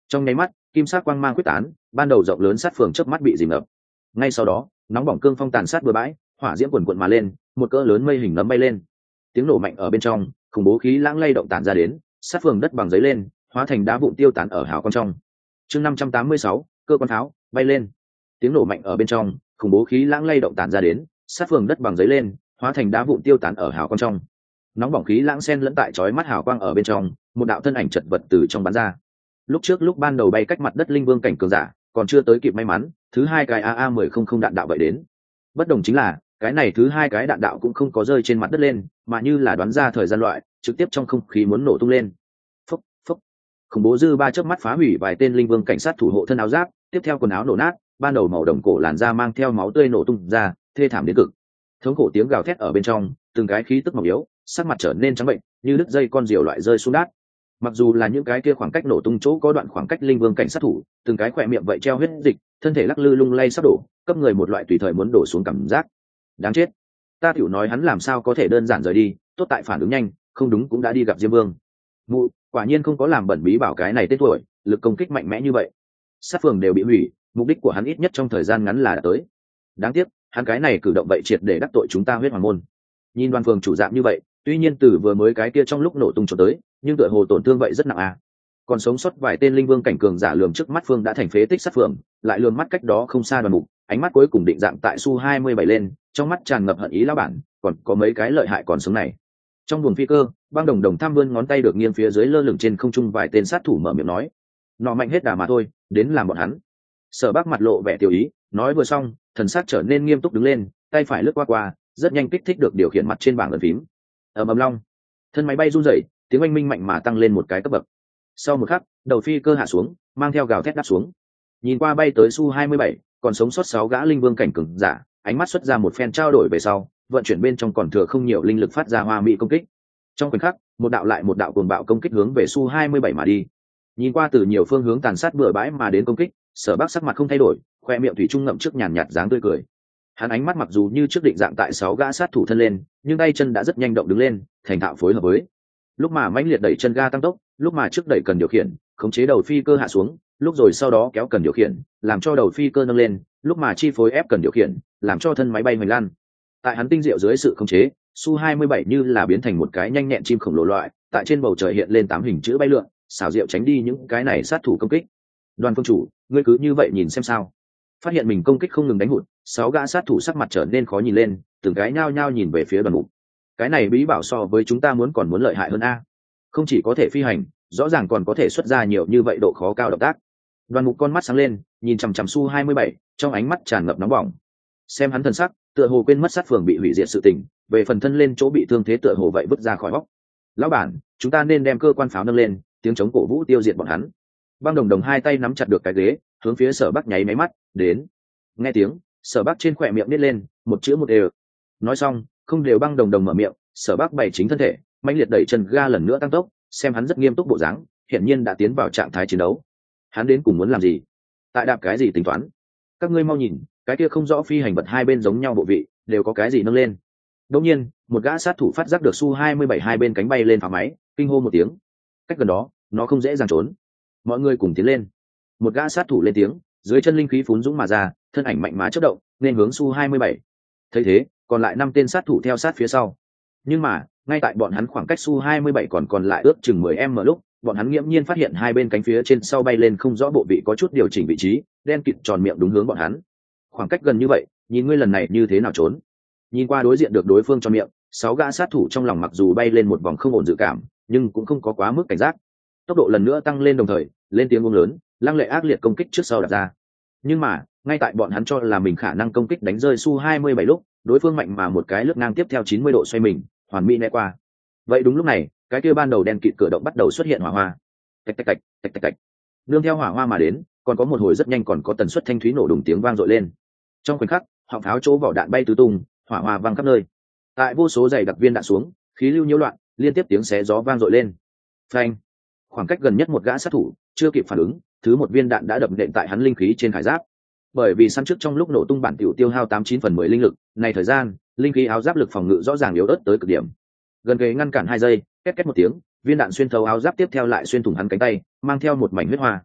Trong nháy mắt, kim sắc quang mang quyết tán, ban đầu rộng lớn sát phường chớp mắt bị dìm ngập. Ngay sau đó, nóng bỏng cương phong tàn sát bừa bãi, hỏa diễm quần quận mà lên, một cỡ lớn mây hình nấm bay lên. Tiếng nổ mạnh ở bên trong, khủng bố khí lãng lay động tản ra đến, sát phường đất bằng giấy lên, hóa thành đá vụn tiêu tán ở hào quang trong. Chương 586, cơ quan pháo bay lên. Tiếng nổ mạnh ở bên trong, khủng bố khí lãng lay động tản ra đến, sát phường đất bằng giấy lên, hóa thành đá vụn tiêu tán ở hào quang trong. Nóng bỏng khí lãng xen lẫn tại chói mắt hào quang ở bên trong, một đạo thân ảnh chật vật từ trong bắn ra. Lúc ban đầu bay cách mặt đất linh vương cảnh cường giả, còn chưa tới kịp may mắn, thứ hai cái AA1000 đạn đạo vậy đến. Bất đồng chính là, cái này thứ hai cái đạn đạo cũng không có rơi trên mặt đất lên, mà như là đoán ra thời gian loại, trực tiếp trong không khí muốn nổ tung lên. Phốc phốc. Khủng bố dư ba chớp mắt phá hủy vài tên linh vương cảnh sát thủ hộ thân áo giáp, tiếp theo quần áo nổ nát, ban đầu màu đồng cổ làn da mang theo máu tươi nổ tung ra, thê thảm đến cực. Thống khổ tiếng gào thét ở bên trong, từng cái khí tức mỏng yếu, sắc mặt trở nên trắng bệnh, như đứt dây con diều loại rơi xuống đất. Mặc dù là những cái kia khoảng cách nổ tung chỗ có đoạn khoảng cách linh vương cảnh sát thủ, từng cái khỏe miệng vậy treo huyết dịch, thân thể lắc lư lung lay sắp đổ, cấp người một loại tùy thời muốn đổ xuống cảm giác. Đáng chết, ta tiểu nói hắn làm sao có thể đơn giản rời đi, tốt tại phản ứng nhanh, không đúng cũng đã đi gặp Diêm Vương. Mụ, quả nhiên không có làm bẩn bí bảo cái này tên tuổi, lực công kích mạnh mẽ như vậy. Sát phường đều bị hủy, mục đích của hắn ít nhất trong thời gian ngắn là đã tới. Đáng tiếc, hắn cái này cử động vậy triệt để đắc tội chúng ta Huyết Hoàng môn. Nhìn Đoàn Phường chủ dạng như vậy, tuy nhiên từ vừa mới cái kia trong lúc nổ tung cho tới, nhưng tựa hồ tổn thương vậy rất nặng à. Còn sống sót vài tên linh vương cảnh cường giả lườm trước mắt Phương đã thành phế tích sát phường, lại lườm mắt cách đó không xa Đoàn Mục, ánh mắt cuối cùng định dạng tại Su 27 lên, trong mắt tràn ngập hận ý lão bản, còn có mấy cái lợi hại còn sống này. Trong buồng phi cơ, Băng Đồng Đồng tham vươn ngón tay được nghiêng phía dưới lơ lửng trên không trung vài tên sát thủ mở miệng nói: "Nọ mạnh hết đà mà thôi, đến làm bọn hắn." Sở Bác mặt lộ vẻ tiểu ý, nói vừa xong, thần sắc trở nên nghiêm túc đứng lên, tay phải lướt qua, rất nhanh kích thích được điều khiển mặt trên bảng ấn phím. Ầm ầm long, thân máy bay run rẩy, tiếng oanh minh mạnh mà tăng lên một cái cấp bậc. Sau một khắc, đầu phi cơ hạ xuống, mang theo gào thét đáp xuống. Nhìn qua bay tới Su 27, còn sống sót 6 gã linh vương cảnh cường giả, ánh mắt xuất ra một phen trao đổi về sau, vận chuyển bên trong còn thừa không nhiều linh lực phát ra hoa mỹ công kích. Trong khoảnh khắc, một đạo lại một đạo cuồng bạo công kích hướng về Su 27 mà đi. Nhìn qua từ nhiều phương hướng tàn sát bừa bãi mà đến công kích, Sở Bác sắc mặt không thay đổi, khoe miệng thủy chung ngậm trước nhàn nhạt dáng tươi cười. Hắn ánh mắt mặc dù như trước định dạng tại 6 gã sát thủ thân lên, nhưng tay chân đã rất nhanh động đứng lên, thành thạo phối hợp với. Lúc mà mãnh liệt đẩy chân ga tăng tốc, lúc mà trước đẩy cần điều khiển, khống chế đầu phi cơ hạ xuống, lúc rồi sau đó kéo cần điều khiển, làm cho đầu phi cơ nâng lên, lúc mà chi phối ép cần điều khiển, làm cho thân máy bay hoành lan. Tại hắn tinh diệu dưới sự khống chế, Su 27 như là biến thành một cái nhanh nhẹn chim khổng lồ loại, tại trên bầu trời hiện lên 8 hình chữ bay lượn, xảo diệu tránh đi những cái này sát thủ công kích. Đoàn Phương chủ, ngươi cứ như vậy nhìn xem sao? Phát hiện mình công kích không ngừng đánh hụt, 6 gã sát thủ sắc mặt trở nên khó nhìn lên, từng cái nhao nhao nhìn về phía Đoàn Mục. Cái này bí bảo so với chúng ta còn muốn lợi hại hơn a. Không chỉ có thể phi hành, rõ ràng còn có thể xuất ra nhiều như vậy độ khó cao động tác. Đoàn Mục con mắt sáng lên, nhìn chằm chằm Su 27, trong ánh mắt tràn ngập nóng bỏng. Xem hắn thần sắc, tựa hồ quên mất sát phường bị hủy diệt sự tình, về phần thân lên chỗ bị thương thế tựa hồ vậy vứt ra khỏi bóc. Lão bản, chúng ta nên đem cơ quan pháo nâng lên, tiếng chống cổ vũ tiêu diệt bọn hắn. Băng Đồng Đồng hai tay nắm chặt được cái ghế, hướng phía Sở Bắc nháy máy mắt, đến. Nghe tiếng, Sở Bắc trên khỏe miệng nít lên, một chữ một đều. Nói xong, không đều Băng Đồng Đồng mở miệng, Sở Bắc bày chính thân thể, mãnh liệt đẩy chân ga lần nữa tăng tốc, xem hắn rất nghiêm túc bộ dáng, hiển nhiên đã tiến vào trạng thái chiến đấu. Hắn đến cùng muốn làm gì? Tại đạp cái gì tính toán? Các ngươi mau nhìn, cái kia không rõ phi hành vật hai bên giống nhau bộ vị, đều có cái gì nâng lên. Đột nhiên, một gã sát thủ phát giác được Su 27 hai bên cánh bay lên phá máy, kinh hô một tiếng. Cách gần đó, nó không dễ dàng trốn. Mọi người cùng tiến lên. Một gã sát thủ lên tiếng, dưới chân linh khí phún dũng mà ra, thân ảnh mạnh mẽ chớp động, nên hướng Su 27. Thấy thế, còn lại 5 tên sát thủ theo sát phía sau. Nhưng mà, ngay tại bọn hắn khoảng cách Su 27 còn lại ước chừng 10m lúc, bọn hắn nghiễm nhiên phát hiện hai bên cánh phía trên sau bay lên không rõ bộ vị có chút điều chỉnh vị trí, đen kịt tròn miệng đúng hướng bọn hắn. Khoảng cách gần như vậy, nhìn ngươi lần này như thế nào trốn? Nhìn qua đối diện được đối phương tròn miệng, 6 gã sát thủ trong lòng mặc dù bay lên một vòng không ổn dự cảm, nhưng cũng không có quá mức cảnh giác. Tốc độ lần nữa tăng lên đồng thời, lên tiếng ôm lớn, lăng lệ ác liệt công kích trước sau đặt ra. Nhưng mà, ngay tại bọn hắn cho là mình khả năng công kích đánh rơi Su 27 lúc, đối phương mạnh mà một cái lướt ngang tiếp theo 90 độ xoay mình, hoàn mỹ né qua. Vậy đúng lúc này, cái kia ban đầu đen kịt cửa động bắt đầu xuất hiện hỏa hoa. Tạch tạch tạch, tạch tạch tạch. Nương theo hỏa hoa mà đến, còn có một hồi rất nhanh còn có tần suất thanh thúy nổ đùng tiếng vang dội lên. Trong khoảnh khắc, họng pháo chỗ vỏ đạn bay tứ tung, hỏa hoa vang khắp nơi. Tại vô số dày đặc viên đạn xuống, khí lưu nhiễu loạn, liên tiếp tiếng xé gió vang dội lên. Phanh! Khoảng cách gần nhất một gã sát thủ chưa kịp phản ứng, thứ một viên đạn đã đập nện tại hắn linh khí trên khải giáp. Bởi vì săn trước trong lúc nổ tung bản tiểu tiêu hao 89/10 linh lực, này thời gian, linh khí áo giáp lực phòng ngự rõ ràng yếu ớt tới cực điểm. Gần kề ngăn cản 2 giây, két két một tiếng, viên đạn xuyên thấu áo giáp tiếp theo lại xuyên thủng hắn cánh tay, mang theo một mảnh huyết hoa.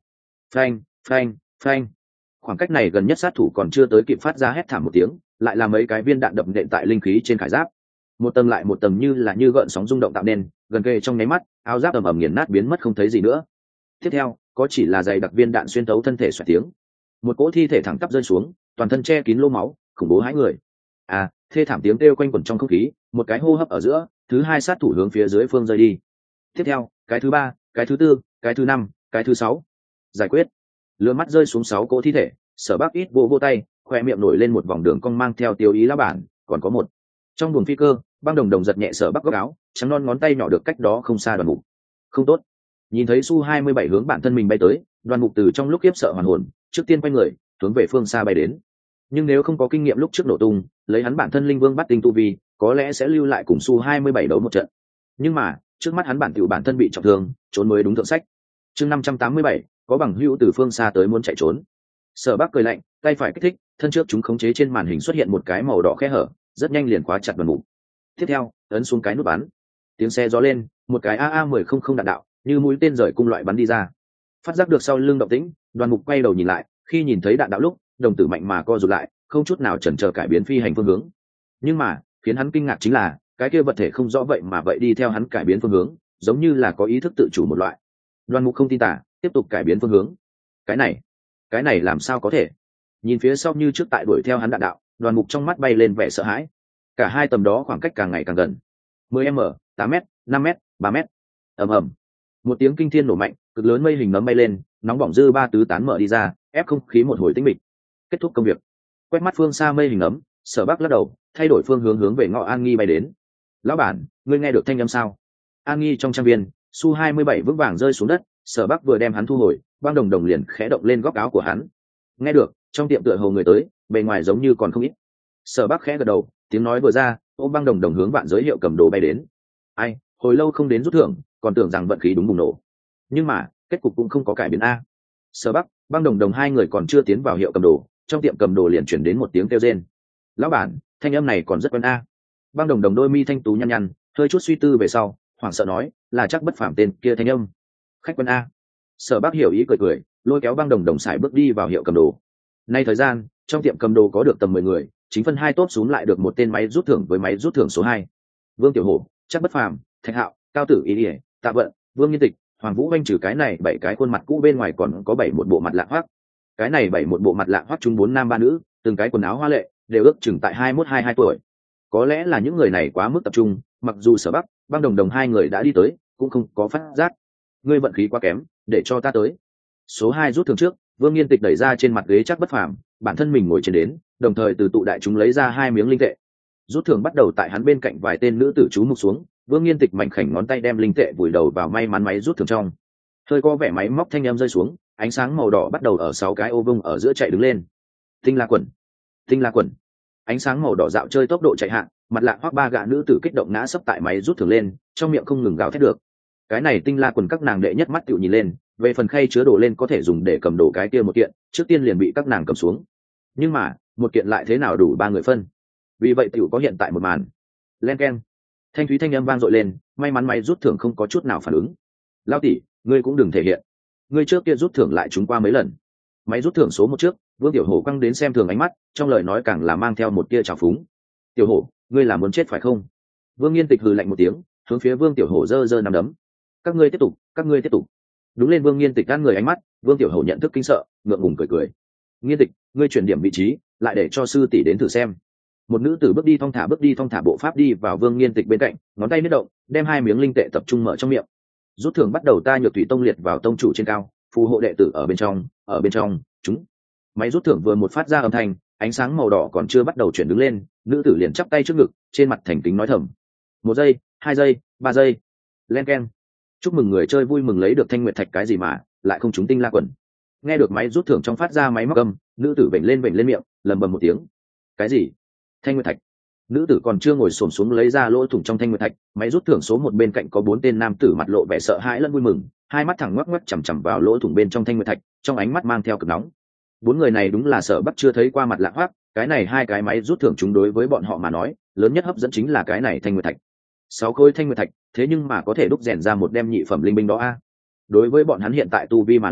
phanh phanh phanh. Khoảng cách này gần nhất sát thủ còn chưa tới kịp phát ra hét thảm một tiếng, lại là mấy cái viên đạn đập nện tại linh khí trên khải giáp, một tầng lại một tầng như là như gợn sóng rung động tạo nên, gần kề trong nháy mắt áo giáp ầm ầm nghiền nát biến mất không thấy gì nữa. Tiếp theo có chỉ là dày đặc viên đạn xuyên thấu thân thể xoẹt tiếng, một cỗ thi thể thẳng tắp rơi xuống, toàn thân che kín lỗ máu, khủng bố hãi người. Thê thảm tiếng kêu quanh quẩn trong không khí, một cái hô hấp ở giữa, thứ hai sát thủ hướng phía dưới phương rơi đi. Tiếp theo cái thứ ba, cái thứ tư, cái thứ năm, cái thứ sáu. Giải quyết. Lửa mắt rơi xuống 6 cỗ thi thể, Sở Bắc ít vô tay, khoe miệng nổi lên một vòng đường cong mang theo tiêu ý lá bản, còn có một. Trong buồng phi cơ, Băng Đồng Đồng giật nhẹ Sở Bắc góc áo, trắng non ngón tay nhỏ được cách đó không xa Đoàn Mục. Không tốt. Nhìn thấy Su-27 hướng bản thân mình bay tới, Đoàn Mục từ trong lúc khiếp sợ hoàn hồn, trước tiên quay người, hướng về phương xa bay đến. Nhưng nếu không có kinh nghiệm lúc trước nổ tung, lấy hắn bản thân linh vương bắt tinh tu vi, có lẽ sẽ lưu lại cùng Su-27 đấu một trận. Nhưng mà, trước mắt hắn bản thân bị trọng thương, trốn mới đúng thượng sách. Chương 587, có bằng hữu từ phương xa tới muốn chạy trốn. Sở Bắc cười lạnh, tay phải kích thích, thân trước chúng khống chế trên màn hình xuất hiện một cái màu đỏ khe hở, rất nhanh liền khóa chặt Đoàn Mục. Tiếp theo, ấn xuống cái nút bắn. Tiếng xe gió lên, một cái AA-1000 đạn đạo, như mũi tên rời cung loại bắn đi ra. Phát giác được sau lưng động tĩnh, Đoàn Mục quay đầu nhìn lại, khi nhìn thấy đạn đạo lúc, đồng tử mạnh mà co rụt lại, không chút nào chần chờ cải biến phi hành phương hướng. Nhưng mà, khiến hắn kinh ngạc chính là, cái kia vật thể không rõ vậy mà vậy đi theo hắn cải biến phương hướng, giống như là có ý thức tự chủ một loại. Đoàn Mục không tin tả, tiếp tục cải biến phương hướng. Cái này làm sao có thể? Nhìn phía sau như trước tại đuổi theo hắn đạn đạo, Đoàn Mục trong mắt bay lên vẻ sợ hãi. Cả hai tầm đó khoảng cách càng ngày càng gần. 10m, 8m, 5m, 3m. Ầm ầm. Một tiếng kinh thiên nổ mạnh, cực lớn mây hình nấm bay lên, nóng bỏng dư ba tứ tán mở đi ra, ép không khí một hồi tĩnh mịch. Kết thúc công việc. Quét mắt phương xa mây hình nấm, Sở Bắc lắc đầu, thay đổi phương hướng hướng về ngõ An Nghi bay đến. Lão bản, ngươi nghe được thanh âm sao? An Nghi trong trang viên, Su-27 vững vàng rơi xuống đất, Sở Bắc vừa đem hắn thu hồi, Băng Đồng Đồng liền khẽ động lên góc áo của hắn. Nghe được, trong tiệm tựa hồ người tới, bề ngoài giống như còn không ít. Sở Bắc khẽ gật đầu, tiếng nói vừa ra, ôm Băng Đồng Đồng hướng Vạn Giới Hiệu Cầm Đồ bay đến. Ai, hồi lâu không đến rút thưởng, còn tưởng rằng vận khí đúng bùng nổ. Nhưng mà, kết cục cũng không có cải biến a. Sở Bắc, Băng Đồng Đồng hai người còn chưa tiến vào hiệu cầm đồ, trong tiệm cầm đồ liền chuyển đến một tiếng kêu rên. Lão bản, thanh âm này còn rất quen a. Băng Đồng Đồng đôi mi thanh tú nhăn nhăn, hơi chút suy tư về sau, hoảng sợ nói, là chắc Bất Phàm tên kia thanh âm. Khách quen a. Sở Bắc hiểu ý cười cười, lôi kéo Băng Đồng Đồng sải bước đi vào hiệu cầm đồ. Nay thời gian, trong tiệm cầm đồ có được tầm 10 người, chính phân hai tốp xuống lại được một tên máy rút thưởng với máy rút thưởng số 2. Vương Tiểu Hổ, chắc Bất Phàm, Thạch Hạo, Cao Tử Ý Điệp, Tạ Vận, Vương Nhiên Tịch, Hoàng Vũ Anh, trừ cái này 7 cái khuôn mặt cũ bên ngoài còn có 7 một bộ mặt lạ hoắc. Cái này 7 một bộ mặt lạ hoắc chúng 4 nam 3 nữ, từng cái quần áo hoa lệ, đều ước chừng tại 21-22 tuổi. Có lẽ là những người này quá mức tập trung, mặc dù Sở Bắc, Băng Đồng Đồng hai người đã đi tới, cũng không có phát giác. Ngươi vận khí quá kém, để cho ta tới. Số 2 rút thưởng trước, Vương Nhiên Tịch đẩy ra trên mặt ghế chắc Bất Phàm, bản thân mình ngồi trên đến, đồng thời từ tụ đại chúng lấy ra 2 miếng linh tệ. Rút thưởng bắt đầu tại hắn bên cạnh vài tên nữ tử chú mục xuống, Vương Nhiên Tịch mảnh khảnh ngón tay đem linh tệ vùi đầu vào may mắn máy rút thưởng trong. Hơi có vẻ máy móc thanh âm rơi xuống, ánh sáng màu đỏ bắt đầu ở 6 cái ô vuông ở giữa chạy đứng lên. Tinh La Quần, Tinh La Quần. Ánh sáng màu đỏ dạo chơi tốc độ chạy hạng, mặt lạ hoắc ba gã nữ tử kích động ngã sấp tại máy rút thưởng lên, trong miệng không ngừng gào thét được. Cái này Tinh La Quần các nàng đệ nhất mắt tựu nhìn lên, về phần khay chứa đồ lên có thể dùng để cầm đồ cái kia một kiện, trước tiên liền bị các nàng cầm xuống. Nhưng mà, một kiện lại thế nào đủ 3 người phân. Vì vậy tiểu có hiện tại một màn. Len keng. Thanh thúy thanh âm vang dội lên, may mắn máy rút thưởng không có chút nào phản ứng. Lao tỷ, ngươi cũng đừng thể hiện. Ngươi trước kia rút thưởng lại chúng qua mấy lần. Máy rút thưởng số 1 trước, Vương Tiểu Hổ căng đến xem thường ánh mắt, trong lời nói càng là mang theo một tia trào phúng. Tiểu Hổ, ngươi là muốn chết phải không? Vương Nhiên Tịch hừ lạnh một tiếng, hướng phía Vương Tiểu Hổ giơ giơ nắm đấm. Các ngươi tiếp tục, các ngươi tiếp tục. Đúng lên Vương Nhiên Tịch gan người ánh mắt, Vương Tiểu Hổ nhận thức kinh sợ, ngượng ngùng cười cười. Nhiên Tịch, ngươi chuyển điểm vị trí, lại để cho sư tỷ đến thử xem. Một nữ tử bước đi thong thả bộ pháp đi vào Vương Nhiên Tịch bên cạnh, ngón tay nhất động, đem 2 miếng linh tệ tập trung mở trong miệng. Rút thưởng bắt đầu, ta Nhược Thủy Tông liệt vào tông chủ trên cao, phù hộ đệ tử ở bên trong, chúng. Máy rút thưởng vừa một phát ra âm thanh, ánh sáng màu đỏ còn chưa bắt đầu chuyển đứng lên, nữ tử liền chắp tay trước ngực, trên mặt thành kính nói thầm. 1 giây, 2 giây, 3 giây. Len keng. Chúc mừng người chơi vui mừng lấy được thanh nguyệt thạch cái gì mà lại không trúng Tinh La Quần. Nghe được máy rút thưởng trong phát ra máy móc âm, nữ tử vểnh lên miệng, lẩm bẩm một tiếng. Cái gì? Thanh nguyệt thạch? Nữ tử còn chưa ngồi xổm xuống lấy ra lỗ thủng trong thanh nguyệt thạch, máy rút thưởng số 1 bên cạnh có 4 tên nam tử mặt lộ vẻ sợ hãi lẫn vui mừng, hai mắt thẳng ngoắc ngoắc chằm chằm vào lỗ thủng bên trong thanh nguyệt thạch, trong ánh mắt mang theo cực nóng. 4 người này đúng là Sở Bắc chưa thấy qua mặt lạ hoắc, cái này 2 cái máy rút thưởng chúng đối với bọn họ mà nói, lớn nhất hấp dẫn chính là cái này thanh nguyệt thạch. 6 khối thanh nguyệt thạch, thế nhưng mà có thể đúc rèn ra một đem nhị phẩm linh binh đó a. Đối với bọn hắn hiện tại tu vi mà nói,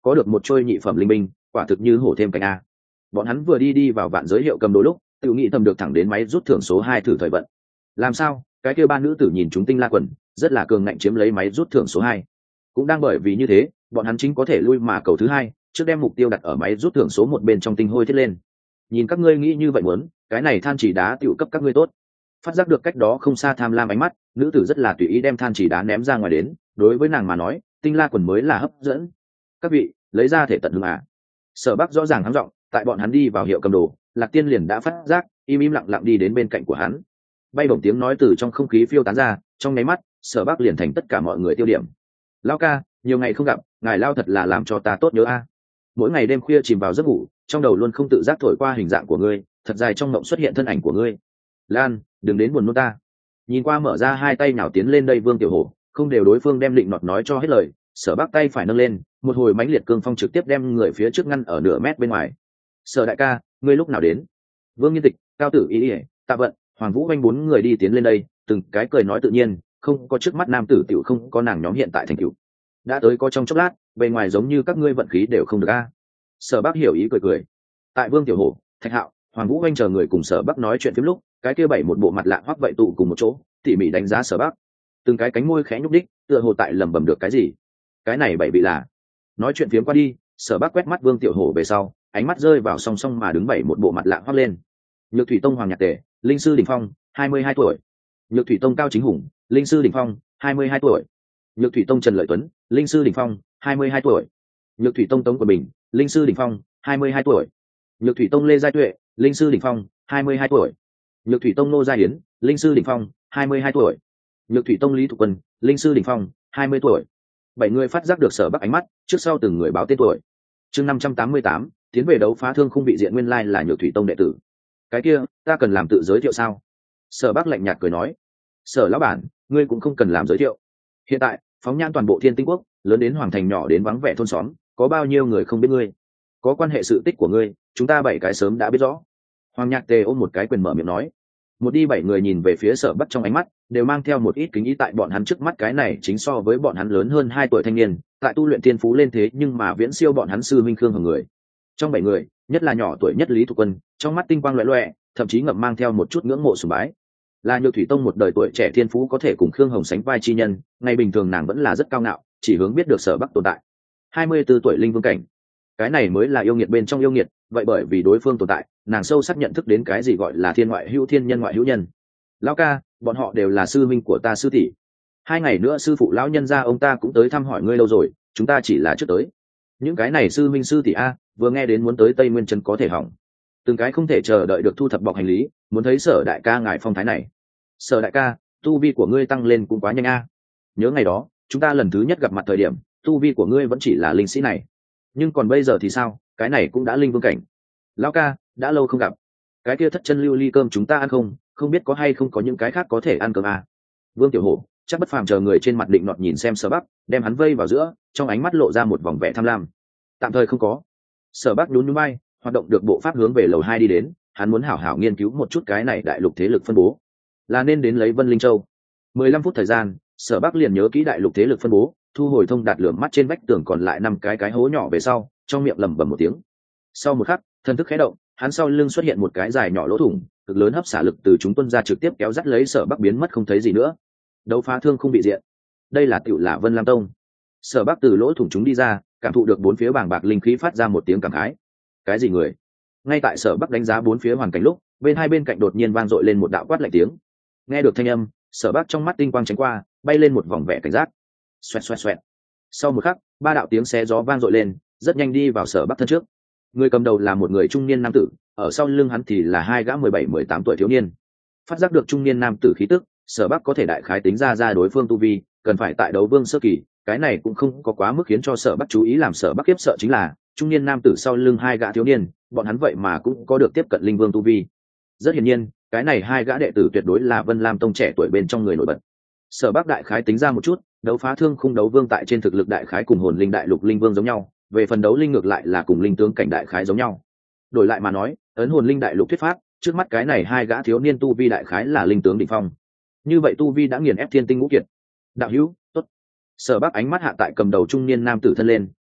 có được một trôi nhị phẩm linh binh, quả thực như hổ thêm cánh a. Bọn hắn vừa đi vào vạn giới hiệu cầm đồ lúc, tự nghĩ thầm được thẳng đến máy rút thưởng số 2 thử thời vận. Làm sao? Cái kia ba nữ tử nhìn chúng tinh la quần, rất là cường ngạnh chiếm lấy máy rút thưởng số 2. Cũng đang bởi vì như thế, bọn hắn chính có thể lui mà cầu thứ hai, trước đem mục tiêu đặt ở máy rút thưởng số 1 bên trong tinh hôi thiết lên. Nhìn các ngươi nghĩ như vậy muốn, cái này than chỉ đá tiểu cấp các ngươi tốt. Phát giác được cách đó không xa tham lam ánh mắt, nữ tử rất là tùy ý đem than chỉ đá ném ra ngoài đến, đối với nàng mà nói, tinh la quần mới là hấp dẫn. Các vị, lấy ra thể tận hưởng à? Sở Bắc rõ ràng hắng giọng, tại bọn hắn đi vào hiệu cầm đồ, Lạc Tiên liền đã phát giác, im lặng lặng đi đến bên cạnh của hắn. Bay bổng tiếng nói từ trong không khí phiêu tán ra, trong nháy mắt, Sở Bắc liền thành tất cả mọi người tiêu điểm. Lão ca, nhiều ngày không gặp, ngài lao thật là làm cho ta tốt nhớ a. Mỗi ngày đêm khuya chìm vào giấc ngủ, trong đầu luôn không tự giác thổi qua hình dạng của ngươi, thật dài trong mộng xuất hiện thân ảnh của ngươi. Lan, đừng đến buồn nôn ta. Nhìn qua mở ra hai tay nào tiến lên đây Vương Tiểu Hổ, không đều đối phương đem định nọt nói cho hết lời, Sở Bắc tay phải nâng lên, một hồi mãnh liệt cương phong trực tiếp đem người phía trước ngăn ở nửa mét bên ngoài. Sở đại ca, ngươi lúc nào đến? Vương Nhiên Tịch, Cao Tử Y, Tạ Vận, Hoàng Vũ Anh bốn người đi tiến lên đây, từng cái cười nói tự nhiên, không có trước mắt nam tử tiểu không có nàng nhóm hiện tại thành tựu. Đã tới có trong chốc lát, bề ngoài giống như các ngươi vận khí đều không được a. Sở Bắc hiểu ý cười. Tại Vương Tiểu Hổ, Thạch Hạo, Hoàng Vũ Anh chờ người cùng Sở Bắc nói chuyện phím lúc, cái kia bảy một bộ mặt lạ hoắc vậy tụ cùng một chỗ, tỉ mỉ đánh giá Sở Bắc. Từng cái cánh môi khẽ nhúc đích, tựa hồ tại lẩm bẩm được cái gì. Cái này bảy vị là. Nói chuyện phiếm qua đi, Sở Bắc quét mắt Vương Tiểu Hổ về sau, ánh mắt rơi vào song song mà đứng bảy một bộ mặt lạ hoắc lên. Nhược Thủy Tông Hoàng Nhạc Tề, linh sư đỉnh phong, 22 tuổi. Nhược Thủy Tông Cao Chính Hùng, linh sư đỉnh phong, 22 tuổi. Nhược Thủy Tông Trần Lợi Tuấn, linh sư đỉnh phong, 22 tuổi. Nhược Thủy Tông Tống Quần Bình, linh sư đỉnh phong, 22 tuổi. Nhược Thủy Tông Lê Giai Tuệ, linh sư đỉnh phong, 22 tuổi. Nhược Thủy Tông Nô Gia Hiến, linh sư đỉnh phong, 22 tuổi. Nhược Thủy Tông Lý Thục Quân, linh sư đỉnh phong, 20 tuổi. Bảy người phát giác được Sở Bắc ánh mắt, trước sau từng người báo tên tuổi. Chương 588, tiến về đấu phá thương khung vị diện nguyên lai là Nhược Thủy Tông đệ tử. Cái kia, ta cần làm tự giới thiệu sao? Sở Bắc lạnh nhạt cười nói. Sở lão bản, ngươi cũng không cần làm giới thiệu. Hiện tại, phóng nhãn toàn bộ Thiên Tinh Quốc, lớn đến hoàng thành nhỏ đến vắng vẻ thôn xóm, có bao nhiêu người không biết ngươi? Có quan hệ sự tích của ngươi, chúng ta bảy cái sớm đã biết rõ. Hoàng Nhạc Tề ôm một cái quyền mở miệng nói. Một đi bảy người nhìn về phía Sở Bắc trong ánh mắt, đều mang theo một ít kính ý tại bọn hắn trước mắt cái này chính so với bọn hắn lớn hơn 2 tuổi thanh niên, tại tu luyện thiên phú lên thế nhưng mà viễn siêu bọn hắn sư minh Khương Hồng người. Trong bảy người, nhất là nhỏ tuổi nhất Lý Thục Quân, trong mắt tinh quang loẹt loẹt, thậm chí ngậm mang theo một chút ngưỡng mộ sùng bái. Là Nhược Thủy Tông một đời tuổi trẻ thiên phú có thể cùng Khương Hồng sánh vai chi nhân, ngày bình thường nàng vẫn là rất cao ngạo, chỉ hướng biết được Sở Bắc tồn tại. 24 tuổi linh vương cảnh, cái này mới là yêu nghiệt bên trong yêu nghiệt, vậy bởi vì đối phương tồn tại, nàng sâu sắc nhận thức đến cái gì gọi là thiên ngoại hữu thiên, nhân ngoại hữu nhân. Lão ca, bọn họ đều là sư minh của ta sư tỷ. 2 ngày nữa sư phụ lão nhân gia ông ta cũng tới thăm hỏi ngươi lâu rồi, chúng ta chỉ là trước tới. Những cái này sư minh sư tỷ a, vừa nghe đến muốn tới Tây Nguyên chân có thể hỏng. Từng cái không thể chờ đợi được thu thập bọc hành lý, muốn thấy Sở đại ca ngài phong thái này. Sở đại ca, tu vi của ngươi tăng lên cũng quá nhanh a. Nhớ ngày đó, chúng ta lần thứ nhất gặp mặt thời điểm, tu vi của ngươi vẫn chỉ là linh sĩ này. Nhưng còn bây giờ thì sao, cái này cũng đã linh vương cảnh. Lão ca, đã lâu không gặp. Cái kia thất chân lưu ly cơm chúng ta ăn không, không biết có hay không có những cái khác có thể ăn cơm à. Vương Tiểu Hổ, chắc bất phàm chờ người trên mặt định nọt nhìn xem Sở Bắc, đem hắn vây vào giữa, trong ánh mắt lộ ra một vòng vẻ tham lam. Tạm thời không có. Sở Bắc nhún nhún bay, hoạt động được bộ pháp hướng về lầu 2 đi đến, hắn muốn hảo hảo nghiên cứu một chút cái này đại lục thế lực phân bố. Là nên đến lấy Vân Linh Châu. 15 phút thời gian, Sở Bắc liền nhớ kỹ đại lục thế lực phân bố, thu hồi thông đạt lửa mắt trên vách tường còn lại 5 cái hố nhỏ về sau, trong miệng lẩm bẩm một tiếng. Sau một khắc, thần thức khẽ động, hắn sau lưng xuất hiện một cái dài nhỏ lỗ thủng, cực lớn hấp xả lực từ chúng tuân ra trực tiếp kéo dắt lấy Sở Bắc biến mất không thấy gì nữa. Đấu phá thương không bị diện. Đây là tiểu là Vân Lam Tông. Sở Bắc từ lỗ thủng chúng đi ra, cảm thụ được bốn phía bàng bạc linh khí phát ra một tiếng cảm khái. Cái gì người? Ngay tại Sở Bắc đánh giá bốn phía hoàn cảnh lúc, bên hai bên cạnh đột nhiên vang dội lên một đạo quát lạnh tiếng. Nghe được thanh âm, Sở Bắc trong mắt tinh quang tránh qua, bay lên một vòng vẻ cảnh giác. Xoẹt xoẹt xoẹt. Sau một khắc, 3 đạo tiếng xé gió vang dội lên, rất nhanh đi vào Sở Bắc thân trước. Người cầm đầu là một người trung niên nam tử, ở sau lưng hắn thì là 2 gã 17-18 tuổi thiếu niên. Phát giác được trung niên nam tử khí tức, Sở Bắc có thể đại khái tính ra đối phương tu vi, cần phải tại đấu vương sơ kỳ, cái này cũng không có quá mức khiến cho Sở Bắc chú ý. Làm Sở Bắc khiếp sợ chính là, trung niên nam tử sau lưng 2 gã thiếu niên, bọn hắn vậy mà cũng có được tiếp cận linh vương tu vi. Rất hiển nhiên, cái này 2 gã đệ tử tuyệt đối là Vân Lam Tông trẻ tuổi bên trong người nổi bật. Sở Bắc đại khái tính ra một chút, đấu phá thương khung đấu vương tại trên thực lực đại khái cùng hồn linh đại lục linh vương giống nhau, về phần đấu linh ngược lại là cùng linh tướng cảnh đại khái giống nhau. Đổi lại mà nói, ấn hồn linh đại lục thuyết pháp, trước mắt cái này 2 gã thiếu niên tu vi đại khái là linh tướng đỉnh phong. Như vậy tu vi đã nghiền ép thiên tinh ngũ kiệt. Đạo hữu, tốt. Sở Bắc ánh mắt hạ tại cầm đầu trung niên nam tử thân lên,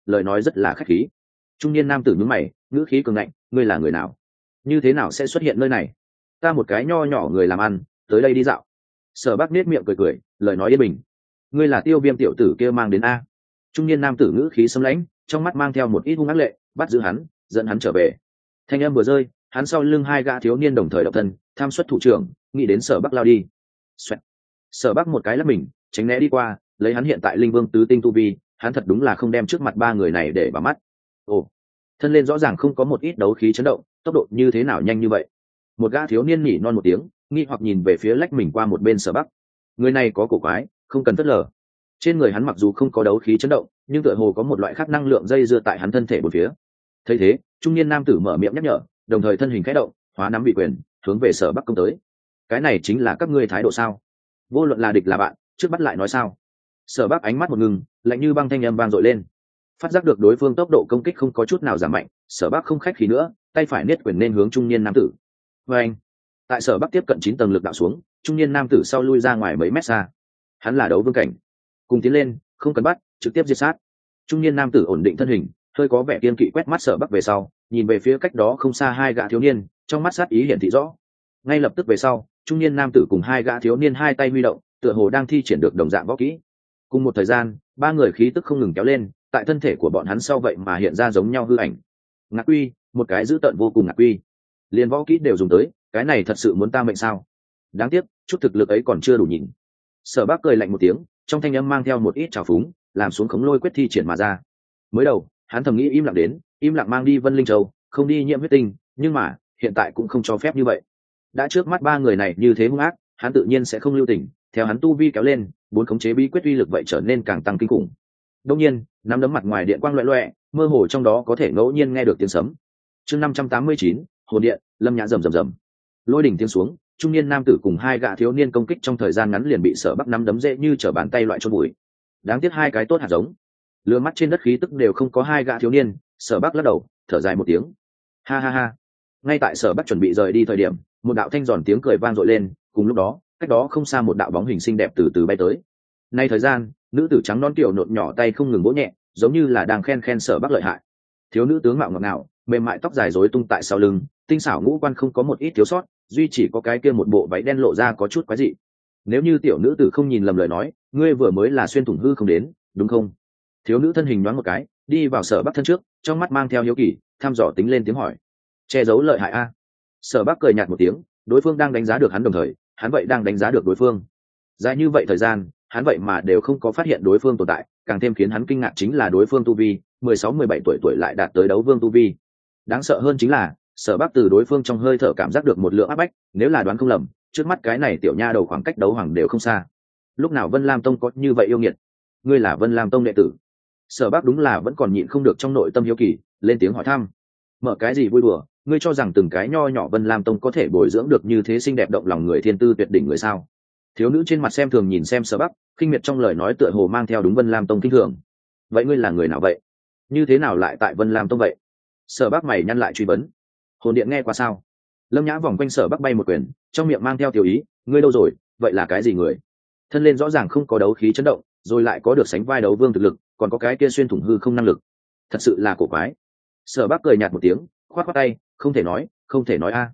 lời nói rất là khách khí. Trung niên nam tử nhướng mày, ngữ khí cường ngạnh, ngươi là người nào, như thế nào sẽ xuất hiện nơi này? Ta một cái nho nhỏ người làm ăn, tới đây đi dạo. Sở Bắc nết miệng cười cười, lời nói yên bình. Ngươi là Tiêu Viêm tiểu tử kia mang đến a? Trung niên nam tử ngữ khí xâm lãnh, trong mắt mang theo một ít hung ác lệ, bắt giữ hắn, dẫn hắn trở về. Thanh âm vừa rơi, hắn sau lưng hai gã thiếu niên đồng thời động thân, tham xuất thủ trưởng, nghĩ đến Sở Bắc lao đi. Xoẹt. Sở Bắc một cái lắc mình, tránh né đi qua, lấy hắn hiện tại linh vương tứ tinh tu vi, hắn thật đúng là không đem trước mặt ba người này để vào mắt. Ồ, thân lên rõ ràng không có một ít đấu khí chấn động, tốc độ như thế nào nhanh như vậy? Một gã thiếu niên nhỉ non một tiếng, nghi hoặc nhìn về phía lách mình qua một bên Sở Bắc. Người này có cổ quái, không cần phớt lờ. Trên người hắn mặc dù không có đấu khí chấn động, nhưng tựa hồ có một loại khác năng lượng dây dưa tại hắn thân thể bốn phía. Thấy thế, trung niên nam tử mở miệng nhắc nhở, đồng thời thân hình khẽ động, hóa nắm bị quyền, hướng về Sở Bắc công tới. Cái này chính là các ngươi thái độ sao? Vô luận là địch là bạn, trước bắt lại nói sao? Sở Bắc ánh mắt một ngừng, lạnh như băng thanh âm vang dội lên. Phát giác được đối phương tốc độ công kích không có chút nào giảm mạnh, Sở Bắc không khách khí nữa, tay phải niết quyền nên hướng trung niên nam tử. Và anh, tại Sở Bắc tiếp cận 9 tầng lực đạo xuống, trung niên nam tử sau lui ra ngoài mấy mét xa. Hắn là đấu vương cảnh, cùng tiến lên, không cần bắt, trực tiếp diệt sát. Trung niên nam tử ổn định thân hình, hơi có vẻ kiên kỵ quét mắt Sở Bắc về sau, nhìn về phía cách đó không xa hai gã thiếu niên, trong mắt sát ý hiển thị rõ. Ngay lập tức về sau, trung niên nam tử cùng hai gã thiếu niên hai tay huy động, tựa hồ đang thi triển được đồng dạng võ kỹ. Cùng một thời gian, ba người khí tức không ngừng kéo lên, tại thân thể của bọn hắn sau vậy mà hiện ra giống nhau hư ảnh. Ngạc Quy, một cái dữ tợn vô cùng Ngạc Quy, liền võ kỹ đều dùng tới, cái này thật sự muốn ta mệnh sao? Đáng tiếc, chút thực lực ấy còn chưa đủ nhìn. Sở Bắc cười lạnh một tiếng, trong thanh âm mang theo một ít trào phúng, làm xuống khống lôi quyết thi triển mà ra. Mới đầu, hắn thầm nghĩ im lặng đến, im lặng mang đi Vân Linh Châu, không đi nhiễm huyết tinh, nhưng mà hiện tại cũng không cho phép như vậy. Đã trước mắt ba người này như thế hung ác, hắn tự nhiên sẽ không lưu tình. Theo hắn tu vi kéo lên, bốn khống chế bí quyết uy lực vậy trở nên càng tăng kinh khủng. Đương nhiên, nắm đấm mặt ngoài điện quang loẹt loẹt, mơ hồ trong đó có thể ngẫu nhiên nghe được tiếng sấm. Chương 589, hồn điện, Lâm Nhã rầm rầm rầm. Lôi đỉnh tiếng xuống, trung niên nam tử cùng hai gã thiếu niên công kích trong thời gian ngắn liền bị Sở Bắc nắm đấm dễ như trở bàn tay loại chôn bụi. Đáng tiếc hai cái tốt hạt giống. Lừa mắt trên đất khí tức đều không có hai gã thiếu niên, Sở Bắc lắc đầu, thở dài một tiếng. Ha ha ha. Ngay tại Sở Bắc chuẩn bị rời đi thời điểm, một đạo thanh giòn tiếng cười vang dội lên, cùng lúc đó, cách đó không xa một đạo bóng hình xinh đẹp từ từ bay tới. Nay thời gian, nữ tử trắng non tiểu nộn nhỏ tay không ngừng vỗ nhẹ, giống như là đang khen Sở Bắc lợi hại. Thiếu nữ tướng mạo ngọt ngào, mềm mại tóc dài rối tung tại sau lưng, tinh xảo ngũ quan không có một ít thiếu sót, duy chỉ có cái kia một bộ váy đen lộ ra có chút quái dị. Nếu như tiểu nữ tử không nhìn lầm lời nói, ngươi vừa mới là xuyên thủng hư không đến, đúng không? Thiếu nữ thân hình nhoáng một cái, đi vào Sở Bắc thân trước, trong mắt mang theo hiếu kỳ, thăm dò tính lên tiếng hỏi. Che giấu lợi hại a? Sở Bắc cười nhạt một tiếng, đối phương đang đánh giá được hắn đồng thời, hắn vậy đang đánh giá được đối phương. Dài như vậy thời gian, hắn vậy mà đều không có phát hiện đối phương tồn tại, càng thêm khiến hắn kinh ngạc chính là đối phương tu vi, 16-17 tuổi lại đạt tới đấu vương tu vi. Đáng sợ hơn chính là, Sở Bắc từ đối phương trong hơi thở cảm giác được một lượng áp bách, nếu là đoán không lầm, trước mắt cái này tiểu nha đầu khoảng cách đấu hoàng đều không xa. Lúc nào Vân Lam Tông có như vậy yêu nghiệt? Ngươi là Vân Lam Tông đệ tử? Sở Bắc đúng là vẫn còn nhịn không được trong nội tâm hiếu kỳ, lên tiếng hỏi thăm. Mở cái gì vui đùa, ngươi cho rằng từng cái nho nhỏ Vân Lam Tông có thể bồi dưỡng được như thế xinh đẹp động lòng người thiên tư tuyệt đỉnh người sao? Thiếu nữ trên mặt xem thường nhìn xem Sở Bắc, khinh miệt trong lời nói tựa hồ mang theo đúng Vân Lam Tông kinh thường. Vậy ngươi là người nào vậy? Như thế nào lại tại Vân Lam Tông vậy? Sở Bắc mày nhăn lại truy vấn. Hồn điện nghe qua sao? Lâm Nhã vòng quanh Sở Bắc bay một quyền, trong miệng mang theo tiểu ý, ngươi đâu rồi, vậy là cái gì người? Thân lên rõ ràng không có đấu khí chấn động, rồi lại có được sánh vai đấu vương thực lực, còn có cái kia xuyên thủng hư không năng lực. Thật sự là cổ quái. Sở Bắc cười nhạt một tiếng, khoát khoát tay, không thể nói, không thể nói a.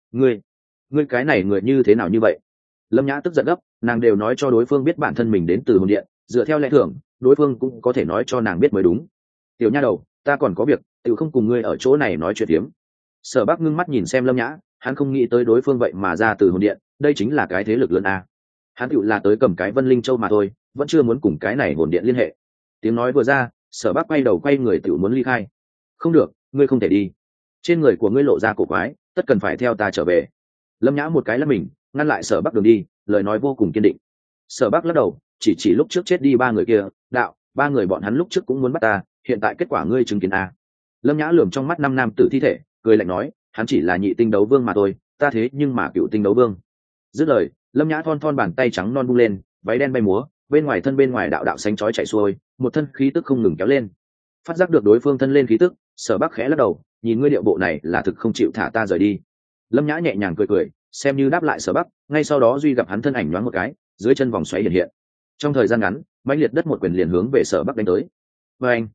Ngươi cái này người như thế nào như vậy? Lâm Nhã tức giận gấp, nàng đều nói cho đối phương biết bản thân mình đến từ hồn điện, dựa theo lẽ thường, đối phương cũng có thể nói cho nàng biết mới đúng. Tiểu nha đầu, ta còn có việc, tự không cùng ngươi ở chỗ này nói chuyện tiếm. Sở Bắc ngưng mắt nhìn xem Lâm Nhã, hắn không nghĩ tới đối phương vậy mà ra từ hồn điện, đây chính là cái thế lực lớn a. Hắn tựu là tới cầm cái Vân Linh Châu mà thôi, vẫn chưa muốn cùng cái này hồn điện liên hệ. Tiếng nói vừa ra, Sở Bắc quay đầu quay người tựu muốn ly khai. Không được, ngươi không thể đi. Trên người của ngươi lộ ra cổ quái, tất cần phải theo ta trở về. Lâm Nhã một cái lắc mình, ngăn lại Sở Bắc đường đi, lời nói vô cùng kiên định. Sở Bắc lắc đầu, chỉ lúc trước chết đi ba người kia, đạo, ba người bọn hắn lúc trước cũng muốn bắt ta, hiện tại kết quả ngươi chứng kiến a. Lâm Nhã lườm trong mắt năm nam tử thi thể, cười lạnh nói, hắn chỉ là nhị tinh đấu vương mà thôi, ta thế nhưng mà cựu tinh đấu vương. Dứt lời, Lâm Nhã thon thon bàn tay trắng non bung lên, váy đen bay múa, bên ngoài đạo đạo xanh chói chạy xuôi, một thân khí tức không ngừng kéo lên. Phát giác được đối phương thân lên khí tức, Sở Bắc khẽ lắc đầu, nhìn ngươi điệu bộ này là thực không chịu thả ta rời đi. Lâm Nhã nhẹ nhàng cười cười, xem như đáp lại Sở Bắc, ngay sau đó duy gặp hắn thân ảnh nhoáng một cái, dưới chân vòng xoáy hiện hiện. Trong thời gian ngắn, mãnh liệt đất một quyền liền hướng về Sở Bắc đánh tới. Và anh,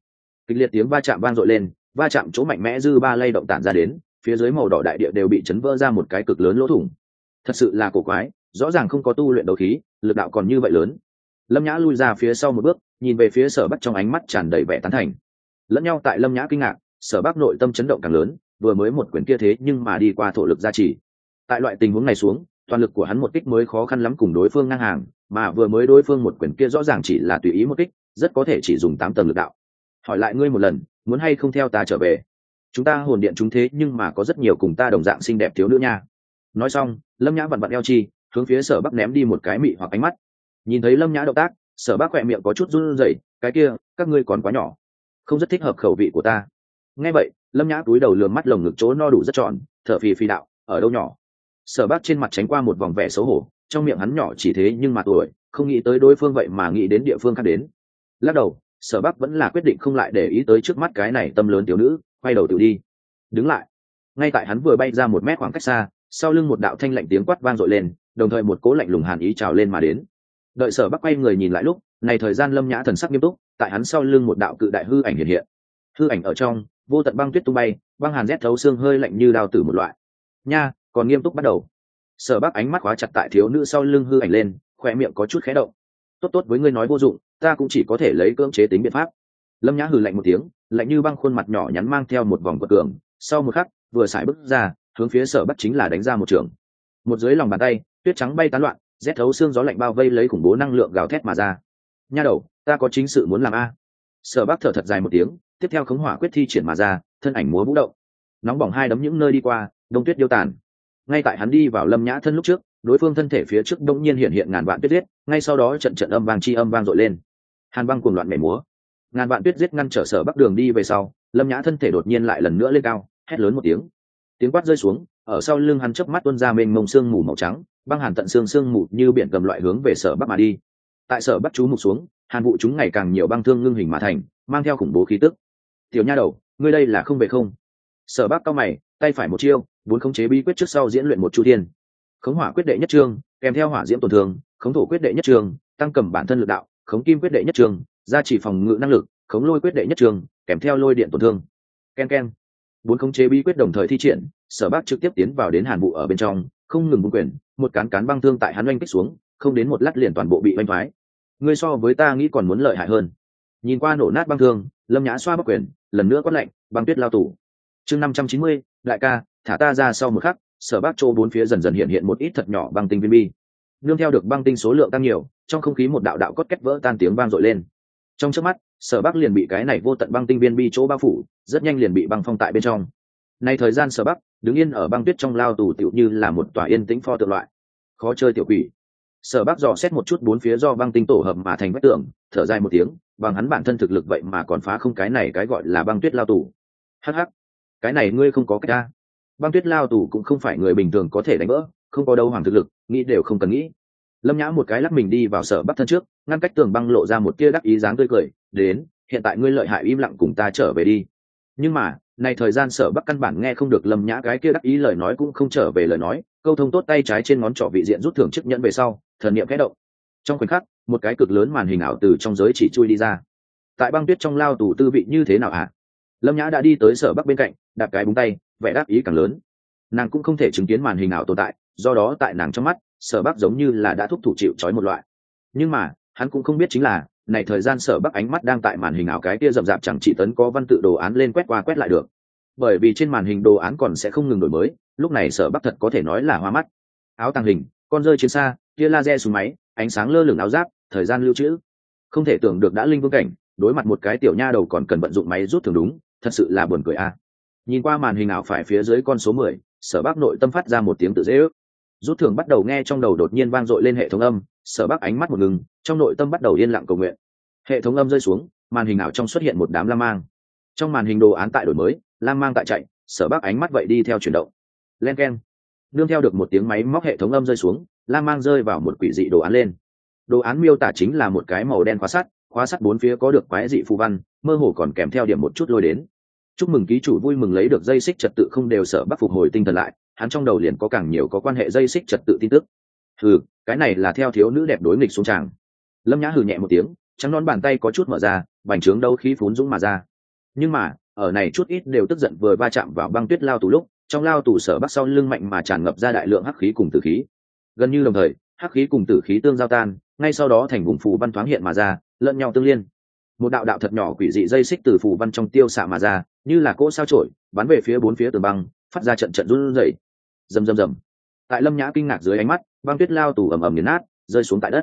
kịch liệt tiếng va chạm vang dội lên, va chạm chỗ mạnh mẽ dư ba lay động tản ra đến, phía dưới màu đỏ đại địa đều bị chấn vỡ ra một cái cực lớn lỗ thủng. Thật sự là cổ quái, rõ ràng không có tu luyện đấu khí, lực đạo còn như vậy lớn. Lâm Nhã lui ra phía sau một bước, nhìn về phía Sở Bắc trong ánh mắt tràn đầy vẻ tán thành. Lẫn nhau tại Lâm Nhã kinh ngạc, Sở Bắc nội tâm chấn động càng lớn, vừa mới một quyền kia thế nhưng mà đi qua thổ lực gia trì. Tại loại tình huống này xuống, toàn lực của hắn một kích mới khó khăn lắm cùng đối phương ngang hàng, mà vừa mới đối phương một quyền kia rõ ràng chỉ là tùy ý một kích, rất có thể chỉ dùng 8 tầng lực đạo. Hỏi lại ngươi một lần, muốn hay không theo ta trở về? Chúng ta hồn điện chúng thế nhưng mà có rất nhiều cùng ta đồng dạng xinh đẹp thiếu nữ nha. Nói xong, Lâm Nhã vặn vặn eo chi, hướng phía Sở Bắc ném đi một cái mị hoặc ánh mắt. Nhìn thấy Lâm Nhã động tác, Sở Bắc khỏe miệng có chút run rẩy, cái kia, các ngươi còn quá nhỏ, không rất thích hợp khẩu vị của ta. Nghe vậy, Lâm Nhã cúi đầu lườm mắt lồng ngực chỗ no đủ rất tròn, thở phì phì đạo, ở đâu nhỏ? Sở Bắc trên mặt tránh qua một vòng vẻ xấu hổ, trong miệng hắn nhỏ chỉ thế nhưng mà tuổi, không nghĩ tới đối phương vậy mà nghĩ đến địa phương khác đến. Lắc đầu, Sở Bắc vẫn là quyết định không lại để ý tới trước mắt cái này tâm lớn tiểu nữ, quay đầu tự đi. Đứng lại. Ngay tại hắn vừa bay ra 1 mét khoảng cách xa, sau lưng một đạo thanh lạnh tiếng quát vang dội lên, đồng thời một cỗ lạnh lùng hàn ý trào lên mà đến. Đợi Sở Bắc quay người nhìn lại lúc này, thời gian Lâm Nhã thần sắc nghiêm túc, tại hắn sau lưng một đạo cự đại hư ảnh hiện hiện. Hư ảnh ở trong, vô tận băng tuyết tung bay, băng hàn rét thấu xương hơi lạnh như đao tử một loại. Nha, còn nghiêm túc bắt đầu. Sở Bắc ánh mắt khóa chặt tại thiếu nữ sau lưng hư ảnh lên, khóe miệng có chút khẽ động. Tốt tốt với ngươi nói vô dụng, ta cũng chỉ có thể lấy cưỡng chế tính biện pháp. Lâm Nhã hừ lạnh một tiếng, lạnh như băng khuôn mặt nhỏ nhắn mang theo một vòng quật cường, sau một khắc, vừa xài bước ra, hướng phía Sở Bắc chính là đánh ra một trường. Một dưới lòng bàn tay, tuyết trắng bay tán loạn, rét thấu xương gió lạnh bao vây lấy khủng bố năng lượng gào thét mà ra. Nha đầu, ta có chính sự muốn làm a. Sở Bắc thở thật dài một tiếng, tiếp theo khống hỏa quyết thi triển mà ra, thân ảnh múa vũ động, nóng bỏng hai đấm những nơi đi qua, đông tuyết điêu tàn. Ngay tại hắn đi vào Lâm Nhã thân lúc trước, đối phương thân thể phía trước đông nhiên hiện ngàn vạn tuyết giết, ngay sau đó trận trận âm vang chi âm vang dội lên, hàn băng cuồng loạn nhảy múa, ngàn vạn tuyết giết ngăn trở Sở Bắc đường đi về sau. Lâm Nhã thân thể đột nhiên lại lần nữa lên cao, hét lớn một tiếng, tiếng quát rơi xuống, ở sau lưng hắn chớp mắt tuôn ra mênh mông sương mù màu trắng, băng hàn tận xương sương mù như biển cầm loại hướng về Sở Bắc mà đi. Tại Sở Bắc chú mục xuống, hàn vụ chúng ngày càng nhiều băng thương ngưng hình mà thành, mang theo khủng bố khí tức. Tiểu nha đầu, ngươi đây là không về không? Sở Bắc cao mày, tay phải một chiêu, bốn khống chế bí quyết trước sau diễn luyện một chu thiên. Khống hỏa quyết đệ nhất chương, kèm theo hỏa diễm tổn thương; khống thổ quyết đệ nhất chương, tăng cầm bản thân lực đạo; khống kim quyết đệ nhất chương, gia trì phòng ngự năng lực; khống lôi quyết đệ nhất chương, kèm theo lôi điện tổn thương. Ken ken. Bốn khống chế bí quyết đồng thời thi triển, Sở Bắc trực tiếp tiến vào đến hàn vụ ở bên trong, không ngừng vung quyền, một cán cán băng thương tại hắn oanh kích xuống, không đến một lát liền toàn bộ bị oanh thoái. Ngươi so với ta nghĩ còn muốn lợi hại hơn. Nhìn qua nổ nát băng thương, Lâm Nhã xoa bắc quyền, lần nữa quát lạnh, băng tuyết lao tủ. Chương 590, đại ca, thả ta ra. Sau một khắc, Sở Bắc chỗ bốn phía dần dần hiện một ít thật nhỏ băng tinh viên bi. Nương theo được băng tinh số lượng tăng nhiều, trong không khí một đạo đạo cốt két vỡ tan tiếng vang dội lên. Trong chớp mắt, Sở Bắc liền bị cái này vô tận băng tinh viên bi chỗ bao phủ, rất nhanh liền bị băng phong tại bên trong. Nay thời gian Sở Bắc đứng yên ở băng tuyết trong lao tù tựu như là một tòa yên tĩnh pho tượng loại. Khó chơi tiểu quỷ. Sở Bắc dò xét một chút bốn phía do băng tinh tổ hợp mà thành vách tường, thở dài một tiếng, bằng hắn bản thân thực lực vậy mà còn phá không cái này cái gọi là băng tuyết lao tù. Hắc hắc, cái này ngươi không có cách a. Băng tuyết lao tù cũng không phải người bình thường có thể đánh vỡ, không có đâu hoàng thực lực, nghĩ đều không cần nghĩ. Lâm Nhã một cái lắc mình đi vào Sở Bắc thân trước, ngăn cách tường băng lộ ra một tia đắc ý dáng tươi cười, đến, hiện tại ngươi lợi hại im lặng cùng ta trở về đi. Nhưng mà, này thời gian Sở Bắc căn bản nghe không được Lâm Nhã cái kia đắc ý lời nói, cũng không trở về lời nói, câu thông tốt tay trái trên ngón trỏ vị diện rút thưởng chiếc nhẫn về sau, thần niệm khẽ động. Trong khoảnh khắc, một cái cực lớn màn hình ảo từ trong giới chỉ chui đi ra. Tại băng tuyết trong lao tù tư vị như thế nào hả? Lâm Nhã đã đi tới Sở Bắc bên cạnh, đạp cái búng tay, vẻ đắc ý càng lớn. Nàng cũng không thể chứng kiến màn hình ảo tồn tại, do đó tại nàng trong mắt, Sở Bắc giống như là đã thúc thủ chịu trói một loại. Nhưng mà, hắn cũng không biết chính là, này thời gian Sở Bắc ánh mắt đang tại màn hình ảo cái kia rậm rạp chẳng chỉ tấn có văn tự đồ án lên quét qua quét lại được. Bởi vì trên màn hình đồ án còn sẽ không ngừng đổi mới, lúc này Sở Bắc thật có thể nói là hoa mắt. Áo tàng hình, con rơi chiến xa, tia laser súng máy, ánh sáng lơ lửng áo giáp, thời gian lưu trữ. Không thể tưởng được đã linh vương cảnh, đối mặt một cái tiểu nha đầu còn cần vận dụng máy rút thưởng đúng, thật sự là buồn cười a. Nhìn qua màn hình ảo phải phía dưới con số 10, Sở Bắc nội tâm phát ra một tiếng tự dễ ước. Rút thưởng bắt đầu nghe trong đầu đột nhiên vang dội lên hệ thống âm, Sở Bắc ánh mắt một ngừng, trong nội tâm bắt đầu yên lặng cầu nguyện. Hệ thống âm rơi xuống, màn hình ảo trong xuất hiện một đám lam mang. Trong màn hình đồ án tại đổi mới, lam mang tại chạy, Sở Bắc ánh mắt vậy đi theo chuyển động. Len keng. Nương theo được một tiếng máy móc hệ thống âm rơi xuống, lam mang rơi vào một quỷ dị đồ án lên. Đồ án miêu tả chính là một cái màu đen khóa sắt bốn phía có được quái dị phù văn, mơ hồ còn kèm theo điểm một chút lôi đến. Chúc mừng ký chủ vui mừng lấy được dây xích trật tự không đều. Sở Bắc phục hồi tinh thần lại, hắn trong đầu liền có càng nhiều có quan hệ dây xích trật tự tin tức. Hừ, cái này là theo thiếu nữ đẹp đối nghịch xuống tràng. Lâm Nhã hừ nhẹ một tiếng, trắng non bàn tay có chút mở ra, bành trướng đấu khí phún dũng mà ra. Nhưng mà ở này chút ít đều tức giận vừa va chạm vào băng tuyết lao tù lúc, trong lao tù Sở Bắc sau lưng mạnh mà tràn ngập ra đại lượng hắc khí cùng tử khí. Gần như đồng thời, hắc khí cùng tử khí tương giao tan, ngay sau đó thành vùng phù văn thoáng hiện mà ra, lẫn nhau tương liên. Một đạo đạo thật nhỏ quỷ dị dây xích từ phù văn trong tiêu xạ mà ra, như là cỗ sao chổi, bắn về phía bốn phía tường băng, phát ra trận trận run rẩy. Rầm rầm rầm. Tại Lâm Nhã kinh ngạc dưới ánh mắt, băng tuyết lao tù ầm ầm nghiền nát, rơi xuống tại đất.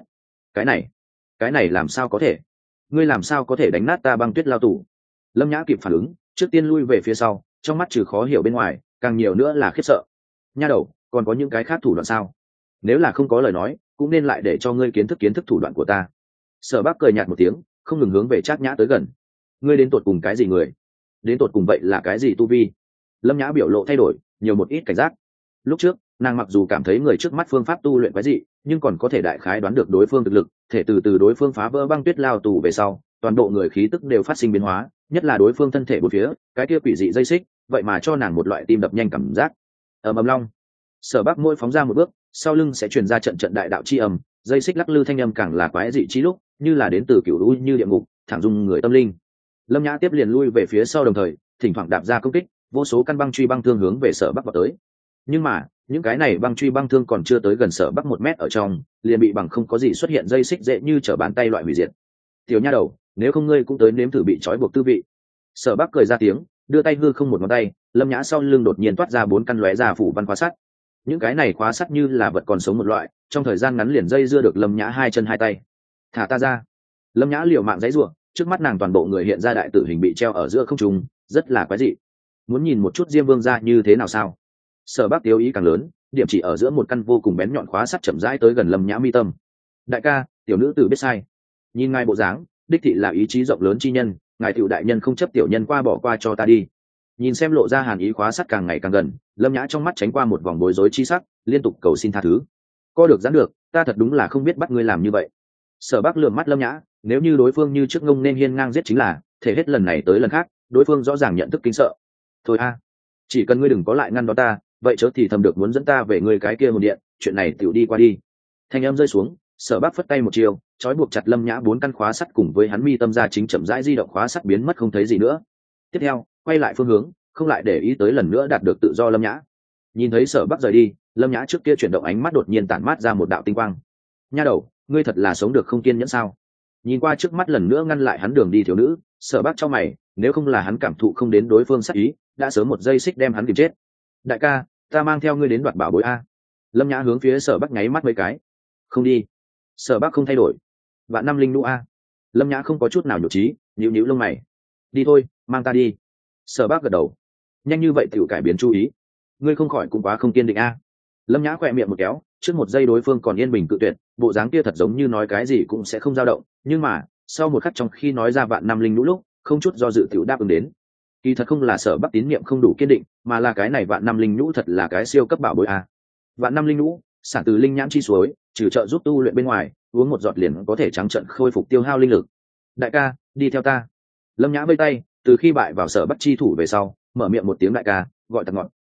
Cái này làm sao có thể? Ngươi làm sao có thể đánh nát ta băng tuyết lao tù? Lâm Nhã kịp phản ứng, trước tiên lui về phía sau, trong mắt trừ khó hiểu bên ngoài, càng nhiều nữa là khiếp sợ. Nha đầu, còn có những cái khác thủ đoạn sao? Nếu là không có lời nói, cũng nên lại để cho ngươi kiến thức thủ đoạn của ta. Sở Bác cười nhạt một tiếng, không ngừng hướng về Trác Nhã tới gần. Ngươi đến tột cùng cái gì người? Đến tột cùng vậy là cái gì tu vi? Lâm Nhã biểu lộ thay đổi, nhiều một ít cảnh giác. Lúc trước, nàng mặc dù cảm thấy người trước mắt phương pháp tu luyện quái dị, nhưng còn có thể đại khái đoán được đối phương thực lực, thể từ đối phương phá vỡ băng tuyết lao tù về sau, toàn bộ người khí tức đều phát sinh biến hóa, nhất là đối phương thân thể bốn phía, cái kia quỷ dị dây xích, vậy mà cho nàng một loại tim đập nhanh cảm giác. Ầm ầm long. Sở Bắc môi phóng ra một bước, sau lưng sẽ truyền ra trận trận đại đạo chi âm, dây xích lắc lư thanh âm càng là quái dị chi lúc, như là đến từ cửu u như địa ngục, thẳng dung người tâm linh. Lâm Nhã tiếp liền lui về phía sau đồng thời, thỉnh thoảng đạp ra công kích, vô số căn băng truy băng thương hướng về Sở Bắc vào tới. Nhưng mà, những cái này băng truy băng thương còn chưa tới gần Sở Bắc 1 mét ở trong, liền bị bằng không có gì xuất hiện dây xích dễ như trở bàn tay loại hủy diệt. Tiểu nha đầu, nếu không ngươi cũng tới nếm thử bị trói buộc tư vị. Sở Bắc cười ra tiếng, đưa tay hư không một ngón tay, Lâm Nhã sau lưng đột nhiên toát ra 4 căn lóe ra phủ văn khóa sắt. Những cái này khóa sắt như là vật còn sống một loại, trong thời gian ngắn liền dây dưa được Lâm Nhã 2 chân 2 tay. Thả ta ra. Lâm Nhã liều mạng giãy giụa, trước mắt nàng toàn bộ người hiện ra đại tử hình bị treo ở giữa không trung, rất là quái dị. Muốn nhìn một chút Diêm Vương gia như thế nào sao? Sở Bắc tiêu ý càng lớn, điểm chỉ ở giữa một căn vô cùng bén nhọn khóa sắt chậm rãi tới gần Lâm Nhã mi tâm. Đại ca, tiểu nữ tử biết sai. Nhìn ngài bộ dáng, đích thị là ý chí rộng lớn chi nhân, ngài tiểu đại nhân không chấp tiểu nhân qua bỏ qua cho ta đi. Nhìn xem lộ ra hàn ý khóa sắt càng ngày càng gần, Lâm Nhã trong mắt tránh qua một vòng bối rối chi sắc, liên tục cầu xin tha thứ. Co được giãn được, ta thật đúng là không biết bắt ngươi làm như vậy. Sở Bắc lườm mắt Lâm Nhã, nếu như đối phương như trước ngông nên hiên ngang giết chính là, thể hết lần này tới lần khác, đối phương rõ ràng nhận thức kính sợ. Thôi a, chỉ cần ngươi đừng có lại ngăn đó ta, vậy chớ thì thầm được muốn dẫn ta về ngươi cái kia hồn điện, chuyện này tiểu đi qua đi. Thanh âm rơi xuống, Sở Bắc phất tay một chiều, trói buộc chặt Lâm Nhã 4 căn khóa sắt cùng với hắn mi tâm ra chính chậm rãi di động khóa sắt biến mất không thấy gì nữa. Tiếp theo, quay lại phương hướng, không lại để ý tới lần nữa đạt được tự do Lâm Nhã. Nhìn thấy Sở Bắc rời đi, Lâm Nhã trước kia chuyển động ánh mắt đột nhiên tản mát ra một đạo tinh quang. Nha đầu, ngươi thật là sống được không kiên nhẫn sao? Nhìn qua trước mắt lần nữa ngăn lại hắn đường đi thiếu nữ, Sở Bắc trong mày, nếu không là hắn cảm thụ không đến đối phương sát ý, đã sớm một giây xích đem hắn kìm chết. Đại ca, ta mang theo ngươi đến đoạt bảo bối a. Lâm Nhã hướng phía Sở Bắc nháy mắt mấy cái. Không đi. Sở Bắc không thay đổi. Vạn năm linh nu a. Lâm Nhã không có chút nào nhục trí, nhíu nhíu lông mày. Đi thôi, mang ta đi. Sở Bắc gật đầu. Nhanh như vậy tiểu cải biến chú ý. Ngươi không khỏi cũng quá không kiên định a. Lâm Nhã khỏe miệng một kéo, trước một giây đối phương còn yên bình cự tuyệt, bộ dáng kia thật giống như nói cái gì cũng sẽ không dao động, nhưng mà sau một khắc trong khi nói ra vạn năm linh lũ lúc, không chút do dự tiểu đáp ứng đến. Kỳ thật không là Sở Bắc tín niệm không đủ kiên định, mà là cái này vạn năm linh lũ thật là cái siêu cấp bảo bối a. Vạn năm linh lũ, sản từ linh nhãn chi suối, trừ trợ giúp tu luyện bên ngoài, uống một giọt liền có thể trắng trợn khôi phục tiêu hao linh lực. Đại ca, đi theo ta. Lâm Nhã vây tay, từ khi bại vào Sở Bắc chi thủ về sau, mở miệng một tiếng đại ca, gọi thật ngọt,